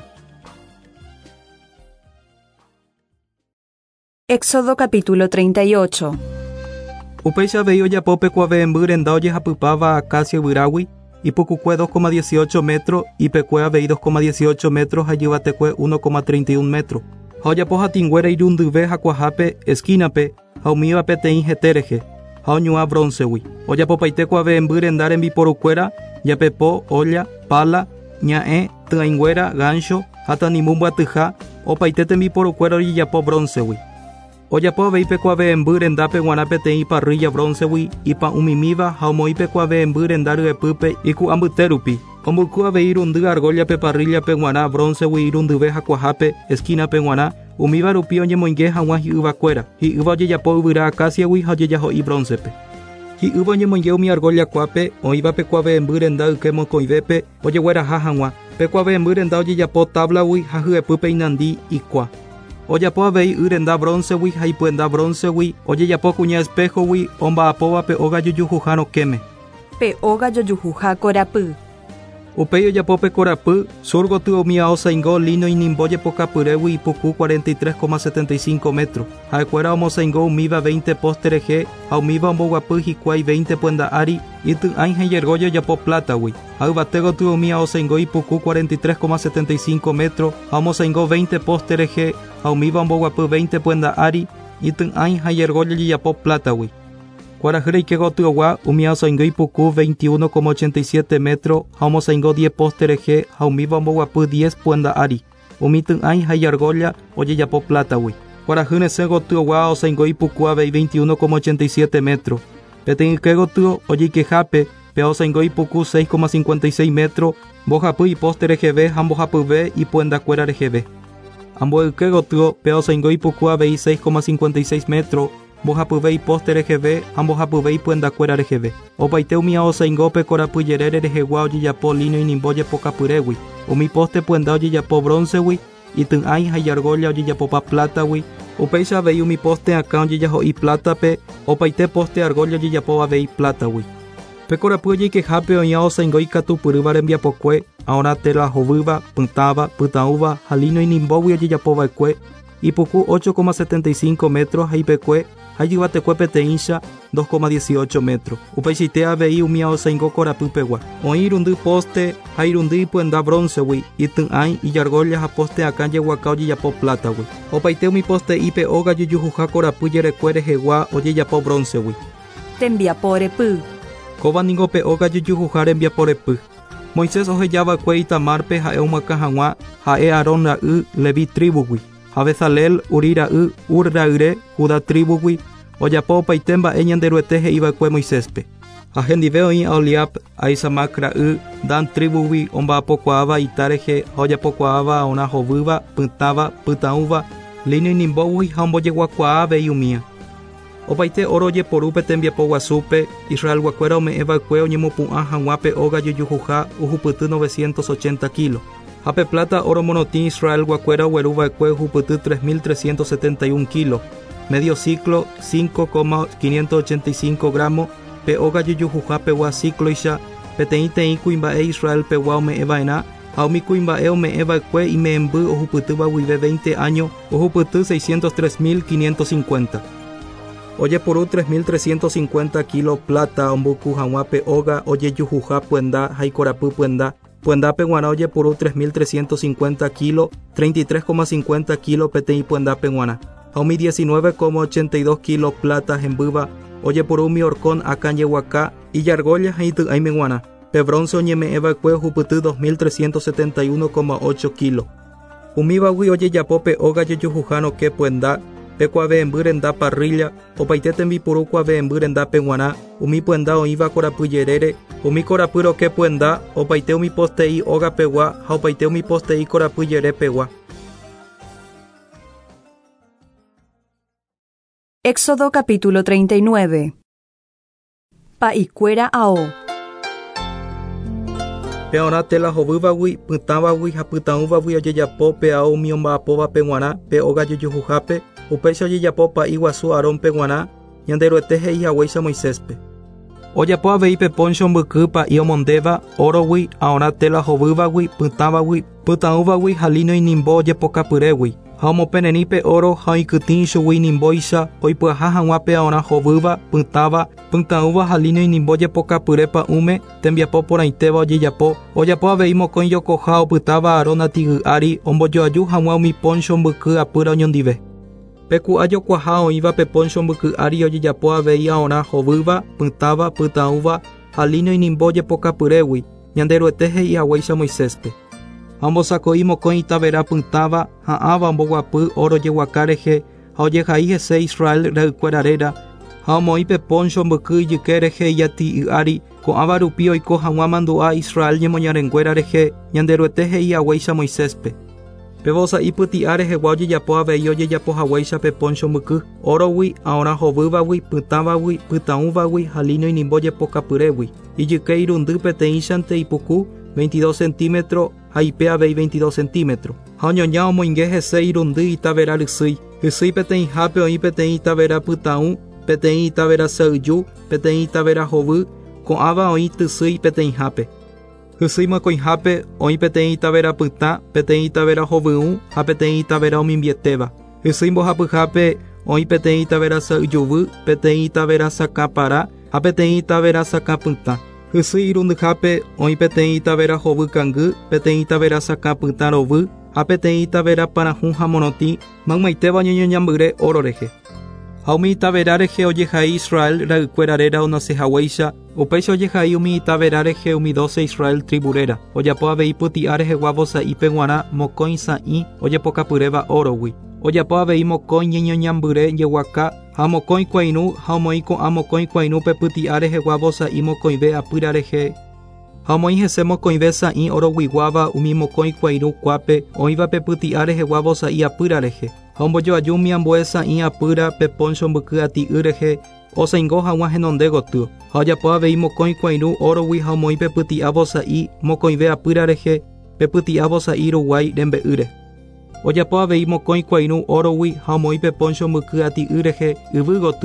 Éxodo capítulo 38. Upéicha avei ojapo pekuaveemby renda ojehapypáva acacia yvyrágui, ipukukue 2,18 metros, ipekue avei 2,18 metros ha jyvatekue 1,31 metros. Ha ojapo hatinguéra irundyve hakuaahápe esquinape ha umíva peteĩ hetérehe ha oñuã bronzegui. Ojapopaite kuaveemby renda rembiporukuéra japepo, olla, pala, ña'ẽ, tyãinguéra, gancho ha tanimu mbyatyha, opaite tembiporukuéra ojejapo bronzegui. Ojapo avei pekuaveemby rendápe g̃uarã peteĩ parrilla bronzegui ipa'ũmimíva ha omoĩ pekuaveemby renda ryepýpe iku'ambyte rupi. Ombyku avei irundy argollape parrillape g̃uarã bronzegui irundyve hakuaahápe esquinape g̃uarã umíva rupi oñemoinge hag̃ua hi'yvakuéra. Hi'ýva ojejapo yvyra acaciagui ha ojejaho'i broncepe. Hi'ýva oñemoinge umi argollakuápe oĩva pekuaveemby renda yke mokõivépe ojegueraha hag̃ua. Pekuaveemby renda ojejapo tablagui ha hyepýpe inandi ikua. Ojapo avei y renda bronzegui ha ipyenda bronzegui ojejapo kuña espejogui omba'apóvape óga jojuha rokẽme. Pe óga jojuha korapy. Upéi ojapo pe korapy, sur gotyo umi aosãingo lino inimbo jepokapyrégui ipuku 43,75 metros. Ha'ekuéra omosãingo umíva 20 poste rehe ha umíva omboguapy hikuái 20 puenda ári, ity'ãi hejergói ojapo plátagui. Ha yvate gotyo umi aosãingo ipuku 43,75 metros ha omosãingo 20 poste rehe ha umíva omboguapy 20 puenda ári, ity'ãi hejergói ojejapo plátagui. Kuarahy reike gotyogua umi aosãingo ipuku 21,87 metros ha omosãingo 10 poste rehe ha umíva omboguapy 10 puenda ári, umi ty'ãi ha iargolla ojejapo plátagui. Kuarahy nesẽ gotyogua aosãingo ipuku avei 21,87 metros. Peteĩ yke gotyo ojeikehápe pe aosãingo ipuku 6,56 metros mbohapy iposte reheve ha mbohapyve ipuendakuéra reheve. Ambue yke gotyo pe aosãingo ipuku avei 6,56 metros mbohapyve iposte reheve ha mbohapyve ipuendakuéra reheve. Opaite umi aosãingo pe korapy jerére rehegua ojejapo lino inimbo jepokapyrégui. Umi poste puenda ojejapo bronzegui, ity'ãi ha iargolla ojejapopa plátagui. Upéicha avei umi poste akã ojejaho'i plátape, opaite poste argolla ojejapo avei plátagui. Pekorapy ojeikehápe oña osãingo ikatupyrýva rembiapokue, ahora tela hovýva, pytáva, pytãúva, halíno inimbógui ojejapova'ekue, ipuku 8,75 metros ha ipekue, ha jyvatekue peteĩcha 2,18 metros. Upeichaite avei umi osãingo korapýpegua. Oĩ irundy poste ha irundy ipyenda bronzegui, ity'ãi, ijargolla ha poste akã jeguaka ojejapo plátagui. Opaite umi poste ipe óga jujuha korapy jerekue rehegua ojejapo bronzegui. Tembiaporepy. Kóva niko pe óga jujuha rembiaporepy. Moisés ohejava'ekue Itamarpe ha'e omakã hag̃ua ha'e Arón ra'y Leví tribugui. Ha Bezalel Uri ra'y Ur ra'yre Judá tribugui ojapo opaite mba'e ñanderuete he'iva'ekue Moiséspe. Ha hendive oĩ Aholiab a Isamak ra'y Dan tribugui omba'apokuaáva ita rehe ha ojapokuaáva ona hovýva, pytáva, pytãúva, líno inimbógui ha ombojeguakuaa avei umíã. Opaite oro ojeporúpe tembiapo guasúpe, Israel guakuéra ome'ẽva'ekue oñemopu'ã hag̃uápe óga jujuha uhupyty 980 kilos. Ha pe plata oro monotĩ Israel guakuéra ogueruva'ekue uhupyty 3.371 kilos. Medio ciclo 5,585 gramos pe óga jujuha pegua cicloicha peteĩ kuimba'e Israel pegua ome'ẽva'erã ha umi kuimba'e ome'ẽva'ekue ime'ẽmby ohupytýva guive 20 años ohupyty 603.550. Ojepuru 3.350 kilos plata ombuku hag̃uápe óga ojejuhuha pyenda ha ikorapy pyenda. Puendape guarã ojepuru 3.350 kilos, 33,50 kilos peteĩ puendape guarã. Ha umi 19,82 kilos plata hembýva ojepuru umi orcón akã jeguaka, ijargolla ha ity'ãime guarã. Pe bronce oñeme'ẽva'ekue ohupyty 2.371,8 kilos. Umívagui ojejapo pe óga jejuhuha noke puenda, pe kuave'emby renda parrilla, opaite tembipuru kuave'emby rendápe guarã, umi puenda oĩva korapy jerére, umi korapy roke puenda, opaite umi poste'i óga pegua ha opaite umi poste'i korapy jere pegua. Éxodo capítulo 39. Pa'ikuéra ao. Pe orã tela hovývagui, pytãvagui ha pytãúvagui ojejapo pe ao umi omba'apova'pe g̃uarã pe óga jujuhápe, upéicha ojejapo pa'i guasu Arónpe g̃uarã, ñanderuete he'ihag̃uáicha Moiséspe. Ojapo avei pe poncho mbyky pa'i omondéva, órogui, aorã tela hovývagui, pytãvagui, pytãúvagui ha líno inimbo ojepokapyrégui. Ha omopererĩ pe oro ha oikytĩ ichugui inimbóicha oipyaha hag̃uápe aorã hovýva, pytãva, pytãúva ha líno inimbo ojepokapyre pa'ũme tembiapo porãitéva ojejapo. Ojapo avei mokõi jokoha opytáva Arón atygy ári ombojoaju hag̃ua umi poncho mbyky apýra oñondive. Peku'a jokuaha oĩva pe poncho mbyky ári ojejapo avei aorã hovýva, pytãva, pytãúva ha líno inimbo ojepokapyrégui, ñanderuete he'ihag̃uáicha Moiséspe. Ha ombosakoi mokõi itavera pytãva ha ãva omboguapy oro jeguaka rehe ha ojehai hese Israel ra'ykueraréra ha omoĩ pe poncho mbyky ijyke rehe ijaty'y ári ko'ãva rupi oiko hag̃ua mandu'a Israel ñemoñarenguéra rehe ñanderuete he'ihag̃uáicha Moiséspe. Pe vosa'i pyti'a rehegua ojejapo avei ojejapohag̃uáicha pe poncho mbyky, orogui, aorã hovývagui, pytãvagui, pytãúvagui ha líno inimbo ojepokapyrégui. Ijyke irundy peteĩchante ipuku 22 centímetros ha ipe avei 22 centímetros. Ha oñoña omoinge hese irundy itavera rysýi. Hysýi peteĩhápe oĩ peteĩ itavera pytãũ, peteĩ itavera sa'yju, peteĩ itavera hovy, ko'ãva oĩ tysýi peteĩhápe. Hysýi mokõihápe oĩ peteĩ itavera pytã, peteĩ itavera hovyũ ha peteĩ itavera omimbietéva. Hysýi mbohapyhápe oĩ peteĩ itavera sa'yjuvy, peteĩ itavera sakãpara ha peteĩ itavera sakãpytã. Hysýi irundyhápe oĩ peteĩ itavera hovy kangy, peteĩ itavera sakãpytã rovy ha peteĩ itavera parahũ ha morotĩ, maymaitéva oñeñoñambyre oro rehe. Ha umi itavera rehe ojehai Israel ra'ykueraréra onosẽhag̃uáicha, upéicha ojehai umi itavera rehe umi 12 Israel triburéra. Ojapo avei pyti'a rehegua vosa'ípe g̃uarã mokõi sa'ĩ ojepokapyréva órogui. Ojapo avei mokõi ñeñoñambyre jeguaka ha mokõi kuairũ ha omoĩ ko'ã mokõi kuairũ pe pyti'a rehegua vosa'ĩ mokõive apyra rehe. Ha omoĩ hese mokõive sa'ĩ oroguiguáva umi mokõi kuairũ kuápe oĩva pe pyti'a rehegua vosa'ĩ apyra rehe. Ha ombojoaju umi ambue sa'ĩ apyra pe poncho mbyky aty'y rehe osãingo hag̃ua henonde gotyo. Ha ojapo avei mokõi kuairũ órogui ha omoĩ pe pyti'a vosa'ĩ mokõive apyra rehe pe pyti'a vosa'ĩ ruguái rembe'ýre. Ojapo avei mokõi kuairũ órogui ha omoĩ pe poncho mbyky aty'y rehe yvy gotyo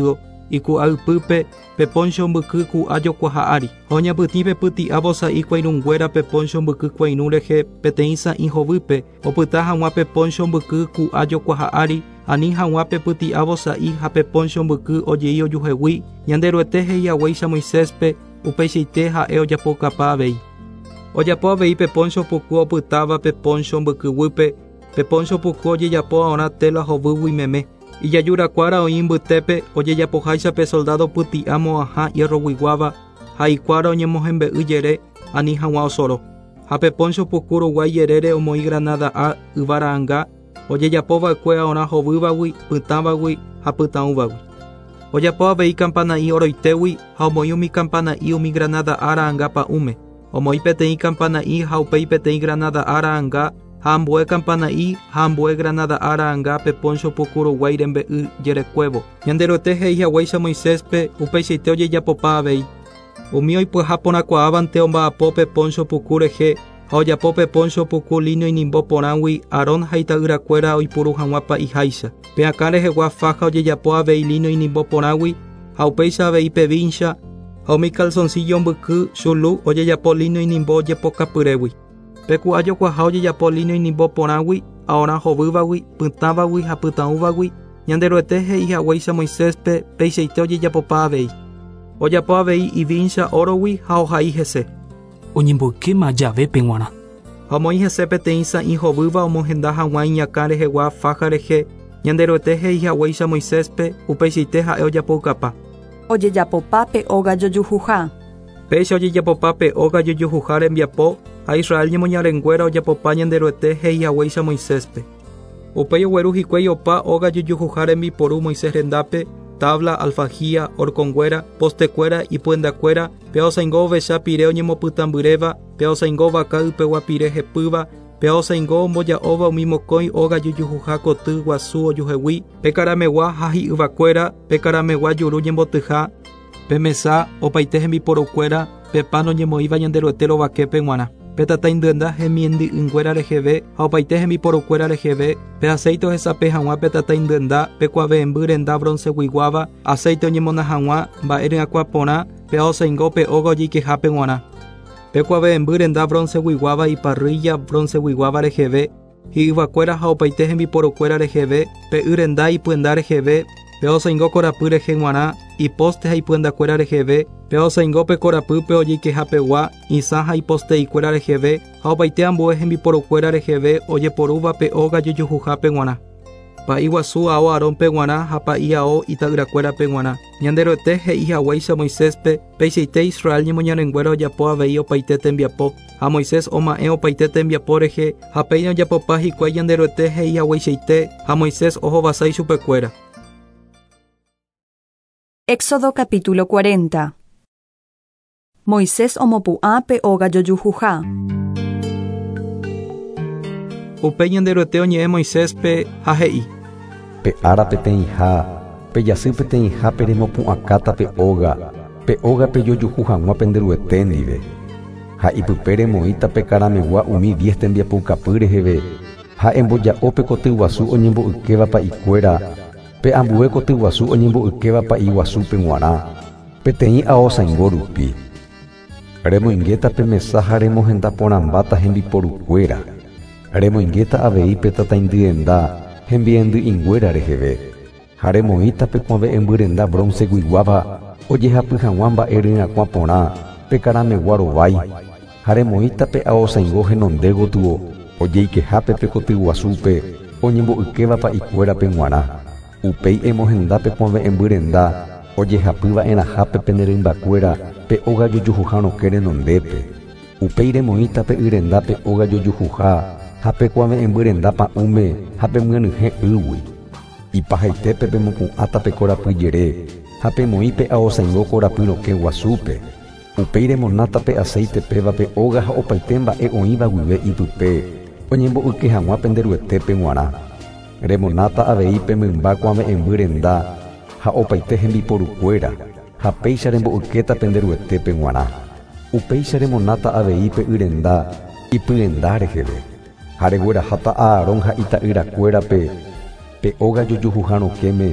iku aipype Peponcho mbyky ku ajokuahári ha oñapytĩ pepyti'a vosa'i kuairũnguéra Peponcho mbyky kuairũ rehe peteĩ sa'ĩ hovýpe opyta hag̃ua Peponcho mbyky ku ajokuahári ani hag̃ua pepyti'a vosa'i ha Peponcho mbyky ojei ojuhegui ñande ro'ete hei'ag̃uáicha Moiséspe upeichaite ha'e ojapokapa avei. Ojapo avei Peponcho puku opytáva Peponcho mbykyguýpe. Peponcho puku ojejapo aorã tela hovývuimeme. Ijajurakuára oĩ mbytépe ojejapoháichape soldado pyti'a mo'ãha hierroguiguáva ha ikuára oñemohembe'y jere ani hag̃ua osoro. Ha Peponcho puku ruguái jerére omoĩ granada A yvaranga ojejapova'ekue aorã hovývagui, pytãvagui ha pytãúvagui. Ojapo avei campana'i oroitegui ha omoĩ umi campana'i umi granada A ra'ãnga pa'ũme. Omoĩ peteĩ campana'i ha upéi peteĩ granada A ra'ãnga ha ambue campana'i ha ambue granada A ra'ãnga Peponcho puku ruguái rembe'y jerekuévo. Ñande ro'ete hei'ag̃uáicha Moiséspe upeichaite ojejapopa avei. Umi oipyha porãkuaávante omba'apo Peponcho puku rehe ha ojapo Peponcho puku línea inimbo porãgui Aarón ha ita'yrakuéra oipuru hag̃ua pa'iháicha. Peakã rehegua faja ojejapo avei línea inimbo porãgui ha upéicha avei pe vincha ha umi calzoncillo mbyky chulu ojejapo línea inimbo ojepokapyrégui. Peku ajokuaha ojejapo línea inimbo porãgui aorã hovývagui, pytãvagui ha pytãúvagui. Ñande ro'ete hei'ag̃uáicha Moiséspe peichaite ojejapopa avei. Ojapo avei ivincha orogui ha ohai hese. Oñemboykéma javépe g̃uarã. Ha omoĩ hese peteĩ sa'ĩ hovýva omohenda hag̃ua iñakã rehegua faja rehe. Ñande ro'ete hei'ag̃uáicha Moiséspe upeichaite ha'e ojapoukapa. Ojejapopa pe óga jojuha. Péicha ojejapopa pe óga jojuha rembiapo ha Israel ñemoñarenguéra ojapopa ñande ro'ete hei'ag̃uáicha Moiséspe. Upéi ogueru hikuái opa óga jojuha rembiporu Moisés rendápe tabla, alfajía, orkonguéra, postekuéra ipyendakuéra, pe'aosãingo ovecha pire oñemopytãmbyréva, pe'aosãingo vaka ypegua pire hepýva, pe'aosãingo omboja'óva umi mokõi óga jojuha koty guasu ojuhegui, pekaramegua ha hi'yvakuéra, pekaramegua juru ñembotyha, pe mesa opaite hembiporukuéra, pepa noñemoĩva ñande ro'ete rovaképe g̃uarã. Pe tatãindyanda hemiendy'ỹnguéra reheve ha opaite hembiporukuéra reheve, pe aceite ohesape hag̃ua pe tatãindyanda, pe kuave'emby renda bronceguiguáva, aceite oñemona hag̃ua mba'e ryakuã porã, pe'aosãingo pe óga ojeikehápe g̃uarã. Pe kuave'emby renda bronceguiguáva iparrilla bronceguiguáva reheve, hi'yvakuéra ha opaite hembiporukuéra reheve, pe y renda ipyenda reheve, pe'aosãingo korapy rehe g̃uarã, iposte ha ipyendakuéra reheve, pe'aosãingo pe korapýpe ojeikehapegua, isã ha iposte'ikuéra reheve, ha opaite ambue hembiporukuéra reheve ojeporúva pe óga jojuhápe g̃uarã. Pa'i guasu ao Aarón pe g̃uarã ha pa'i ao ita'yrakuéra pe g̃uarã. Ñande ro'ete hei'ag̃uáicha Moiséspe peichaite Israel ñemoñarenguéra ojapo avei opaite tembiapo ha Moisés oma'ẽ opaite tembiapo rehe ha péi ojapopa hikuái ñande ro'ete hei'ag̃uaichaite ha Moisés ohovasái chupekuéra. Éxodo capítulo 40. Moisés omopu'ã pe óga jojuha. Upéi ñande ro'ete oñe'ẽ Moiséspe ha he'i: Pe ára peteĩha, pe jasy peteĩha pe remopu'ãkáta pe óga pe jojuhu hag̃ua penderuete ndive. Ha ipype remoĩta pe karamegua umi 10 tembiapoukapy reheve, ha emboja'o pe koty guasu oñembo'ykéva pa'ikuéra, pe ambue koty guasu oñembo'ykéva pa'i guasúpe g̃uarã, peteĩ aosãingo rupi. Remoingéta pe mesa ha remohenda porãmbáta hembiporukuéra. Remoingéta avei pe tatãindyenda hembiendy'ĩnguéra reheve. Ha remoĩta pe kuave'emby renda bronceguiguáva ojehapy hag̃ua mba'e ryakuã porã pe karamegua rovái. Ha remoĩta pe aosãingo henonde gotyo ojeikehápe pe koty guasúpe oñembo'ykéva pa'ikuéra pe g̃uarã. Upéi emohenda pe kuave'emby renda ojehapýva erahápe pe nde rymbakuéra pe óga jojuha rokẽ renondépe. Upéi remoĩta pe y renda pe óga jojuha ha pe kuave'emby renda pa'ũme ha pe myanyhẽ ýgui. Ipahaitépe pe mopu'ãta pe korapy jere ha pemoĩ pe aosãingo korapy rokẽ guasúpe. Upéi remonáta pe aceite péva pe óga ha opaite mba'e oĩva guive ipype oñembo'yke hag̃ua penderuetépe g̃uarã. Remonáta avei pe mymba kuave'emby renda ha opaite hembiporukuéra ha péicha rembo'ykéta penderuetépe g̃uarã. Upéicha remonáta avei pe y renda ipyenda reheve. Ha regueraháta Aarón ha ita'yrakuérape pe óga jojuha rokẽme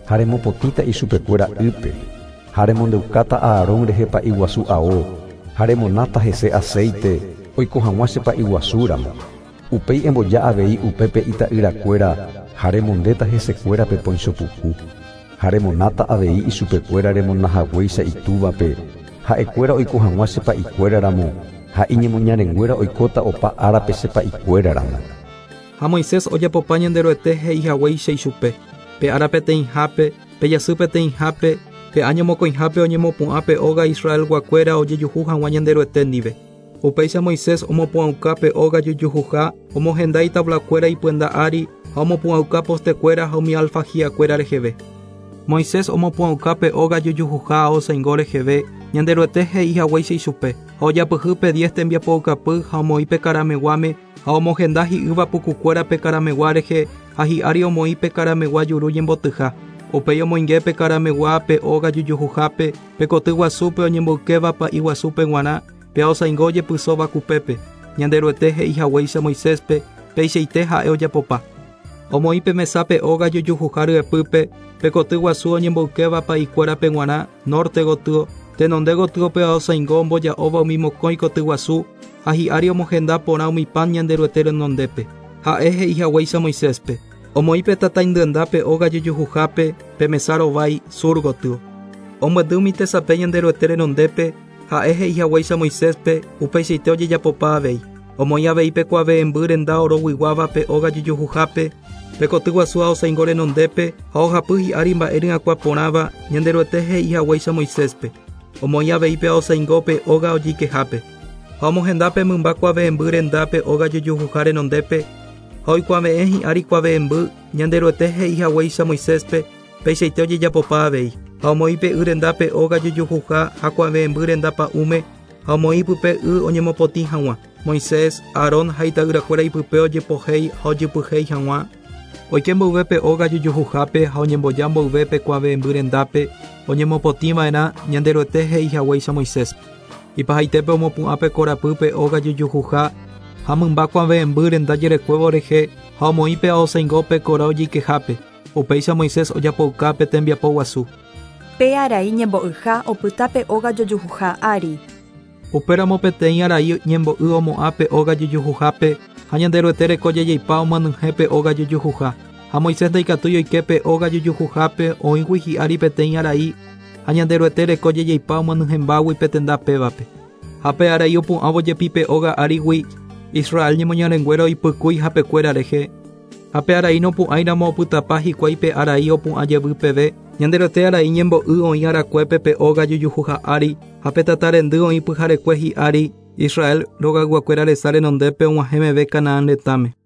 haremopotĩta ichupekuéra ýpe, haremondeukáta Aarón rehepa iguasu ao, haremonáta hese aceite oiko hag̃ua chepa iguasúramo. Upéi emboja avei upépe ita'yrakuéra haremondéta hesekuérape poĩchopuku. Haremonáta avei ichupekuéra remonahaguéicha itúvape, ha'ekuéra oiko hag̃ua chepa ikuéraramo, ha iñemoñarenguéra oikóta opa árape chepa ikuéraramo. Ha Moisés ojapopa ñanderoete he'ihaguéicha ichupe, pe ára peteĩhápe, pe jasy peteĩhápe, pe añomokõihápe oñemopu'ãpe óga Israel guakuéra ojejuhu hag̃ua ñanderoete ndive. Upéicha Moisés omopu'ãuka pe óga jujuha, omohenda itavlakuéra ipuenda ári, ha omopu'ãuka postekuéra ha umi alfajiakuéra reheve. Moisés omopu'ãuka pe óga jujuha osãingo reheve, ñanderoete he'ihaguéicha ichupe, ha ojapyhy pe 10 tembiapo'ykapy ha omoĩ pe karameguáme, ha omohenda hi'ýva pukukuéra pe karamegua rehe, ha hi'ári omoĩ pe karamegua juru ñembotyha. Upéi omoinge pe karamegua pe óga jujuhápe, pe koty guasúpe oñemboykéva iguasúpe g̃uarã, pe osãingo ojepysóva kupépe. Ñanderoete he'ihaguéicha Moiséspe, peichaite ha'e ojapopa. Omoĩ pe mesápe óga jujuha ryepýpe, pe koty guasu oñemboykéva ikuérape g̃uarã, norte gotyo, tenonde gotyope osãingo omboja'óva umi mokõi koty guasu, ha hi'ári omohenda porã umi pan ñanderoete renondépe. Ha'e he'ihaguéicha Moiséspe. Omoĩ pe tataindyanda-pe óga jujuhápe, pe mesa rovái sur gotyo. Omyendy umi tesape ñanderoete renondépe, ha'e he'ihaguéicha Moiséspe, upeichaite ojejapopa avei. Omoĩ avei pe kuave'emby renda oroguiguáva pe óga jujuhápe, pe koty guasu osãingo renondépe, ha ohapy hi'ári mba'e ry'akua porãva ñanderoete he'ihaguéicha Moiséspe. Omoĩ avei pe osãingo pe óga ojikehápe. Ha omohenda pe mymba kuave'emby renda pe óga jujuha renondépe, ha oikuaave'ẽ hi'ári kuave'emby ñanderoete he'ihaguéicha Moiséspe, peichaite ojejapopa avei. Ha omoĩ pe y renda pe óga jujuha ha kuave'emby renda pa'ũme, ha omoĩ pype y oñemopotĩ hag̃ua. Moisés, Aarón ha ita'yrakuéra ipype ojepohéi ha ojupyhéi hag̃ua. Oike mboyve pe óga jujuhápe ha oñemboja mboyve pe kuave'emby rendápe oñemopotĩva'erã ñanderoete he'ihaguéicha Moisés. Ipahaitépe omopu'ã pe korapy pe óga jujuha ha mymba kuave'emby renda jerekuévo rehe ha omoĩ pe osãingo pe korã ojikehápe. Upéicha Moisés ojapouka pe tembiapo guasu. Pe arai ñembo'yha opyta pe óga jojuha ári. Upéramo peteĩ arai ñembo'y omo'ã pe óga jujuhápe ha ñanderoete rekoje jeipa omanyhẽ pe óga jujuha. Ha Moisés ndaikatúi oike pe óga jujuhápe oĩgui hi'ári peteĩ arai ha ñanderoete rekoje jeipa omanyhẽmbágui pe tenda pévape. Ha pe arai opu'ãvo jepi pe óga árigui Israel ñemoñarenguéra oipykúi hapekuéra rehe. Ha pe arai nopu'ãiramo opytapa hikuái pe arai opu'ã jevy peve. Ñanderoete arai ñembo'y oĩ arakuépe pe óga jujuha ári ha pe tatarendy oĩ pyharekue hi'ári Israel rogayguakuéra resa renondépe og̃uahẽ meve Kanaán retãme.